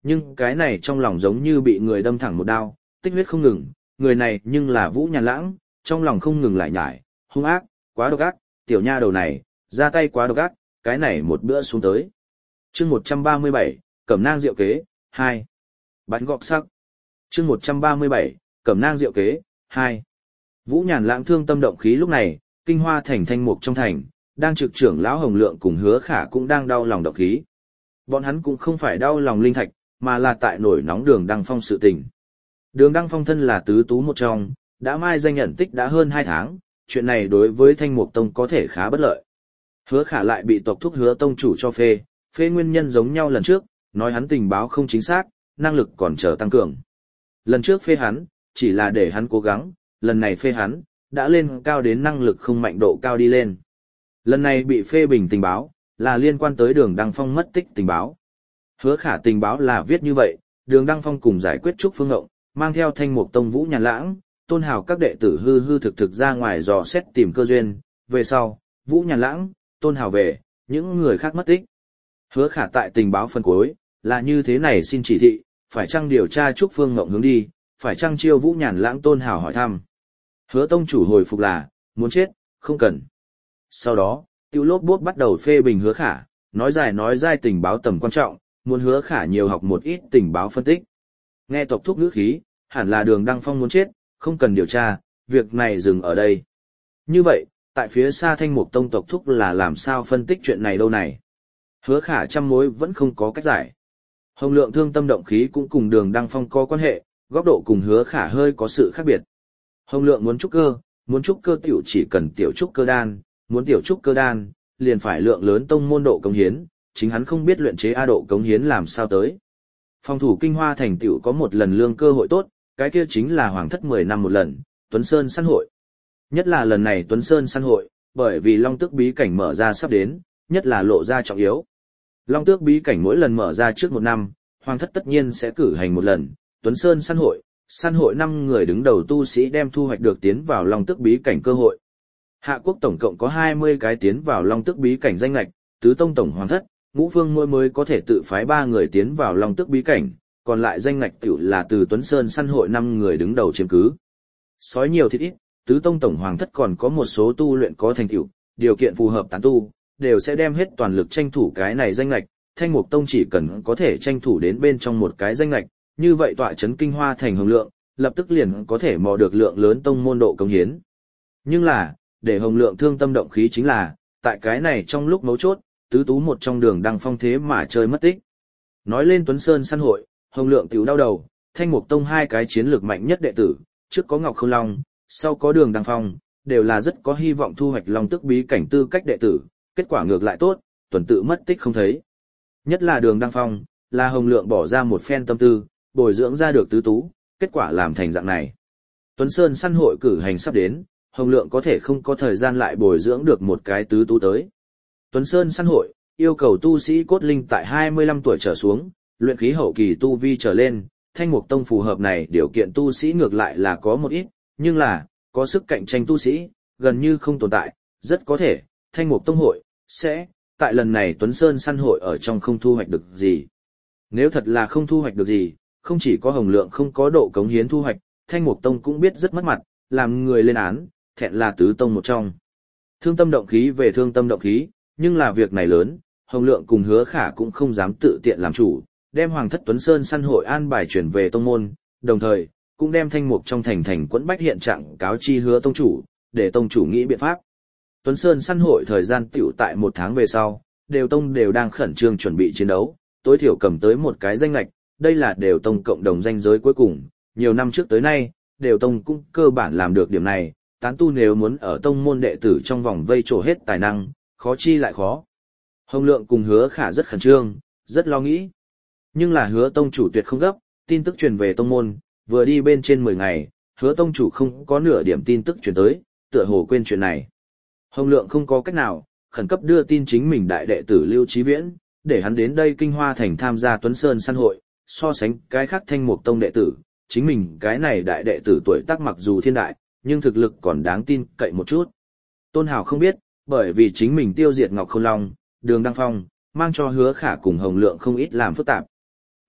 nhưng cái này trong lòng giống như bị người đâm thẳng một đao, tích huyết không ngừng, người này nhưng là Vũ Nhàn Lãng, trong lòng không ngừng lại nhải, hung ác, quá độc ác, tiểu nha đầu này, ra tay quá độc ác, cái này một bữa xuống tới. Chương 137, Cẩm nang diệu kế, 2. Bánh gọt sắc. Chương 137, Cẩm nang diệu kế, 2. Vũ Nhàn Lãng thương tâm động khí lúc này, Kinh Hoa thành Thanh Mục trong thành, đang trực trưởng lão Hồng Lượng cùng Hứa Khả cũng đang đau lòng động khí. Bọn hắn cũng không phải đau lòng linh thạch, mà là tại nổi nóng Đường Đăng Phong sự tình. Đường Đăng Phong thân là tứ tú một trong, đã mai danh nhận tích đã hơn 2 tháng, chuyện này đối với Thanh Mục Tông có thể khá bất lợi. Hứa Khả lại bị tộc thúc Hứa Tông chủ cho phê nguyên nhân giống nhau lần trước, nói hắn tình báo không chính xác, năng lực còn chờ tăng cường. Lần trước phê hắn, chỉ là để hắn cố gắng, lần này phê hắn, đã lên cao đến năng lực không mạnh độ cao đi lên. Lần này bị phê bình tình báo, là liên quan tới Đường Đăng Phong mất tích tình báo. Hứa Khả tình báo là viết như vậy, Đường Đăng Phong cùng giải quyết Trúc Phương Ngộng, mang theo Thanh Mục Tông Vũ Nhàn Lãng, Tôn Hào các đệ tử hư hư thực ra ngoài dò xét tìm cơ duyên, về sau, Vũ Nhàn Lãng, Tôn Hào về, những người khác mất tích. Hứa Khả tại tình báo phần cuối, là như thế này xin chỉ thị, phải chăng điều tra Trúc Phương Ngộng hướng đi, phải chăng chiêu Vũ Nhàn Lãng Tôn Hào hỏi thăm. Hứa Tông chủ hồi phục là, muốn chết, không cần. Sau đó, Tiêu Lốp Bốp bắt đầu phê bình Hứa Khả, nói dài nói dai tình báo tầm quan trọng, muốn Hứa Khả nhiều học một ít tình báo phân tích. Nghe tộc thúc ngữ khí, hẳn là Đường Đăng Phong muốn chết, không cần điều tra, việc này dừng ở đây. Như vậy, tại phía xa Thanh Mục Tông tộc thúc là làm sao phân tích chuyện này đâu này? Hứa Khả trăm mối vẫn không có cách giải. Hồng Lượng thương tâm động khí cũng cùng Đường Đăng Phong có quan hệ, góc độ cùng Hứa Khả hơi có sự khác biệt. Hồng Lượng muốn trúc cơ tiểu chỉ cần tiểu trúc cơ đan, muốn tiểu trúc cơ đan, liền phải lượng lớn tông môn độ cống hiến, chính hắn không biết luyện chế A độ cống hiến làm sao tới. Phòng thủ Kinh Hoa thành tiểu có một lần lương cơ hội tốt, cái kia chính là Hoàng thất 10 năm một lần, Tuấn Sơn săn hội. Nhất là lần này Tuấn Sơn săn hội, bởi vì Long Tước bí cảnh mở ra sắp đến, nhất là lộ ra trọng yếu. Long Tước bí cảnh mỗi lần mở ra trước 1 năm, Hoàng thất tất nhiên sẽ cử hành một lần, Tuấn Sơn săn hội 5 người đứng đầu tu sĩ đem thu hoạch được tiến vào Long Tước bí cảnh cơ hội. Hạ quốc tổng cộng có 20 cái tiến vào Long Tước bí cảnh danh lệch, tứ tông tổng hoàng thất, ngũ phương mỗi mới có thể tự phái 3 người tiến vào Long Tước bí cảnh, còn lại danh lệch tiểu là từ Tuấn Sơn săn hội 5 người đứng đầu chiếm cứ. Sói nhiều thịt ít, tứ tông tổng hoàng thất còn có một số tu luyện có thành tựu, điều kiện phù hợp tán tu, đều sẽ đem hết toàn lực tranh thủ cái này danh lệch, Thanh Mục Tông chỉ cần có thể tranh thủ đến bên trong một cái danh lệch, như vậy tọa trấn Kinh Hoa thành Hồng Lượng, lập tức liền có thể mò được lượng lớn tông môn độ cống hiến. Nhưng là, để Hồng Lượng thương tâm động khí chính là, tại cái này trong lúc mấu chốt, tứ tú một trong Đường Đăng Phong thế mà chơi mất tích. Nói lên Tuấn Sơn săn hội, Hồng Lượng tiểu đau đầu, Thanh Mục Tông 2 cái chiến lược mạnh nhất đệ tử, trước có Ngọc Không Long, sau có Đường Đăng Phong, đều là rất có hy vọng thu hoạch Long Tước bí cảnh tư cách đệ tử, kết quả ngược lại tốt, tuần tự mất tích không thấy. Nhất là Đường Đăng Phong, là Hồng Lượng bỏ ra một phen tâm tư, bồi dưỡng ra được tứ tú, kết quả làm thành dạng này. Tuấn Sơn săn hội cử hành sắp đến, Hồng Lượng có thể không có thời gian lại bồi dưỡng được một cái tứ tú tới. Tuấn Sơn săn hội, yêu cầu tu sĩ cốt linh tại 25 tuổi trở xuống, luyện khí hậu kỳ tu vi trở lên, Thanh Mục Tông phù hợp này điều kiện tu sĩ ngược lại là có một ít, nhưng là, có sức cạnh tranh tu sĩ, gần như không tồn tại, rất có thể, Thanh Mục Tông hội, sẽ, tại lần này Tuấn Sơn săn hội ở trong không thu hoạch được gì. Nếu thật là không thu hoạch được gì, không chỉ có Hồng Lượng không có độ cống hiến thu hoạch, Thanh Mục Tông cũng biết rất mất mặt, làm người lên án, thẹn là tứ tông một trong. Thương tâm động khí về thương tâm động khí, nhưng là việc này lớn, Hồng Lượng cùng Hứa Khả cũng không dám tự tiện làm chủ, đem Hoàng thất Tuấn Sơn săn hội an bài chuyển về tông môn, đồng thời, cũng đem Thanh Mục trong thành quẫn bách hiện trạng cáo chi Hứa tông chủ, để tông chủ nghĩ biện pháp. Tuấn Sơn săn hội thời gian tiểu tại 1 tháng về sau, đều tông đều đang khẩn trương chuẩn bị chiến đấu, tối thiểu cầm tới một cái danh lệch, đây là đều tông cộng đồng danh giới cuối cùng, nhiều năm trước tới nay, đều tông cũng cơ bản làm được điểm này, tán tu nếu muốn ở tông môn đệ tử trong vòng vây trổ hết tài năng, khó chi lại khó. Hồng Lượng cùng Hứa Khả rất khẩn trương, rất lo nghĩ. Nhưng là Hứa tông chủ tuyệt không gấp, tin tức truyền về tông môn, vừa đi bên trên 10 ngày, Hứa tông chủ không có nửa điểm tin tức truyền tới, tựa hồ quên chuyện này. Hồng Lượng không có cách nào, khẩn cấp đưa tin chính mình đại đệ tử Lưu Chí Viễn, để hắn đến đây Kinh Hoa thành tham gia Tuấn Sơn săn hội, so sánh cái khác Thanh Mục Tông đệ tử, chính mình cái này đại đệ tử tuổi tác mặc dù thiên đại, nhưng thực lực còn đáng tin cậy một chút. Tôn Hào không biết, bởi vì chính mình tiêu diệt Ngọc Không Long, Đường Đăng Phong, mang cho Hứa Khả cùng Hồng Lượng không ít làm phức tạp.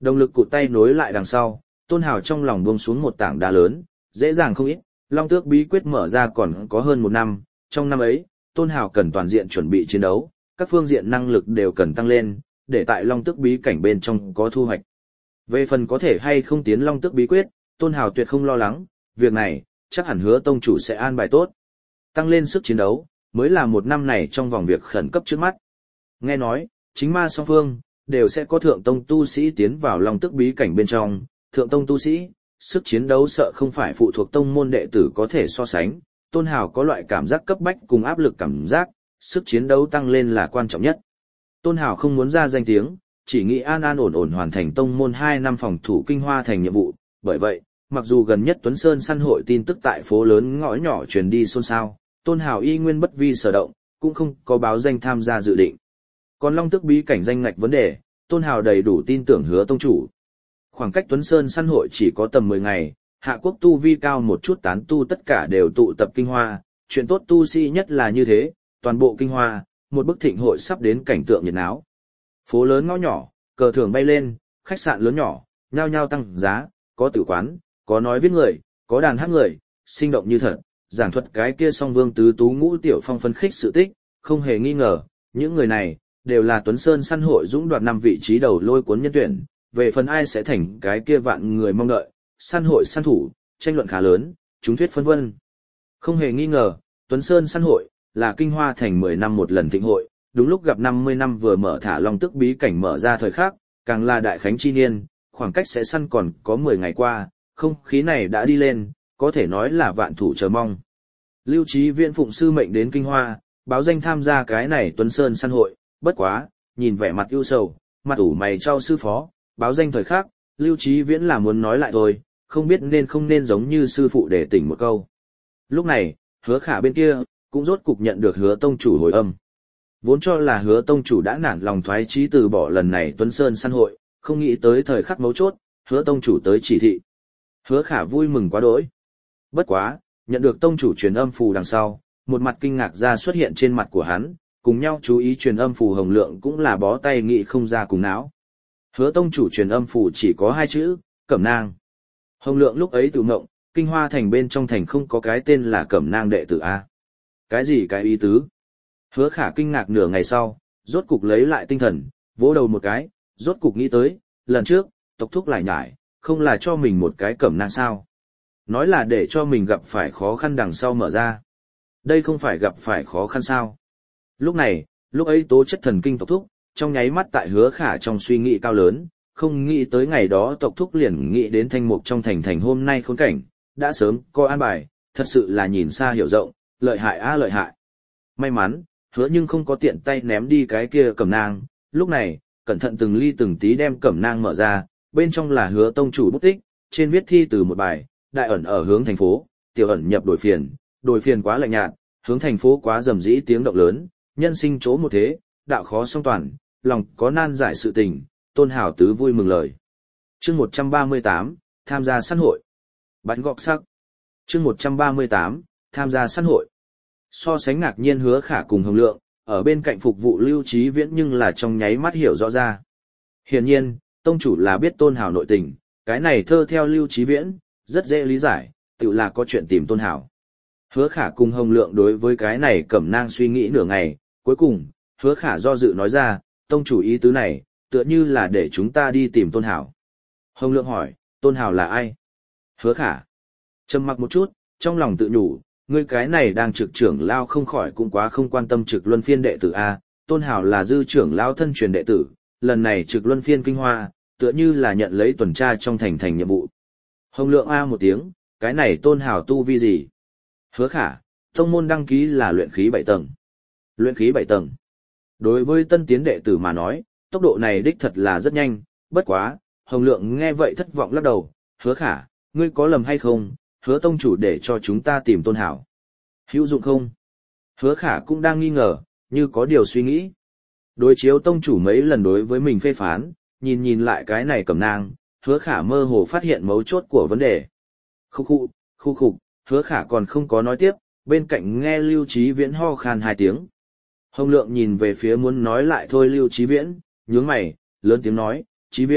Động lực cụt tay nối lại đằng sau, Tôn Hào trong lòng buông xuống một tảng đá lớn, dễ dàng không ít, Long Tước bí quyết mở ra còn có hơn 1 năm, trong năm ấy, Tôn Hào cần toàn diện chuẩn bị chiến đấu, các phương diện năng lực đều cần tăng lên, để tại Long Tước bí cảnh bên trong có thu hoạch. Về phần có thể hay không tiến Long Tước bí quyết, Tôn Hào tuyệt không lo lắng, việc này, chắc hẳn Hứa tông chủ sẽ an bài tốt. Tăng lên sức chiến đấu, mới là 1 năm này trong vòng việc khẩn cấp trước mắt. Nghe nói, chính ma song phương, đều sẽ có thượng tông tu sĩ tiến vào Long Tước bí cảnh bên trong, thượng tông tu sĩ, sức chiến đấu sợ không phải phụ thuộc tông môn đệ tử có thể so sánh, Tôn Hào có loại cảm giác cấp bách cùng áp lực cảm giác, sức chiến đấu tăng lên là quan trọng nhất. Tôn Hào không muốn ra danh tiếng, chỉ nghĩ an an ổn ổn hoàn thành tông môn 2 năm phòng thủ Kinh Hoa thành nhiệm vụ, bởi vậy, mặc dù gần nhất Tuấn Sơn săn hội tin tức tại phố lớn ngõ nhỏ truyền đi xôn xao, Tôn Hào y nguyên bất vi sở động, cũng không có báo danh tham gia dự định. Còn Long Tước bí cảnh danh ngạch vấn đề, Tôn Hào đầy đủ tin tưởng Hứa tông chủ. Khoảng cách Tuấn Sơn săn hội chỉ có tầm 10 ngày, hạ quốc tu vi cao một chút tán tu tất cả đều tụ tập Kinh Hoa, chuyện tốt tu sĩ nhất là như thế, toàn bộ Kinh Hoa, một bức thịnh hội sắp đến cảnh tượng nhiệt náo. Phố lớn ngõ nhỏ, cờ thưởng bay lên, khách sạn lớn nhỏ, nhao nhao tăng giá, có tử quán, có nói viết người, có đàn hát người, sinh động như thật, giảng thuật cái kia song vương tứ tú ngũ tiểu phong phân khích sự tích, không hề nghi ngờ, những người này, đều là Tuấn Sơn săn hội dũng đoạt 5 vị trí đầu lôi cuốn nhân tuyển, về phần ai sẽ thành cái kia vạn người mong đợi, săn hội săn thủ, tranh luận khá lớn, chúng thuyết phân vân. Không hề nghi ngờ, Tuấn Sơn săn hội, là Kinh Hoa thành 10 năm một lần thịnh hội, đúng lúc gặp 50 năm vừa mở thả Long Tước bí cảnh mở ra thời khắc, càng là đại khánh chi niên, khoảng cách sẽ săn còn có 10 ngày qua, không khí này đã đi lên, có thể nói là vạn thủ chờ mong. Lưu Trí Viễn phụng sư mệnh đến Kinh Hoa, báo danh tham gia cái này Tuấn Sơn săn hội, bất quá, nhìn vẻ mặt ưu sầu, mặt ủ mày trao sư phó, báo danh thời khắc, Lưu Trí Viễn là muốn nói lại thôi, không biết nên không nên giống như sư phụ để tỉnh một câu. Lúc này, Hứa Khả bên kia, cũng rốt cục nhận được Hứa tông chủ hồi âm. Vốn cho là Hứa tông chủ đã nản lòng thoái chí từ bỏ lần này Tuấn Sơn săn hội, không nghĩ tới thời khắc mấu chốt, Hứa tông chủ tới chỉ thị. Hứa Khả vui mừng quá đỗi. Bất quá, nhận được tông chủ truyền âm phù đằng sau, một mặt kinh ngạc ra xuất hiện trên mặt của hắn, cùng nhau chú ý truyền âm phù Hồng Lượng cũng là bó tay nghị không ra cùng não. Hứa tông chủ truyền âm phù chỉ có 2 chữ, Cẩm Nang. Hồng Lượng lúc ấy tự ngộng, Kinh Hoa thành bên trong thành không có cái tên là Cẩm Nang đệ tử a. Cái gì cái ý tứ? Hứa Khả kinh ngạc nửa ngày sau, rốt cục lấy lại tinh thần, vỗ đầu một cái, rốt cục nghĩ tới, lần trước, tộc thúc lại nhải, không là cho mình một cái Cẩm Nang sao? Nói là để cho mình gặp phải khó khăn đằng sau mở ra. Đây không phải gặp phải khó khăn sao? Lúc này, lúc ấy tố chất thần kinh tộc thúc, trong nháy mắt tại Hứa Khả trong suy nghĩ cao lớn, không nghĩ tới ngày đó tộc thúc liền nghĩ đến thanh mục trong thành hôm nay khốn cảnh, đã sớm có an bài, thật sự là nhìn xa hiểu rộng, lợi hại á lợi hại. May mắn, Hứa nhưng không có tiện tay ném đi cái kia Cẩm Nang, lúc này, cẩn thận từng ly từng tí đem Cẩm Nang mở ra, bên trong là Hứa tông chủ bút tích, trên viết thi từ một bài, đại ẩn ở hướng thành phố, tiểu ẩn nhập đổi phiền quá lạnh nhạt, hướng thành phố quá rầm rĩ tiếng động lớn, nhân sinh chỗ một thế, đạo khó song toàn, lòng có nan giải sự tình, Tôn Hào tứ vui mừng lời. Chương 138, tham gia săn hội. Bắn gọc sắc. Chương 138, tham gia săn hội. So sánh ngạc nhiên Hứa Khả cùng Hồng Lượng, ở bên cạnh phục vụ Lưu Trí Viễn nhưng là trong nháy mắt hiểu rõ ra. Hiển nhiên, tông chủ là biết Tôn Hào nội tình, cái này thơ theo Lưu Trí Viễn, rất dễ lý giải, tự là có chuyện tìm Tôn Hào. Hứa Khả cùng Hồng Lượng đối với cái này Cẩm Nang suy nghĩ nửa ngày, cuối cùng, Hứa Khả do dự nói ra, tông chủ ý tứ này, tựa như là để chúng ta đi tìm Tôn Hào. Hồng Lượng hỏi, Tôn Hào là ai? Hứa Khả trầm mặc một chút, trong lòng tự nhủ, ngươi cái này đang trực trưởng lao không khỏi cũng quá không quan tâm trực luân phiên đệ tử a. Tôn Hào là dư trưởng lao thân truyền đệ tử, lần này trực luân phiên Kinh Hoa, tựa như là nhận lấy tuần tra trong thành nhiệm vụ. Hồng Lượng a một tiếng, cái này Tôn Hào tu vi gì? Hứa Khả, tông môn đăng ký là luyện khí 7 tầng. Luyện khí 7 tầng. Đối với tân tiến đệ tử mà nói, tốc độ này đích thật là rất nhanh, bất quá, Hồng Lượng nghe vậy thất vọng lắc đầu, Hứa Khả, ngươi có lầm hay không, Hứa tông chủ để cho chúng ta tìm Tôn Hảo. Hữu dụng không? Hứa Khả cũng đang nghi ngờ, như có điều suy nghĩ. Đối chiếu tông chủ mấy lần đối với mình phê phán, nhìn lại cái này Cẩm Nang, Hứa Khả mơ hồ phát hiện mấu chốt của vấn đề. Khúc khục, Hứa Khả còn không có nói tiếp, bên cạnh nghe Lưu Trí Viễn ho khan 2 tiếng. Hồng Lượng nhìn về phía muốn nói lại thôi Lưu Trí Viễn, nhướng mày, lớn tiếng nói, Trí Viễn,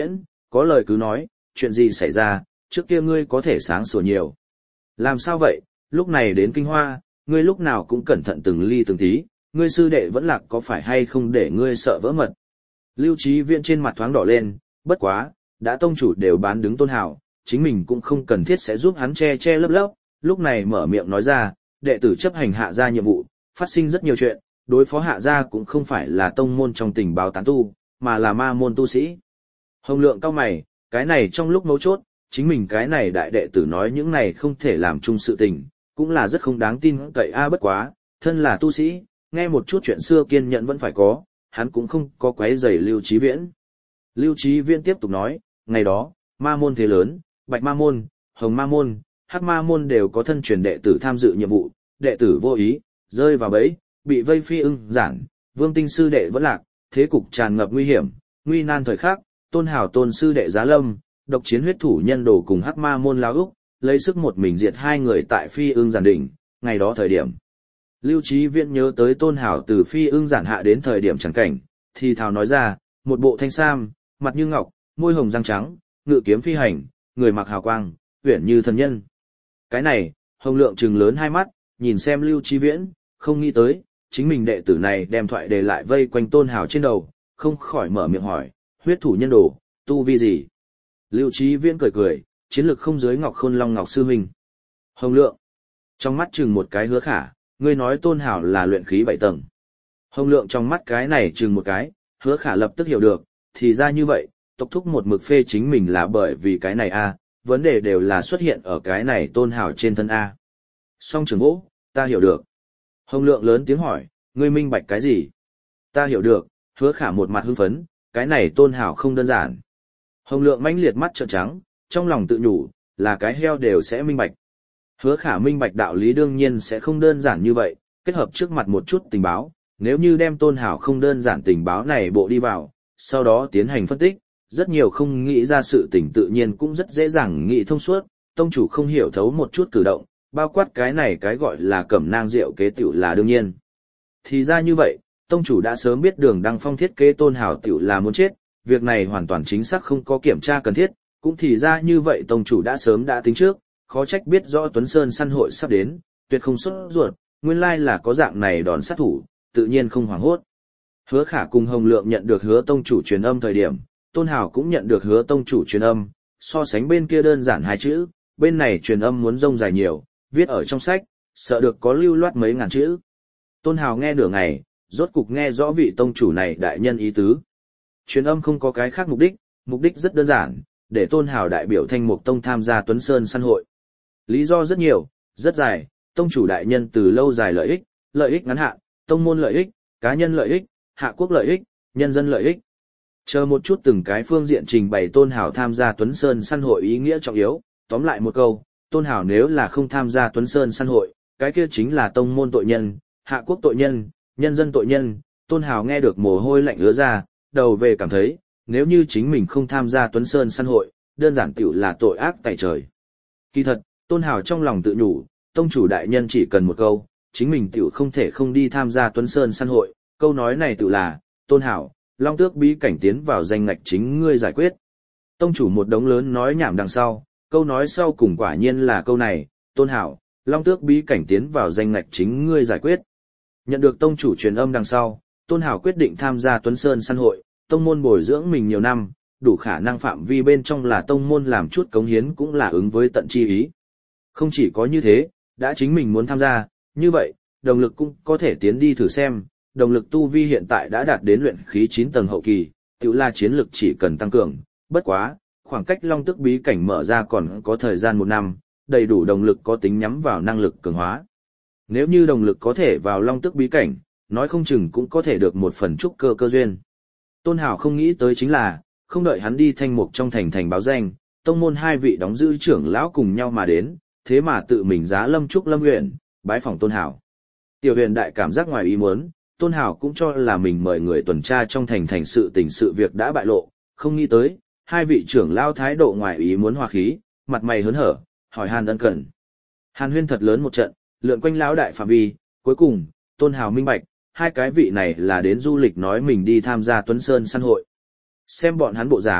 có lời cứ nói, chuyện gì xảy ra, trước kia ngươi có thể sáng sủa nhiều. Làm sao vậy, lúc này đến Kinh Hoa, ngươi lúc nào cũng cẩn thận từng ly từng tí, ngươi sư đệ vẫn lạc có phải hay không để ngươi sợ vỡ mật. Lưu Chí Viễn trên mặt thoáng đỏ lên, bất quá, đã tông chủ đều bán đứng Tôn Hảo, chính mình cũng không cần thiết sẽ giúp hắn che che lấp lấp, lúc này mở miệng nói ra, đệ tử chấp hành hạ gia nhiệm vụ, phát sinh rất nhiều chuyện, đối phó hạ gia cũng không phải là tông môn trong tình báo tán tu, mà là ma môn tu sĩ. Hồng Lượng cao mày, cái này trong lúc mấu chốt, chính mình cái này đại đệ tử nói những này không thể làm chung sự tình, cũng là rất không đáng tin cậy bất quá, thân là tu sĩ, nghe một chút chuyện xưa kiên nhẫn vẫn phải có, hắn cũng không có quấy rầy Lưu Chí Viễn. Lưu Chí Viễn tiếp tục nói, ngày đó, ma môn thế lớn, bạch ma môn, hồng ma môn, hắc ma môn đều có thân truyền đệ tử tham dự nhiệm vụ, đệ tử vô ý, rơi vào bẫy, bị vây phi ưng giản, Vương Tinh sư đệ vẫn lạc, thế cục tràn ngập nguy hiểm, nguy nan thời khắc, Tôn Hảo Tôn sư đệ Giá Lâm, độc chiến huyết thủ nhân đồ cùng hắc ma môn lao úc, lấy sức một mình diệt hai người tại phi ưng giản đỉnh, ngày đó thời điểm. Lưu Chí Viễn nhớ tới Tôn Hảo từ phi ưng giản hạ đến thời điểm chẳng cảnh, thì thào nói ra, một bộ thanh sam, mặt như ngọc, môi hồng răng trắng, ngự kiếm phi hành, người mặc hào quang, uyển như thần nhân. Cái này, Hồng Lượng trừng lớn hai mắt, nhìn xem Lưu Chí Viễn, không nghĩ tới, chính mình đệ tử này đem thoại đề lại vây quanh Tôn Hảo trên đầu, không khỏi mở miệng hỏi, huyết thủ nhân đồ, tu vi gì? Lưu Chí Viễn cười cười, chiến lực không dưới Ngọc Khôn Long Ngọc sư huynh. Hồng Lượng, trong mắt chừng một cái Hứa Khả, ngươi nói Tôn Hảo là luyện khí 7 tầng. Hồng Lượng trong mắt cái này chừng một cái, Hứa Khả lập tức hiểu được, thì ra như vậy, tộc thúc một mực phê chính mình là bởi vì cái này vấn đề đều là xuất hiện ở cái này Tôn Hảo trên thân Song trường gỗ, ta hiểu được. Hồng Lượng lớn tiếng hỏi, ngươi minh bạch cái gì? Ta hiểu được, Hứa Khả một mặt hưng phấn, cái này Tôn Hảo không đơn giản. Hồng Lượng mãnh liệt mắt trợn trắng, trong lòng tự nhủ, là cái heo đều sẽ minh bạch. Hứa Khả minh bạch đạo lý đương nhiên sẽ không đơn giản như vậy, kết hợp trước mặt một chút tình báo, nếu như đem Tôn Hảo không đơn giản tình báo này bộ đi vào, sau đó tiến hành phân tích, rất nhiều không nghĩ ra sự tình tự nhiên cũng rất dễ dàng nghĩ thông suốt, tông chủ không hiểu thấu một chút cử động, bao quát cái này cái gọi là cẩm nang rượu kế tiểu là đương nhiên. Thì ra như vậy, tông chủ đã sớm biết Đường Đăng Phong thiết kế Tôn Hảo tiểu là muốn chết, việc này hoàn toàn chính xác không có kiểm tra cần thiết, cũng thì ra như vậy tông chủ đã sớm đã tính trước, khó trách biết rõ Tuấn Sơn săn hội sắp đến, tuyệt không sốt ruột, nguyên lai là có dạng này đòn sát thủ, tự nhiên không hoảng hốt. Hứa Khả cùng Hồng Lượng nhận được Hứa tông chủ truyền âm thời điểm, Tôn Hảo cũng nhận được Hứa tông chủ truyền âm, so sánh bên kia đơn giản hai chữ, bên này truyền âm muốn rông dài nhiều, viết ở trong sách, sợ được có lưu loát mấy ngàn chữ. Tôn Hảo nghe nửa ngày, rốt cục nghe rõ vị tông chủ này đại nhân ý tứ. Truyền âm không có cái khác mục đích rất đơn giản, để Tôn Hảo đại biểu Thanh Mục Tông tham gia Tuấn Sơn săn hội. Lý do rất nhiều, rất dài, tông chủ đại nhân từ lâu dài lợi ích ngắn hạn, tông môn lợi ích, cá nhân lợi ích, hạ quốc lợi ích, nhân dân lợi ích. Chờ một chút từng cái phương diện trình bày Tôn Hảo tham gia Tuấn Sơn săn hội ý nghĩa trọng yếu, tóm lại một câu, Tôn Hảo nếu là không tham gia Tuấn Sơn săn hội, cái kia chính là tông môn tội nhân, hạ quốc tội nhân, nhân dân tội nhân. Tôn Hảo nghe được mồ hôi lạnh ứa ra, đầu về cảm thấy, nếu như chính mình không tham gia Tuấn Sơn săn hội, đơn giản tiểu là tội ác tại trời. Kỳ thật, Tôn Hảo trong lòng tự nhủ, tông chủ đại nhân chỉ cần một câu, chính mình tiểu không thể không đi tham gia Tuấn Sơn săn hội, câu nói này tự là, Tôn Hảo, Long Tước bí cảnh tiến vào danh ngạch chính ngươi giải quyết. Tông chủ một đống lớn nói nhảm đằng sau, câu nói sau cùng quả nhiên là câu này, Tôn Hảo, Long Tước bí cảnh tiến vào danh ngạch chính ngươi giải quyết. Nhận được tông chủ truyền âm đằng sau, Tôn Hảo quyết định tham gia Tuấn Sơn săn hội, tông môn bồi dưỡng mình nhiều năm, đủ khả năng phạm vi bên trong là tông môn làm chút cống hiến cũng là ứng với tận chi ý. Không chỉ có như thế, đã chính mình muốn tham gia, như vậy, đồng lực cũng có thể tiến đi thử xem, đồng lực tu vi hiện tại đã đạt đến luyện khí 9 tầng hậu kỳ, tự là chiến lực chỉ cần tăng cường, bất quá, khoảng cách Long Tước bí cảnh mở ra còn có thời gian 1 năm, đầy đủ đồng lực có tính nhắm vào năng lực cường hóa. Nếu như đồng lực có thể vào Long Tước bí cảnh, nói không chừng cũng có thể được một phần trúc cơ duyên. Tôn Hảo không nghĩ tới chính là, không đợi hắn đi Thanh Mục trong thành báo danh, tông môn 2 vị đóng giữ trưởng lão cùng nhau mà đến, thế mà tự mình giá lâm trúc lâm huyện, bái phỏng Tôn Hảo. Tiểu huyền đại cảm giác ngoài ý muốn, Tôn Hảo cũng cho là mình mời người tuần tra trong thành sự tình sự việc đã bại lộ, không nghĩ tới, 2 vị trưởng lão thái độ ngoài ý muốn hòa khí, mặt mày hớn hở, hỏi han ân cần. Hàn huyên thật lớn một trận, lượn quanh lão đại phạm vi, cuối cùng, Tôn Hảo minh bạch, 2 cái vị này là đến du lịch nói mình đi tham gia Tuấn Sơn săn hội. Xem bọn hắn bộ dáng,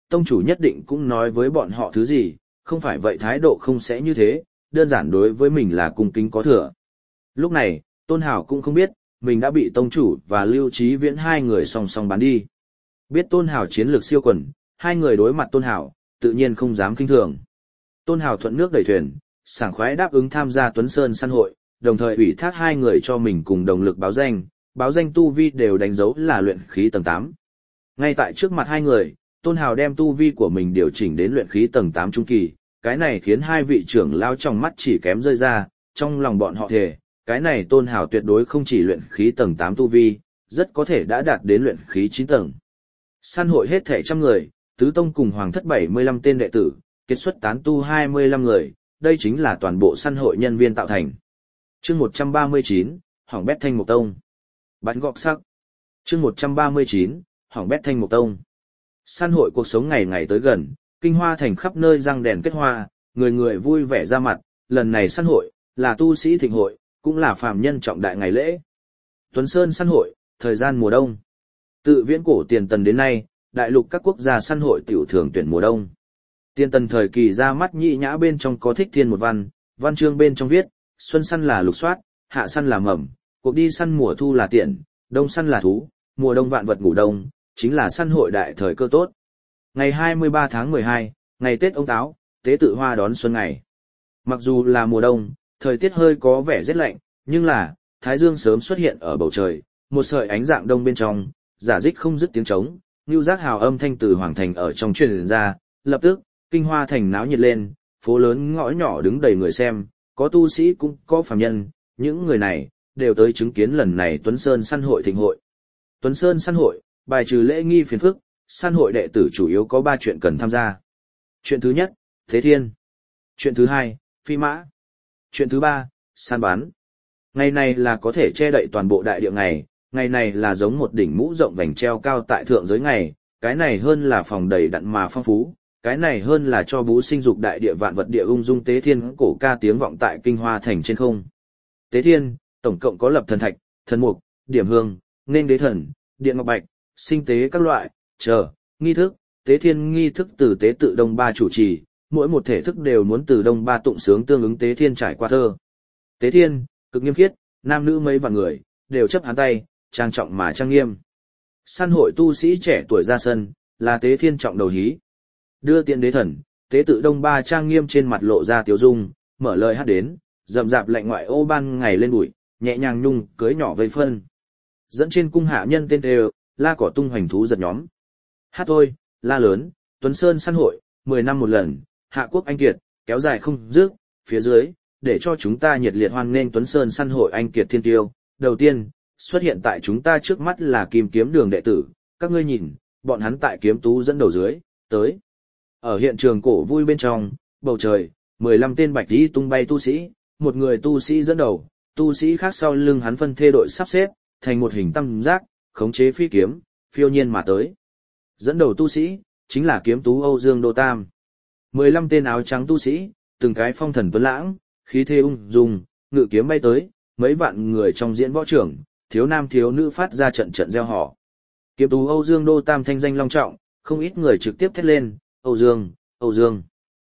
tông chủ nhất định cũng nói với bọn họ thứ gì, không phải vậy thái độ không sẽ như thế, đơn giản đối với mình là cung kính có thừa. Lúc này, Tôn Hảo cũng không biết, mình đã bị tông chủ và Lưu Chí Viễn hai người song song bắn đi. Biết Tôn Hảo chiến lược siêu quần, hai người đối mặt Tôn Hảo, tự nhiên không dám kinh thường. Tôn Hảo thuận nước đẩy thuyền, sảng khoái đáp ứng tham gia Tuấn Sơn săn hội, đồng thời ủy thác hai người cho mình cùng đồng lực báo danh tu vi đều đánh dấu là luyện khí tầng 8. Ngay tại trước mặt hai người, Tôn Hảo đem tu vi của mình điều chỉnh đến luyện khí tầng 8 trung kỳ, cái này khiến hai vị trưởng lao trong mắt chỉ kém rơi ra, trong lòng bọn họ thề, cái này Tôn Hảo tuyệt đối không chỉ luyện khí tầng 8 tu vi, rất có thể đã đạt đến luyện khí 9 tầng. Săn hội hết thảy trăm người, tứ tông cùng hoàng thất 75 tên đệ tử, kết xuất tán tu 25 người, đây chính là toàn bộ săn hội nhân viên tạo thành. Chương 139, hỏng bét Thanh Mục Tông. Bắn gọt sắc. Chương 139, hỏng bét Thanh Mục Tông. Săn hội cuộc sống ngày ngày tới gần, Kinh Hoa thành khắp nơi răng đèn kết hoa, người người vui vẻ ra mặt, lần này săn hội, là tu sĩ thịnh hội, cũng là phàm nhân trọng đại ngày lễ. Tuấn Sơn săn hội, thời gian mùa đông. Tự viễn cổ tiền tần đến nay, đại lục các quốc gia săn hội tiểu thường tuyển mùa đông. Tiền tần thời kỳ ra mắt nhị nhã bên trong có thích thiên một văn chương bên trong viết, xuân săn là lục soát, hạ săn là mầm, cuộc đi săn mùa thu là tiện, đông săn là thú, mùa đông vạn vật ngủ đông, chính là săn hội đại thời cơ tốt. Ngày 23 tháng 12, ngày Tết ông Táo, tế tự hoa đón xuân ngày. Mặc dù là mùa đông, thời tiết hơi có vẻ rét lạnh, nhưng là, thái dương sớm xuất hiện ở bầu trời, một sợi ánh dạng đông bên trong, giả dích không dứt tiếng trống, nưu giác hào âm thanh từ hoàng thành ở trong truyền ra, lập tức, Kinh Hoa thành náo nhiệt lên, phố lớn ngõ nhỏ đứng đầy người xem, có tu sĩ cũng có phàm nhân, những người này đều tới chứng kiến lần này Tuấn Sơn săn hội thịnh hội. Tuấn Sơn săn hội, bài trừ lễ nghi phiền phức, săn hội đệ tử chủ yếu có 3 chuyện cần tham gia. Chuyện thứ nhất, Thế Thiên. Chuyện thứ hai, Phi Mã. Chuyện thứ ba, săn bắn. Ngày này là có thể che đậy toàn bộ đại địa ngày, ngày này là giống một đỉnh mũ rộng vành treo cao tại thượng giới ngày, cái này hơn là phòng đầy đặn mà phong phú, cái này hơn là cho bú sinh dục đại địa vạn vật địa ung dung Tế Thiên cổ ca tiếng vọng tại Kinh Hoa thành trên không. Tế Thiên, tổng cộng có lập thần thạch, thần mục, điểm hương, nên đế thần, điện ngọc bạch, sinh tế các loại, nghi thức, Tế Thiên nghi thức từ tế tự Đông Ba chủ trì, mỗi một thể thức đều muốn từ Đông Ba tụng sướng tương ứng Tế Thiên trải qua thơ. Tế Thiên, cực nghiêm khiết, nam nữ mấy vạn người, đều chấp hắn tay, trang trọng mà trang nghiêm. Săn hội tu sĩ trẻ tuổi ra sân, là Tế Thiên trọng đầu hí. Đưa tiện đế thần, tế tự Đông Ba trang nghiêm trên mặt lộ ra tiếu dung, mở lời hát đến, rậm rạp lạnh ngoại ô ban ngày lên bụi, nhẹ nhàng nhung cưới nhỏ vây phân. Dẫn trên cung hạ nhân tên đều, la cỏ tung hoành thú giật nhóm. Hát thôi, la lớn, Tuấn Sơn săn hội, 10 năm một lần, hạ quốc anh kiệt, kéo dài không dứt, phía dưới, để cho chúng ta nhiệt liệt hoan nghênh Tuấn Sơn săn hội anh kiệt thiên tiêu. Đầu tiên, xuất hiện tại chúng ta trước mắt là Kim Kiếm Đường đệ tử, các ngươi nhìn, bọn hắn tại kiếm tú dẫn đầu dưới, tới. Ở hiện trường cổ vui bên trong, bầu trời, 15 tên bạch y tung bay tu sĩ, một người tu sĩ dẫn đầu, tu sĩ khác sau lưng hắn phân thê đội sắp xếp, thành một hình tam giác, khống chế phi kiếm, phiêu nhiên mà tới. Dẫn đầu tu sĩ, chính là kiếm tú Âu Dương Đô Tam. 15 tên áo trắng tu sĩ, từng cái phong thần tuấn lãng, khí thế ung dung, ngự kiếm bay tới, mấy vạn người trong diễn võ trưởng, thiếu nam thiếu nữ phát ra trận trận reo hò. Kiếm tú Âu Dương Đô Tam thanh danh long trọng, không ít người trực tiếp thét lên, Âu Dương, Âu Dương.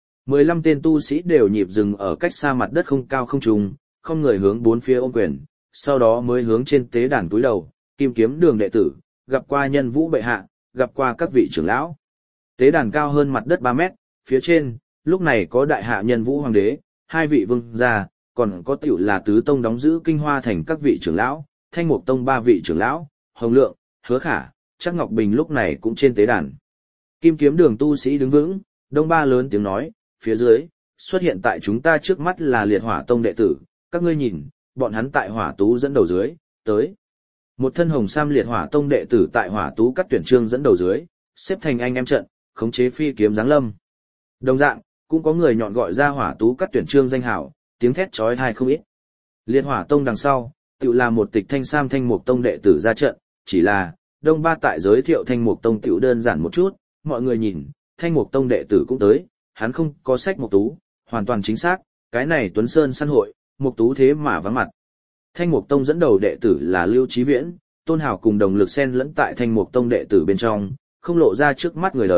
15 tên tu sĩ đều nhịp dừng ở cách xa mặt đất không cao không trùng, không người hướng bốn phía ôm quyền, sau đó mới hướng trên tế đàn túi đầu, Kim Kiếm Đường đệ tử, gặp qua nhân vũ bệ hạ, gặp qua các vị trưởng lão. Tế đàn cao hơn mặt đất 3 mét, phía trên, lúc này có đại hạ nhân vũ hoàng đế, 2 vị vương gia, còn có tiểu là tứ tông đóng giữ Kinh Hoa thành các vị trưởng lão, Thanh Mục tông 3 vị trưởng lão, Hồng Lượng, Hứa Khả, Trác Ngọc Bình lúc này cũng trên tế đàn. Kim Kiếm Đường tu sĩ đứng vững, Đông Ba lớn tiếng nói, phía dưới, xuất hiện tại chúng ta trước mắt là Liệt Hỏa tông đệ tử, các ngươi nhìn, bọn hắn tại Hỏa Tú dẫn đầu dưới, tới. Một thân hồng sam Liệt Hỏa tông đệ tử tại Hỏa Tú cắt tuyển trương dẫn đầu dưới, xếp thành anh em trận, khống chế phi kiếm giáng lâm. Đồng dạng, cũng có người nhọn gọi ra Hỏa Tú cắt tuyển trương danh hào, tiếng thét chói tai không ít. Liệt Hỏa tông đằng sau, tự là một tịch thanh sam Thanh Mục tông đệ tử ra trận, chỉ là Đông Ba tại giới thiệu Thanh Mục tông tiểu đơn giản một chút, mọi người nhìn, Thanh Mục tông đệ tử cũng tới, hắn không có sách Mục Tú, hoàn toàn chính xác, cái này Tuấn Sơn săn hội, Mục Tú thế mà vắng mặt. Thanh Mục tông dẫn đầu đệ tử là Lưu Chí Viễn, Tôn Hảo cùng đồng lực xen lẫn tại Thanh Mục tông đệ tử bên trong, không lộ ra trước mắt người đời,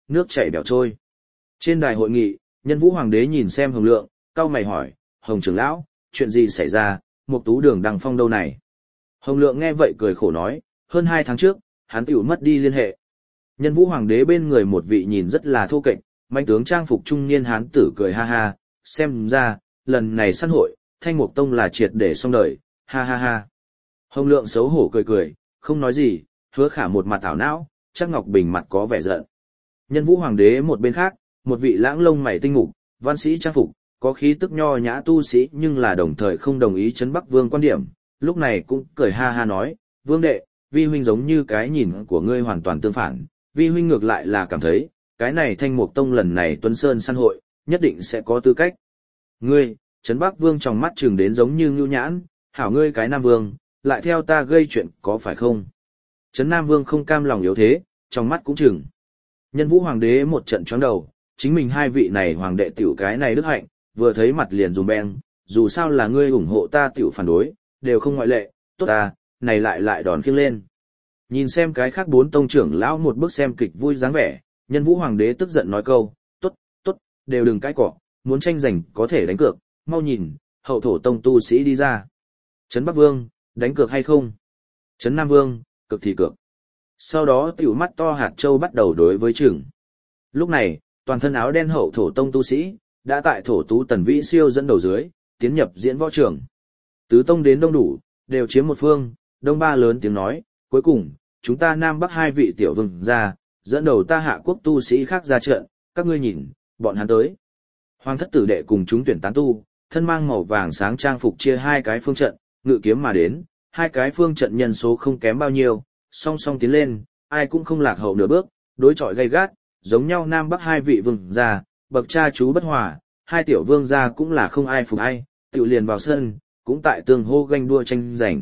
nước chảy bèo trôi. Trên đài hội nghị, Nhân Vũ Hoàng đế nhìn xem Hồng Lượng, cau mày hỏi, Hồng trưởng lão, chuyện gì xảy ra, Mục Tú Đường Đằng Phong đâu này? Hồng Lượng nghe vậy cười khổ nói, hơn 2 tháng trước, hắn tiểu mất đi liên hệ. Nhân Vũ Hoàng đế bên người một vị nhìn rất là thô kệch, manh tướng trang phục trung niên hán tử cười ha ha, xem ra, lần này săn hội, Thanh Mục Tông là triệt để xong đời, ha ha ha. Hồng Lượng xấu hổ cười cười, không nói gì, Hứa Khả một mặt ảo não, chắc Ngọc Bình mặt có vẻ giận. Nhân Vũ Hoàng đế một bên khác, một vị lãng lông mày tinh mục, văn sĩ trang phục, có khí tức nho nhã tu sĩ nhưng là đồng thời không đồng ý Trấn Bắc Vương quan điểm, lúc này cũng cười ha ha nói, Vương đệ, vi huynh giống như cái nhìn của ngươi hoàn toàn tương phản, vi huynh ngược lại là cảm thấy, cái này Thanh Mục Tông lần này Tuấn Sơn săn hội, nhất định sẽ có tư cách. Ngươi, Trấn Bắc Vương trong mắt trừng đến giống như ngưu nhãn, hảo ngươi cái Nam Vương, lại theo ta gây chuyện có phải không? Trấn Nam Vương không cam lòng yếu thế, trong mắt cũng trừng. Nhân Vũ Hoàng đế một trận chóng đầu, chính mình hai vị này hoàng đệ tiểu cái này đức hạnh, vừa thấy mặt liền dùng beng, dù sao là ngươi ủng hộ ta tiểu phản đối, đều không ngoại lệ, tốt ta, này lại đòn khiêng lên. Nhìn xem cái khác 4 tông trưởng lão một bước xem kịch vui dáng vẻ, Nhân Vũ Hoàng đế tức giận nói câu, tốt, đều đừng cãi cọ, muốn tranh giành có thể đánh cược, mau nhìn, hậu thổ tông tu sĩ đi ra. Trấn Bắc Vương, đánh cược hay không? Trấn Nam Vương, cực thì cược. Sau đó tiểu mắt to hạt châu bắt đầu đối với trưởng. Lúc này, toàn thân áo đen hậu thổ tông tu sĩ, đã tại thổ tú Tần Vĩ Siêu dẫn đầu dưới, tiến nhập diễn võ trường. Tứ tông đến đông đủ, đều chiếm một phương, đông ba lớn tiếng nói, cuối cùng, chúng ta Nam Bắc 2 vị tiểu vương ra, dẫn đầu ta Hạ quốc tu sĩ khác ra trận, các ngươi nhìn, bọn hắn tới. Hoàng thất tử đệ cùng chúng tuyển tán tu, thân mang màu vàng sáng trang phục chia 2 cái phương trận, ngự kiếm mà đến, 2 cái phương trận nhân số không kém bao nhiêu, song song tiến lên, ai cũng không lạc hậu nửa bước, đối chọi gay gắt, giống nhau Nam Bắc 2 vị vương gia, bậc cha chú bất hòa, 2 tiểu vương gia cũng là không ai phục ai, tự liền vào sân, cũng tại tương hô ganh đua tranh giành.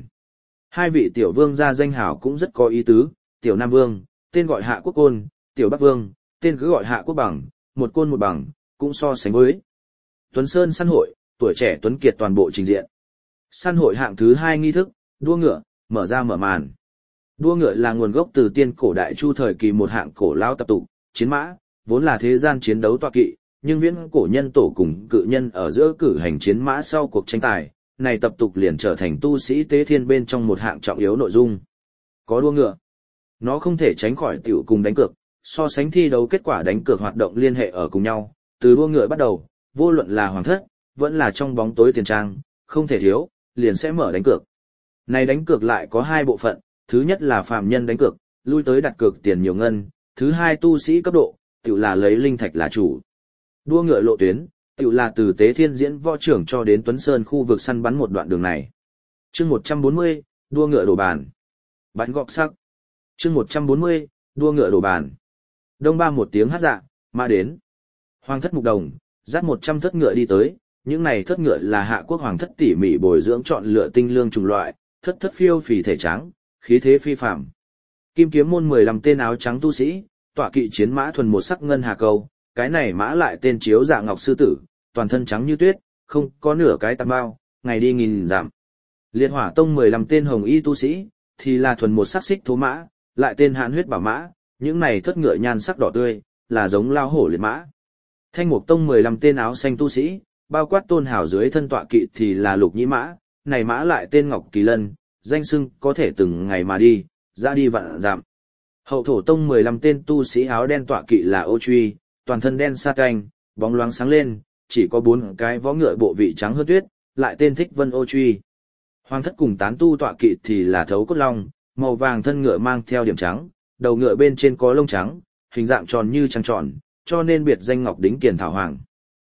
2 vị tiểu vương gia danh hảo cũng rất có ý tứ, tiểu Nam Vương, tên gọi Hạ Quốc Côn, tiểu Bắc Vương, tên cứ gọi Hạ Quốc Bằng, một côn một bằng, cũng so sánh với. Tuấn Sơn săn hội, tuổi trẻ tuấn kiệt toàn bộ trình diện. Săn hội hạng thứ 2 nghi thức, đua ngựa, mở ra mở màn. Đua ngựa là nguồn gốc từ tiên cổ đại chu thời kỳ một hạng cổ lao tập tục, chiến mã, vốn là thế gian chiến đấu tọa kỵ, nhưng viễn cổ nhân tổ cùng cự nhân ở giữa cử hành chiến mã sau cuộc tranh tài, này tập tục liền trở thành tu sĩ tế thiên bên trong một hạng trọng yếu nội dung. Có đua ngựa, nó không thể tránh khỏi tiểu cùng đánh cược, so sánh thi đấu kết quả đánh cược hoạt động liên hệ ở cùng nhau, từ đua ngựa bắt đầu, vô luận là hoàng thất, vẫn là trong bóng tối tiền trang, không thể thiếu, liền sẽ mở đánh cược. Này đánh cược lại có 2 bộ phận, thứ nhất là phàm nhân đánh cược, lui tới đặt cược tiền nhiều ngân, thứ 2 tu sĩ cấp độ, tiểu là lấy linh thạch là chủ. Đua ngựa lộ tuyến, tiểu là từ Tế Thiên diễn võ trưởng cho đến Tuấn Sơn khu vực săn bắn một đoạn đường này. Chương 140, đua ngựa đổ bàn. Bắn gọt sắc. Chương 140, đua ngựa đổ bàn. Đông ba một tiếng hát dạ, mã đến. Hoàng thất Mục Đồng, dắt 100 thất ngựa đi tới, những này thất ngựa là Hạ quốc hoàng thất tỉ mỉ bồi dưỡng chọn lựa tinh lương chủng loại, thất phiêu phì thể trắng, khí thế phi phàm. Kim kiếm môn 15 tên áo trắng tu sĩ, tọa kỵ chiến mã thuần một sắc ngân hà câu, cái này mã lại tên chiếu dạ ngọc sư tử, toàn thân trắng như tuyết, không có nửa cái tạp bao, ngày đi nghìn dặm. Liệt hỏa tông 15 tên hồng y tu sĩ, thì là thuần một sắc xích thố mã, lại tên hàn huyết bảo mã, những này thất ngựa nhan sắc đỏ tươi, là giống lao hổ liệt mã. Thanh mục tông 15 tên áo xanh tu sĩ, bao quát tôn hào dưới thân tọa kỵ thì là lục nhĩ mã, này mã lại tên ngọc kỳ lân, danh xưng có thể từng ngày mà đi, ra đi vạn dặm. Hậu thổ tông 15 tên tu sĩ áo đen tọa kỵ là ô truy, toàn thân đen sa canh, bóng loáng sáng lên, chỉ có 4 cái vó ngựa bộ vị trắng hơn tuyết, lại tên thích vân ô truy. Hoàng thất cùng tán tu tọa kỵ thì là thấu cốt long, màu vàng thân ngựa mang theo điểm trắng, đầu ngựa bên trên có lông trắng, hình dạng tròn như trăng tròn, cho nên biệt danh ngọc đính kiền thảo hoàng.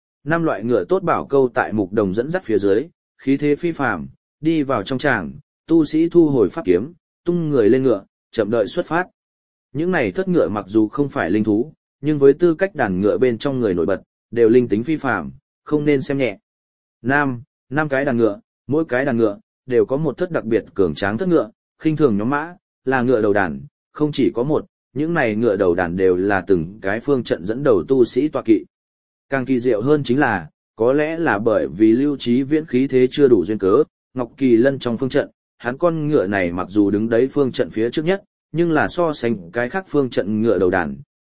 5 loại ngựa tốt bảo câu tại Mục Đồng dẫn dắt phía dưới, khí thế phi phàm, đi vào trong tràng, tu sĩ thu hồi pháp kiếm, tung người lên ngựa, chậm đợi xuất phát. Những này thất ngựa mặc dù không phải linh thú, nhưng với tư cách đàn ngựa bên trong người nổi bật, đều linh tính phi phàm, không nên xem nhẹ. 5 cái đàn ngựa, mỗi cái đàn ngựa đều có một thất đặc biệt cường tráng thất ngựa, khinh thường nhóm mã, là ngựa đầu đàn, không chỉ có một, những này ngựa đầu đàn đều là từng cái phương trận dẫn đầu tu sĩ tọa kỵ. Càng kỳ diệu hơn chính là, có lẽ là bởi vì Lưu Trí Viễn khí thế chưa đủ duyên cớ, Ngọc Kỳ Lân trong phương trận, hắn con ngựa này mặc dù đứng đấy phương trận phía trước nhất, nhưng là so sánh cái khác phương trận ngựa đầu đàn,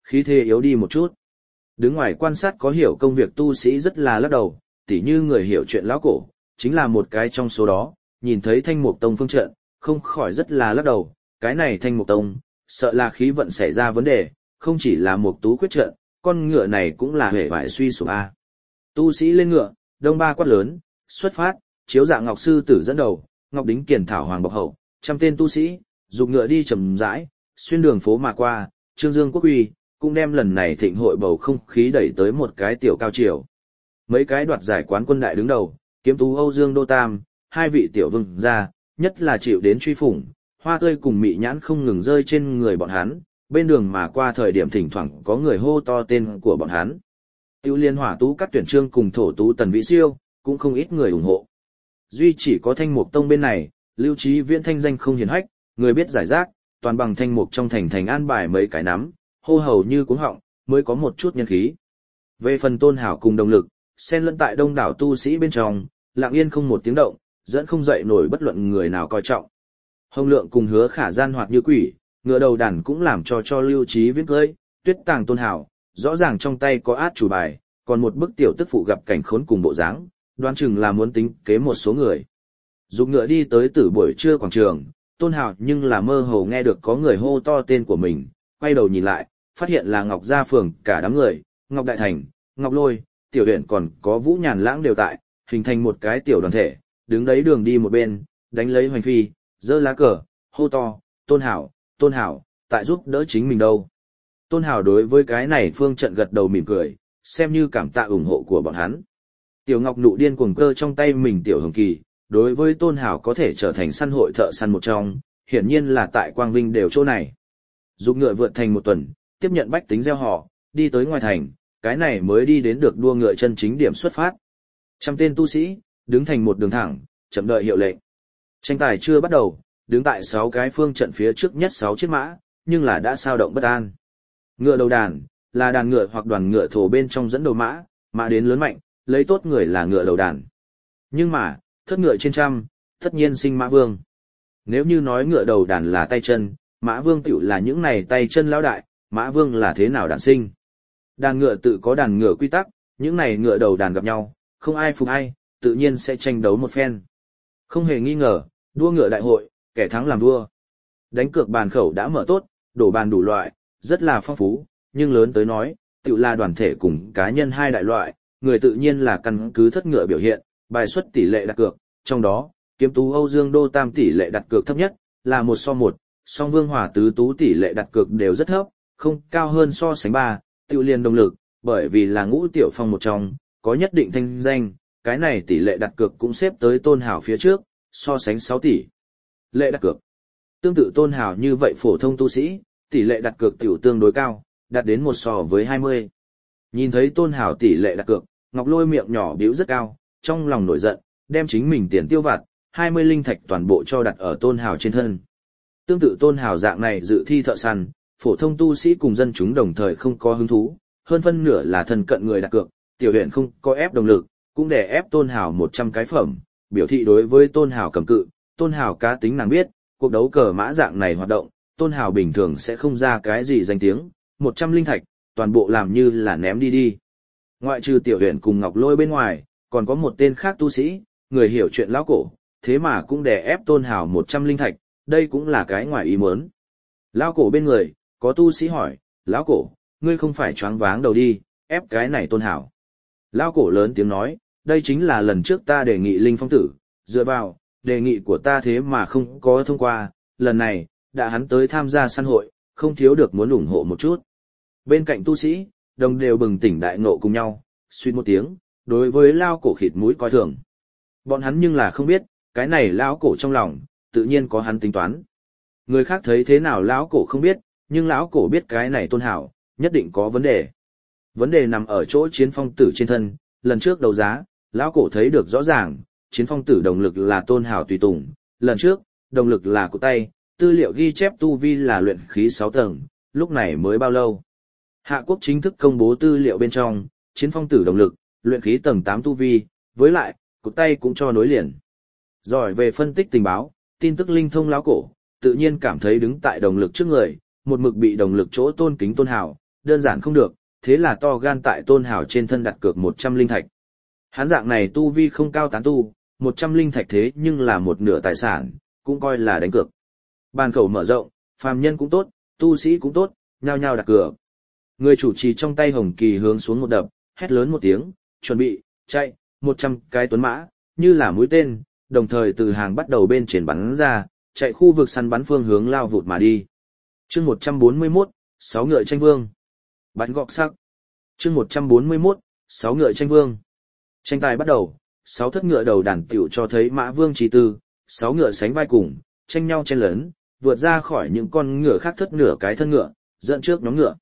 khí thế yếu đi một chút. Đứng ngoài quan sát có hiểu công việc tu sĩ rất là lắc đầu, tỉ như người hiểu chuyện lão cổ, chính là một cái trong số đó, nhìn thấy Thanh Mục Tông phương trận, không khỏi rất là lắc đầu, cái này Thanh Mục Tông, sợ là khí vận xảy ra vấn đề, không chỉ là Mục Tú quyết trận, con ngựa này cũng là hề vải suy sụp a. Tu sĩ lên ngựa, đông ba quát lớn, xuất phát, chiếu dạng ngọc sư tử dẫn đầu, ngọc đính kiền thảo hoàng bọc hậu, trăm tên tu sĩ, dục ngựa đi chậm rãi, xuyên đường phố mà qua, Trương Dương Quốc uy, cũng đem lần này thịnh hội bầu không khí đẩy tới một cái tiểu cao triều. Mấy cái đoạt giải quán quân đại đứng đầu, kiếm tú Âu Dương Đô Tam, hai vị tiểu vương gia, nhất là chịu đến truy phủng, hoa tươi cùng mị nhãn không ngừng rơi trên người bọn hắn, bên đường mà qua thời điểm thỉnh thoảng có người hô to tên của bọn hắn. Tiêu Liên Hỏa Tú Cát Tuyển Trương cùng thổ tú Tần Vĩ Siêu, cũng không ít người ủng hộ. Duy chỉ có Thanh Mục Tông bên này, Lưu Trí Viễn thanh danh không hiển hách, người biết giải rác, toàn bằng Thanh Mục trong thành an bài mấy cái nắm, hô hầu như cuống họng, mới có một chút nhân khí. Về phần Tôn Hảo cùng đồng lực, xen lẫn tại đông đảo tu sĩ bên trong, lặng yên không một tiếng động, dẫn không dậy nổi bất luận người nào coi trọng. Hồng Lượng cùng Hứa Khả gian hoạt như quỷ, ngựa đầu đàn cũng làm cho Lưu Trí Viễn cưỡi, Tuyết Tàng Tôn Hảo, rõ ràng trong tay có át chủ bài, còn một bức tiểu tức phụ gặp cảnh khốn cùng bộ dáng, đoán chừng là muốn tính kế một số người. Dục ngựa đi tới Tử buổi trưa quảng trường, Tôn Hảo nhưng là mơ hồ nghe được có người hô to tên của mình, quay đầu nhìn lại, phát hiện là Ngọc Gia Phường cả đám người, Ngọc Đại Thành, Ngọc Lôi, Tiểu Huyền còn có Vũ Nhàn Lãng đều tại, hình thành một cái tiểu đoàn thể, đứng đấy đường đi một bên, đánh lấy hoành phi, giơ lá cờ, hô to, Tôn Hảo, tại giúp đỡ chính mình đâu. Tôn Hảo đối với cái này phương trận gật đầu mỉm cười, xem như cảm tạ ủng hộ của bọn hắn. Tiểu Ngọc nụ điên cuồng cơ trong tay mình Tiểu Hồng Kỳ, đối với Tôn Hảo có thể trở thành săn hội thợ săn một trong, hiển nhiên là tại Quang Vinh đều chỗ này. Dục ngựa vượt thành một tuần, tiếp nhận bách tính gieo họ, đi tới ngoài thành, cái này mới đi đến được đua ngựa chân chính điểm xuất phát. Trăm tên tu sĩ, đứng thành một đường thẳng, chậm đợi hiệu lệnh. Tranh tài chưa bắt đầu, đứng tại 6 cái phương trận phía trước nhất 6 chiếc mã, nhưng là đã sao động bất an. Ngựa đầu đàn, là đàn ngựa hoặc đoàn ngựa thổ bên trong dẫn đầu mã, mã đến lớn mạnh, lấy tốt người là ngựa đầu đàn. Nhưng mà, thất ngựa trên trăm, tất nhiên sinh mã vương. Nếu như nói ngựa đầu đàn là tay chân, mã vương tiểu là những này tay chân lão đại, mã vương là thế nào đàn sinh. Đàn ngựa tự có đàn ngựa quy tắc, những này ngựa đầu đàn gặp nhau, không ai phục ai, tự nhiên sẽ tranh đấu một phen. Không hề nghi ngờ, đua ngựa đại hội, kẻ thắng làm vua. Đánh cược bàn khẩu đã mở tốt, đổ bàn đủ loại, rất là phong phú, nhưng lớn tới nói, tự là đoàn thể cùng cá nhân hai đại loại, người tự nhiên là căn cứ thất ngựa biểu hiện, bài xuất tỷ lệ đặt cược, trong đó, kiếm tú Âu Dương Đô Tam tỷ lệ đặt cược thấp nhất, là 1:1, song Vương Hòa Tứ Tú tỷ lệ đặt cược đều rất thấp, không cao hơn so sánh 3, tự liền động lực, bởi vì là ngũ tiểu phong một trong, có nhất định thanh danh, cái này tỷ lệ đặt cược cũng xếp tới Tôn Hảo phía trước, so sánh 6 tỷ lệ đặt cược. Tương tự Tôn Hảo như vậy phổ thông tu sĩ, tỷ lệ đặt cược tiểu tương đối cao, đạt đến 1:20. Nhìn thấy Tôn Hảo tỷ lệ đặt cược, Ngọc Lôi miệng nhỏ biểu rất cao, trong lòng nổi giận, đem chính mình tiền tiêu vặt, 20 linh thạch toàn bộ cho đặt ở Tôn Hảo trên thân. Tương tự Tôn Hảo dạng này dự thi thợ săn, phổ thông tu sĩ cùng dân chúng đồng thời không có hứng thú, hơn phân nửa là thân cận người đặt cược, Tiểu Huyền không có ép động lực, cũng để ép Tôn Hảo 100 cái phẩm, biểu thị đối với Tôn Hảo cầm cự, Tôn Hảo cá tính nàng biết, cuộc đấu cờ mã dạng này hoạt động, Tôn Hảo bình thường sẽ không ra cái gì danh tiếng, 100 linh thạch, toàn bộ làm như là ném đi. Ngoại trừ Tiểu Huyền cùng Ngọc Lôi bên ngoài, còn có một tên khác tu sĩ, người hiểu chuyện lão cổ, thế mà cũng đè ép Tôn Hảo 100 linh thạch, đây cũng là cái ngoài ý muốn. Lão cổ bên người, có tu sĩ hỏi, lão cổ, ngươi không phải choáng váng đầu đi, ép cái này Tôn Hảo. Lão cổ lớn tiếng nói, đây chính là lần trước ta đề nghị Linh Phong Tử, dựa vào, đề nghị của ta thế mà không có thông qua, lần này, đã hắn tới tham gia săn hội, không thiếu được muốn ủng hộ một chút. Bên cạnh tu sĩ, đồng đều bừng tỉnh đại ngộ cùng nhau, suýt một tiếng, đối với lao cổ khịt mũi coi thường. Bọn hắn nhưng là không biết, cái này lão cổ trong lòng, tự nhiên có hắn tính toán. Người khác thấy thế nào lão cổ không biết, nhưng lão cổ biết cái này Tôn Hảo, nhất định có vấn đề. Vấn đề nằm ở chỗ Chiến Phong Tử trên thân, lần trước đấu giá, lão cổ thấy được rõ ràng, Chiến Phong Tử động lực là Tôn Hảo tùy tùng, lần trước, động lực là cụ tay, tư liệu ghi chép tu vi là luyện khí 6 tầng, lúc này mới bao lâu. Hạ Quốc chính thức công bố tư liệu bên trong, Chiến Phong Tử động lực, luyện khí tầng 8 tu vi, với lại, cụ tay cũng cho nối liền. Giỏi về phân tích tình báo, tin tức linh thông lão cổ, tự nhiên cảm thấy đứng tại động lực trước người, một mực bị động lực chỗ tôn kính Tôn Hảo, đơn giản không được, thế là to gan tại Tôn Hào trên thân đặt cược 100 linh thạch. Hắn dạng này tu vi không cao tán tu, 100 linh thạch thế nhưng là một nửa tài sản, cũng coi là đánh cược. Bàn khẩu mở rộng, phàm nhân cũng tốt, tu sĩ cũng tốt, nhao nhao đặt cược. Người chủ trì trong tay hồng kỳ hướng xuống một đập, hét lớn một tiếng, chuẩn bị, chạy, 100 cái tuấn mã, như là mũi tên, đồng thời từ hàng bắt đầu bên trên bắn ra, chạy khu vực săn bắn phương hướng lao vụt mà đi. Chương 141, 6 ngựa tranh vương. Bắn gọt sắc. Chương 141, 6 ngựa tranh vương. Tranh tài bắt đầu, 6 thất ngựa đầu đàn tiểu cho thấy mã vương trí tư, 6 ngựa sánh vai cùng, tranh nhau chen lớn, vượt ra khỏi những con ngựa khác thất nửa cái thân ngựa, dẫn trước nhóm ngựa.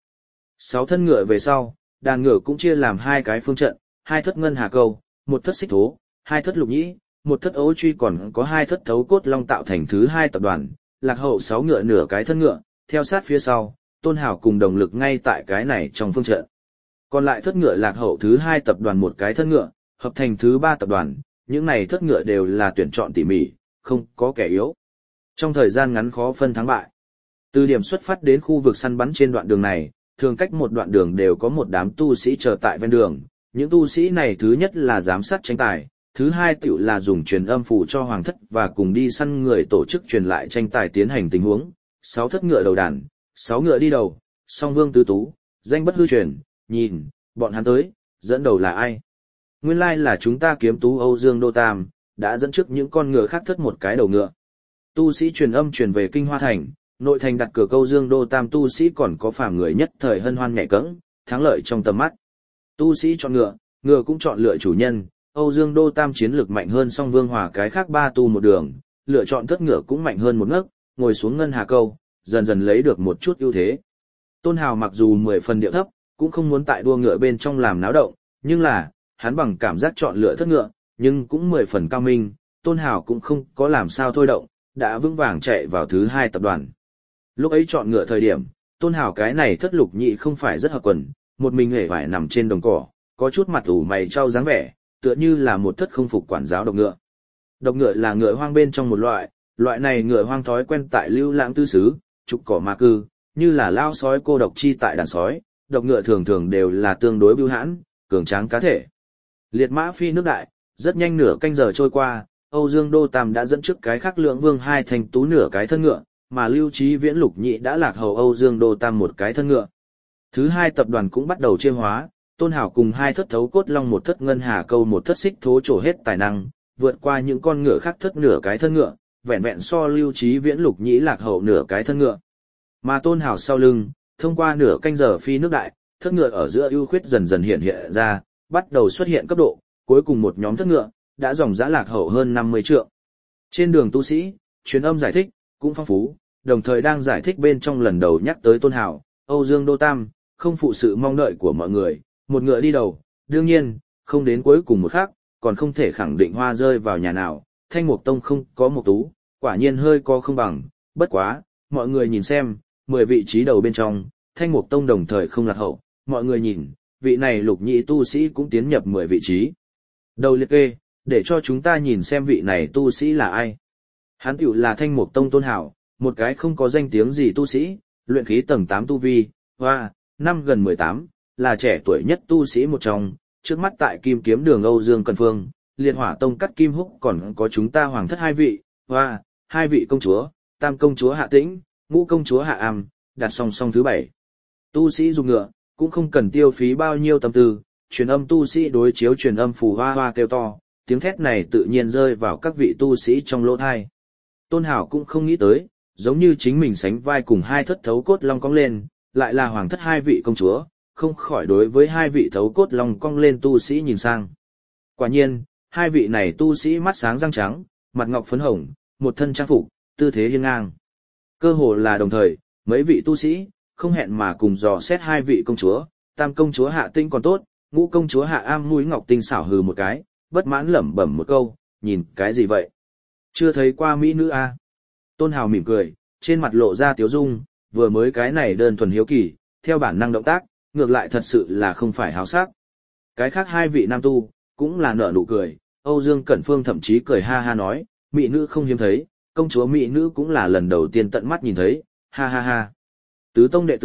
6 thân ngựa về sau, đàn ngựa cũng chia làm 2 cái phương trận, 2 thất ngân hà câu, 1 thất xích thố, 2 thất lục nhĩ, 1 thất ấu truy, còn có 2 thất thấu cốt long tạo thành thứ 2 tập đoàn, lạc hậu 6 ngựa nửa cái thân ngựa, theo sát phía sau, Tôn Hảo cùng đồng lực ngay tại cái này trong phương trận. Còn lại thất ngựa lạc hậu thứ 2 tập đoàn một cái thân ngựa, hợp thành thứ 3 tập đoàn, những này thất ngựa đều là tuyển chọn tỉ mỉ, không có kẻ yếu. Trong thời gian ngắn khó phân thắng bại. Từ điểm xuất phát đến khu vực săn bắn trên đoạn đường này, thường cách một đoạn đường đều có một đám tu sĩ chờ tại ven đường. Những tu sĩ này thứ nhất là giám sát tranh tài, thứ hai tiểu là dùng truyền âm phủ cho hoàng thất và cùng đi săn người tổ chức truyền lại tranh tài tiến hành tình huống. 6 thất ngựa đầu đàn, 6 ngựa đi đầu, song vương tứ tú, danh bất hư truyền, nhìn, bọn hắn tới, dẫn đầu là ai? Nguyên lai là chúng ta kiếm tú Âu Dương Đô Tam, đã dẫn trước những con ngựa khác thất một cái đầu ngựa. Tu sĩ truyền âm truyền về Kinh Hoa Thành, nội thành đặt cửa Âu Dương Đô Tam tu sĩ còn có phàm người nhất thời hân hoan nhảy cẫng, thắng lợi trong tầm mắt. Tu sĩ chọn ngựa, ngựa cũng chọn lựa chủ nhân, Âu Dương Đô Tam chiến lược mạnh hơn song vương hòa cái khác 3 tu một đường, lựa chọn thất ngựa cũng mạnh hơn một ngấc, ngồi xuống ngân hà câu, dần dần lấy được một chút ưu thế. Tôn Hào mặc dù 10 phần điệu thấp, cũng không muốn tại đua ngựa bên trong làm náo động, nhưng là, hắn bằng cảm giác chọn lựa thất ngựa, nhưng cũng 10 phần cao minh, Tôn Hào cũng không có làm sao thôi động, đã vững vàng chạy vào thứ 2 tập đoàn. Lúc ấy chọn ngựa thời điểm, Tôn Hào cái này thất lục nhị không phải rất hợp quần, một mình hề phải nằm trên đồng cỏ, có chút mặt ủ mày trao dáng vẻ, tựa như là một thất không phục quản giáo độc ngựa. Độc ngựa là ngựa hoang bên trong một loại này ngựa hoang thói quen tại lưu lãng tư xứ, trục cỏ ma cư, như là lao sói cô độc chi tại đàn sói, độc ngựa thường thường đều là tương đối bưu hãn, cường tráng cá thể. Liệt mã phi nước đại, rất nhanh nửa canh giờ trôi qua, Âu Dương Đô Tam đã dẫn trước cái khác lượng vương 2 thành tú nửa cái thân ngựa, mà Lưu Trí Viễn Lục Nhị đã lạc hậu Âu Dương Đô Tam một cái thân ngựa. Thứ 2 tập đoàn cũng bắt đầu chia hóa, Tôn Hảo cùng 2 thất thấu cốt long một thất ngân hà câu một thất xích thố trổ hết tài năng, vượt qua những con ngựa khác thất nửa cái thân ngựa, vẹn vẹn so Lưu Trí Viễn Lục Nhị lạc hậu nửa cái thân ngựa. Mà Tôn Hảo sau lưng, thông qua nửa canh giờ phi nước đại, thất ngựa ở giữa ưu khuyết dần dần hiện ra, bắt đầu xuất hiện cấp độ, cuối cùng một nhóm thất ngựa đã dòng dã lạc hậu hơn 50 trượng. Trên đường tu sĩ, truyền âm giải thích cũng phong phú, đồng thời đang giải thích bên trong lần đầu nhắc tới Tôn Hảo, Âu Dương Đô Tam, không phụ sự mong đợi của mọi người, một ngựa đi đầu, đương nhiên, không đến cuối cùng một khắc, còn không thể khẳng định hoa rơi vào nhà nào, Thanh Mục Tông không có một tú, quả nhiên hơi có không bằng, bất quá, mọi người nhìn xem, 10 vị trí đầu bên trong, Thanh Mục Tông đồng thời không lạc hậu, mọi người nhìn, vị này lục nhị tu sĩ cũng tiến nhập 10 vị trí. Đầu liệt kê, để cho chúng ta nhìn xem vị này tu sĩ là ai. Hắn tiểu là Thanh Mục Tông Tôn Hảo, một cái không có danh tiếng gì tu sĩ, luyện khí tầng 8 tu vi, năm gần 18, là trẻ tuổi nhất tu sĩ một trong, trước mắt tại Kim Kiếm Đường Âu Dương Cần Phương, Liệt Hỏa Tông Cắt Kim Húc còn có chúng ta hoàng thất 2 vị, 2 vị công chúa, Tam công chúa Hạ Tĩnh, Ngũ công chúa Hạ Am, đặt song song thứ 7. Tu sĩ dùng ngựa, cũng không cần tiêu phí bao nhiêu tâm tư, truyền âm tu sĩ đối chiếu truyền âm phù hoa kêu to, tiếng thét này tự nhiên rơi vào các vị tu sĩ trong lỗ tai. Tôn Hảo cũng không nghĩ tới, giống như chính mình sánh vai cùng 2 thất thấu cốt long cong lên, lại là hoàng thất 2 vị công chúa, không khỏi đối với 2 vị thấu cốt long cong lên tu sĩ nhìn sang. Quả nhiên, 2 vị này tu sĩ mắt sáng răng trắng, mặt ngọc phấn hồng, một thân trang phục, tư thế hiên ngang. Cơ hồ là đồng thời, mấy vị tu sĩ, không hẹn mà cùng dò xét 2 vị công chúa, Tam công chúa Hạ Tĩnh còn tốt, Ngũ công chúa Hạ Am mũi ngọc tinh xảo hừ một cái, bất mãn lẩm bẩm một câu, nhìn cái gì vậy? Chưa thấy qua mỹ nữ a? Tôn Hào mỉm cười, trên mặt lộ ra tiếu dung, vừa mới cái này đơn thuần hiếu kỳ, theo bản năng động tác, ngược lại thật sự là không phải háo sắc. Cái khác 2 vị nam tu, cũng là nở nụ cười, Âu Dương Cẩn Phương thậm chí cười ha ha nói, mỹ nữ không hiếm thấy, công chúa mỹ nữ cũng là lần đầu tiên tận mắt nhìn thấy, ha ha ha. Tứ tông đệ tử,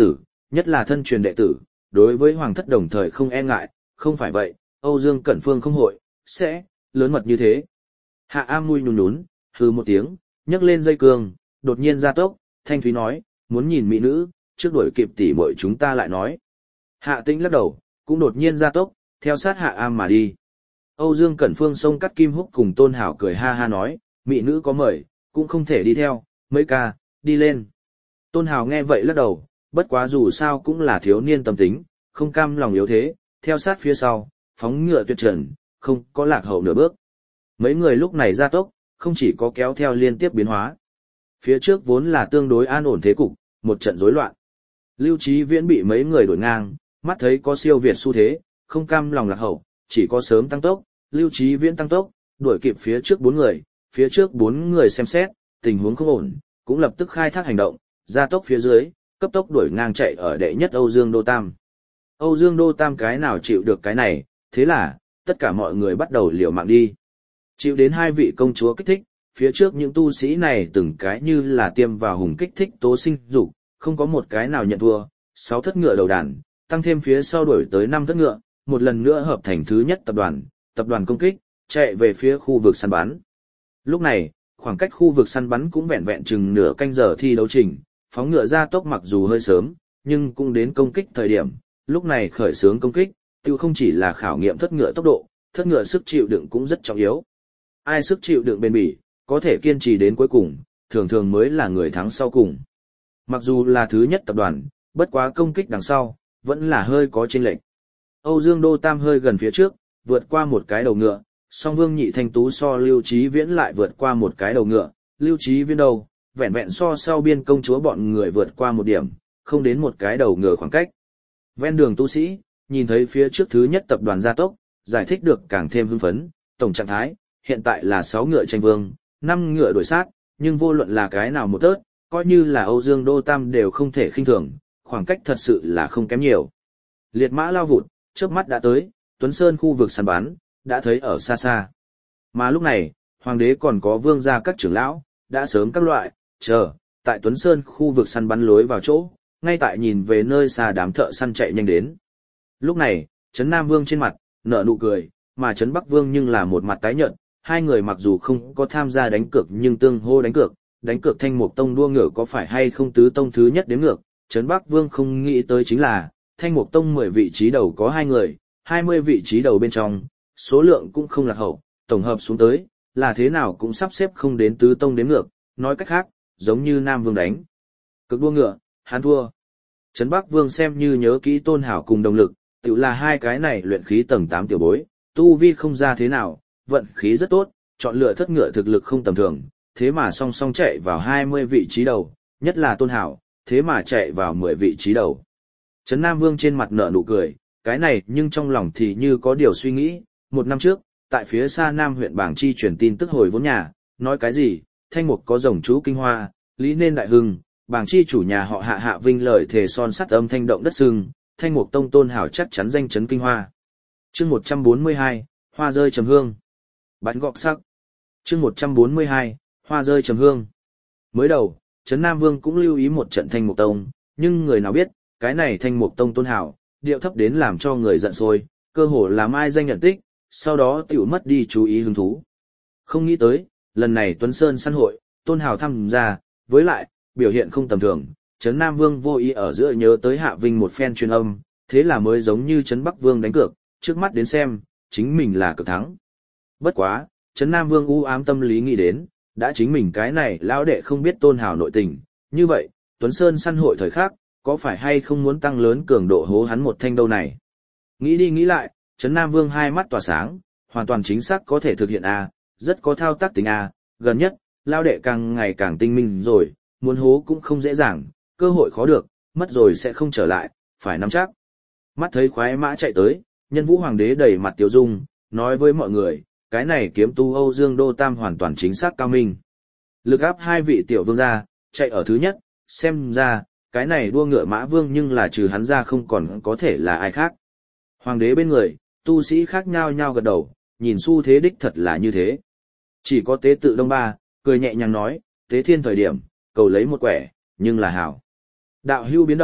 nhất là thân truyền đệ tử, đối với hoàng thất đồng thời không e ngại, không phải vậy, Âu Dương Cẩn Phương không hội, sẽ, lớn mật như thế. Hạ Am mui nhún nhún, hừ một tiếng, nhấc lên dây cương, đột nhiên ra tốc, thanh thúy nói, muốn nhìn mỹ nữ, trước đuổi kịp tỷ muội chúng ta lại nói. Hạ Tĩnh lắc đầu, cũng đột nhiên ra tốc, theo sát Hạ Am mà đi. Âu Dương Cẩn Phương xông cắt Kim Húc cùng Tôn Hảo cười ha ha nói, mỹ nữ có mời, cũng không thể đi theo, mấy ca, đi lên. Tôn Hảo nghe vậy lắc đầu, bất quá dù sao cũng là thiếu niên tâm tính, không cam lòng yếu thế, theo sát phía sau, phóng ngựa tuyệt trần, không có lạc hậu nửa bước. Mấy người lúc này ra tốc, không chỉ có kéo theo liên tiếp biến hóa. Phía trước vốn là tương đối an ổn thế cục, một trận rối loạn. Lưu Chí Viễn bị mấy người đuổi ngang, mắt thấy có siêu việt xu thế, không cam lòng lạc hậu, chỉ có sớm tăng tốc, Lưu Chí Viễn tăng tốc, đuổi kịp phía trước 4 người, phía trước 4 người xem xét, tình huống không ổn, cũng lập tức khai thác hành động, ra tốc phía dưới, cấp tốc đuổi ngang chạy ở đệ nhất Âu Dương Đô Tam. Âu Dương Đô Tam cái nào chịu được cái này, thế là, tất cả mọi người bắt đầu liều mạng đi. Chịu đến hai vị công chúa kích thích, phía trước những tu sĩ này từng cái như là tiêm vào hùng kích thích tố sinh dục, không có một cái nào nhận thua, 6 thất ngựa đầu đàn, tăng thêm phía sau đuổi tới 5 thất ngựa, một lần nữa hợp thành thứ nhất tập đoàn công kích, chạy về phía khu vực săn bắn. Lúc này, khoảng cách khu vực săn bắn cũng vẹn vẹn chừng nửa canh giờ thi đấu trình, phóng ngựa ra tốc mặc dù hơi sớm, nhưng cũng đến công kích thời điểm, lúc này khởi xướng công kích, tiêu không chỉ là khảo nghiệm thất ngựa tốc độ, thất ngựa sức chịu đựng cũng rất trọng yếu. Ai sức chịu đựng bền bỉ, có thể kiên trì đến cuối cùng, thường thường mới là người thắng sau cùng. Mặc dù là thứ nhất tập đoàn, bất quá công kích đằng sau, vẫn là hơi có chênh lệch. Âu Dương Đô Tam hơi gần phía trước, vượt qua một cái đầu ngựa, song Vương Nhị Thanh Tú so Lưu Chí Viễn lại vượt qua một cái đầu ngựa, Lưu Chí Viễn đầu, vẹn vẹn so sau biên công chúa bọn người vượt qua một điểm, không đến một cái đầu ngựa khoảng cách. Ven đường tu sĩ, nhìn thấy phía trước thứ nhất tập đoàn gia tốc, giải thích được càng thêm hưng phấn, tổng trạng thái, hiện tại là 6 ngựa tranh vương, 5 ngựa đuổi sát, nhưng vô luận là cái nào một tớt, coi như là Âu Dương Đô Tam đều không thể khinh thường, khoảng cách thật sự là không kém nhiều. Liệt mã lao vụt, chớp mắt đã tới, Tuấn Sơn khu vực săn bắn, đã thấy ở xa xa. Mà lúc này, hoàng đế còn có vương gia các trưởng lão, đã sớm các loại, chờ, tại Tuấn Sơn khu vực săn bắn lối vào chỗ, ngay tại nhìn về nơi xa đám thợ săn chạy nhanh đến. Lúc này, Trấn Nam Vương trên mặt, nở nụ cười, mà Trấn Bắc Vương nhưng là một mặt tái nhợt, hai người mặc dù không có tham gia đánh cược nhưng tương hô đánh cược Thanh Mục Tông đua ngựa có phải hay không tứ tông thứ nhất đến ngược, Trấn Bắc Vương không nghĩ tới chính là, Thanh Mục Tông 10 vị trí đầu có 2 người, 20 vị trí đầu bên trong, số lượng cũng không lạc hậu, tổng hợp xuống tới, là thế nào cũng sắp xếp không đến tứ tông đến ngược, nói cách khác, giống như Nam Vương đánh. Cực đua ngựa, hắn thua. Trấn Bắc Vương xem như nhớ kỹ Tôn Hảo cùng đồng lực, tự là hai cái này luyện khí tầng 8 tiểu bối, tu vi không ra thế nào, vận khí rất tốt, chọn lựa thất ngựa thực lực không tầm thường, thế mà song song chạy vào 20 vị trí đầu, nhất là Tôn Hảo, thế mà chạy vào 10 vị trí đầu. Trấn Nam Vương trên mặt nở nụ cười, cái này nhưng trong lòng thì như có điều suy nghĩ, một năm trước, tại phía xa Nam huyện Bảng Chi truyền tin tức hồi vốn nhà, nói cái gì, Thanh Mục có rồng chú kinh hoa, lý nên đại hưng, Bảng Chi chủ nhà họ Hạ Hạ Vinh lời thề son sắt âm thanh động đất sưng, Thanh Mục Tông Tôn Hảo chắc chắn danh chấn kinh hoa. Chương 142, hoa rơi trầm hương. Bắn gọt sắc. Chương 142, hoa rơi trầm hương. Mới đầu, Trấn Nam Vương cũng lưu ý một trận Thanh Mục Tông, nhưng người nào biết, cái này Thanh Mục Tông Tôn Hảo, điệu thấp đến làm cho người giận sôi, cơ hồ làm ai danh nhận tích, sau đó tiểu mất đi chú ý hứng thú. Không nghĩ tới, lần này Tuấn Sơn săn hội, Tôn Hảo tham gia, với lại, biểu hiện không tầm thường, Trấn Nam Vương vô ý ở giữa nhớ tới Hạ Vinh một phen truyền âm, thế là mới giống như Trấn Bắc Vương đánh cược, trước mắt đến xem, chính mình là cực thắng. Bất quá, Trấn Nam Vương u ám tâm lý nghĩ đến, đã chính mình cái này lão đệ không biết Tôn Hảo nội tình, như vậy, Tuấn Sơn săn hội thời khắc, có phải hay không muốn tăng lớn cường độ hố hắn một thanh đâu này. Nghĩ đi nghĩ lại, Trấn Nam Vương hai mắt tỏa sáng, hoàn toàn chính xác có thể thực hiện A, rất có thao tác tính A, gần nhất, lão đệ càng ngày càng tinh minh rồi, muốn hố cũng không dễ dàng, cơ hội khó được, mất rồi sẽ không trở lại, phải nắm chắc. Mắt thấy khoái mã chạy tới, Nhân Vũ Hoàng đế đầy mặt tiêu dung, nói với mọi người, cái này kiếm tu Âu Dương Đô Tam hoàn toàn chính xác cao minh. Lực áp hai vị tiểu vương gia, chạy ở thứ nhất, xem ra, cái này đua ngựa mã vương nhưng là trừ hắn ra không còn có thể là ai khác. Hoàng đế bên người, tu sĩ khác nhau nhau gật đầu, nhìn xu thế đích thật là như thế. Chỉ có tế tự Đông Ba, cười nhẹ nhàng nói, tế thiên thời điểm, cầu lấy một quẻ, nhưng là hảo. Đạo hưu biến động,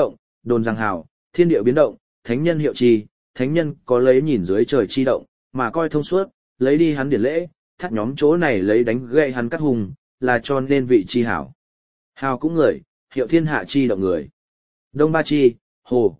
Đồn rằng hào, thiên địa biến động, thánh nhân hiệu trì, thánh nhân có lấy nhìn dưới trời chi động, mà coi thông suốt, lấy đi hắn điển lễ, thắt nhóm chỗ này lấy đánh gậy hắn cắt hùng, là cho nên vị chi hảo. Hào cũng người, hiệu thiên hạ chi động người. Đông Ba Chi, Hồ,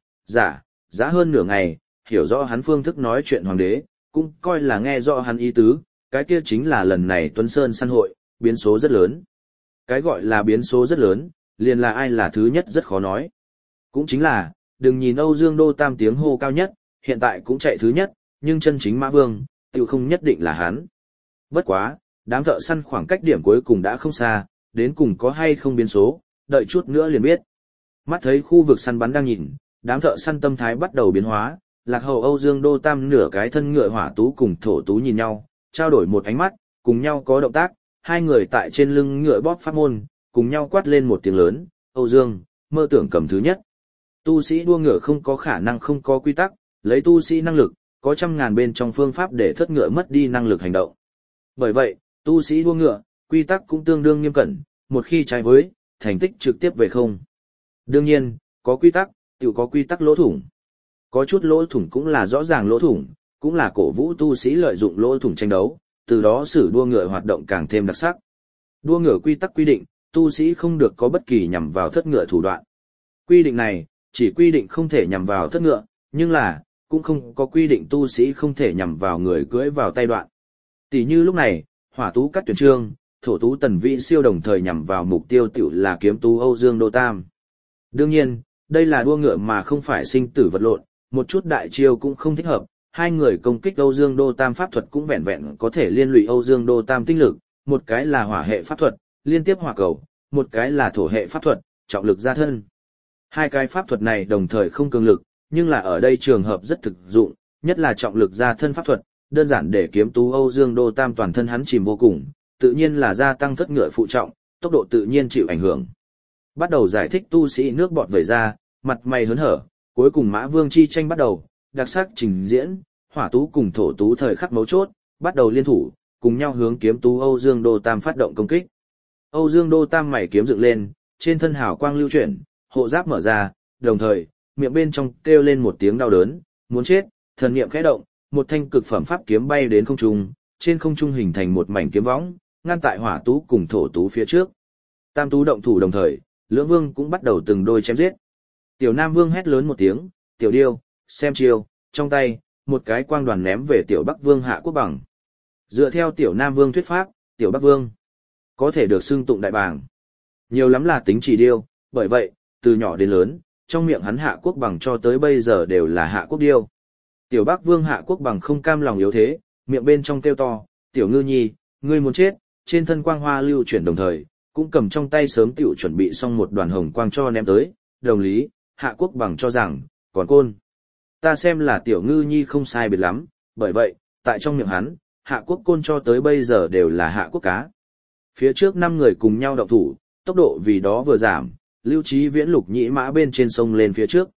giả hơn nửa ngày, hiểu rõ hắn phương thức nói chuyện hoàng đế, cũng coi là nghe rõ hắn ý tứ, cái kia chính là lần này Tuấn Sơn săn hội, biến số rất lớn. Cái gọi là biến số rất lớn, liền là ai là thứ nhất rất khó nói. Cũng chính là, đừng nhìn Âu Dương Đô Tam tiếng hô cao nhất, hiện tại cũng chạy thứ nhất, nhưng chân chính Mã Vương, tự không nhất định là hắn. Bất quá, đám thợ săn khoảng cách điểm cuối cùng đã không xa, đến cùng có hay không biến số, đợi chút nữa liền biết. Mắt thấy khu vực săn bắn đang nhìn, đám thợ săn tâm thái bắt đầu biến hóa, lạc hậu Âu Dương Đô Tam nửa cái thân ngựa hỏa tú cùng thổ tú nhìn nhau, trao đổi một ánh mắt, cùng nhau có động tác, hai người tại trên lưng ngựa bóp pháp môn, cùng nhau quát lên một tiếng lớn, Âu Dương, mơ tưởng cầm thứ nhất. Tu sĩ đua ngựa không có khả năng không có quy tắc, lấy tu sĩ năng lực, có trăm ngàn bên trong phương pháp để thất ngựa mất đi năng lực hành động. Bởi vậy, tu sĩ đua ngựa, quy tắc cũng tương đương nghiêm cẩn, một khi trái với, thành tích trực tiếp về không. Đương nhiên, có quy tắc, tự có quy tắc lỗ thủng. Có chút lỗ thủng cũng là rõ ràng lỗ thủng, cũng là cổ vũ tu sĩ lợi dụng lỗ thủng tranh đấu, từ đó sử đua ngựa hoạt động càng thêm đặc sắc. Đua ngựa quy tắc quy định, tu sĩ không được có bất kỳ nhằm vào thất ngựa thủ đoạn. Quy định này, chỉ quy định không thể nhằm vào thất ngựa, nhưng là, cũng không có quy định tu sĩ không thể nhằm vào người cưỡi vào tay đoạn. Tỷ như lúc này, hỏa tú cắt tuyển trương, thổ tú tần vị siêu đồng thời nhằm vào mục tiêu tiểu là kiếm tú Âu Dương Đô Tam. Đương nhiên, đây là đua ngựa mà không phải sinh tử vật lộn, một chút đại chiêu cũng không thích hợp, hai người công kích Âu Dương Đô Tam pháp thuật cũng vẹn vẹn có thể liên lụy Âu Dương Đô Tam tinh lực, một cái là hỏa hệ pháp thuật, liên tiếp hỏa cầu, một cái là thổ hệ pháp thuật, trọng lực gia thân. Hai cái pháp thuật này đồng thời không cường lực, nhưng là ở đây trường hợp rất thực dụng, nhất là trọng lực gia thân pháp thuật, đơn giản để kiếm tú Âu Dương Đô Tam toàn thân hắn chìm vô cùng, tự nhiên là gia tăng thất ngựa phụ trọng, tốc độ tự nhiên chịu ảnh hưởng. Bắt đầu giải thích tu sĩ nước bọt vẩy ra, mặt mày hớn hở, cuối cùng Mã Vương chi tranh bắt đầu, đặc sắc trình diễn, hỏa tú cùng thổ tú thời khắc mấu chốt, bắt đầu liên thủ, cùng nhau hướng kiếm tú Âu Dương Đô Tam phát động công kích. Âu Dương Đô Tam mày kiếm dựng lên, trên thân hào quang lưu chuyển, hộ giáp mở ra, đồng thời, miệng bên trong kêu lên một tiếng đau đớn, muốn chết, thần niệm khẽ động, một thanh cực phẩm pháp kiếm bay đến không trung, trên không trung hình thành một mảnh kiếm võng, ngăn tại hỏa tú cùng thổ tú phía trước. Tam tú động thủ đồng thời, lưỡng vương cũng bắt đầu từng đôi chém giết. Tiểu Nam Vương hét lớn một tiếng, tiểu điêu, xem chiêu, trong tay, một cái quang đoàn ném về tiểu Bắc Vương Hạ Quốc Bằng. Dựa theo tiểu Nam Vương thuyết pháp, tiểu Bắc Vương có thể được xưng tụng đại bàng. Nhiều lắm là tính chỉ điêu, bởi vậy, từ nhỏ đến lớn, trong miệng hắn Hạ Quốc Bằng cho tới bây giờ đều là Hạ Quốc điêu. Tiểu Bắc Vương Hạ Quốc Bằng không cam lòng yếu thế, miệng bên trong kêu to, tiểu ngư nhi, ngươi muốn chết, trên thân quang hoa lưu chuyển đồng thời, cũng cầm trong tay sớm tiểu chuẩn bị xong một đoàn hồng quang cho ném tới, đồng lý, Hạ Quốc Bằng cho rằng, còn côn. Ta xem là tiểu ngư nhi không sai biệt lắm, bởi vậy, tại trong miệng hắn, Hạ Quốc côn cho tới bây giờ đều là Hạ Quốc cá. Phía trước 5 người cùng nhau động thủ, tốc độ vì đó vừa giảm, Lưu Chí Viễn Lục Nhĩ Mã bên trên sông lên phía trước.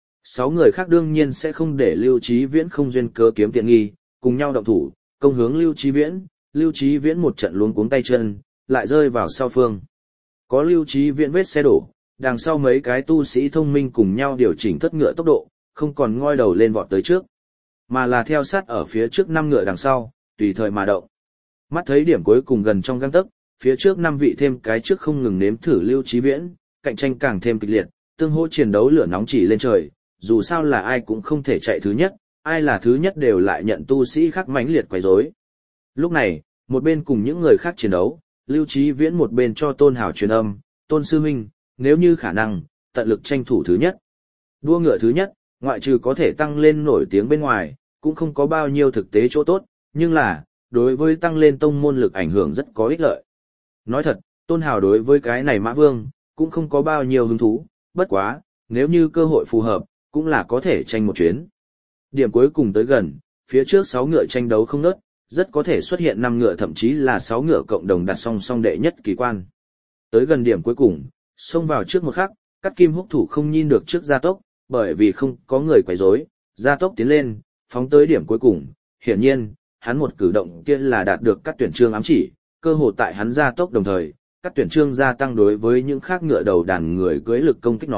6 người khác đương nhiên sẽ không để Lưu Chí Viễn không duyên cớ kiếm tiện nghi, cùng nhau động thủ, công hướng Lưu Chí Viễn một trận luống cuống tay chân, lại rơi vào sau phương. Có Lưu Chí Viễn vết xe đổ, đằng sau mấy cái tu sĩ thông minh cùng nhau điều chỉnh thất ngựa tốc độ, không còn ngoi đầu lên vọt tới trước, mà là theo sát ở phía trước 5 ngựa đằng sau, tùy thời mà động. Mắt thấy điểm cuối cùng gần trong gang tấc, phía trước 5 vị thêm cái trước không ngừng nếm thử Lưu Chí Viễn, cạnh tranh càng thêm kịch liệt, tương hỗ chiến đấu lửa nóng chỉ lên trời, dù sao là ai cũng không thể chạy thứ nhất, ai là thứ nhất đều lại nhận tu sĩ khác mãnh liệt quấy rối. Lúc này, một bên cùng những người khác chiến đấu, Lưu Chí Viễn một bên cho Tôn Hào truyền âm, Tôn Sư Minh, nếu như khả năng, tận lực tranh thủ thứ nhất. Đua ngựa thứ nhất, ngoại trừ có thể tăng lên nổi tiếng bên ngoài, cũng không có bao nhiêu thực tế chỗ tốt, nhưng là, đối với tăng lên tông môn lực ảnh hưởng rất có ích lợi. Nói thật, Tôn Hào đối với cái này Mã Vương, cũng không có bao nhiêu hứng thú, bất quá, nếu như cơ hội phù hợp, cũng là có thể tranh một chuyến. Điểm cuối cùng tới gần, phía trước 6 ngựa tranh đấu không nớt, rất có thể xuất hiện 5 ngựa thậm chí là 6 ngựa cộng đồng đặt song song đệ nhất kỳ quan. Tới gần điểm cuối cùng, xông vào trước một khắc, Cắt Kim Húc thủ không nhìn được trước gia tốc, bởi vì không có người quấy rối, gia tốc tiến lên, phóng tới điểm cuối cùng. Hiển nhiên, hắn một cử động kia là đạt được các tuyển trương ám chỉ, cơ hội tại hắn gia tốc đồng thời, các tuyển trương gia tăng đối với những khác ngựa đầu đàn người cưỡi lực công kích nói,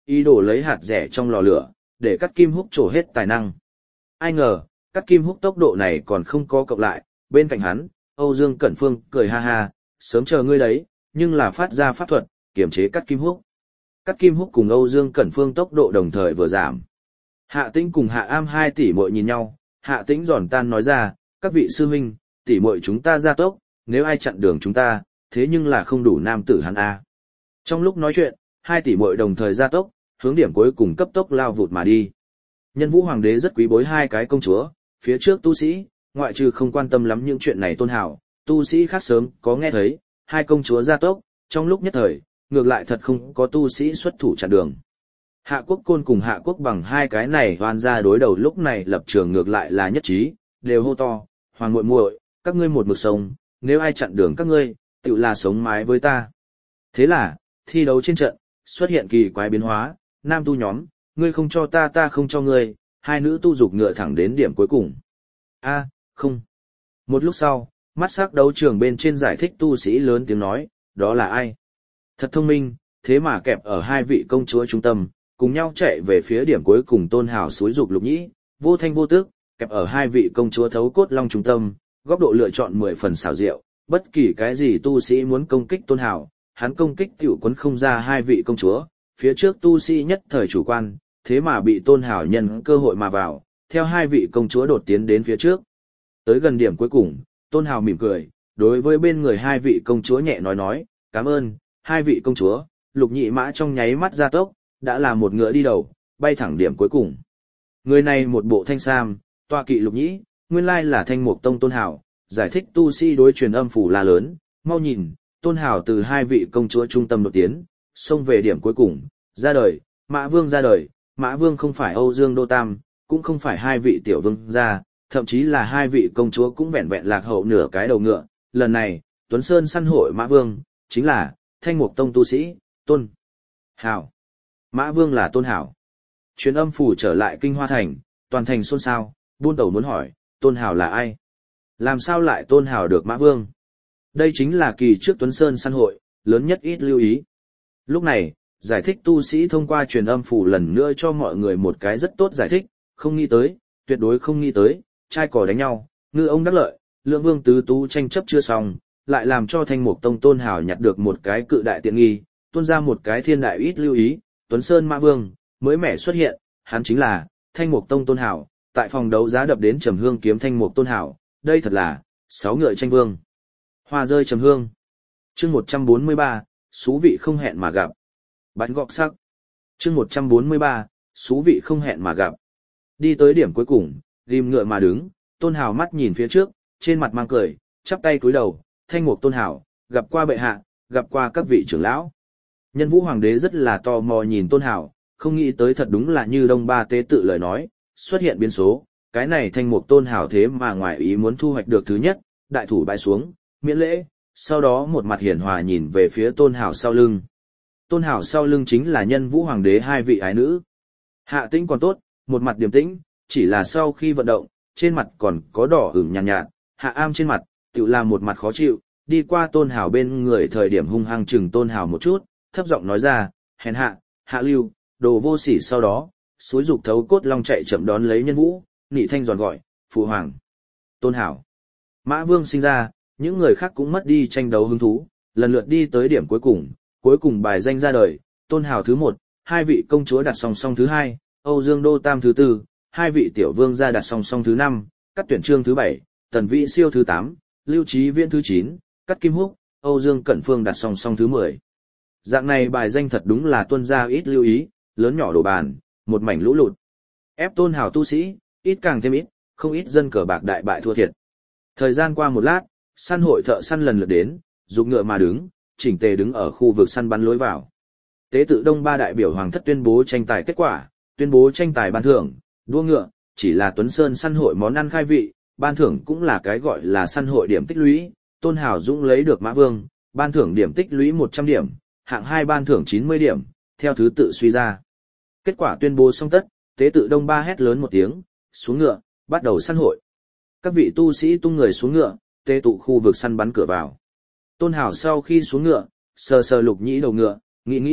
ý đồ lấy hạt rẻ trong lò lửa, để Cắt Kim Húc trổ hết tài năng. Ai ngờ, Cắt Kim Húc tốc độ này còn không có cộng lại, bên cạnh hắn, Âu Dương Cẩn Phương cười ha ha, sớm chờ ngươi đấy, nhưng là phát ra pháp thuật, kiềm chế Cắt Kim Húc. Cắt Kim Húc cùng Âu Dương Cẩn Phương tốc độ đồng thời vừa giảm. Hạ Tĩnh cùng Hạ Am 2 tỷ muội nhìn nhau, Hạ Tĩnh giòn tan nói ra, các vị sư huynh, tỷ muội chúng ta ra tốc, nếu ai chặn đường chúng ta, thế nhưng là không đủ nam tử hắn a. Trong lúc nói chuyện, 2 tỷ muội đồng thời ra tốc, hướng điểm cuối cùng cấp tốc lao vụt mà đi. Nhân Vũ Hoàng đế rất quý bối 2 cái công chúa, phía trước tu sĩ, ngoại trừ không quan tâm lắm những chuyện này Tôn Hảo, tu sĩ khác sớm có nghe thấy, 2 công chúa ra tốc, trong lúc nhất thời, ngược lại thật không có tu sĩ xuất thủ chặn đường. Hạ Quốc Côn cùng Hạ Quốc Bằng 2 cái này hoan ra đối đầu lúc này lập trường ngược lại là nhất trí, đều hô to, Hoàng muội muội, các ngươi một mực sống, nếu ai chặn đường các ngươi, tự là sống mái với ta. Thế là, thi đấu trên trận, xuất hiện kỳ quái biến hóa, nam tu nhóm, ngươi không cho ta ta không cho ngươi, hai nữ tu dục ngựa thẳng đến điểm cuối cùng. A, không. Một lúc sau, mắt sắc đấu trường bên trên giải thích tu sĩ lớn tiếng nói, đó là ai? Thật thông minh, thế mà kẹp ở 2 vị công chúa trung tâm, cùng nhau chạy về phía điểm cuối cùng Tôn Hào xúi dục Lục Nhĩ, vô thanh vô tức, kẹp ở 2 vị công chúa thấu cốt long trung tâm, góc độ lựa chọn 10 phần xảo diệu, bất kỳ cái gì tu sĩ muốn công kích Tôn Hào, hắn công kích tiểu quấn không ra 2 vị công chúa, phía trước tu sĩ nhất thời chủ quan, thế mà bị Tôn Hào nhân cơ hội mà vào, theo 2 vị công chúa đột tiến đến phía trước. Tới gần điểm cuối cùng, Tôn Hào mỉm cười, đối với bên người 2 vị công chúa nhẹ nói, cảm ơn, 2 vị công chúa, Lục Nhị Mã trong nháy mắt ra tốc, đã là một ngựa đi đầu, bay thẳng điểm cuối cùng. Người này một bộ thanh sam, tọa kỵ Lục Nhĩ, nguyên lai là Thanh Mục Tông Tôn Hào, giải thích tu sĩ đối truyền âm phủ la lớn, mau nhìn, Tôn Hào từ 2 vị công chúa trung tâm đột tiến, xông về điểm cuối cùng, ra đời, Mã Vương ra đời, Mã Vương không phải Âu Dương Đô Tam, cũng không phải 2 vị tiểu vương gia, thậm chí là 2 vị công chúa cũng vẹn vẹn lạc hậu nửa cái đầu ngựa, lần này, Tuấn Sơn săn hội Mã Vương, chính là Thanh Mục Tông tu sĩ, Tôn Hào. Mã Vương là Tôn Hào. Truyền âm phủ trở lại Kinh Hoa Thành, toàn thành xôn xao, buôn tẩu muốn hỏi, Tôn Hào là ai? Làm sao lại Tôn Hào được Mã Vương? Đây chính là kỳ trước Tuấn Sơn săn hội, lớn nhất ít lưu ý. Lúc này, giải thích tu sĩ thông qua truyền âm phủ lần nữa cho mọi người một cái rất tốt giải thích, không nghĩ tới, tuyệt đối không nghĩ tới, trai cò đánh nhau, ngư ông đắc lợi, lượng vương tứ tú tranh chấp chưa xong, lại làm cho Thanh Mục Tông Tôn Hào nhặt được một cái cự đại tiện nghi, tuôn ra một cái thiên đại ít lưu ý, Tuấn Sơn Mã Vương, mới mẻ xuất hiện, hắn chính là Thanh Mục Tông Tôn Hào, tại phòng đấu giá đập đến trầm hương kiếm Thanh Mục Tôn Hào, đây thật là 6 ngựa tranh vương. Hoa rơi trầm hương. Chương 143, xú vị không hẹn mà gặp. Bánh gọt sắc. Chương 143, xú vị không hẹn mà gặp. Đi tới điểm cuối cùng, ghim ngựa mà đứng, Tôn Hào mắt nhìn phía trước, trên mặt mang cười, chắp tay cúi đầu, Thanh Mục Tôn Hào, gặp qua bệ hạ, gặp qua các vị trưởng lão. Nhân Vũ Hoàng đế rất là tò mò nhìn Tôn Hào, không nghĩ tới thật đúng là như Đông Ba Tế tự lời nói, xuất hiện biến số, cái này Thanh Mục Tôn Hào thế mà ngoài ý muốn thu hoạch được thứ nhất, đại thủ bại xuống, miễn lễ, sau đó một mặt hiển hòa nhìn về phía Tôn Hào sau lưng. Tôn Hào sau lưng chính là Nhân Vũ Hoàng đế 2 vị ái nữ. Hạ Tĩnh còn tốt, một mặt điềm tĩnh, chỉ là sau khi vận động, trên mặt còn có đỏ ửng nhàn nhạt, Hạ Am trên mặt, tự là một mặt khó chịu, đi qua Tôn Hào bên người thời điểm hung hăng chừng Tôn Hào một chút, thấp giọng nói ra, hèn hạ, hạ lưu, đồ vô sỉ. Sau đó, xúi dục thấu cốt long chạy chậm đón lấy Nhân Vũ, nị thanh giòn gọi, phụ hoàng. Tôn Hào. Mã Vương sinh ra, những người khác cũng mất đi tranh đấu hứng thú, lần lượt đi tới điểm cuối cùng bài danh ra đời, Tôn Hào thứ 1, 2 vị công chúa đặt song song thứ 2, Âu Dương Đô Tam thứ 4, 2 vị tiểu vương gia đặt song song thứ 5, Cát Tuyển Trương thứ 7, Tần Vĩ Siêu thứ 8, Lưu Trí Viễn thứ 9, Cát Kim Húc, Âu Dương Cẩn Phương đặt song song thứ 10. Dạng này bài danh thật đúng là tuân ra ít lưu ý, lớn nhỏ đổ bàn, một mảnh lũ lụt. Ép Tôn Hào tu sĩ, ít càng thêm ít, không ít dân cờ bạc đại bại thua thiệt. Thời gian qua một lát, săn hội thợ săn lần lượt đến, dục ngựa mà đứng, chỉnh tề đứng ở khu vực săn bắn lối vào. Tế tự Đông Ba đại biểu hoàng thất tuyên bố tranh tài kết quả, tuyên bố tranh tài ban thưởng, đua ngựa, chỉ là Tuấn Sơn săn hội món ăn khai vị, ban thưởng cũng là cái gọi là săn hội điểm tích lũy, Tôn Hào Dũng lấy được Mã Vương, ban thưởng điểm tích lũy 100 điểm, hạng 2 ban thưởng 90 điểm, theo thứ tự suy ra. Kết quả tuyên bố xong tất, tế tự Đông Ba hét lớn một tiếng, xuống ngựa, bắt đầu săn hội. Các vị tu sĩ tung người xuống ngựa, tế tụ khu vực săn bắn cửa vào. Tôn Hào sau khi xuống ngựa, sờ sờ Lục Nhĩ đầu ngựa, nghĩ,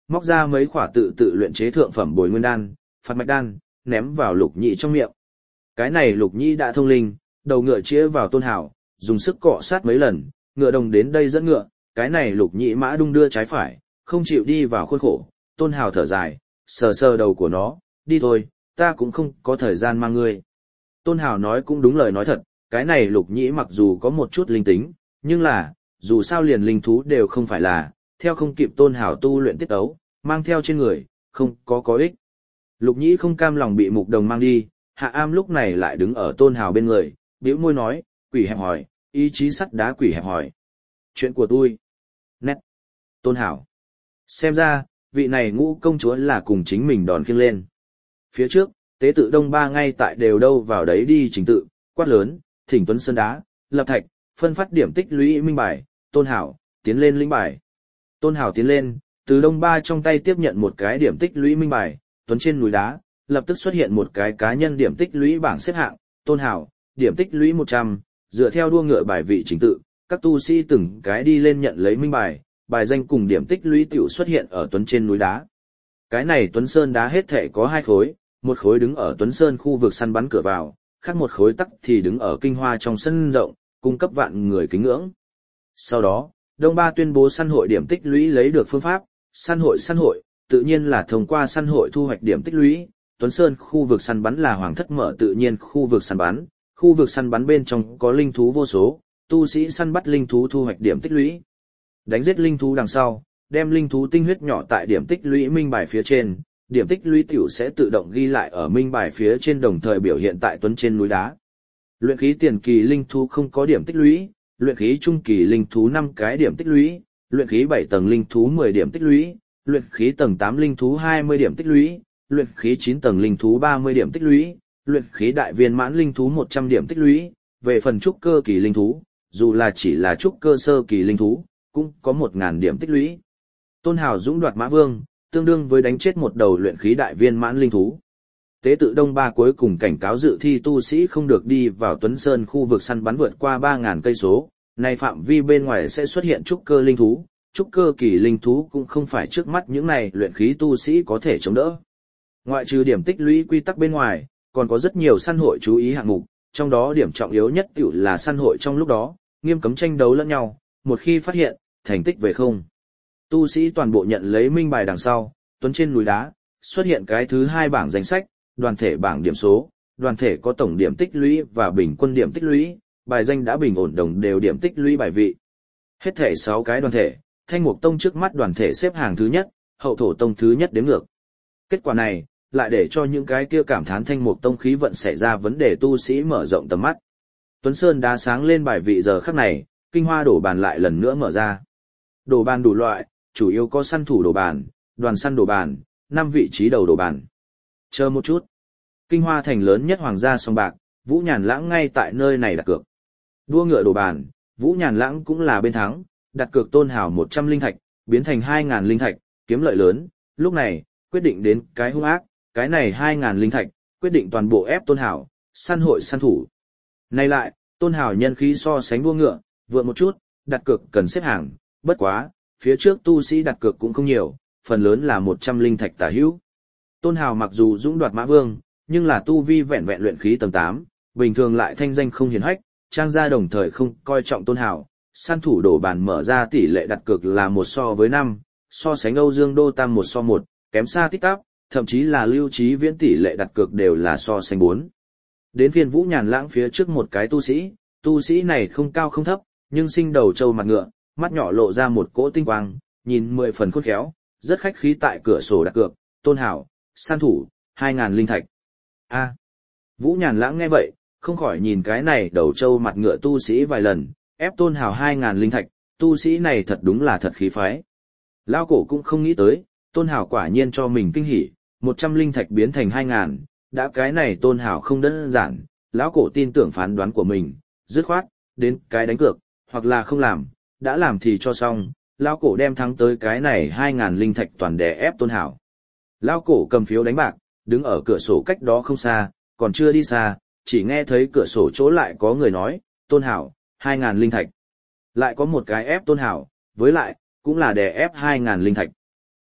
móc ra mấy khỏa tự tự luyện chế thượng phẩm bồi nguyên đan, phạt mạch đan, ném vào Lục Nhĩ trong miệng. Cái này Lục Nhĩ đã thông linh, đầu ngựa chĩa vào Tôn Hảo, dùng sức cọ sát mấy lần, ngựa đồng đến đây dẫn ngựa, cái này Lục Nhĩ mã đung đưa trái phải, không chịu đi vào khuôn khổ. Tôn Hảo thở dài, sờ sờ đầu của nó, đi thôi, ta cũng không có thời gian mang ngươi. Tôn Hảo nói cũng đúng lời nói thật, cái này Lục Nhĩ mặc dù có một chút linh tính, nhưng là, dù sao liền linh thú đều không phải là, theo không kịp Tôn Hảo tu luyện tiết ấu, mang theo trên người, không có ích. Lục Nhĩ không cam lòng bị Mục Đồng mang đi, Hạ Am lúc này lại đứng ở Tôn Hảo bên người, bĩu môi nói, quỷ hẹp hỏi, ý chí sắt đá quỷ hẹp hỏi. Chuyện của tôi. Nét. Tôn Hảo. Xem ra, vị này Ngũ công chúa là cùng chính mình đòn khiêng lên. Phía trước, tế tự Đông Ba ngay tại đều đâu vào đấy đi trình tự, quát lớn, thỉnh Tuấn Sơn đá, lập thạch, phân phát điểm tích lũy minh bài, Tôn Hảo, tiến lên lĩnh bài. Tôn Hảo tiến lên, từ Đông Ba trong tay tiếp nhận một cái điểm tích lũy minh bài, Tuấn trên núi đá, lập tức xuất hiện một cái cá nhân điểm tích lũy bảng xếp hạng, Tôn Hảo, điểm tích lũy 100, dựa theo đua ngựa bài vị trình tự, các tu sĩ từng cái đi lên nhận lấy minh bài, bài danh cùng điểm tích lũy tiểu xuất hiện ở Tuấn trên núi đá. Cái này Tuấn Sơn đá hết thể có 2 khối, một khối đứng ở Tuấn Sơn khu vực săn bắn cửa vào, khác một khối tắc thì đứng ở kinh hoa trong sân rộng, cung cấp vạn người kính ngưỡng. Sau đó, Đông Ba tuyên bố săn hội điểm tích lũy lấy được phương pháp, săn hội, tự nhiên là thông qua săn hội thu hoạch điểm tích lũy, Tuấn Sơn khu vực săn bắn là hoàng thất mở tự nhiên khu vực săn bắn bên trong có linh thú vô số, tu sĩ săn bắt linh thú thu hoạch điểm tích lũy. Đánh giết linh thú đằng sau, đem linh thú tinh huyết nhỏ tại điểm tích lũy minh bài phía trên, điểm tích lũy tiểu sẽ tự động ghi lại ở minh bài phía trên đồng thời biểu hiện tại Tuấn trên núi đá. Luyện khí tiền kỳ linh thú không có điểm tích lũy, luyện khí trung kỳ linh thú 5 cái điểm tích lũy, luyện khí 7 tầng linh thú 10 điểm tích lũy, luyện khí tầng 8 linh thú 20 điểm tích lũy, luyện khí 9 tầng linh thú 30 điểm tích lũy, luyện khí đại viên mãn linh thú 100 điểm tích lũy, về phần trúc cơ kỳ linh thú, dù là chỉ là trúc cơ sơ kỳ linh thú, cũng có 1000 điểm tích lũy. Tôn Hảo dũng đoạt Mã Vương, tương đương với đánh chết một đầu luyện khí đại viên mãn linh thú. Tế tự Đông Ba cuối cùng cảnh cáo dự thi tu sĩ không được đi vào Tuấn Sơn khu vực săn bắn vượt qua 3000 cây số, này phạm vi bên ngoài sẽ xuất hiện trúc cơ linh thú, trúc cơ kỳ linh thú cũng không phải trước mắt những này luyện khí tu sĩ có thể chống đỡ. Ngoại trừ điểm tích lũy quy tắc bên ngoài, còn có rất nhiều săn hội chú ý hạng mục, trong đó điểm trọng yếu nhất tiểu là săn hội trong lúc đó, nghiêm cấm tranh đấu lẫn nhau, một khi phát hiện, thành tích về không. Tu sĩ toàn bộ nhận lấy minh bài đằng sau, Tuấn trên núi đá, xuất hiện cái thứ 2 bảng danh sách, đoàn thể bảng điểm số, đoàn thể có tổng điểm tích lũy và bình quân điểm tích lũy, bài danh đã bình ổn đồng đều điểm tích lũy bài vị. Hết thể 6 cái đoàn thể, Thanh Mục Tông trước mắt đoàn thể xếp hàng thứ nhất, Hậu Thổ Tông thứ nhất đếm ngược. Kết quả này, lại để cho những cái kia cảm thán Thanh Mục Tông khí vận xảy ra vấn đề tu sĩ mở rộng tầm mắt. Tuấn Sơn đá sáng lên bài vị giờ khắc này, kinh hoa đổ bàn lại lần nữa mở ra. Đổ bàn đủ loại, chủ yếu có săn thủ đổ bàn, đoàn săn đổ bàn, 5 vị trí đầu đổ bàn. Chờ một chút. Kinh hoa thành lớn nhất hoàng gia sòng bạc, Vũ Nhàn Lãng ngay tại nơi này đặt cược. Đua ngựa đổ bàn, Vũ Nhàn Lãng cũng là bên thắng, đặt cược Tôn Hảo 100 linh thạch, biến thành 2000 linh thạch, kiếm lợi lớn, lúc này, quyết định đến cái hung ác, cái này 2000 linh thạch, quyết định toàn bộ ép Tôn Hảo, săn hội săn thủ. Nay lại, Tôn Hảo nhân khí so sánh đua ngựa, vượt một chút, đặt cược cần xếp hàng, bất quá, phía trước tu sĩ đặt cược cũng không nhiều, phần lớn là 100 linh thạch tả hữu. Tôn Hảo mặc dù dũng đoạt Mã Vương, nhưng là tu vi vẹn vẹn luyện khí tầng 8, bình thường lại thanh danh không hiển hách, trang gia đồng thời không coi trọng Tôn Hảo, săn thủ đổ bàn mở ra tỷ lệ đặt cược là 1 so với 5, so sánh Âu Dương Đô Tam 1 so 1, kém xa tích tắp, thậm chí là Lưu Trí Viễn tỷ lệ đặt cược đều là so sánh 4. Đến phiên Vũ Nhàn Lãng phía trước một cái tu sĩ này không cao không thấp, nhưng sinh đầu trâu mặt ngựa, mắt nhỏ lộ ra một cỗ tinh quang, nhìn 10 phần khôn khéo, rất khách khí tại cửa sổ đặt cược, Tôn Hảo, săn thủ, 2000 linh thạch. A. Vũ Nhàn Lãng nghe vậy, không khỏi nhìn cái này đầu trâu mặt ngựa tu sĩ vài lần, ép Tôn Hảo 2000 linh thạch, tu sĩ này thật đúng là thật khí phái. Lao cổ cũng không nghĩ tới, Tôn Hảo quả nhiên cho mình kinh hỉ, 100 linh thạch biến thành 2000, đã cái này Tôn Hảo không đơn giản, lão cổ tin tưởng phán đoán của mình, dứt khoát, đến cái đánh cược, hoặc là không làm, đã làm thì cho xong, lão cổ đem thắng tới cái này 2000 linh thạch toàn đè ép Tôn Hảo. Lão cổ cầm phiếu đánh bạc, đứng ở cửa sổ cách đó không xa, còn chưa đi xa, chỉ nghe thấy cửa sổ chỗ lại có người nói, Tôn Hảo, 2000 linh thạch. Lại có một cái ép Tôn Hảo, với lại, cũng là đè ép 2000 linh thạch.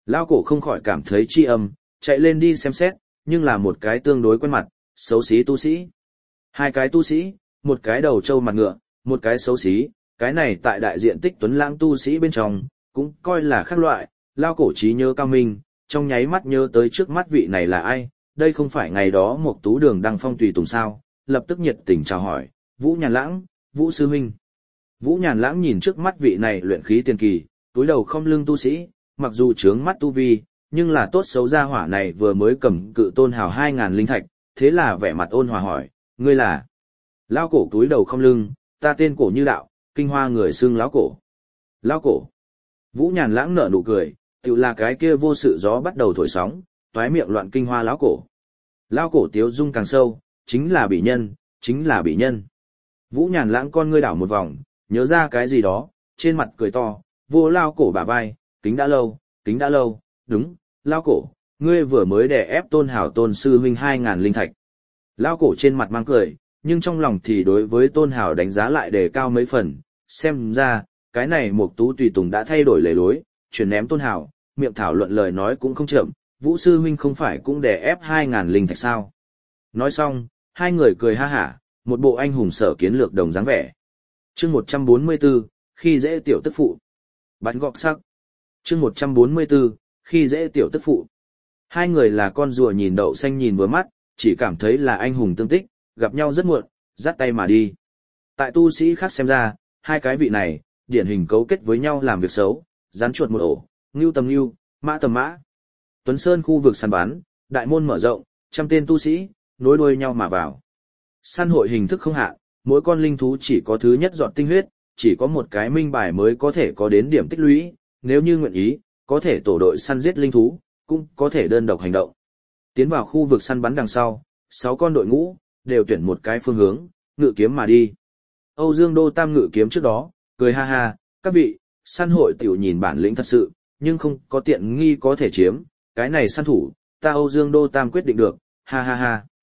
Lao cổ không khỏi cảm thấy chi âm, chạy lên đi xem xét, nhưng là một cái tương đối quen mặt, xấu xí tu sĩ. Hai cái tu sĩ, một cái đầu trâu mặt ngựa, một cái xấu xí, cái này tại đại diện tích tuấn lãng tu sĩ bên trong, cũng coi là khác loại. Lao cổ trí nhớ cao minh, trong nháy mắt nhớ tới trước mắt vị này là ai, đây không phải ngày đó một tú đường đăng phong tùy tùng sao, lập tức nhiệt tình chào hỏi, Vũ Nhàn Lãng, Vũ sư huynh. Vũ Nhàn Lãng nhìn trước mắt vị này luyện khí tiền kỳ, túi đầu không lưng tu sĩ, mặc dù trướng mắt tu vi, nhưng là tốt xấu gia hỏa này vừa mới cầm cự tôn hào 2.000 linh thạch, thế là vẻ mặt ôn hòa hỏi, ngươi là? Lão cổ túi đầu không lưng, ta tên cổ như đạo, kinh hoa người xưng lão cổ. Lão cổ. Vũ Nhàn Lãng nở nụ cười, tự là cái kia vô sự gió bắt đầu thổi sóng, toái miệng loạn kinh hoa lão cổ. Lão cổ tiếu dung càng sâu, chính là bị nhân, chính là bị nhân. Vũ Nhàn Lãng con ngươi đảo một vòng, nhớ ra cái gì đó, trên mặt cười to, vô lao cổ bả vai, kính đã lâu, đúng, lao cổ, ngươi vừa mới đè ép tôn hảo tôn sư huynh 2.000 linh thạch. Lao cổ trên mặt mang cười, nhưng trong lòng thì đối với tôn hảo đánh giá lại đề cao mấy phần, xem ra, cái này Mục Tú tùy tùng đã thay đổi lề lối, chuyển ném tôn hảo, miệng thảo luận lời nói cũng không chậm, Vũ sư huynh không phải cũng đè ép 2.000 linh thạch sao. Nói xong, hai người cười ha hả, một bộ anh hùng sở kiến lược đồng dáng vẻ. Chương 144, khi dễ tiểu tức phụ. Bắn gọt sắc. Chương 144, khi dễ tiểu tức phụ. Hai người là con rùa nhìn đậu xanh nhìn vừa mắt, chỉ cảm thấy là anh hùng tương tích, gặp nhau rất muộn, dắt tay mà đi. Tại tu sĩ khác xem ra, hai cái vị này, điển hình cấu kết với nhau làm việc xấu, rắn chuột một ổ, ngưu tầm ngưu, mã tầm mã. Tuấn Sơn khu vực săn bắn, đại môn mở rộng, trăm tên tu sĩ, nối đuôi nhau mà vào. Săn hội hình thức không hạn, mỗi con linh thú chỉ có thứ nhất giọt tinh huyết, chỉ có một cái minh bài mới có thể có đến điểm tích lũy, nếu như nguyện ý, có thể tổ đội săn giết linh thú, cũng có thể đơn độc hành động. Tiến vào khu vực săn bắn đằng sau, 6 con đội ngũ, đều tuyển một cái phương hướng, ngự kiếm mà đi. Âu Dương Đô Tam ngự kiếm trước đó, cười ha ha, các vị, săn hội tiểu nhìn bản lĩnh thật sự, nhưng không có tiện nghi có thể chiếm, cái này săn thủ, ta Âu Dương Đô Tam quyết định được, ha ha ha.